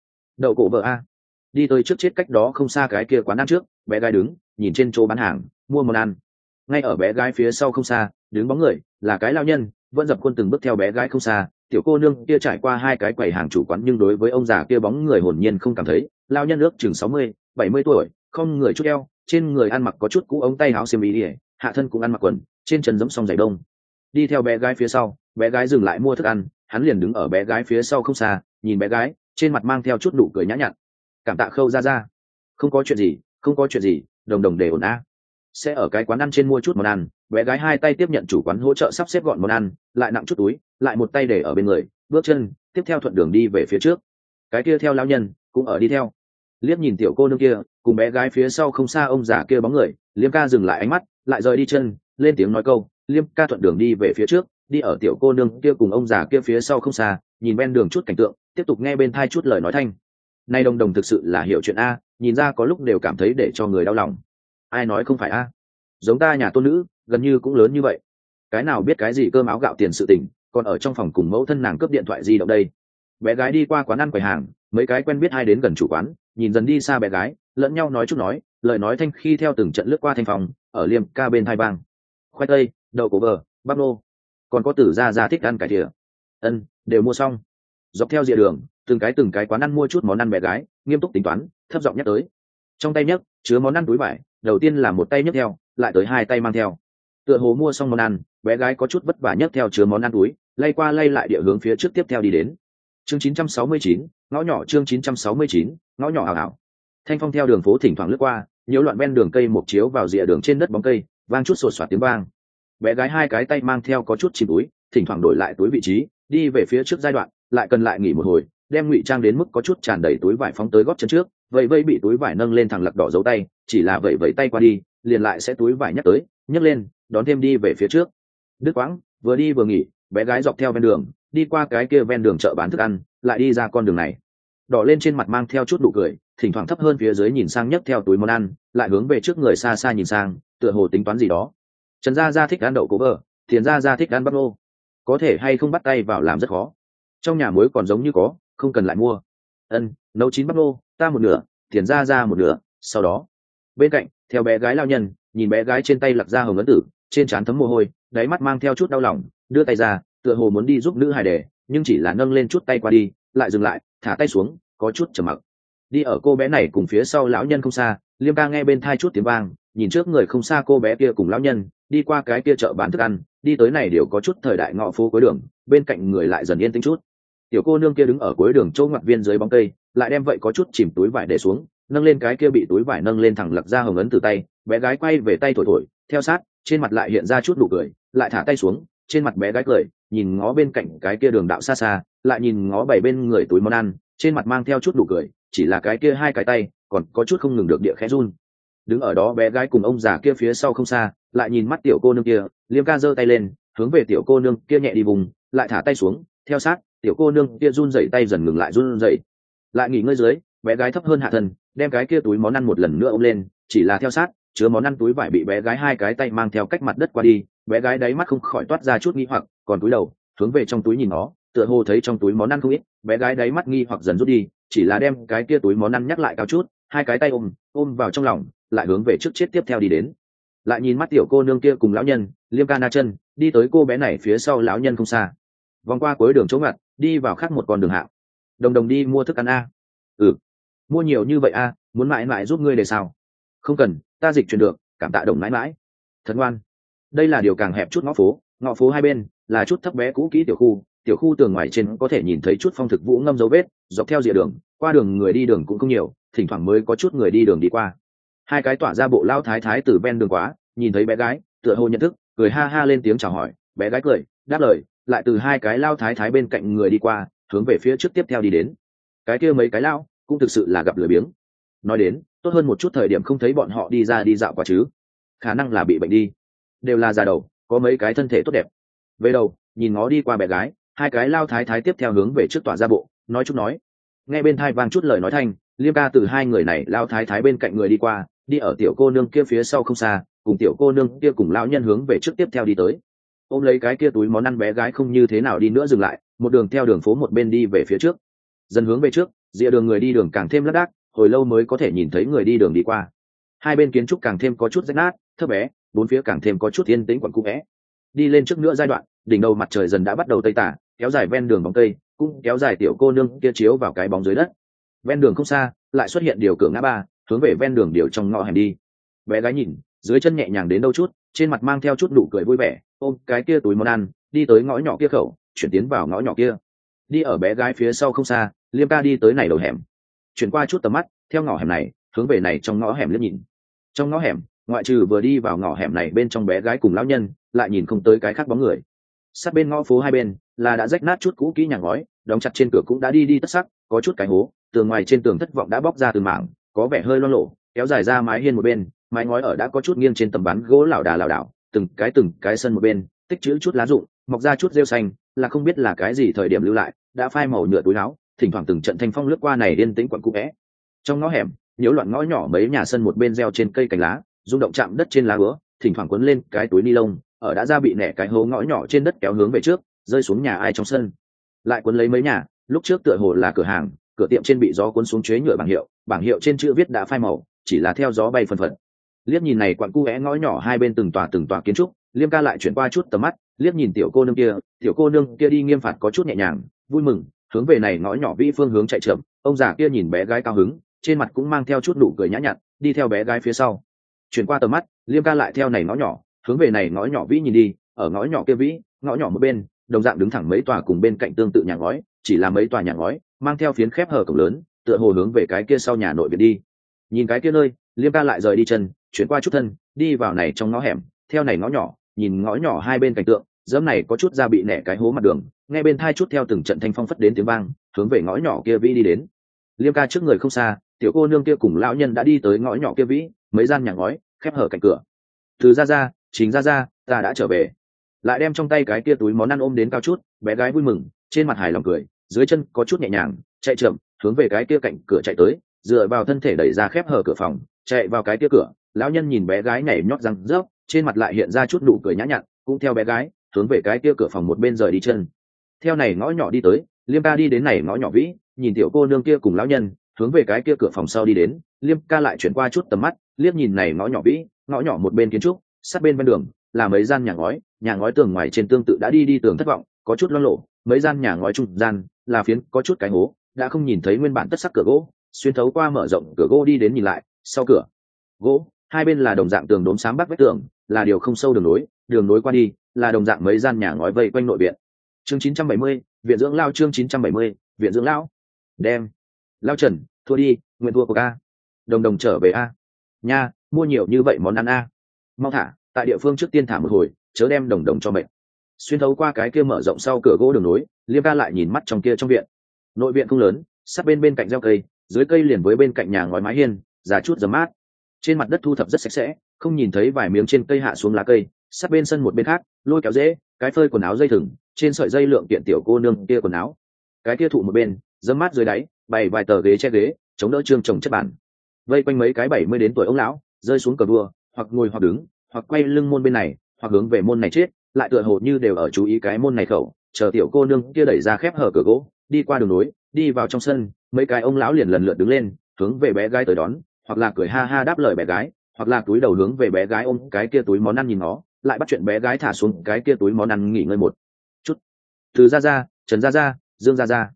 cổ vợ a. Đi tới trước chết cách đó không xa cái kia quán ăn trước, bé gái đứng, nhìn trên chỗ bán hàng, mua món ăn. Ngay ở bé gái phía sau không xa, đứng bóng người, là cái lao nhân, vẫn dập khuôn từng bước theo bé gái không xa. Tiểu cô nương kia trải qua 2 cái quầy hàng chủ quán nhưng đối với ông già kia bóng người hồn nhiên không cảm thấy. Lao nhân ước chừng 60-70 tuổi, không người chút eo, trên người ăn mặc có chút cũ ống tay áo xiêm y, hạ thân cũng ăn mặc quần, trên chân giẫm xong giày đông. Đi theo bé gái phía sau, bé gái dừng lại mua thức ăn, hắn liền đứng ở bé gái phía sau không xa, nhìn bé gái, trên mặt mang theo chút nụ cười nhã nhặn. Cảm tạ Khâu ra. Không có chuyện gì, Đồng để ổn a. Sẽ ở cái quán ăn trên mua chút món ăn. Bé gái 2 tay tiếp nhận chủ quán hỗ trợ sắp xếp gọn món ăn, lại nặng chút túi, lại một tay để ở bên người, bước chân tiếp theo thuận đường đi về phía trước. Cái kia theo lão nhân cũng ở đi theo. Liếc nhìn tiểu cô nương kia cùng bé gái phía sau không xa ông già kia bóng người, Liêm ca dừng lại ánh mắt, lại rời đi chân, lên tiếng nói câu. Liêm ca thuận đường đi về phía trước, đi ở tiểu cô nương kia cùng ông già kia phía sau không xa, nhìn ven đường chút cảnh tượng, tiếp tục nghe bên tai chút lời nói thanh. Nay Đồng thực sự là hiểu chuyện a, nhìn ra có lúc đều cảm thấy để cho người đau lòng. Ai nói không phải a? Giống ta nhà tôn nữ, gần như cũng lớn như vậy. Cái nào biết cái gì cơm áo gạo tiền sự tình, còn ở trong phòng cùng mẫu thân nàng cướp điện thoại di động đây. Bé gái đi qua quán ăn quầy hàng, mấy cái quen biết hai đến gần chủ quán, nhìn dần đi xa bé gái, lẫn nhau nói chút nói, lời nói thanh khi theo từng trận lướt qua thanh phòng, ở Liêm ca bên hai bang. Khoai tây, đậu cổ vờ, bắp nô, còn có Tử ra thích ăn cải thìa. Ân, đều mua xong. Dọc theo rìa đường, từng cái quán ăn mua chút món ăn bé gái, nghiêm túc tính toán, thấp giọng nhắc tới. Trong tay nhấc chứa món ăn túi vải, đầu tiên là một tay nhấc theo, lại tới 2 tay mang theo. Tựa hồ mua xong món ăn, bé gái có chút vất vả nhấc theo chứa món ăn túi, lay qua lay lại địa hướng phía trước tiếp theo đi đến. Chương 969, ngõ nhỏ chương 969, ngõ nhỏ ảo ảo. Thanh phong theo đường phố thỉnh thoảng lướt qua, nhiễu loạn ven đường cây một chiếu vào rìa đường trên đất bóng cây, vang chút sột soạt tiếng vang. Bé gái hai cái tay mang theo có chút chìm túi, thỉnh thoảng đổi lại túi vị trí, đi về phía trước giai đoạn, lại cần lại nghỉ một hồi, đem ngụy trang đến mức có chút tràn đầy túi vải phóng tới gót chân trước, vậy vây bị túi vải nâng lên thẳng lặc đỏ dấu tay, chỉ là vậy vẫy tay qua đi, liền lại sẽ túi vải nhắc tới, nhấc lên, đón thêm đi về phía trước. Đứt quãng, vừa đi vừa nghỉ, bé gái dọc theo ven đường, đi qua cái kia ven đường chợ bán thức ăn, lại đi ra con đường này. Đỏ lên trên mặt mang theo chút nụ cười, thỉnh thoảng thấp hơn phía dưới nhìn sang nhấc theo túi món ăn, lại hướng về trước người xa xa nhìn sang, tựa hồ tính toán gì đó. Trần Gia Gia thích ăn đậu cổ vợ, Tiền Gia Gia thích ăn bắp nô, có thể hay không bắt tay vào làm rất khó. Trong nhà muối còn giống như có, không cần lại mua. Nấu chín bắp nô, ta một nửa, Tiền Gia Gia một nửa. Sau đó, bên cạnh, theo bé gái lao nhân, nhìn bé gái trên tay lặc ra hồng ấn tử, trên trán thấm mồ hôi, đáy mắt mang theo chút đau lòng, đưa tay ra, tựa hồ muốn đi giúp nữ hài đề, nhưng chỉ là nâng lên chút tay qua đi, lại dừng lại, thả tay xuống, có chút trầm mặc. Đi ở cô bé này cùng phía sau lão nhân không xa, Liêm ca nghe bên thai chút tiếng vang, nhìn trước người không xa cô bé kia cùng lão nhân, đi qua cái kia chợ bán thức ăn, đi tới này đều có chút thời đại ngõ phố cuối đường, bên cạnh người lại dần yên tĩnh chút. Tiểu cô nương kia đứng ở cuối đường chỗ ngoặt viên dưới bóng cây, lại đem vậy có chút chìm túi vải để xuống, nâng lên cái kia bị túi vải nâng lên thẳng lặc ra hồng ấn từ tay, bé gái quay về tay thổi thổi, theo sát, trên mặt lại hiện ra chút nụ cười, lại thả tay xuống, trên mặt bé gái cười, nhìn ngó bên cạnh cái kia đường đạo xa xa, lại nhìn ngó bảy bên người túi món ăn, trên mặt mang theo chút nụ cười, chỉ là cái kia hai cái tay còn có chút không ngừng được địa khẽ run. Đứng ở đó bé gái cùng ông già kia phía sau không xa, lại nhìn mắt tiểu cô nương kia, Liêm ca giơ tay lên, hướng về tiểu cô nương kia nhẹ đi vùng, lại thả tay xuống, theo sát, tiểu cô nương kia run rẩy tay dần ngừng lại run rẩy. Lại nghỉ ngơi dưới, bé gái thấp hơn hạ thân, đem cái kia túi món ăn một lần nữa ôm lên, chỉ là theo sát, chứa món ăn túi vải bị bé gái hai cái tay mang theo cách mặt đất qua đi, bé gái đáy mắt không khỏi toát ra chút nghi hoặc, còn túi đầu, hướng về trong túi nhìn nó, tựa hồ thấy trong túi món ăn không ít, bé gái đáy mắt nghi hoặc dần rút đi, chỉ là đem cái kia túi món ăn nhắc lại cao chút, hai cái tay ôm vào trong lòng, lại hướng về trước chết tiếp theo đi đến. Lại nhìn mắt tiểu cô nương kia cùng lão nhân, Liêm ca na chân, đi tới cô bé này phía sau lão nhân không xa. Vòng qua cuối đường chỗ ngặt, đi vào khác một con đường hạng. Đồng đồng đi mua thức ăn a. Mua nhiều như vậy a, muốn mãi mãi giúp ngươi để sao? Không cần, ta dịch chuyển được, cảm tạ đồng mãi mãi. Thật ngoan. Đây là điều càng hẹp chút ngõ phố hai bên là chút thấp bé cũ kỹ tiểu khu tường ngoài trên có thể nhìn thấy chút phong thực vũ ngâm dấu vết, dọc theo rìa đường, qua đường người đi đường cũng không nhiều, thỉnh thoảng mới có chút người đi đường đi qua. Hai cái tỏa ra bộ lao thái thái từ ven đường quá, nhìn thấy bé gái, tựa hồ nhận thức, cười ha ha lên tiếng chào hỏi, bé gái cười, đáp lời, lại từ hai cái lao thái thái bên cạnh người đi qua, hướng về phía trước tiếp theo đi đến. Cái kia mấy cái lao cũng thực sự là gặp lười biếng. Nói đến, tốt hơn một chút thời điểm không thấy bọn họ đi ra đi dạo quá chứ, khả năng là bị bệnh đi, đều là già đầu, có mấy cái thân thể tốt đẹp. Về đầu, nhìn ngó đi qua bé gái, hai cái lao thái thái tiếp theo hướng về trước tỏa ra bộ, nói chút nói. Nghe bên thai vang chút lời nói thanh, Liêm ca từ hai người này lao thái thái bên cạnh người đi qua, đi ở tiểu cô nương kia phía sau không xa, cùng tiểu cô nương kia cùng lão nhân hướng về trước tiếp theo đi tới. Ôm lấy cái kia túi món ăn bé gái không như thế nào đi nữa dừng lại, một đường theo đường phố một bên đi về phía trước. Dần hướng về trước, rìa đường người đi đường càng thêm lác đác, hồi lâu mới có thể nhìn thấy người đi đường đi qua. Hai bên kiến trúc càng thêm có chút rách nát, thấp bé, bốn phía càng thêm có chút yên tĩnh quẩn cung é. Đi lên trước nữa giai đoạn, đỉnh đầu mặt trời dần đã bắt đầu tây tả, kéo dài ven đường bóng cây, cũng kéo dài tiểu cô nương kia chiếu vào cái bóng dưới đất. Ven đường không xa, lại xuất hiện điều cửa ngã ba, hướng về ven đường điều trong ngõ hẻm đi. Bé gái nhìn, dưới chân nhẹ nhàng đến đâu chút, trên mặt mang theo chút nụ cười vui vẻ, ôm cái kia túi món ăn, đi tới ngõ nhỏ kia khẩu, chuyển tiến vào ngõ nhỏ kia. Đi ở bé gái phía sau không xa, Liêm ca đi tới này đầu hẻm, chuyển qua chút tầm mắt, theo ngõ hẻm này, hướng về này trong ngõ hẻm liếc nhìn. Trong ngõ hẻm, ngoại trừ vừa đi vào ngõ hẻm này bên trong bé gái cùng lão nhân, lại nhìn không tới cái khác bóng người. Sát bên ngõ phố hai bên là đã rách nát chút cũ kỹ nhà ngói, đóng chặt trên cửa cũng đã đi tất sắc, có chút cái hố, tường ngoài trên tường thất vọng đã bóc ra từ mảng, có vẻ hơi loang lổ, kéo dài ra mái hiên một bên, mái ngói ở đã có chút nghiêng trên tầm ván gỗ lảo đảo, từng cái sân một bên, tích trữ chút lá rụng, mọc ra chút rêu xanh, là không biết là cái gì thời điểm lưu lại, đã phai màu nhựa túi áo, thỉnh thoảng từng trận thanh phong lướt qua này yên tĩnh quẩn cũ é. Trong ngõ hẻm, nhiễu loạn ngõ nhỏ mấy nhà sân một bên gieo trên cây cành lá, rung động chạm đất trên lá búa, thỉnh thoảng quấn lên cái túi ni lông, ở đã ra bị nẻ cái hố ngõ nhỏ trên đất kéo hướng về trước, rơi xuống nhà ai trong sân. Lại quấn lấy mấy nhà, lúc trước tựa hồ là cửa hàng, cửa tiệm trên bị gió cuốn xuống chế nhựa bảng hiệu trên chữ viết đã phai màu, chỉ là theo gió bay phần phật. Liếc nhìn này quặn cu é ngõ nhỏ hai bên từng tòa kiến trúc, Liêm ca lại chuyển qua chút tầm mắt, liếc nhìn tiểu cô nương kia đi nghiêm phạt có chút nhẹ nhàng, vui mừng, hướng về này ngõ nhỏ vĩ phương hướng chạy chậm. Ông già kia nhìn bé gái cao hứng, trên mặt cũng mang theo chút nụ cười nhã nhặn, đi theo bé gái phía sau. Chuyển qua tầm mắt, Liêm ca lại theo này ngõ nhỏ, hướng về này ngõ nhỏ vĩ nhìn đi, ở ngõ nhỏ kia vĩ, ngõ nhỏ một bên, đồng dạng đứng thẳng mấy tòa cùng bên cạnh tương tự nhà ngói, chỉ là mấy tòa nhà ngói mang theo phiến khép hở cổng lớn, tựa hồ hướng về cái kia sau nhà nội viện đi. Nhìn cái kia nơi, Liêm ca lại rời đi chân, chuyển qua chút thân, đi vào này trong ngõ hẻm, theo này ngõ nhỏ, nhìn ngõ nhỏ hai bên cảnh tượng, dẫm này có chút ra bị nẻ cái hố mặt đường, nghe bên thai chút theo từng trận thanh phong phất đến tiếng vang, hướng về ngõ nhỏ kia vĩ đi đến. Liêm ca trước người không xa, tiểu cô nương kia cùng lão nhân đã đi tới ngõ nhỏ kia vĩ, mấy gian nhà ngói khép hở cạnh cửa. Từ ra chính ra ta đã trở về. Lại đem trong tay cái kia túi món ăn ôm đến cao chút, bé gái vui mừng, trên mặt hài lòng cười, dưới chân có chút nhẹ nhàng, chạy chậm, hướng về cái kia cạnh cửa chạy tới, dựa vào thân thể đẩy ra khép hở cửa phòng, chạy vào cái kia cửa. Lão nhân nhìn bé gái nhảy nhót răng rớp, trên mặt lại hiện ra chút nụ cười nhã nhặn, cũng theo bé gái hướng về cái kia cửa phòng một bên rời đi chân. Theo này ngõ nhỏ đi tới, Liêm ca đi đến này ngõ nhỏ vĩ, nhìn tiểu cô nương kia cùng lão nhân hướng về cái kia cửa phòng sau đi đến. Liêm ca lại chuyển qua chút tầm mắt, liếc nhìn này ngõ nhỏ vĩ, ngõ nhỏ một bên kiến trúc, sát bên ven đường là mấy gian nhà ngói tường ngoài trên tương tự đã đi tường thất vọng, có chút loang lổ, mấy gian nhà ngói trung gian là phiến có chút cái hố, đã không nhìn thấy nguyên bản tất sắc cửa gỗ. Xuyên thấu qua mở rộng cửa gỗ đi đến nhìn lại, sau cửa gỗ hai bên là đồng dạng tường đốm sáng bắc vách tường, là điều không sâu đường nối qua đi là đồng dạng mấy gian nhà ngói vây quanh nội viện. Chương 970, viện dưỡng lao. Chương 970, viện dưỡng lão. Đem lao Trần, thua đi, nguyện thua của a. Đồng trở về a. Nha, mua nhiều như vậy món ăn a. Mau thả, tại địa phương trước tiên thả một hồi, chớ đem đồng cho mệt. Xuyên thấu qua cái kia mở rộng sau cửa gỗ đường nối, Liêm ca lại nhìn mắt trong kia trong viện. Nội viện không lớn, sát bên cạnh gieo cây, dưới cây liền với bên cạnh nhà ngói mái hiên, già chút giấm mát. Trên mặt đất thu thập rất sạch sẽ, không nhìn thấy vài miếng trên cây hạ xuống lá cây. Sát bên sân một bên khác, lôi kéo dễ, cái phơi quần áo dây thừng, trên sợi dây lượng kiện tiểu cô nương kia quần áo. Cái kia thụ một bên, giấm mát dưới đáy, bày vài tờ ghế che ghế, chống đỡ trương trồng chất bản. Vây quanh mấy cái 70 đến tuổi ông lão, rơi xuống cờ vua, hoặc ngồi hoặc đứng, hoặc quay lưng môn bên này, hoặc hướng về môn này chết, lại tựa hồ như đều ở chú ý cái môn này khẩu, chờ tiểu cô nương kia đẩy ra khép hở cửa gỗ, đi qua đường nối, đi vào trong sân. Mấy cái ông lão liền lần lượt đứng lên, hướng về bé gái tới đón, hoặc là cười ha ha đáp lời bé gái, hoặc là túi đầu hướng về bé gái ôm cái kia túi món ăn nhìn nó, lại bắt chuyện bé gái thả xuống cái kia túi món ăn nghỉ ngơi một chút. Từ ra Trần ra Dương ra.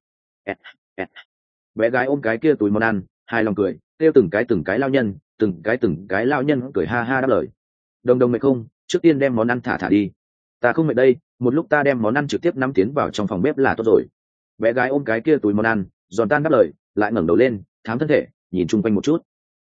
Bé gái ôm cái kia túi món ăn, hài lòng cười, kêu từng cái lao nhân, từng cái lao nhân cười ha ha đáp lời. Đồng mệt không, trước tiên đem món ăn thả đi. Ta không mệt đây, một lúc ta đem món ăn trực tiếp nắm tiến vào trong phòng bếp là tốt rồi. Bé gái ôm cái kia túi món ăn, giòn tan đáp lời, lại ngẩng đầu lên, thám thân thể, nhìn chung quanh một chút.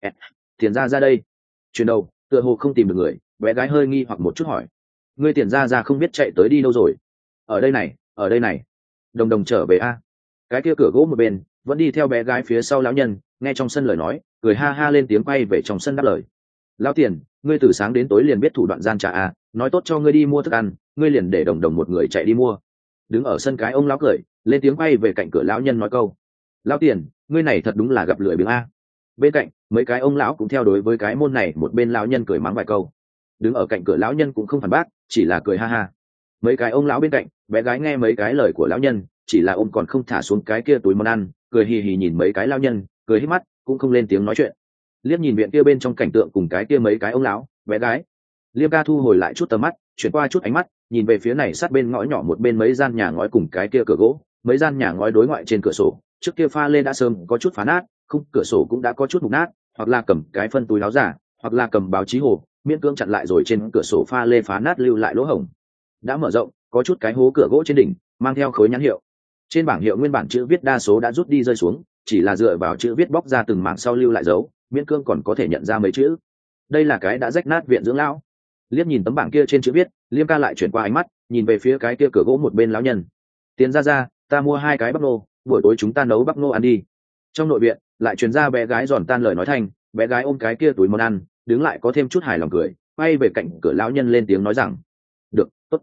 Tiền ra đây. Chuyển đầu, tựa hồ không tìm được người, bé gái hơi nghi hoặc một chút hỏi. Ngươi Tiền ra không biết chạy tới đi đâu rồi. Ở đây này. Đồng trở về a. Cái kia cửa gỗ một bên, vẫn đi theo bé gái phía sau lão nhân, nghe trong sân lời nói, cười ha ha lên tiếng quay về trong sân đáp lời. Lão Tiền, ngươi từ sáng đến tối liền biết thủ đoạn gian trà a, nói tốt cho ngươi đi mua thức ăn, ngươi liền để đồng một người chạy đi mua. Đứng ở sân cái ông lão cười, lên tiếng quay về cạnh cửa lão nhân nói câu. Lão Tiền, ngươi này thật đúng là gặp lười biếng a. Bên cạnh, mấy cái ông lão cũng theo đối với cái môn này, một bên lão nhân cười mắng vài câu. Đứng ở cạnh cửa lão nhân cũng không phản bác, chỉ là cười ha ha. Mấy cái ông lão bên cạnh, bé gái nghe mấy cái lời của lão nhân, chỉ là ôm còn không thả xuống cái kia túi món ăn, cười hì hì nhìn mấy cái lão nhân, cười hít mắt, cũng không lên tiếng nói chuyện. Liếc nhìn viện kia bên trong cảnh tượng cùng cái kia mấy cái ông lão, bé gái Liêm ca thu hồi lại chút tầm mắt, chuyển qua chút ánh mắt, nhìn về phía này sát bên ngõ nhỏ một bên mấy gian nhà ngói cùng cái kia cửa gỗ. Mấy gian nhà ngói đối ngoại trên cửa sổ, trước kia pha lê đã sớm có chút phá nát, khung cửa sổ cũng đã có chút mục nát, hoặc là cầm cái phân túi láo giả, hoặc là cầm báo chí hồ, miễn cưỡng chặn lại rồi trên cửa sổ pha lê phá nát lưu lại lỗ hổng. Đã mở rộng, có chút cái hố cửa gỗ trên đỉnh, mang theo khối nhãn hiệu. Trên bảng hiệu nguyên bản chữ viết đa số đã rút đi rơi xuống, chỉ là dựa vào chữ viết bóc ra từng mảng sau lưu lại dấu, miễn cưỡng còn có thể nhận ra mấy chữ. Đây là cái đã rách nát viện dưỡng lão. Liếc nhìn tấm bảng kia trên chữ viết, Liêm ca lại chuyển qua ánh mắt, nhìn về phía cái kia cửa gỗ một bên lão nhân. Tiền ra, ta mua 2 cái bắp nô, buổi tối chúng ta nấu bắp nô ăn đi. Trong nội viện lại truyền ra bé gái giòn tan lời nói thành, bé gái ôm cái kia túi món ăn, đứng lại có thêm chút hài lòng cười, quay về cạnh cửa lão nhân lên tiếng nói rằng: được, tốt.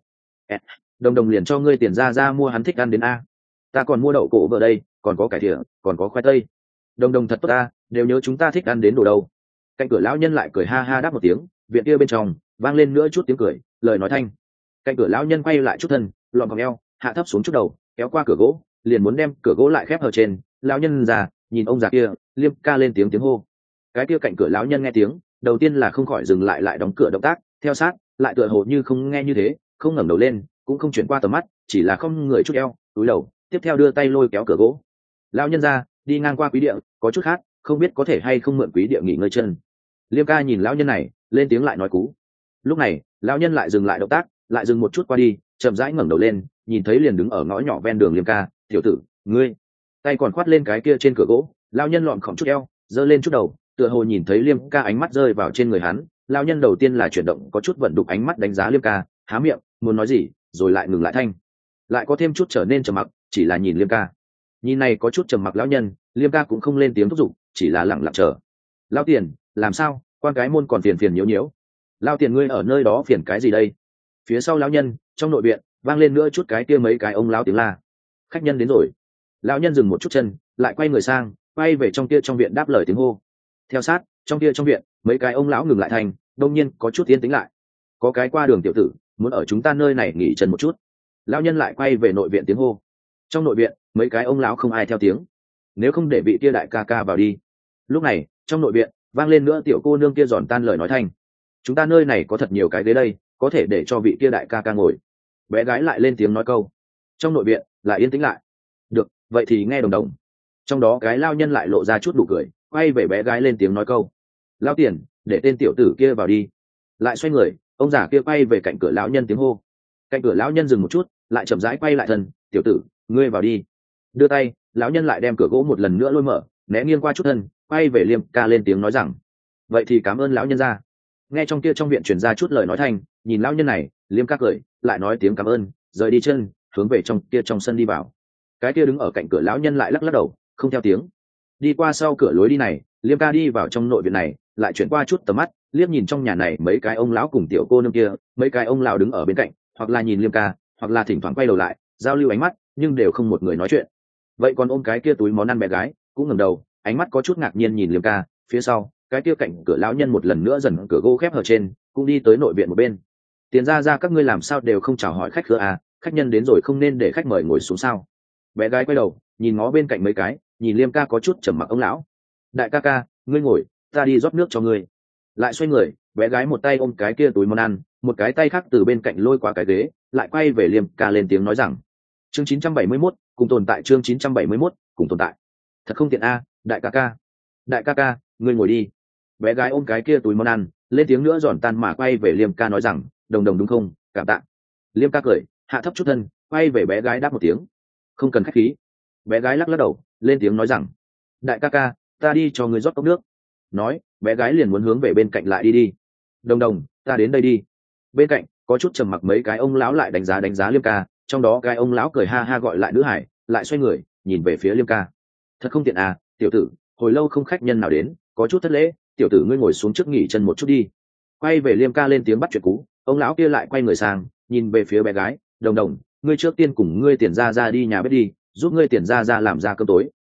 Đồng liền cho ngươi Tiền ra mua hắn thích ăn đến a. Ta còn mua đậu cổ vào đây, còn có cải thìa, còn có khoai tây. Đồng thật tốt ta, đều nhớ chúng ta thích ăn đến đồ đâu. Cạnh cửa lão nhân lại cười ha ha đáp một tiếng, viện kia bên trong vang lên nữa chút tiếng cười, lời nói thanh. Cạnh cửa lão nhân quay lại chút thân, lọn vòng eo, hạ thấp xuống chút đầu, kéo qua cửa gỗ, liền muốn đem cửa gỗ lại khép hờ trên. Lão nhân già nhìn ông già kia, Liêm ca lên tiếng hô. Cái kia cạnh cửa lão nhân nghe tiếng, đầu tiên là không khỏi dừng lại đóng cửa động tác, theo sát lại tựa hồ như không nghe như thế, không ngẩng đầu lên, cũng không chuyển qua tầm mắt, chỉ là không người chút eo, túi đầu, tiếp theo đưa tay lôi kéo cửa gỗ. Lão nhân ra đi ngang qua quý địa, có chút khác, không biết có thể hay không mượn quý địa nghỉ ngơi chân. Liêm ca nhìn lão nhân này, lên tiếng lại nói cú. Lúc này lão nhân lại dừng lại động tác, lại dừng một chút qua đi, chậm rãi ngẩng đầu lên, nhìn thấy liền đứng ở ngõ nhỏ ven đường Liêm ca. Tiểu tử, ngươi tay còn khoát lên cái kia trên cửa gỗ, Lão nhân lọn khom chút eo, giơ lên chút đầu, tựa hồ nhìn thấy Liêm ca ánh mắt rơi vào trên người hắn. Lão nhân đầu tiên là chuyển động có chút vận đục ánh mắt đánh giá Liêm ca, há miệng muốn nói gì rồi lại ngừng lại thanh, lại có thêm chút trở nên trầm mặc, chỉ là nhìn Liêm ca. Nhìn này có chút trầm mặc lão nhân, Liêm ca cũng không lên tiếng thúc giục, chỉ là lặng lặng chờ. Lão Tiền, làm sao, quan cái môn còn phiền phiền nhiễu nhiễu. Lão Tiền ngươi ở nơi đó phiền cái gì đây? Phía sau lão nhân, trong nội viện vang lên nữa chút cái kia mấy cái ông lão tiếng la. Khách nhân đến rồi. Lão nhân dừng một chút chân, lại quay người sang, quay về trong kia trong viện đáp lời tiếng hô. Theo sát, trong kia trong viện, mấy cái ông lão ngừng lại thành, đông nhiên có chút yên tĩnh lại. Có cái qua đường tiểu tử, muốn ở chúng ta nơi này nghỉ chân một chút. Lão nhân lại quay về nội viện tiếng hô. Trong nội viện, mấy cái ông lão không ai theo tiếng. Nếu không để vị kia đại ca ca vào đi. Lúc này, trong nội viện vang lên nữa tiểu cô nương kia giòn tan lời nói thanh. Chúng ta nơi này có thật nhiều cái ghế đây, có thể để cho vị kia đại ca ca ngồi. Bé gái lại lên tiếng nói câu. Trong nội viện lại yên tĩnh lại. Được, vậy thì nghe đồng đồng. Trong đó cái lao nhân lại lộ ra chút nụ cười, quay về bé gái lên tiếng nói câu. Lao Tiền, để tên tiểu tử kia vào đi. Lại xoay người, ông già kia quay về cạnh cửa lão nhân tiếng hô. Cạnh cửa lão nhân dừng một chút, lại chậm rãi quay lại thân. Tiểu tử, ngươi vào đi. Đưa tay, lão nhân lại đem cửa gỗ một lần nữa lôi mở, né nghiêng qua chút thân, quay về Liêm ca lên tiếng nói rằng. Vậy thì cảm ơn lão nhân ra. Nghe trong kia trong viện truyền ra chút lời nói thanh, nhìn lão nhân này, Liêm ca cười, lại nói tiếng cảm ơn, rời đi chân, hướng về trong kia trong sân đi vào. Cái kia đứng ở cạnh cửa lão nhân lại lắc lắc đầu, không theo tiếng. Đi qua sau cửa lối đi này, Liêm ca đi vào trong nội viện này, lại chuyển qua chút tầm mắt, liếc nhìn trong nhà này mấy cái ông lão cùng tiểu cô nương kia, mấy cái ông lão đứng ở bên cạnh, hoặc là nhìn Liêm ca, hoặc là thỉnh thoảng quay đầu lại, giao lưu ánh mắt, nhưng đều không một người nói chuyện. Vậy còn ôm cái kia túi món ăn bé gái, cũng ngẩng đầu, ánh mắt có chút ngạc nhiên nhìn Liêm ca, phía sau, cái kia cạnh cửa lão nhân một lần nữa dần cửa gỗ khép hở trên, cũng đi tới nội viện một bên. Tiền ra các ngươi làm sao đều không chào hỏi khách cửa à, khách nhân đến rồi không nên để khách mời ngồi xuống sao? Bé gái quay đầu, nhìn ngó bên cạnh mấy cái, nhìn Liêm ca có chút trầm mặc ông lão. Đại ca ca, ngươi ngồi, ta đi rót nước cho ngươi. Lại xoay người, bé gái một tay ôm cái kia túi món ăn, một cái tay khác từ bên cạnh lôi qua cái ghế, lại quay về Liêm ca lên tiếng nói rằng. Chương 971, cùng tồn tại chương 971, cùng tồn tại. Thật không tiện a, đại ca ca. Đại ca ca, ngươi ngồi đi. Bé gái ôm cái kia túi món ăn, lên tiếng nữa giòn tan mà quay về Liêm ca nói rằng, đồng đồng đúng không, cảm tạ. Liêm ca cười, hạ thấp chút thân, quay về bé gái đáp một tiếng. Không cần khách khí. Bé gái lắc lắc đầu, lên tiếng nói rằng, đại ca ca, ta đi cho người rót cốc nước. Nói, bé gái liền muốn hướng về bên cạnh lại đi đi. Đồng đồng, ta đến đây đi. Bên cạnh có chút trầm mặc mấy cái ông lão lại đánh giá Liêm ca, trong đó cái ông lão cười ha ha gọi lại nữ hải, lại xoay người nhìn về phía Liêm ca. Thật không tiện à, tiểu tử, hồi lâu không khách nhân nào đến, có chút thất lễ, tiểu tử ngươi ngồi xuống trước nghỉ chân một chút đi. Quay về Liêm ca lên tiếng bắt chuyện cú, ông lão kia lại quay người sang, nhìn về phía bé gái, đồng đồng, ngươi trước tiên cùng ngươi Tiền ra đi nhà bếp đi, giúp ngươi Tiền ra làm ra cơm tối.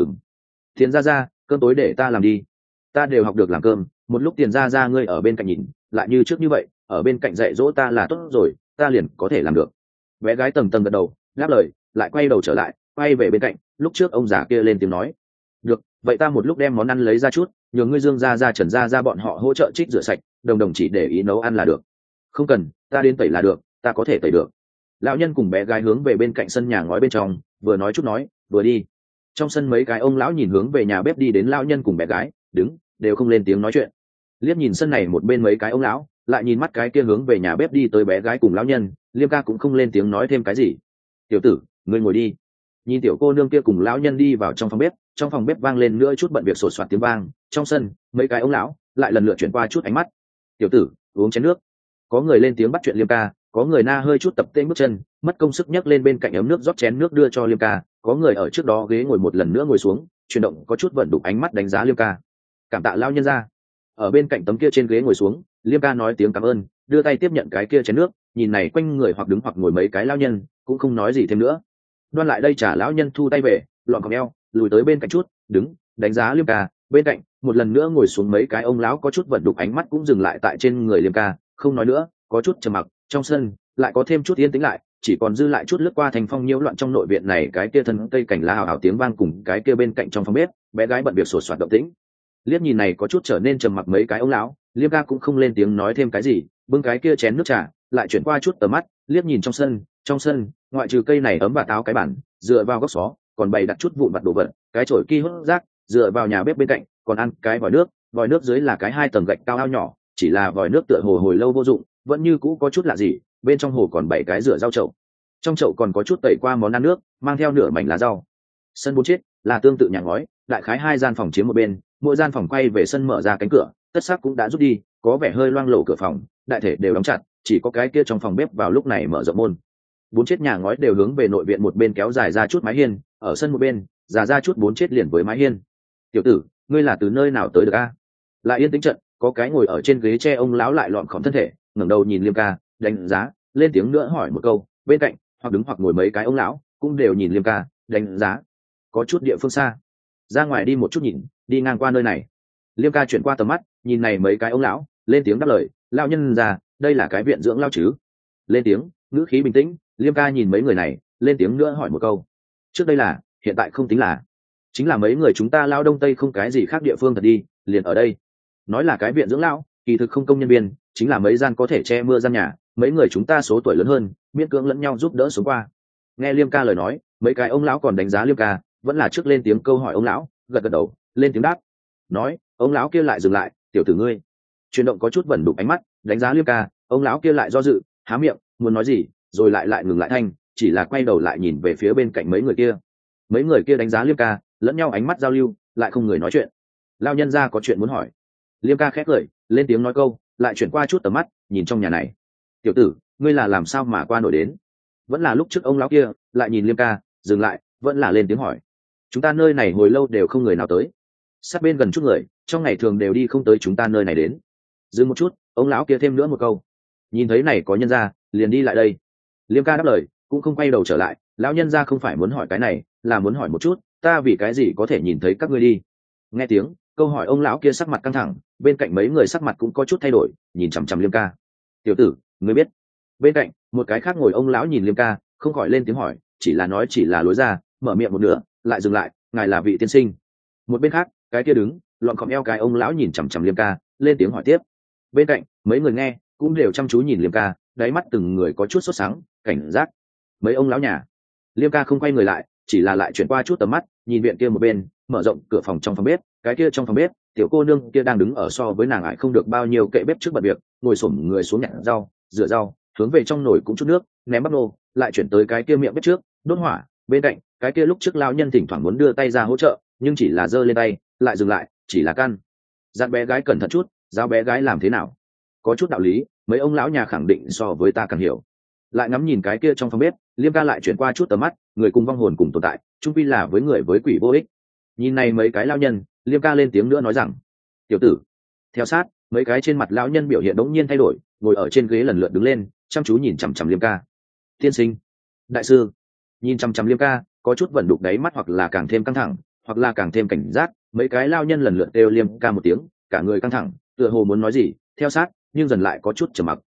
Tiền ra, cơm tối để ta làm đi. Ta đều học được làm cơm, một lúc Tiền ra ngươi ở bên cạnh nhìn, lại như trước như vậy, ở bên cạnh dạy dỗ ta là tốt rồi, ta liền có thể làm được. Bé gái tầng tầng gật đầu, đáp lời, lại quay đầu trở lại, quay về bên cạnh, lúc trước ông già kia lên tiếng nói. Được, vậy ta một lúc đem món ăn lấy ra chút, nhờ ngươi Dương ra Trần ra bọn họ hỗ trợ trích rửa sạch, đồng đồng chỉ để ý nấu ăn là được. Không cần, ta đến tẩy là được, ta có thể tẩy được. Lão nhân cùng bé gái hướng về bên cạnh sân nhà ngói bên trong, vừa nói chút nói, vừa đi. Trong sân mấy cái ông lão nhìn hướng về nhà bếp đi đến lão nhân cùng bé gái, đứng, đều không lên tiếng nói chuyện. Liếc nhìn sân này một bên mấy cái ông lão, lại nhìn mắt cái kia hướng về nhà bếp đi tới bé gái cùng lão nhân, Liêm ca cũng không lên tiếng nói thêm cái gì. Tiểu tử, ngươi ngồi đi. Nhìn tiểu cô nương kia cùng lão nhân đi vào trong phòng bếp vang lên nữa chút bận việc sột soạt tiếng vang. Trong sân mấy cái ông lão lại lần lượt chuyển qua chút ánh mắt. Tiểu tử, uống chén nước. Có người lên tiếng bắt chuyện Liêm ca, có người na hơi chút tập tên bước chân, mất công sức nhấc lên bên cạnh ấm nước rót chén nước đưa cho Liêm ca, có người ở trước đó ghế ngồi một lần nữa ngồi xuống, chuyển động có chút vận đục ánh mắt đánh giá Liêm ca. Cảm tạ lão nhân ra. Ở bên cạnh tấm kia trên ghế ngồi xuống, Liêm ca nói tiếng cảm ơn, đưa tay tiếp nhận cái kia chén nước, nhìn này quanh người hoặc đứng hoặc ngồi mấy cái lão nhân, cũng không nói gì thêm nữa. Đoan lại đây trả lão nhân thu tay về, lọn còng eo, lùi tới bên cạnh chút, đứng, đánh giá Liêm ca, bên cạnh, một lần nữa ngồi xuống mấy cái ông lão có chút vận đục ánh mắt cũng dừng lại tại trên người Liêm ca, không nói nữa, có chút trầm mặc. Trong sân lại có thêm chút yên tĩnh lại, chỉ còn dư lại chút lướt qua thành phong nhiễu loạn trong nội viện này cái kia thân cây cảnh lá hào hào tiếng vang cùng cái kia bên cạnh trong phòng bếp, bé gái bận việc sột soạt động tĩnh. Liếc nhìn này có chút trở nên trầm mặc mấy cái ông lão, Liêm ca cũng không lên tiếng nói thêm cái gì, bưng cái kia chén nước trà, lại chuyển qua chút tầm mắt, liếc nhìn trong sân, ngoại trừ cây này ấm và táo cái bản, dựa vào góc xó, còn bày đặt chút vụn vặt đồ vật, cái chổi ki hút rác, dựa vào nhà bếp bên cạnh, còn ăn cái vòi nước dưới là cái 2 tầng gạch cao ao nhỏ, chỉ là vòi nước tựa hồ hồi lâu vô dụng, vẫn như cũ có chút lạ gì, bên trong hồ còn 7 cái rửa rau chậu. Trong chậu còn có chút tẩy qua món ăn nước, mang theo nửa mảnh lá rau. Sân bốn chiếc là tương tự nhà ngói, đại khái 2 gian phòng chiếm một bên, mỗi gian phòng quay về sân mở ra cánh cửa, tất sắc cũng đã rút đi, có vẻ hơi loang lổ cửa phòng, đại thể đều đóng chặt, chỉ có cái kia trong phòng bếp vào lúc này mở rộng môn. Bốn chiếc nhà ngói đều hướng về nội viện một bên kéo dài ra chút mái hiên, ở sân một bên già ra chút bốn chiếc liền với mái hiên. Tiểu tử, ngươi là từ nơi nào tới được a? Lại yên tĩnh trận, có cái ngồi ở trên ghế tre ông lão lại lọn khom thân thể, ngẩng đầu nhìn Liêm ca, đánh giá, lên tiếng nữa hỏi một câu. Bên cạnh hoặc đứng hoặc ngồi mấy cái ông lão cũng đều nhìn Liêm ca, đánh giá. Có chút địa phương xa, ra ngoài đi một chút nhìn, đi ngang qua nơi này. Liêm ca chuyển qua tầm mắt, nhìn này mấy cái ông lão, lên tiếng đáp lời. Lão nhân già, đây là cái viện dưỡng lão chứ? Lên tiếng, ngữ khí bình tĩnh. Liêm ca nhìn mấy người này, lên tiếng nữa hỏi một câu. Trước đây là, hiện tại không tính là. Chính là mấy người chúng ta lao đông tây không cái gì khác địa phương thật đi, liền ở đây. Nói là cái viện dưỡng lão, kỳ thực không công nhân viên, chính là mấy gian có thể che mưa gian nhà, mấy người chúng ta số tuổi lớn hơn, miễn cưỡng lẫn nhau giúp đỡ xuống qua. Nghe Liêm ca lời nói, mấy cái ông lão còn đánh giá Liêm ca, vẫn là trước lên tiếng câu hỏi ông lão, gật gật đầu, lên tiếng đáp. Nói, ông lão kia lại dừng lại. Tiểu tử ngươi. Chuyển động có chút vẩn đục ánh mắt, đánh giá Liêm ca, ông lão kia lại do dự, há miệng, muốn nói gì, rồi lại ngừng lại thanh, chỉ là quay đầu lại nhìn về phía bên cạnh mấy người kia. Mấy người kia đánh giá Liêm ca, lẫn nhau ánh mắt giao lưu, lại không người nói chuyện. Lao nhân ra có chuyện muốn hỏi. Liêm ca khét cười, lên tiếng nói câu, lại chuyển qua chút tầm mắt, nhìn trong nhà này. Tiểu tử, ngươi là làm sao mà qua nổi đến? Vẫn là lúc trước ông lão kia, lại nhìn Liêm ca, dừng lại, vẫn là lên tiếng hỏi. Chúng ta nơi này hồi lâu đều không người nào tới. Sát bên gần chút người, trong ngày thường đều đi không tới chúng ta nơi này đến. Dừng một chút, ông lão kia thêm nữa một câu. Nhìn thấy này có nhân ra, liền đi lại đây. Liêm ca đáp lời, cũng không quay đầu trở lại. Lão nhân ra không phải muốn hỏi cái này, là muốn hỏi một chút, ta vì cái gì có thể nhìn thấy các ngươi đi? Nghe tiếng câu hỏi, ông lão kia sắc mặt căng thẳng, bên cạnh mấy người sắc mặt cũng có chút thay đổi, nhìn chằm chằm Liêm ca. Tiểu tử, ngươi biết? Bên cạnh một cái khác ngồi ông lão nhìn Liêm ca, không khỏi lên tiếng hỏi, chỉ là nói chỉ là lối ra, mở miệng một nửa lại dừng lại. Ngài là vị tiên sinh? Một bên khác, cái kia đứng lọn khom eo cái ông lão nhìn chằm chằm Liêm ca, lên tiếng hỏi tiếp. Bên cạnh mấy người nghe cũng đều chăm chú nhìn Liêm ca, đáy mắt từng người có chút sốt sáng, cảnh giác. Mấy ông lão nhà. Liêm ca không quay người lại, chỉ là lại chuyển qua chút tầm mắt, nhìn viện kia một bên, mở rộng cửa phòng trong phòng bếp, cái kia trong phòng bếp, tiểu cô nương kia đang đứng ở so với nàng ải không được bao nhiêu kệ bếp trước bật việc, ngồi xổm người xuống nhặt rau, rửa rau, hướng về trong nồi cũng chút nước, ném bắp nô, lại chuyển tới cái kia miệng bếp trước, đốt hỏa. Bên cạnh, cái kia lúc trước lão nhân thỉnh thoảng muốn đưa tay ra hỗ trợ, nhưng chỉ là giơ lên tay, lại dừng lại, chỉ là căn dặn bé gái cẩn thận chút, giáo bé gái làm thế nào. Có chút đạo lý, mấy ông lão nhà khẳng định so với ta càng hiểu. Lại ngắm nhìn cái kia trong phòng bếp, Liêm ca lại chuyển qua chút tầm mắt, người cùng vong hồn cùng tồn tại, chung quy là với người với quỷ vô ích. Nhìn này mấy cái lão nhân, Liêm ca lên tiếng nữa nói rằng. Tiểu tử. Theo sát, mấy cái trên mặt lão nhân biểu hiện đống nhiên thay đổi, ngồi ở trên ghế lần lượt đứng lên, chăm chú nhìn chằm chằm Liêm ca. Tiên sinh. Đại sư. Nhìn chằm chằm Liêm ca, có chút vẩn đục đáy mắt, hoặc là càng thêm căng thẳng, hoặc là càng thêm cảnh giác. Mấy cái lão nhân lần lượt kêu Liêm ca một tiếng, cả người căng thẳng, tựa hồ muốn nói gì, theo sát, nhưng dần lại có chút trầm mặc.